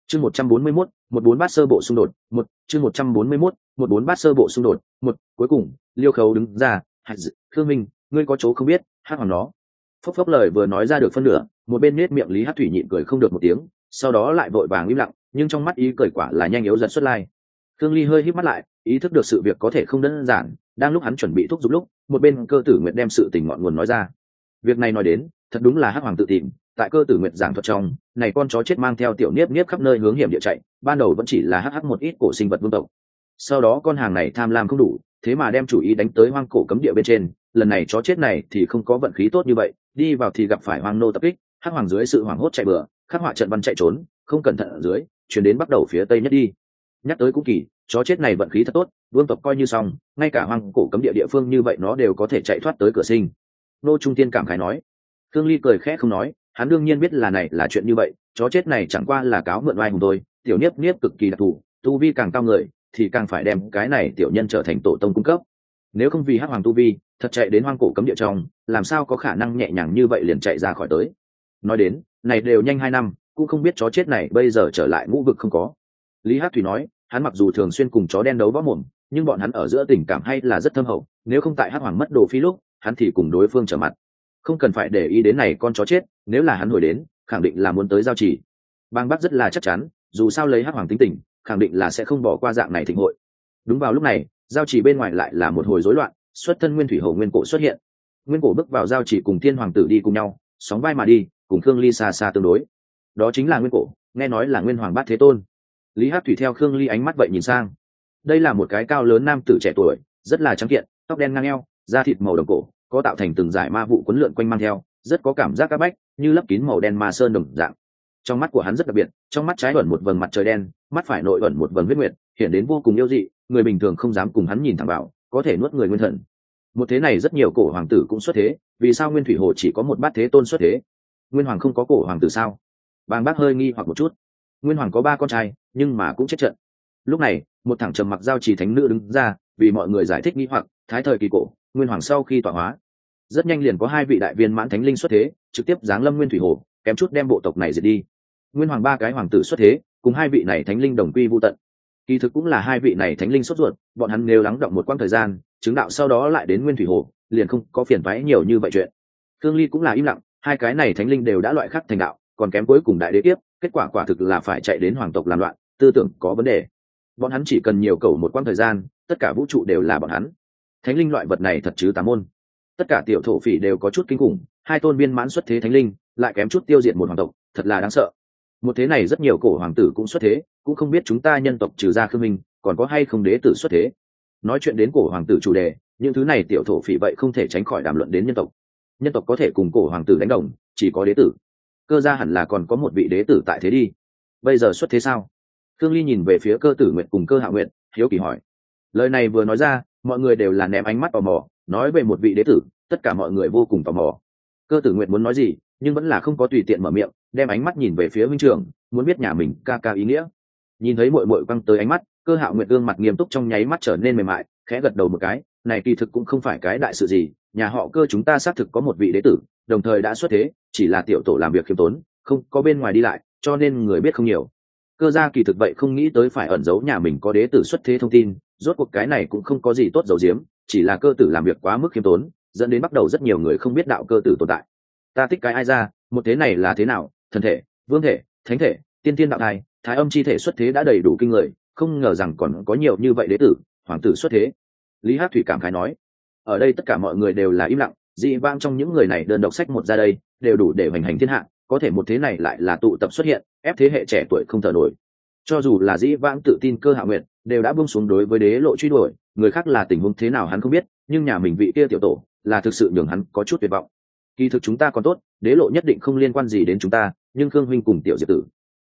Chương 141, một bốn bát sơ bộ xung đột, một chương 141, một bốn bát sơ bộ xung đột, một cuối cùng, Liêu Khấu đứng ra, Khương Minh, ngươi có chỗ không biết, hắc hoàng nó. Phốc phốc lời vừa nói ra được phân nửa, một bên nết miệng Lý Hắc Thủy nhịn cười không được một tiếng, sau đó lại vội vàng im lặng, nhưng trong mắt ý cười quả là nhanh yếu dần xuất lai. Khương Ly hơi híp mắt lại, ý thức được sự việc có thể không đơn giản, đang lúc hắn chuẩn bị thúc giục lúc, một bên Cơ Tử Nguyệt đem sự tình ngọn nguồn nói ra. Việc này nói đến, thật đúng là hắc hoàng tự tìm, tại Cơ Tử Nguyệt giảng thuật trong, này con chó chết mang theo tiểu niếp niếp khắp nơi hướng hiểm địa chạy, ban đầu vẫn chỉ là hắc một ít cổ sinh vật vương tộc. Sau đó con hàng này tham lam không đủ, thế mà đem chủ ý đánh tới hoang cổ cấm địa bên trên, lần này chó chết này thì không có vận khí tốt như vậy, đi vào thì gặp phải hoang nô tập kích, hắc hoàng dưới sự hoảng hốt chạy bừa, khắc họa trận văn chạy trốn, không cẩn thận ở dưới, chuyển đến bắt đầu phía tây nhất đi. Nhắc tới cũng kỳ, chó chết này vận khí thật tốt, vương tộc coi như xong, ngay cả hoang cổ cấm địa địa phương như vậy nó đều có thể chạy thoát tới cửa sinh. Nô Trung Tiên cảm khái nói. Thương Ly cười khẽ không nói, hắn đương nhiên biết là này là chuyện như vậy, chó chết này chẳng qua là cáo mượn oai hùng thôi, tiểu niếp niếp cực kỳ đặc thù, tu vi càng cao người thì càng phải đem cái này tiểu nhân trở thành tổ tông cung cấp. Nếu không vì hắc hoàng tu vi thật chạy đến hoang cổ cấm địa trong, làm sao có khả năng nhẹ nhàng như vậy liền chạy ra khỏi tới. Nói đến này đều nhanh 2 năm, cũng không biết chó chết này bây giờ trở lại ngũ vực không có. Lý Hắc Thủy nói, hắn mặc dù thường xuyên cùng chó đen đấu võ mồm, nhưng bọn hắn ở giữa tình cảm hay là rất thâm hậu, nếu không tại hắc hoàng mất đồ phi lúc, hắn thì cùng đối phương trở mặt. Không cần phải để ý đến này con chó chết, nếu là hắn hồi đến, khẳng định là muốn tới giao chỉ. Bang Bắc rất là chắc chắn, dù sao lấy hắc hoàng tính tình, khẳng định là sẽ không bỏ qua dạng này thịnh hội. Đúng vào lúc này, giao chỉ bên ngoài lại là một hồi rối loạn, xuất thân Nguyên Thủy Hầu Nguyên Cổ xuất hiện. Nguyên Cổ bước vào giao chỉ cùng Thiên Hoàng tử đi cùng nhau, sóng vai mà đi, cùng Khương Ly xa xa tương đối. Đó chính là Nguyên Cổ, nghe nói là Nguyên Hoàng Bát Thế Tôn. Lý Hắc Thủy theo Khương Ly ánh mắt vậy nhìn sang. Đây là một cái cao lớn nam tử trẻ tuổi, rất là trắng kiện, tóc đen ngang eo, da thịt màu đồng cổ, có tạo thành từng dải ma vụ quấn lượn quanh mang theo, rất có cảm giác các bách, như lấp kín màu đen ma sơn đồng dạng. Trong mắt của hắn rất đặc biệt, trong mắt trái ẩn một vầng mặt trời đen, mắt phải nội ẩn một vầng huyết nguyệt, hiện đến vô cùng yêu dị, người bình thường không dám cùng hắn nhìn thẳng vào, có thể nuốt người nguyên thần. Một thế này rất nhiều cổ hoàng tử cũng xuất thế, vì sao Nguyên Thủy Hồ chỉ có một Bát Thế Tôn xuất thế? Nguyên Hoàng không có cổ hoàng tử sao? Bàng Bác hơi nghi hoặc một chút. Nguyên Hoàng có 3 con trai, nhưng mà cũng chết trận. Lúc này, một thẳng trầm mặc giao trì thánh nữ đứng ra, vì mọi người giải thích nghi hoặc, thái thời kỳ cổ, Nguyên Hoàng sau khi tọa hóa, rất nhanh liền có 2 vị đại viên mãn thánh linh xuất thế, trực tiếp giáng lâm Nguyên Thủy Hồ, kém chút đem bộ tộc này diệt đi. Nguyên Hoàng 3 cái hoàng tử xuất thế, cùng 2 vị này thánh linh đồng quy vu tận. Kỳ thực cũng là 2 vị này thánh linh sốt ruột, bọn hắn nếu lắng động một quãng thời gian, chứng đạo sau đó lại đến Nguyên Thủy Hồ, liền không có phiền toái nhiều như vậy chuyện. Thương Ly cũng là im lặng, 2 cái này thánh linh đều đã loại khắc thành đạo, còn kém cuối cùng đại đế kiếp, kết quả quả thực là phải chạy đến hoàng tộc làm loạn, tư tưởng có vấn đề. Bọn hắn chỉ cần nhiều cầu một quãng thời gian, tất cả vũ trụ đều là bọn hắn. Thánh linh loại vật này thật chứ tà môn. Tất cả tiểu thổ phỉ đều có chút kinh khủng, 2 tôn viên mãn xuất thế thánh linh, lại kém chút tiêu diệt một hoàng tộc, thật là đáng sợ. Một thế này rất nhiều cổ hoàng tử cũng xuất thế, cũng không biết chúng ta nhân tộc trừ ra Khương Minh, còn có hay không đế tử xuất thế. Nói chuyện đến cổ hoàng tử chủ đề, những thứ này tiểu thổ phỉ vậy không thể tránh khỏi đàm luận đến nhân tộc. Nhân tộc có thể cùng cổ hoàng tử đánh đồng, chỉ có đế tử. Cơ gia hẳn là còn có một vị đế tử tại thế đi. Bây giờ xuất thế sao? Khương Ly nhìn về phía Cơ Tử Nguyệt cùng Cơ Hạo Nguyệt, hiếu kỳ hỏi. Lời này vừa nói ra, mọi người đều là ném ánh mắt tò mò, nói về một vị đế tử, tất cả mọi người vô cùng tò mò. Cơ Tử Nguyệt muốn nói gì, nhưng vẫn là không có tùy tiện mở miệng, đem ánh mắt nhìn về phía huynh trưởng, muốn biết nhà mình ca ca ý nghĩa. Nhìn thấy muội muội quăng tới ánh mắt, Cơ Hạo Nguyệt gương mặt nghiêm túc trong nháy mắt trở nên mềm mại, khẽ gật đầu một cái, này kỳ thực cũng không phải cái đại sự gì, nhà họ Cơ chúng ta xác thực có một vị đế tử, đồng thời đã xuất thế, chỉ là tiểu tổ làm việc khiêm tốn, không có bên ngoài đi lại, cho nên người biết không nhiều. Cơ gia kỳ thực vậy không nghĩ tới phải ẩn giấu nhà mình có đế tử xuất thế thông tin, rốt cuộc cái này cũng không có gì tốt giấu giếm, chỉ là Cơ tử làm việc quá mức khiêm tốn, dẫn đến bắt đầu rất nhiều người không biết đạo Cơ tử tồn tại. Ta thích cái ai ra, một thế này là thế nào, thần thể, vương thể, thánh thể, tiên tiên đạo thai, thái âm chi thể xuất thế đã đầy đủ kinh người, không ngờ rằng còn có nhiều như vậy đế tử, hoàng tử xuất thế. Lý Hắc Thủy cảm khái nói. Ở đây tất cả mọi người đều là im lặng, dị vãng trong những người này đơn độc sách một ra đây, đều đủ để hoành hành thiên hạ, có thể một thế này lại là tụ tập xuất hiện, ép thế hệ trẻ tuổi không thở nổi. Cho dù là dĩ vãng tự tin Cơ Hạo Nguyệt, đều đã buông xuống đối với đế lộ truy đuổi, người khác là tình huống thế nào hắn không biết, nhưng nhà mình vị kia tiểu tổ, là thực sự nhường hắn có chút tuyệt vọng. Kỳ thực chúng ta còn tốt, đế lộ nhất định không liên quan gì đến chúng ta, nhưng Khương huynh cùng tiểu diệp tử,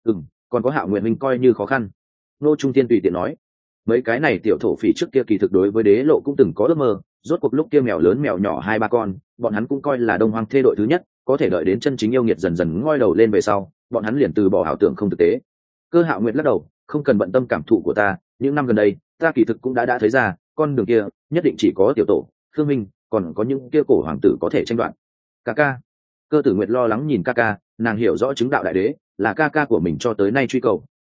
còn có Hạo Nguyệt huynh coi như khó khăn. Nô Trung Tiên tùy tiện nói, mấy cái này tiểu thổ phỉ trước kia kỳ thực đối với đế lộ cũng từng có ước mơ, rốt cuộc lúc kia mèo lớn mèo nhỏ 2-3 con, bọn hắn cũng coi là đông hoang thê đội thứ nhất, có thể đợi đến chân chính yêu nghiệt dần dần ngoi đầu lên về sau, bọn hắn liền từ bỏ ảo tưởng không thực tế. Cơ Hạo Nguyệt lắc đầu, không cần bận tâm cảm thụ của ta, những năm gần đây, ta kỳ thực cũng đã thấy ra, con đường kia nhất định chỉ có tiểu tổ, Khương minh, còn có những kia cổ hoàng tử có thể tranh đoạt. Ca ca. Cơ Tử Nguyệt lo lắng nhìn ca ca, nàng hiểu rõ chứng đạo đại đế là ca ca của mình cho tới nay truy cầu,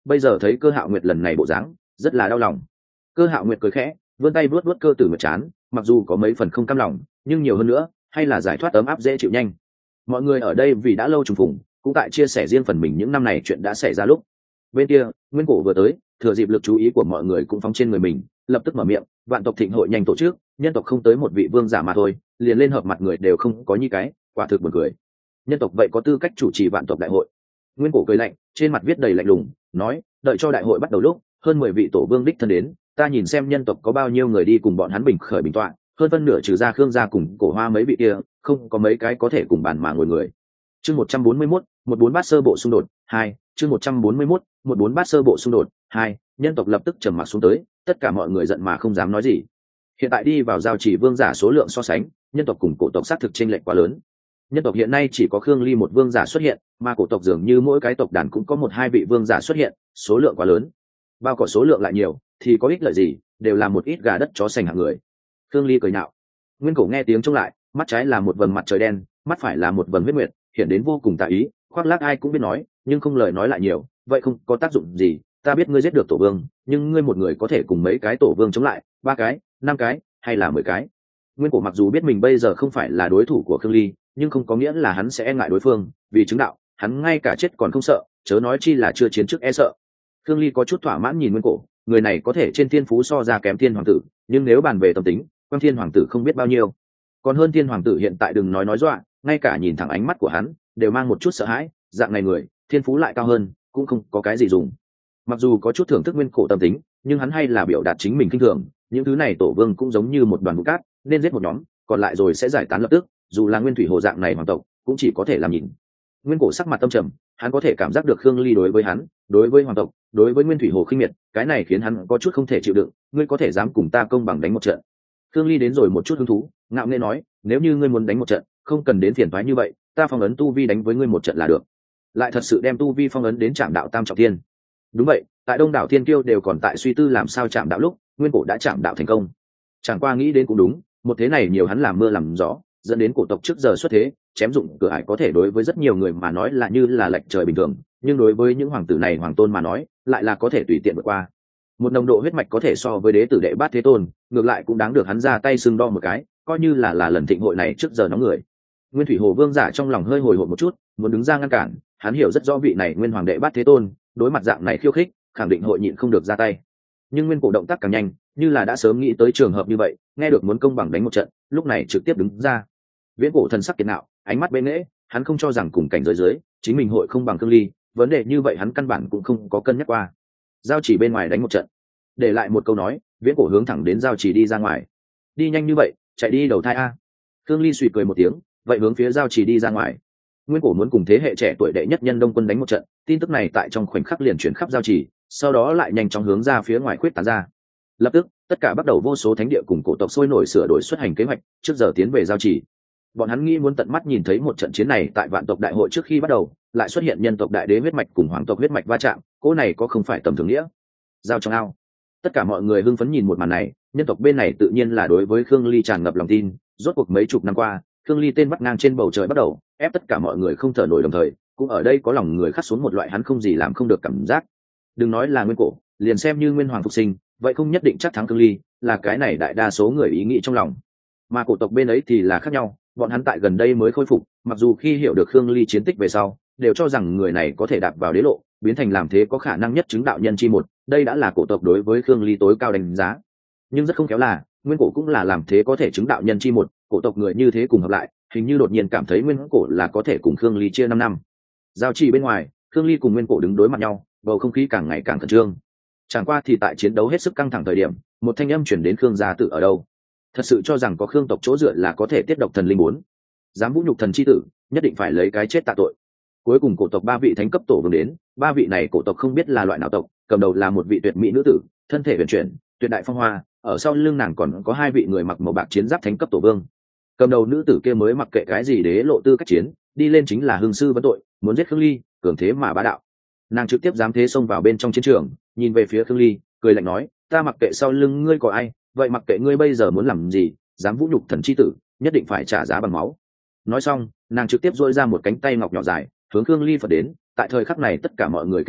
bây giờ thấy Cơ Hạo Nguyệt lần này bộ dáng rất là đau lòng. Cơ Hạo Nguyệt cười khẽ vươn tay vuốt vuốt Cơ Tử Nguyệt chán, mặc dù có mấy phần không cam lòng nhưng nhiều hơn nữa hay là giải thoát ấm áp dễ chịu nhanh. Mọi người ở đây vì đã lâu trùng phùng cũng tại chia sẻ riêng phần mình những năm này chuyện đã xảy ra. Lúc bên kia Nguyên Cổ vừa tới, thừa dịp lực chú ý của mọi người cũng phóng trên người mình, lập tức mở miệng, vạn tộc thịnh hội nhanh tổ chức, nhân tộc không tới một vị vương giả mà thôi, liền lên hợp mặt người đều không có như cái, quả thực buồn cười. Nhân tộc vậy có tư cách chủ trì vạn tộc đại hội? Nguyên Cổ cười lạnh, trên mặt viết đầy lạnh lùng, nói, đợi cho đại hội bắt đầu lúc, hơn 10 vị tổ vương đích thân đến, ta nhìn xem nhân tộc có bao nhiêu người đi cùng bọn hắn bình khởi bình tọa, hơn phân nửa trừ ra Khương gia cùng Cổ Hoa mấy vị kia, không có mấy cái có thể cùng bàn mà ngồi người. Chương 141, 14 bát sơ bộ xung đột 2, chương 141, 14 bát sơ bộ xung đột 2, nhân tộc lập tức trầm mặc xuống tới, tất cả mọi người giận mà không dám nói gì. Hiện tại đi vào giao chỉ vương giả số lượng so sánh, nhân tộc cùng cổ tộc xác thực chênh lệch quá lớn. Nhân tộc hiện nay chỉ có Khương Ly một vương giả xuất hiện, mà cổ tộc dường như mỗi cái tộc đàn cũng có một hai vị vương giả xuất hiện, số lượng quá lớn. Bao cỏ số lượng lại nhiều, thì có ích lợi gì, đều là một ít gà đất chó sành hạng người. Khương Ly cười nhạo. Nguyên Cổ nghe tiếng trông lại, mắt trái là một vầng mặt trời đen, mắt phải là một vầng huyết nguyệt, hiện đến vô cùng tà ý, khoác lác ai cũng biết nói, nhưng không lời nói lại nhiều, vậy không có tác dụng gì. Ta biết ngươi giết được tổ vương, nhưng ngươi một người có thể cùng mấy cái tổ vương chống lại, 3 cái, 5 cái, hay là 10 cái? Nguyên Cổ mặc dù biết mình bây giờ không phải là đối thủ của Khương Ly, nhưng không có nghĩa là hắn sẽ e ngại đối phương, vì chứng đạo, hắn ngay cả chết còn không sợ, chớ nói chi là chưa chiến trước e sợ. Khương Ly có chút thỏa mãn nhìn Nguyên Cổ, người này có thể trên thiên phú so ra kém Thiên hoàng tử, nhưng nếu bàn về tâm tính, Quan Thiên hoàng tử không biết bao nhiêu. Còn hơn Thiên hoàng tử hiện tại đừng nói dọa, ngay cả nhìn thẳng ánh mắt của hắn, đều mang một chút sợ hãi, dạng này người, thiên phú lại cao hơn, cũng không có cái gì dùng. Mặc dù có chút thưởng thức Nguyên Cổ tâm tính, nhưng hắn hay là biểu đạt chính mình kinh thường, những thứ này tổ vương cũng giống như một đoàn bụi cát, nên giết một nhóm, còn lại rồi sẽ giải tán lập tức, dù là Nguyên Thủy Hồ dạng này hoàng tộc, cũng chỉ có thể làm nhìn. Nguyên Cổ sắc mặt tâm trầm, hắn có thể cảm giác được Khương Ly đối với hắn, đối với hoàng tộc, đối với Nguyên Thủy Hồ khinh miệt, cái này khiến hắn có chút không thể chịu đựng. Ngươi có thể dám cùng ta công bằng đánh một trận? Khương Ly đến rồi một chút hứng thú, ngạo nghễ nói, nếu như ngươi muốn đánh một trận, không cần đến phiền toái như vậy, ta phong ấn tu vi đánh với ngươi một trận là được. Lại thật sự đem tu vi phong ấn đến Trảm Đạo Tam trọng thiên. Đúng vậy, tại Đông đảo thiên kiêu đều còn tại suy tư làm sao chạm đạo lúc, Nguyên Cổ đã chạm đạo thành công. Chẳng qua nghĩ đến cũng đúng, một thế này nhiều hắn làm mưa làm gió, dẫn đến cổ tộc trước giờ xuất thế, chém dụng cửa ải có thể đối với rất nhiều người mà nói là như là lệch trời bình thường, nhưng đối với những hoàng tử này hoàng tôn mà nói, lại là có thể tùy tiện vượt qua. Một nồng độ huyết mạch có thể so với đế tử đệ bát thế tôn, ngược lại cũng đáng được hắn ra tay xưng đo một cái, coi như là lần thịnh hội này trước giờ nóng người. Nguyên Thủy Hồ vương giả trong lòng hơi hồi hộp một chút, muốn đứng ra ngăn cản, hắn hiểu rất rõ vị này nguyên hoàng đệ bát thế tôn, đối mặt dạng này khiêu khích, khẳng định hội nhịn không được ra tay. Nhưng Nguyên Cổ động tác càng nhanh, như là đã sớm nghĩ tới trường hợp như vậy, nghe được muốn công bằng đánh một trận, lúc này trực tiếp đứng ra. Viễn Cổ thần sắc kiệt ngạo, ánh mắt bên nễ, hắn không cho rằng cùng cảnh giới dưới, chính mình hội không bằng Khương Ly, vấn đề như vậy hắn căn bản cũng không có cân nhắc qua. Giao chỉ bên ngoài đánh một trận, để lại một câu nói, Viễn Cổ hướng thẳng đến giao chỉ đi ra ngoài. Đi nhanh như vậy, chạy đi đầu thai a. Khương Ly suy cười một tiếng, vậy hướng phía giao chỉ đi ra ngoài. Nguyên Cổ muốn cùng thế hệ trẻ tuổi đệ nhất nhân Đông Quân đánh một trận, tin tức này tại trong khoảnh khắc liền chuyển khắp giao chỉ, sau đó lại nhanh chóng hướng ra phía ngoài khuyết tán ra. Lập tức, tất cả bắt đầu vô số thánh địa cùng cổ tộc sôi nổi sửa đổi xuất hành kế hoạch, trước giờ tiến về giao chỉ. Bọn hắn nghĩ muốn tận mắt nhìn thấy một trận chiến này tại vạn tộc đại hội trước khi bắt đầu, lại xuất hiện nhân tộc đại đế huyết mạch cùng hoàng tộc huyết mạch va chạm, cỗ này có không phải tầm thường nghĩa. Giao trong ao, tất cả mọi người hưng phấn nhìn một màn này, nhân tộc bên này tự nhiên là đối với Khương Ly tràn ngập lòng tin, rốt cuộc mấy chục năm qua, Khương Ly tên bắt ngang trên bầu trời bắt đầu, ép tất cả mọi người không thở nổi, đồng thời cũng ở đây có lòng người khắc xuống một loại hắn không gì làm không được cảm giác. Đừng nói là Nguyên Cổ, liền xem như Nguyên Hoàng phục sinh, vậy không nhất định chắc thắng Khương Ly, là cái này đại đa số người ý nghĩ trong lòng. Mà cổ tộc bên ấy thì là khác nhau, bọn hắn tại gần đây mới khôi phục, mặc dù khi hiểu được Khương Ly chiến tích về sau, đều cho rằng người này có thể đạp vào đế lộ, biến thành làm thế có khả năng nhất chứng đạo nhân chi một, đây đã là cổ tộc đối với Khương Ly tối cao đánh giá. Nhưng rất không khéo là, Nguyên Cổ cũng là làm thế có thể chứng đạo nhân chi một, cổ tộc người như thế cùng hợp lại, hình như đột nhiên cảm thấy Nguyên Cổ là có thể cùng Khương Ly chia 5 năm. Giao chỉ bên ngoài, Khương Ly cùng Nguyên Cổ đứng đối mặt nhau, bầu không khí càng ngày càng khẩn trương. Chẳng qua thì tại chiến đấu hết sức căng thẳng thời điểm, một thanh âm chuyển đến Khương gia tự ở đâu. Thật sự cho rằng có Khương tộc chỗ dựa là có thể tiết độc thần linh muốn, dám vũ nhục thần chi tử, nhất định phải lấy cái chết tạ tội. Cuối cùng cổ tộc 3 vị thánh cấp tổ vương đến, 3 vị này cổ tộc không biết là loại nào tộc, cầm đầu là một vị tuyệt mỹ nữ tử, thân thể huyền chuyển, tuyệt đại phong hoa, ở sau lưng nàng còn có 2 vị người mặc màu bạc chiến giáp thánh cấp tổ vương. Cầm đầu nữ tử kia mới mặc kệ cái gì đế lộ tư cách chiến, đi lên chính là hưng sư vấn tội, muốn giết Khương Ly, cường thế mà bá đạo. Nàng trực tiếp dám thế xông vào bên trong chiến trường, nhìn về phía Khương Ly, cười lạnh nói, ta mặc kệ sau lưng ngươi có ai, vậy mặc kệ ngươi bây giờ muốn làm gì, dám vũ nhục thần chi tử, nhất định phải trả giá bằng máu. Nói xong, nàng trực tiếp duỗi ra một cánh tay ngọc nhỏ dài, hướng Khương Ly phật đến. Tại thời khắc này tất cả mọi người kinh khủng,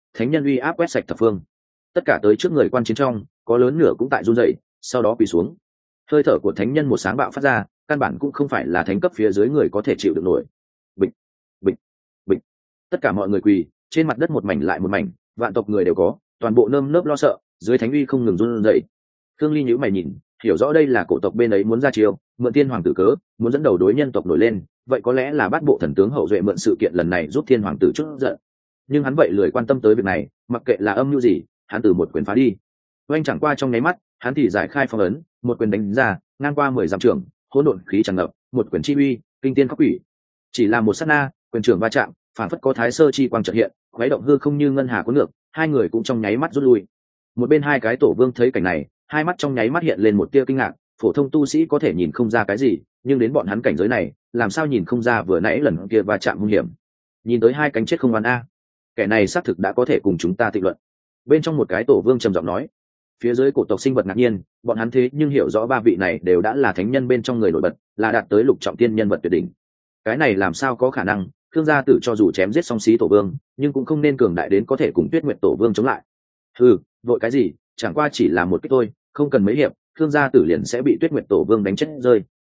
thánh nhân uy áp quét sạch thập phương. Tất cả tới trước người quan chiến trong, có lớn nửa cũng tại run rẩy, sau đó quỳ xuống. Hơi thở của thánh nhân một sáng bạo phát ra, căn bản cũng không phải là thánh cấp phía dưới người có thể chịu được nổi. Bịch, bịch, bịch. Tất cả mọi người quỳ, trên mặt đất một mảnh lại một mảnh, vạn tộc người đều có, toàn bộ nơm nớp lo sợ, dưới thánh uy không ngừng run rẩy. Thương Ly nhíu mày nhìn, hiểu rõ đây là cổ tộc bên ấy muốn ra chiêu, mượn thiên hoàng tử cớ, muốn dẫn đầu đối nhân tộc nổi lên, vậy có lẽ là Bát Bộ thần tướng hậu duệ mượn sự kiện lần này giúp thiên hoàng tử chút giận. Nhưng hắn vậy lười quan tâm tới việc này, mặc kệ là âm mưu gì, hắn từ một quyền phá đi. Oanh chẳng qua trong nháy mắt, hắn thì giải khai phong ấn, một quyền đánh ra, ngang qua 10 dặm trường, hỗn độn khí tràn ngập, một quyền chi uy, kinh thiên khắc quỷ. Chỉ là một sát na, quyền trường va chạm, phản phất có thái sơ chi quang chợt hiện, khuấy động hư không như ngân hà cuốn ngược, hai người cũng trong nháy mắt rút lui. Một bên hai cái tổ vương thấy cảnh này, hai mắt trong nháy mắt hiện lên một tia kinh ngạc, phổ thông tu sĩ có thể nhìn không ra cái gì, nhưng đến bọn hắn cảnh giới này, làm sao nhìn không ra vừa nãy lần kia va chạm nguy hiểm. Nhìn tới hai cánh chết không oan a. Kẻ này xác thực đã có thể cùng chúng ta tịnh luận. Bên trong một cái tổ vương trầm giọng nói. Phía dưới cổ tộc sinh vật ngạc nhiên, bọn hắn thế nhưng hiểu rõ ba vị này đều đã là thánh nhân bên trong người nổi bật, là đạt tới lục trọng tiên nhân vật tuyệt đỉnh. Cái này làm sao có khả năng? Khương gia tử cho dù chém giết song xí tổ vương, nhưng cũng không nên cường đại đến có thể cùng Tuyết Nguyệt tổ vương chống lại. Vội cái gì, chẳng qua chỉ là một kích thôi, không cần mấy hiệp, Khương gia tử liền sẽ bị Tuyết Nguyệt tổ vương đánh chết rơi.